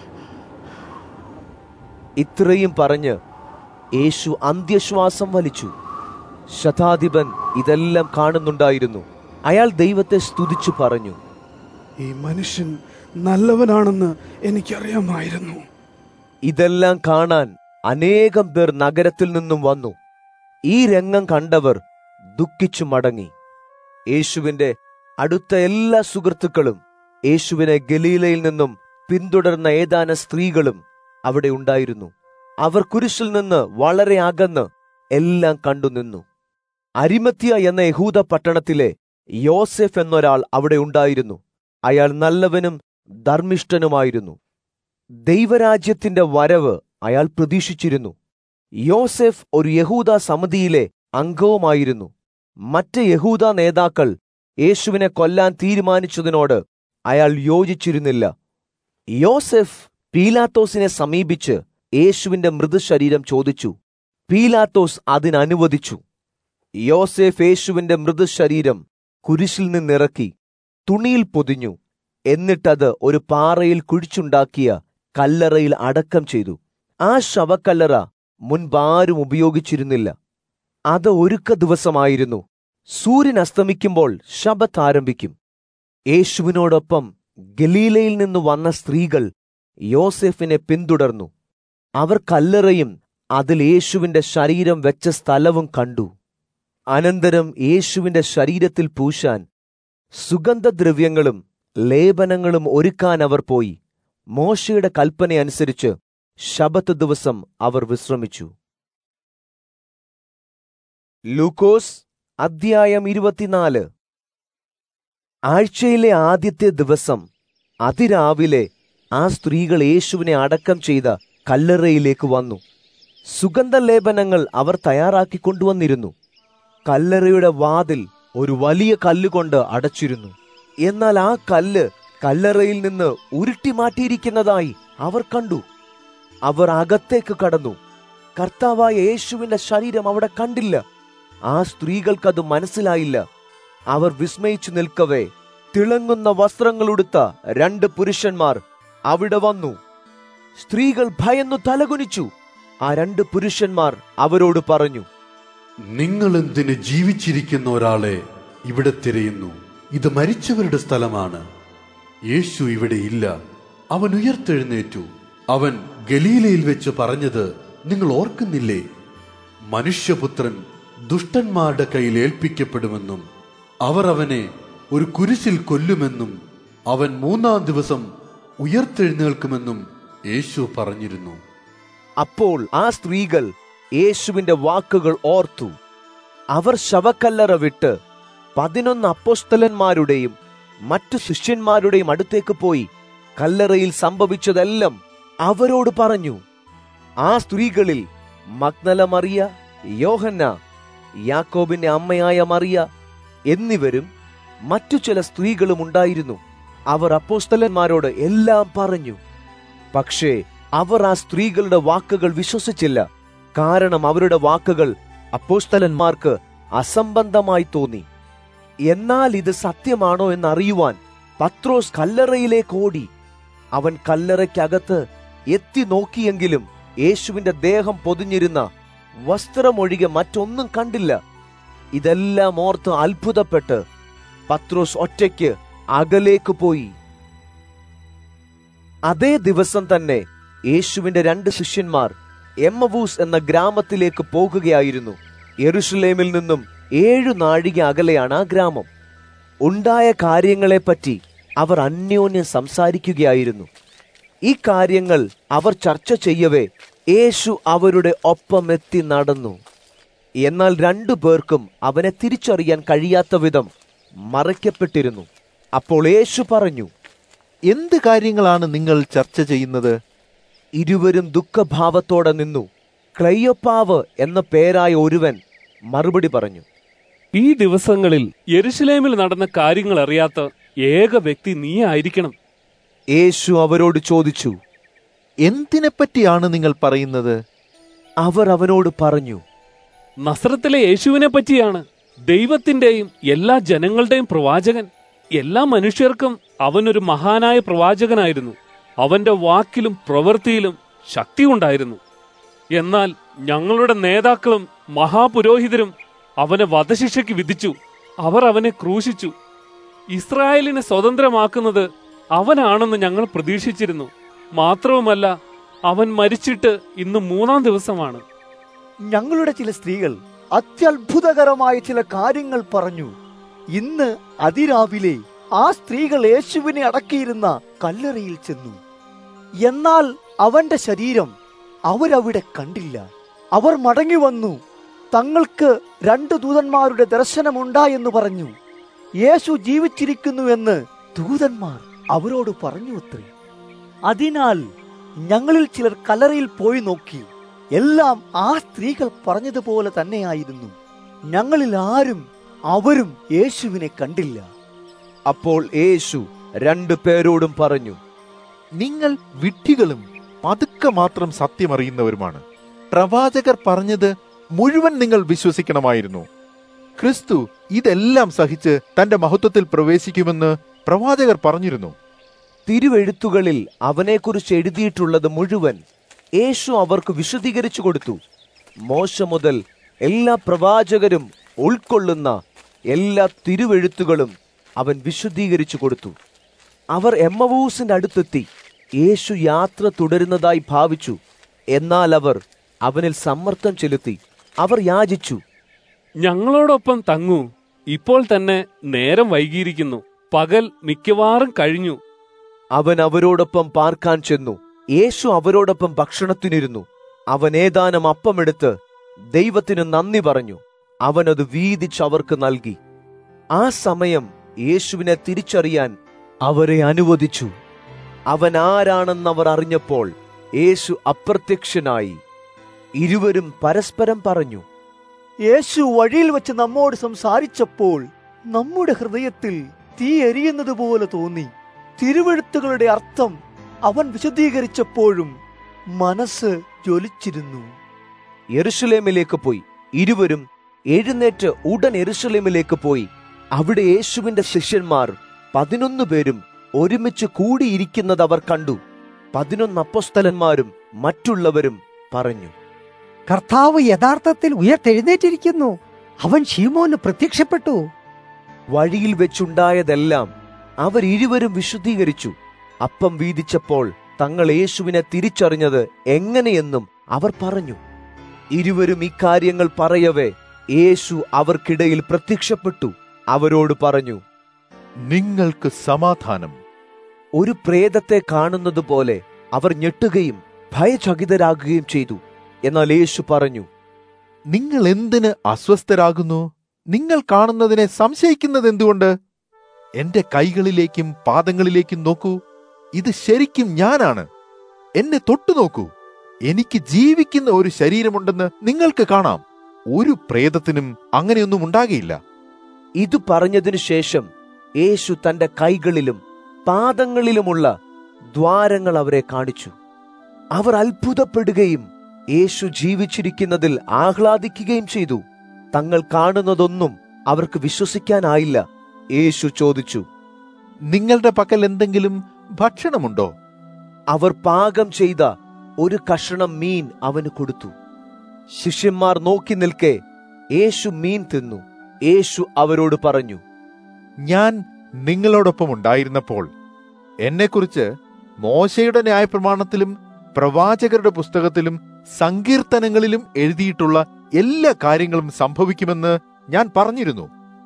ഇത്രയും പറഞ്ഞ് യേശു അന്ത്യശ്വാസം വലിച്ചു. ശതാധിപൻ ഇതെല്ലാം കാണുന്നുണ്ടായിരുന്നു. അയാൾ ദൈവത്തെ സ്തുതിച്ചു പറഞ്ഞു, ഈ മനുഷ്യൻ നല്ലവനാണെന്ന് എനിക്കറിയാമായിരുന്നു. ഇതെല്ലാം കാണാൻ അനേകം പേർ നഗരത്തിൽ നിന്നും വന്നു. ഈ രംഗം കണ്ടവർ ദുഃഖിച്ചു മടങ്ങി. യേശുവിന്റെ അടുത്ത എല്ലാ സുഹൃത്തുക്കളും യേശുവിനെ ഗലീലയിൽ നിന്നും പിന്തുടർന്ന ഏതാനും സ്ത്രീകളും അവിടെ ഉണ്ടായിരുന്നു. അവർ കുരിശിൽ നിന്ന് വളരെ അകന്ന് എല്ലാം കണ്ടുനിന്നു. അരിമത്യ എന്ന യഹൂദ പട്ടണത്തിലെ യോസെഫ് എന്നൊരാൾ അവിടെ ഉണ്ടായിരുന്നു. അയാൾ നല്ലവനും ധർമ്മിഷ്ഠനുമായിരുന്നു. ദൈവരാജ്യത്തിന്റെ വരവ് അയാൾ പ്രതീക്ഷിച്ചിരുന്നു. യോസെഫ് ഒരു യഹൂദ സമിതിയിലെ അംഗവുമായിരുന്നു. മറ്റ് യഹൂദ നേതാക്കൾ യേശുവിനെ കൊല്ലാൻ തീരുമാനിച്ചതിനോട് അയാൾ യോജിച്ചിരുന്നില്ല. യോസെഫ് പീലാത്തോസിനെ സമീപിച്ച് യേശുവിന്റെ മൃതശരീരം ചോദിച്ചു. പീലാത്തോസ് അതിനനുവദിച്ചു. യോസെഫ് യേശുവിന്റെ മൃതശരീരം കുരിശിൽ നിന്നിറക്കി തുണിയിൽ പൊതിഞ്ഞു. എന്നിട്ടത് ഒരു പാറയിൽ കുഴിച്ചുണ്ടാക്കിയ കല്ലറയിൽ അടക്കം ചെയ്തു. ആ ശവക്കല്ലറ മുൻപാരും ഉപയോഗിച്ചിരുന്നില്ല. അത് ഒരുക്ക ദിവസമായിരുന്നു. സൂര്യൻ അസ്തമിക്കുമ്പോൾ ശബ്ബത്ത് ആരംഭിക്കും. യേശുവിനോടൊപ്പം ഗലീലയിൽ നിന്ന് വന്ന സ്ത്രീകൾ യോസെഫിനെ പിന്തുടർന്നു. അവർ കല്ലറയും അതിൽ യേശുവിന്റെ ശരീരം വെച്ച സ്ഥലവും കണ്ടു. അനന്തരം യേശുവിന്റെ ശരീരത്തിൽ പൂശാൻ സുഗന്ധദ്രവ്യങ്ങളും ലേപനങ്ങളും ഒരുക്കാൻ അവർ പോയി. മോശയുടെ കൽപ്പനയനുസരിച്ച് ശബ്ബത്ത് ദിവസം അവർ വിശ്രമിച്ചു. ലൂക്കോസ് അധ്യായം 24. ആഴ്ചയിലെ ആദ്യത്തെ ദിവസം അതിരാവിലെ ആ സ്ത്രീകൾ യേശുവിനെ അടക്കം ചെയ്ത കല്ലറയിലേക്ക് വന്നു. സുഗന്ധലേപനങ്ങൾ അവർ തയ്യാറാക്കിക്കൊണ്ടുവന്നിരുന്നു. കല്ലറയുടെ വാതിൽ ഒരു വലിയ കല്ലുകൊണ്ട് അടച്ചിരുന്നു. എന്നാൽ ആ കല്ല് കല്ലറയിൽ നിന്ന് ഉരുട്ടി മാറ്റിയിരിക്കുന്നതായി അവർ കണ്ടു. അവർ അകത്തേക്ക് കടന്നു. കർത്താവായ യേശുവിന്റെ ശരീരം അവിടെ കണ്ടില്ല. ആ സ്ത്രീകൾക്കത് മനസ്സിലായില്ല. അവർ വിസ്മയിച്ചു നിൽക്കവേ തിളങ്ങുന്ന വസ്ത്രങ്ങളുടുത്ത 2 പുരുഷന്മാർ അവിടെ വന്നു. സ്ത്രീകൾ ഭയന്നു തലകുനിച്ചു. ആ 2 പുരുഷന്മാർ അവരോട് പറഞ്ഞു, നിങ്ങൾ എന്തിന് ജീവിച്ചിരിക്കുന്ന ഒരാളെ ഇവിടെ തിരയുന്നു? ഇത് മരിച്ചവരുടെ സ്ഥലമാണ്. യേശു ഇവിടെ ഇല്ല, അവൻ ഉയർത്തെഴുന്നേറ്റു. അവൻ ഗലീലയിൽ വെച്ച് പറഞ്ഞത് നിങ്ങൾ ഓർക്കുന്നില്ലേ? മനുഷ്യപുത്രൻ ദുഷ്ടന്മാരുടെ കയ്യിൽ ഏൽപ്പിക്കപ്പെടുമെന്നും അവർ അവനെ ഒരു കുരിശിൽ കൊല്ലുമെന്നും അവൻ 3-ാം ദിവസം ഉയർത്തെഴുന്നേൽക്കുമെന്നും യേശു പറഞ്ഞിരുന്നു. അപ്പോൾ ആ സ്ത്രീകൾ യേശുവിന്റെ വാക്കുകൾ ഓർത്തു. അവർ ശവക്കല്ലറ വിട്ട് 11 അപ്പോസ്തലന്മാരുടെയും മറ്റു ശിഷ്യന്മാരുടെയും അടുത്തേക്ക് പോയി കല്ലറയിൽ സംഭവിച്ചതെല്ലാം അവരോട് പറഞ്ഞു. ആ സ്ത്രീകളിൽ മഗ്ദല മറിയ, യോഹന്ന, യാക്കോബിന്റെ അമ്മയായ മറിയ എന്നിവരും മറ്റു ചില സ്ത്രീകളും ഉണ്ടായിരുന്നു. അവർ അപ്പോസ്തലന്മാരോട് എല്ലാം പറഞ്ഞു. പക്ഷേ അവർ ആ സ്ത്രീകളുടെ വാക്കുകൾ വിശ്വസിച്ചില്ല. കാരണം അവരുടെ വാക്കുകൾ അപ്പോസ്തലന്മാർക്ക് അസംബന്ധമായി തോന്നി. എന്നാൽ ഇത് സത്യമാണോ എന്നറിയുവാൻ പത്രോസ് കല്ലറയിലേക്ക് ഓടി. അവൻ കല്ലറയ്ക്കകത്ത് എത്തി നോക്കിയെങ്കിലും യേശുവിന്റെ ദേഹം പൊതിഞ്ഞിരുന്ന വസ്ത്രമൊഴികെ മറ്റൊന്നും കണ്ടില്ല. ഇതെല്ലാം ഓർത്ത് അത്ഭുതപ്പെട്ട് പത്രോസ് ഒറ്റയ്ക്ക് അകലേക്ക് പോയി. അതേ ദിവസം തന്നെ യേശുവിന്റെ 2 ശിഷ്യന്മാർ എമ്മവൂസ് എന്ന ഗ്രാമത്തിലേക്ക് പോകുകയായിരുന്നു. യെരുശലേമിൽ നിന്നും 7 നാഴിക അകലെയാണ് ആ ഗ്രാമം. ഉണ്ടായ കാര്യങ്ങളെപ്പറ്റി അവർ അന്യോന്യം സംസാരിക്കുകയായിരുന്നു. ഈ കാര്യങ്ങൾ അവർ ചർച്ച ചെയ്യവേ യേശു അവരുടെ ഒപ്പമെത്തി നടന്നു. എന്നാൽ 2 പേർക്കും അവനെ തിരിച്ചറിയാൻ കഴിയാത്ത വിധം മറയ്ക്കപ്പെട്ടിരുന്നു. അപ്പോൾ യേശു പറഞ്ഞു, എന്ത് കാര്യങ്ങളാണ് നിങ്ങൾ ചർച്ച ചെയ്യുന്നത്? ഇരുവരും ദുഃഖഭാവത്തോടെ നിന്നു. ക്ലയോപ്പാവ് എന്ന പേരായ ഒരുവൻ മറുപടി പറഞ്ഞു, ഈ ദിവസങ്ങളിൽ യെരുശലേമിൽ നടന്ന കാര്യങ്ങൾ അറിയാത്ത ഏക വ്യക്തി നീ ആയിരിക്കണം. യേശു അവരോട് ചോദിച്ചു, എന്തിനെപ്പറ്റിയാണ് നിങ്ങൾ പറയുന്നത്? അവർ അവനോട് പറഞ്ഞു, നസ്രത്തിലെ യേശുവിനെ പറ്റിയാണ്, ദൈവത്തിന്റെയും എല്ലാ ജനങ്ങളുടെയും പ്രവാചകൻ. എല്ലാ മനുഷ്യർക്കും അവനൊരു മഹാനായ പ്രവാചകനായിരുന്നു. അവന്റെ വാക്കിലും പ്രവൃത്തിയിലും ശക്തി ഉണ്ടായിരുന്നു. എന്നാൽ ഞങ്ങളുടെ നേതാക്കളും മഹാപുരോഹിതരും അവനെ വധശിക്ഷയ്ക്ക് വിധിച്ചു. അവർ അവനെ ക്രൂശിച്ചു. ഇസ്രായേലിനെ സ്വതന്ത്രമാക്കുന്നത് അവനാണെന്ന് ഞങ്ങൾ പ്രതീക്ഷിച്ചിരുന്നു. മാത്രവുമല്ല, അവൻ മരിച്ചിട്ട് ഇന്ന് 3-ാം ദിവസമാണ്. ഞങ്ങളുടെ ചില സ്ത്രീകൾ അത്യത്ഭുതകരമായ ചില കാര്യങ്ങൾ പറഞ്ഞു. ഇന്ന് അതിരാവിലെ ആ സ്ത്രീകൾ യേശുവിനെ അടക്കിയിരുന്ന കല്ലറയിൽ ചെന്നു. എന്നാൽ അവന്റെ ശരീരം അവരവിടെ കണ്ടില്ല. അവർ മടങ്ങി വന്നു. തങ്ങൾക്ക് 2 ദൂതന്മാരുടെ ദർശനമുണ്ടായെന്ന് പറഞ്ഞു. യേശു ജീവിച്ചിരിക്കുന്നുവെന്ന് ദൂതന്മാർ അവരോട് പറഞ്ഞു അത്രേ. അതിനാൽ ഞങ്ങളിൽ ചിലർ കല്ലറയിൽ പോയി നോക്കി. എല്ലാം ആ സ്ത്രീകൾ പറഞ്ഞതുപോലെ തന്നെയായിരുന്നു. ഞങ്ങളിൽ ആരും അവരും യേശുവിനെ കണ്ടില്ല. അപ്പോൾ യേശു 2 പേരോടും പറഞ്ഞു, നിങ്ങൾ വിഡ്ഢികളും പതുക്കെ മാത്രം സത്യമറിയുന്നവരുമാണ്. പ്രവാചകർ പറഞ്ഞത് മുഴുവൻ നിങ്ങൾ വിശ്വസിക്കണമായിരുന്നു. ക്രിസ്തു ഇതെല്ലാം സഹിച്ച് തന്റെ മഹത്വത്തിൽ പ്രവേശിക്കുമെന്ന് പ്രവാചകർ പറഞ്ഞിരുന്നു. തിരുവെഴുത്തുകളിൽ അവനെക്കുറിച്ച് എഴുതിയിട്ടുള്ളത് മുഴുവൻ യേശു അവർക്ക് വിശദീകരിച്ചു കൊടുത്തു. മോശ മുതൽ എല്ലാ പ്രവാചകരും ഉൾക്കൊള്ളുന്ന എല്ലാ തിരുവെഴുത്തുകളും അവൻ വിശദീകരിച്ചു കൊടുത്തു. അവർ എമ്മവൂസിന്റെ അടുത്തെത്തി. യേശു യാത്ര തുടരുന്നതായി ഭാവിച്ചു. എന്നാൽ അവർ അവനിൽ സമ്മർദ്ദം ചെലുത്തി. അവർ യാചിച്ചു, ഞങ്ങളോടൊപ്പം തങ്ങൂ. ഇപ്പോൾ തന്നെ നേരം വൈകിയിരിക്കുന്നു. പകൽ മിക്കവാറും കഴിഞ്ഞു. അവൻ അവരോടൊപ്പം പാർക്കാൻ ചെന്നു. യേശു അവരോടൊപ്പം ഭക്ഷണത്തിനിരുന്നു. അവൻ ഏതാനും അപ്പമെടുത്ത് ദൈവത്തിന് നന്ദി പറഞ്ഞു. അവനത് വീതിച്ച് അവർക്ക് നൽകി. ആ സമയം യേശുവിനെ തിരിച്ചറിയാൻ അവരെ അനുവദിച്ചു. അവൻ ആരാണെന്നവർ അറിഞ്ഞപ്പോൾ യേശു അപ്രത്യക്ഷനായി. ഇരുവരും പരസ്പരം പറഞ്ഞു, യേശു വഴിയിൽ വെച്ച് നമ്മോട് സംസാരിച്ചപ്പോൾ നമ്മുടെ ഹൃദയത്തിൽ തീ എരിയുന്നത് പോലെ തോന്നി. തിരുവെഴുത്തുകളുടെ അർത്ഥം അവൻ വിശദീകരിച്ചപ്പോഴും മനസ്സ് ജ്വലിച്ചിരുന്നു. യെരുശലേമിലേക്ക് പോയി. ഇരുവരും എഴുന്നേറ്റ് ഉടൻ യെരുശലേമിലേക്ക് പോയി. അവിടെ യേശുവിന്റെ ശിഷ്യന്മാർ 11 പേരും ഒരുമിച്ച് കൂടിയിരിക്കുന്നത് അവർ കണ്ടു. 11 അപ്പോസ്തലന്മാരും മറ്റുള്ളവരും പറഞ്ഞു, കർത്താവ് യഥാർത്ഥത്തിൽ ഉയർത്തെഴുന്നേറ്റിരിക്കുന്നു. അവൻ ശീമോന് പ്രത്യക്ഷപ്പെട്ടു. വഴിയിൽ വെച്ചുണ്ടായതെല്ലാം അവർ ഇരുവരും വിശദീകരിച്ചു. അപ്പം വീതിച്ചപ്പോൾ തങ്ങൾ യേശുവിനെ തിരിച്ചറിഞ്ഞത് എങ്ങനെയെന്നും അവർ പറഞ്ഞു. ഇരുവരും ഇക്കാര്യങ്ങൾ പറയവേ യേശു അവർക്കിടയിൽ പ്രത്യക്ഷപ്പെട്ടു. അവരോട് പറഞ്ഞു, നിങ്ങൾക്ക് സമാധാനം. ഒരു പ്രേതത്തെ കാണുന്നത് പോലെ അവർ ഞെട്ടുകയും ഭയചകിതരാകുകയും ചെയ്തു. എന്നാൽ യേശു പറഞ്ഞു, നിങ്ങൾ എന്തിന് അസ്വസ്ഥരാകുന്നു? നിങ്ങൾ കാണുന്നതിനെ സംശയിക്കുന്നത് എന്തുകൊണ്ട്? എന്റെ കൈകളിലേക്കും പാദങ്ങളിലേക്കും നോക്കൂ. ഇത് ശരിക്കും ഞാനാണ്. എന്നെ തൊട്ടു നോക്കൂ. എനിക്ക് ജീവിക്കുന്ന ഒരു ശരീരമുണ്ടെന്ന് നിങ്ങൾക്ക് കാണാം. ഒരു പ്രേതത്തിനും അങ്ങനെയൊന്നും ഉണ്ടാകില്ല. ഇത് പറഞ്ഞതിനു ശേഷം യേശു തന്റെ കൈകളിലും പാദങ്ങളിലുമുള്ള ദ്വാരങ്ങൾ അവരെ കാണിച്ചു. അവർ അത്ഭുതപ്പെടുകയും യേശു ജീവിച്ചിരിക്കുന്നതിൽ ആഹ്ലാദിക്കുകയും ചെയ്തു. തങ്ങൾ കാണുന്നതൊന്നും അവർക്ക് വിശ്വസിക്കാനായില്ല. യേശു ചോദിച്ചു, നിങ്ങളുടെ പക്കൽ എന്തെങ്കിലും ഭക്ഷണമുണ്ടോ? അവർ പാകം ചെയ്ത ഒരു കഷണം മീൻ അവന് കൊടുത്തു. ശിഷ്യന്മാർ നോക്കി നിൽക്കെ യേശു മീൻ തിന്നു. യേശു അവരോട് പറഞ്ഞു, ഞാൻ നിങ്ങളോടൊപ്പം ഉണ്ടായിരുന്നപ്പോൾ എന്നെക്കുറിച്ച് മോശയുടെ ന്യായപ്രമാണത്തിലും പ്രവാചകരുടെ പുസ്തകത്തിലും സങ്കീർത്തനങ്ങളിലും എഴുതിയിട്ടുള്ള എല്ലാ കാര്യങ്ങളും സംഭവിക്കുമെന്ന് ഞാൻ പറഞ്ഞിരുന്നു.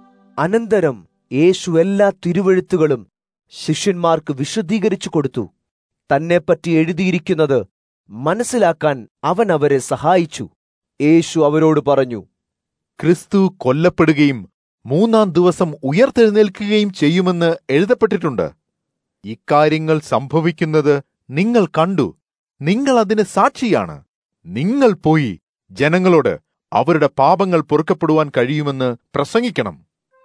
അനന്തരം യേശു എല്ലാ തിരുവെഴുത്തുകളും ശിഷ്യന്മാർക്ക് വിശദീകരിച്ചു കൊടുത്തു. തന്നെപ്പറ്റി എഴുതിയിരിക്കുന്നത് മനസ്സിലാക്കാൻ അവൻ അവരെ സഹായിച്ചു. യേശു അവരോട് പറഞ്ഞു, ക്രിസ്തു കൊല്ലപ്പെടുകയും 3-ാം ദിവസം ഉയർത്തെഴുന്നേൽക്കുകയും ചെയ്യുമെന്ന് എഴുതപ്പെട്ടിട്ടുണ്ട്. ഇക്കാര്യങ്ങൾ സംഭവിക്കുന്നത് നിങ്ങൾ കണ്ടു. നിങ്ങൾ അതിന് സാക്ഷിയാണ്. നിങ്ങൾ പോയി ജനങ്ങളോട് അവരുടെ പാപങ്ങൾ പൊറുക്കപ്പെടുവാൻ കഴിയുമെന്ന് പ്രസംഗിക്കണം.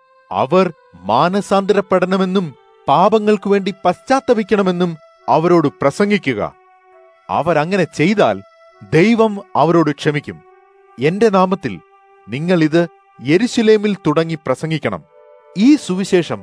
അവർ മാനസാന്തരപ്പെടണമെന്നും പാപങ്ങൾക്കു വേണ്ടി പശ്ചാത്തപിക്കണമെന്നും അവരോട് പ്രസംഗിക്കുക. അവരങ്ങനെ ചെയ്താൽ ദൈവം അവരോട് ക്ഷമിക്കും. എന്റെ നാമത്തിൽ നിങ്ങൾ ഇത് യെരുശലേമിൽ തുടങ്ങി പ്രസംഗിക്കണം. ഈ സുവിശേഷം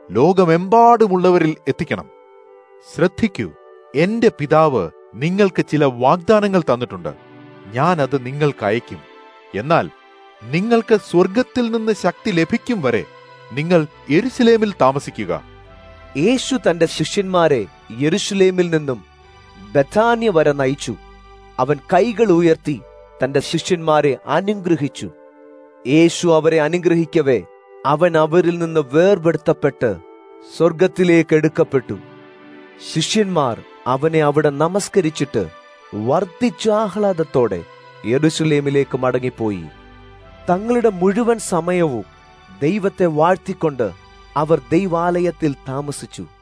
ലോകമെമ്പാടുമുള്ളവരിൽ എത്തിക്കണം. ശ്രദ്ധിക്കൂ, എന്റെ പിതാവ് നിങ്ങൾക്ക് ചില വാഗ്ദാനങ്ങൾ തന്നിട്ടുണ്ട്. ഞാൻ അത് നിങ്ങൾക്ക് അയക്കും. എന്നാൽ നിങ്ങൾക്ക് സ്വർഗത്തിൽ നിന്ന് ശക്തി ലഭിക്കും വരെ നിങ്ങൾ യെരുശലേമിൽ താമസിക്കുക. യേശു തന്റെ ശിഷ്യന്മാരെ യെരുശലേമിൽ നിന്നും ബഥാന്യ വരെ നയിച്ചു. അവൻ കൈകൾ ഉയർത്തി തന്റെ ശിഷ്യന്മാരെ അനുഗ്രഹിച്ചു. യേശു അവരെ അനുഗ്രഹിക്കവേ അവൻ അവരിൽ നിന്ന് വേർപെടുത്തപ്പെട്ട് സ്വർഗത്തിലേക്ക് എടുക്കപ്പെട്ടു. ശിഷ്യന്മാർ അവനെ അവിടെ നമസ്കരിച്ചിട്ട് വർദ്ധിച്ച ആഹ്ലാദത്തോടെ യെരുശലേമിലേക്ക് മടങ്ങിപ്പോയി. തങ്ങളുടെ മുഴുവൻ സമയവും ദൈവത്തെ വാഴ്ത്തിക്കൊണ്ട് അവർ ദൈവാലയത്തിൽ താമസിച്ചു.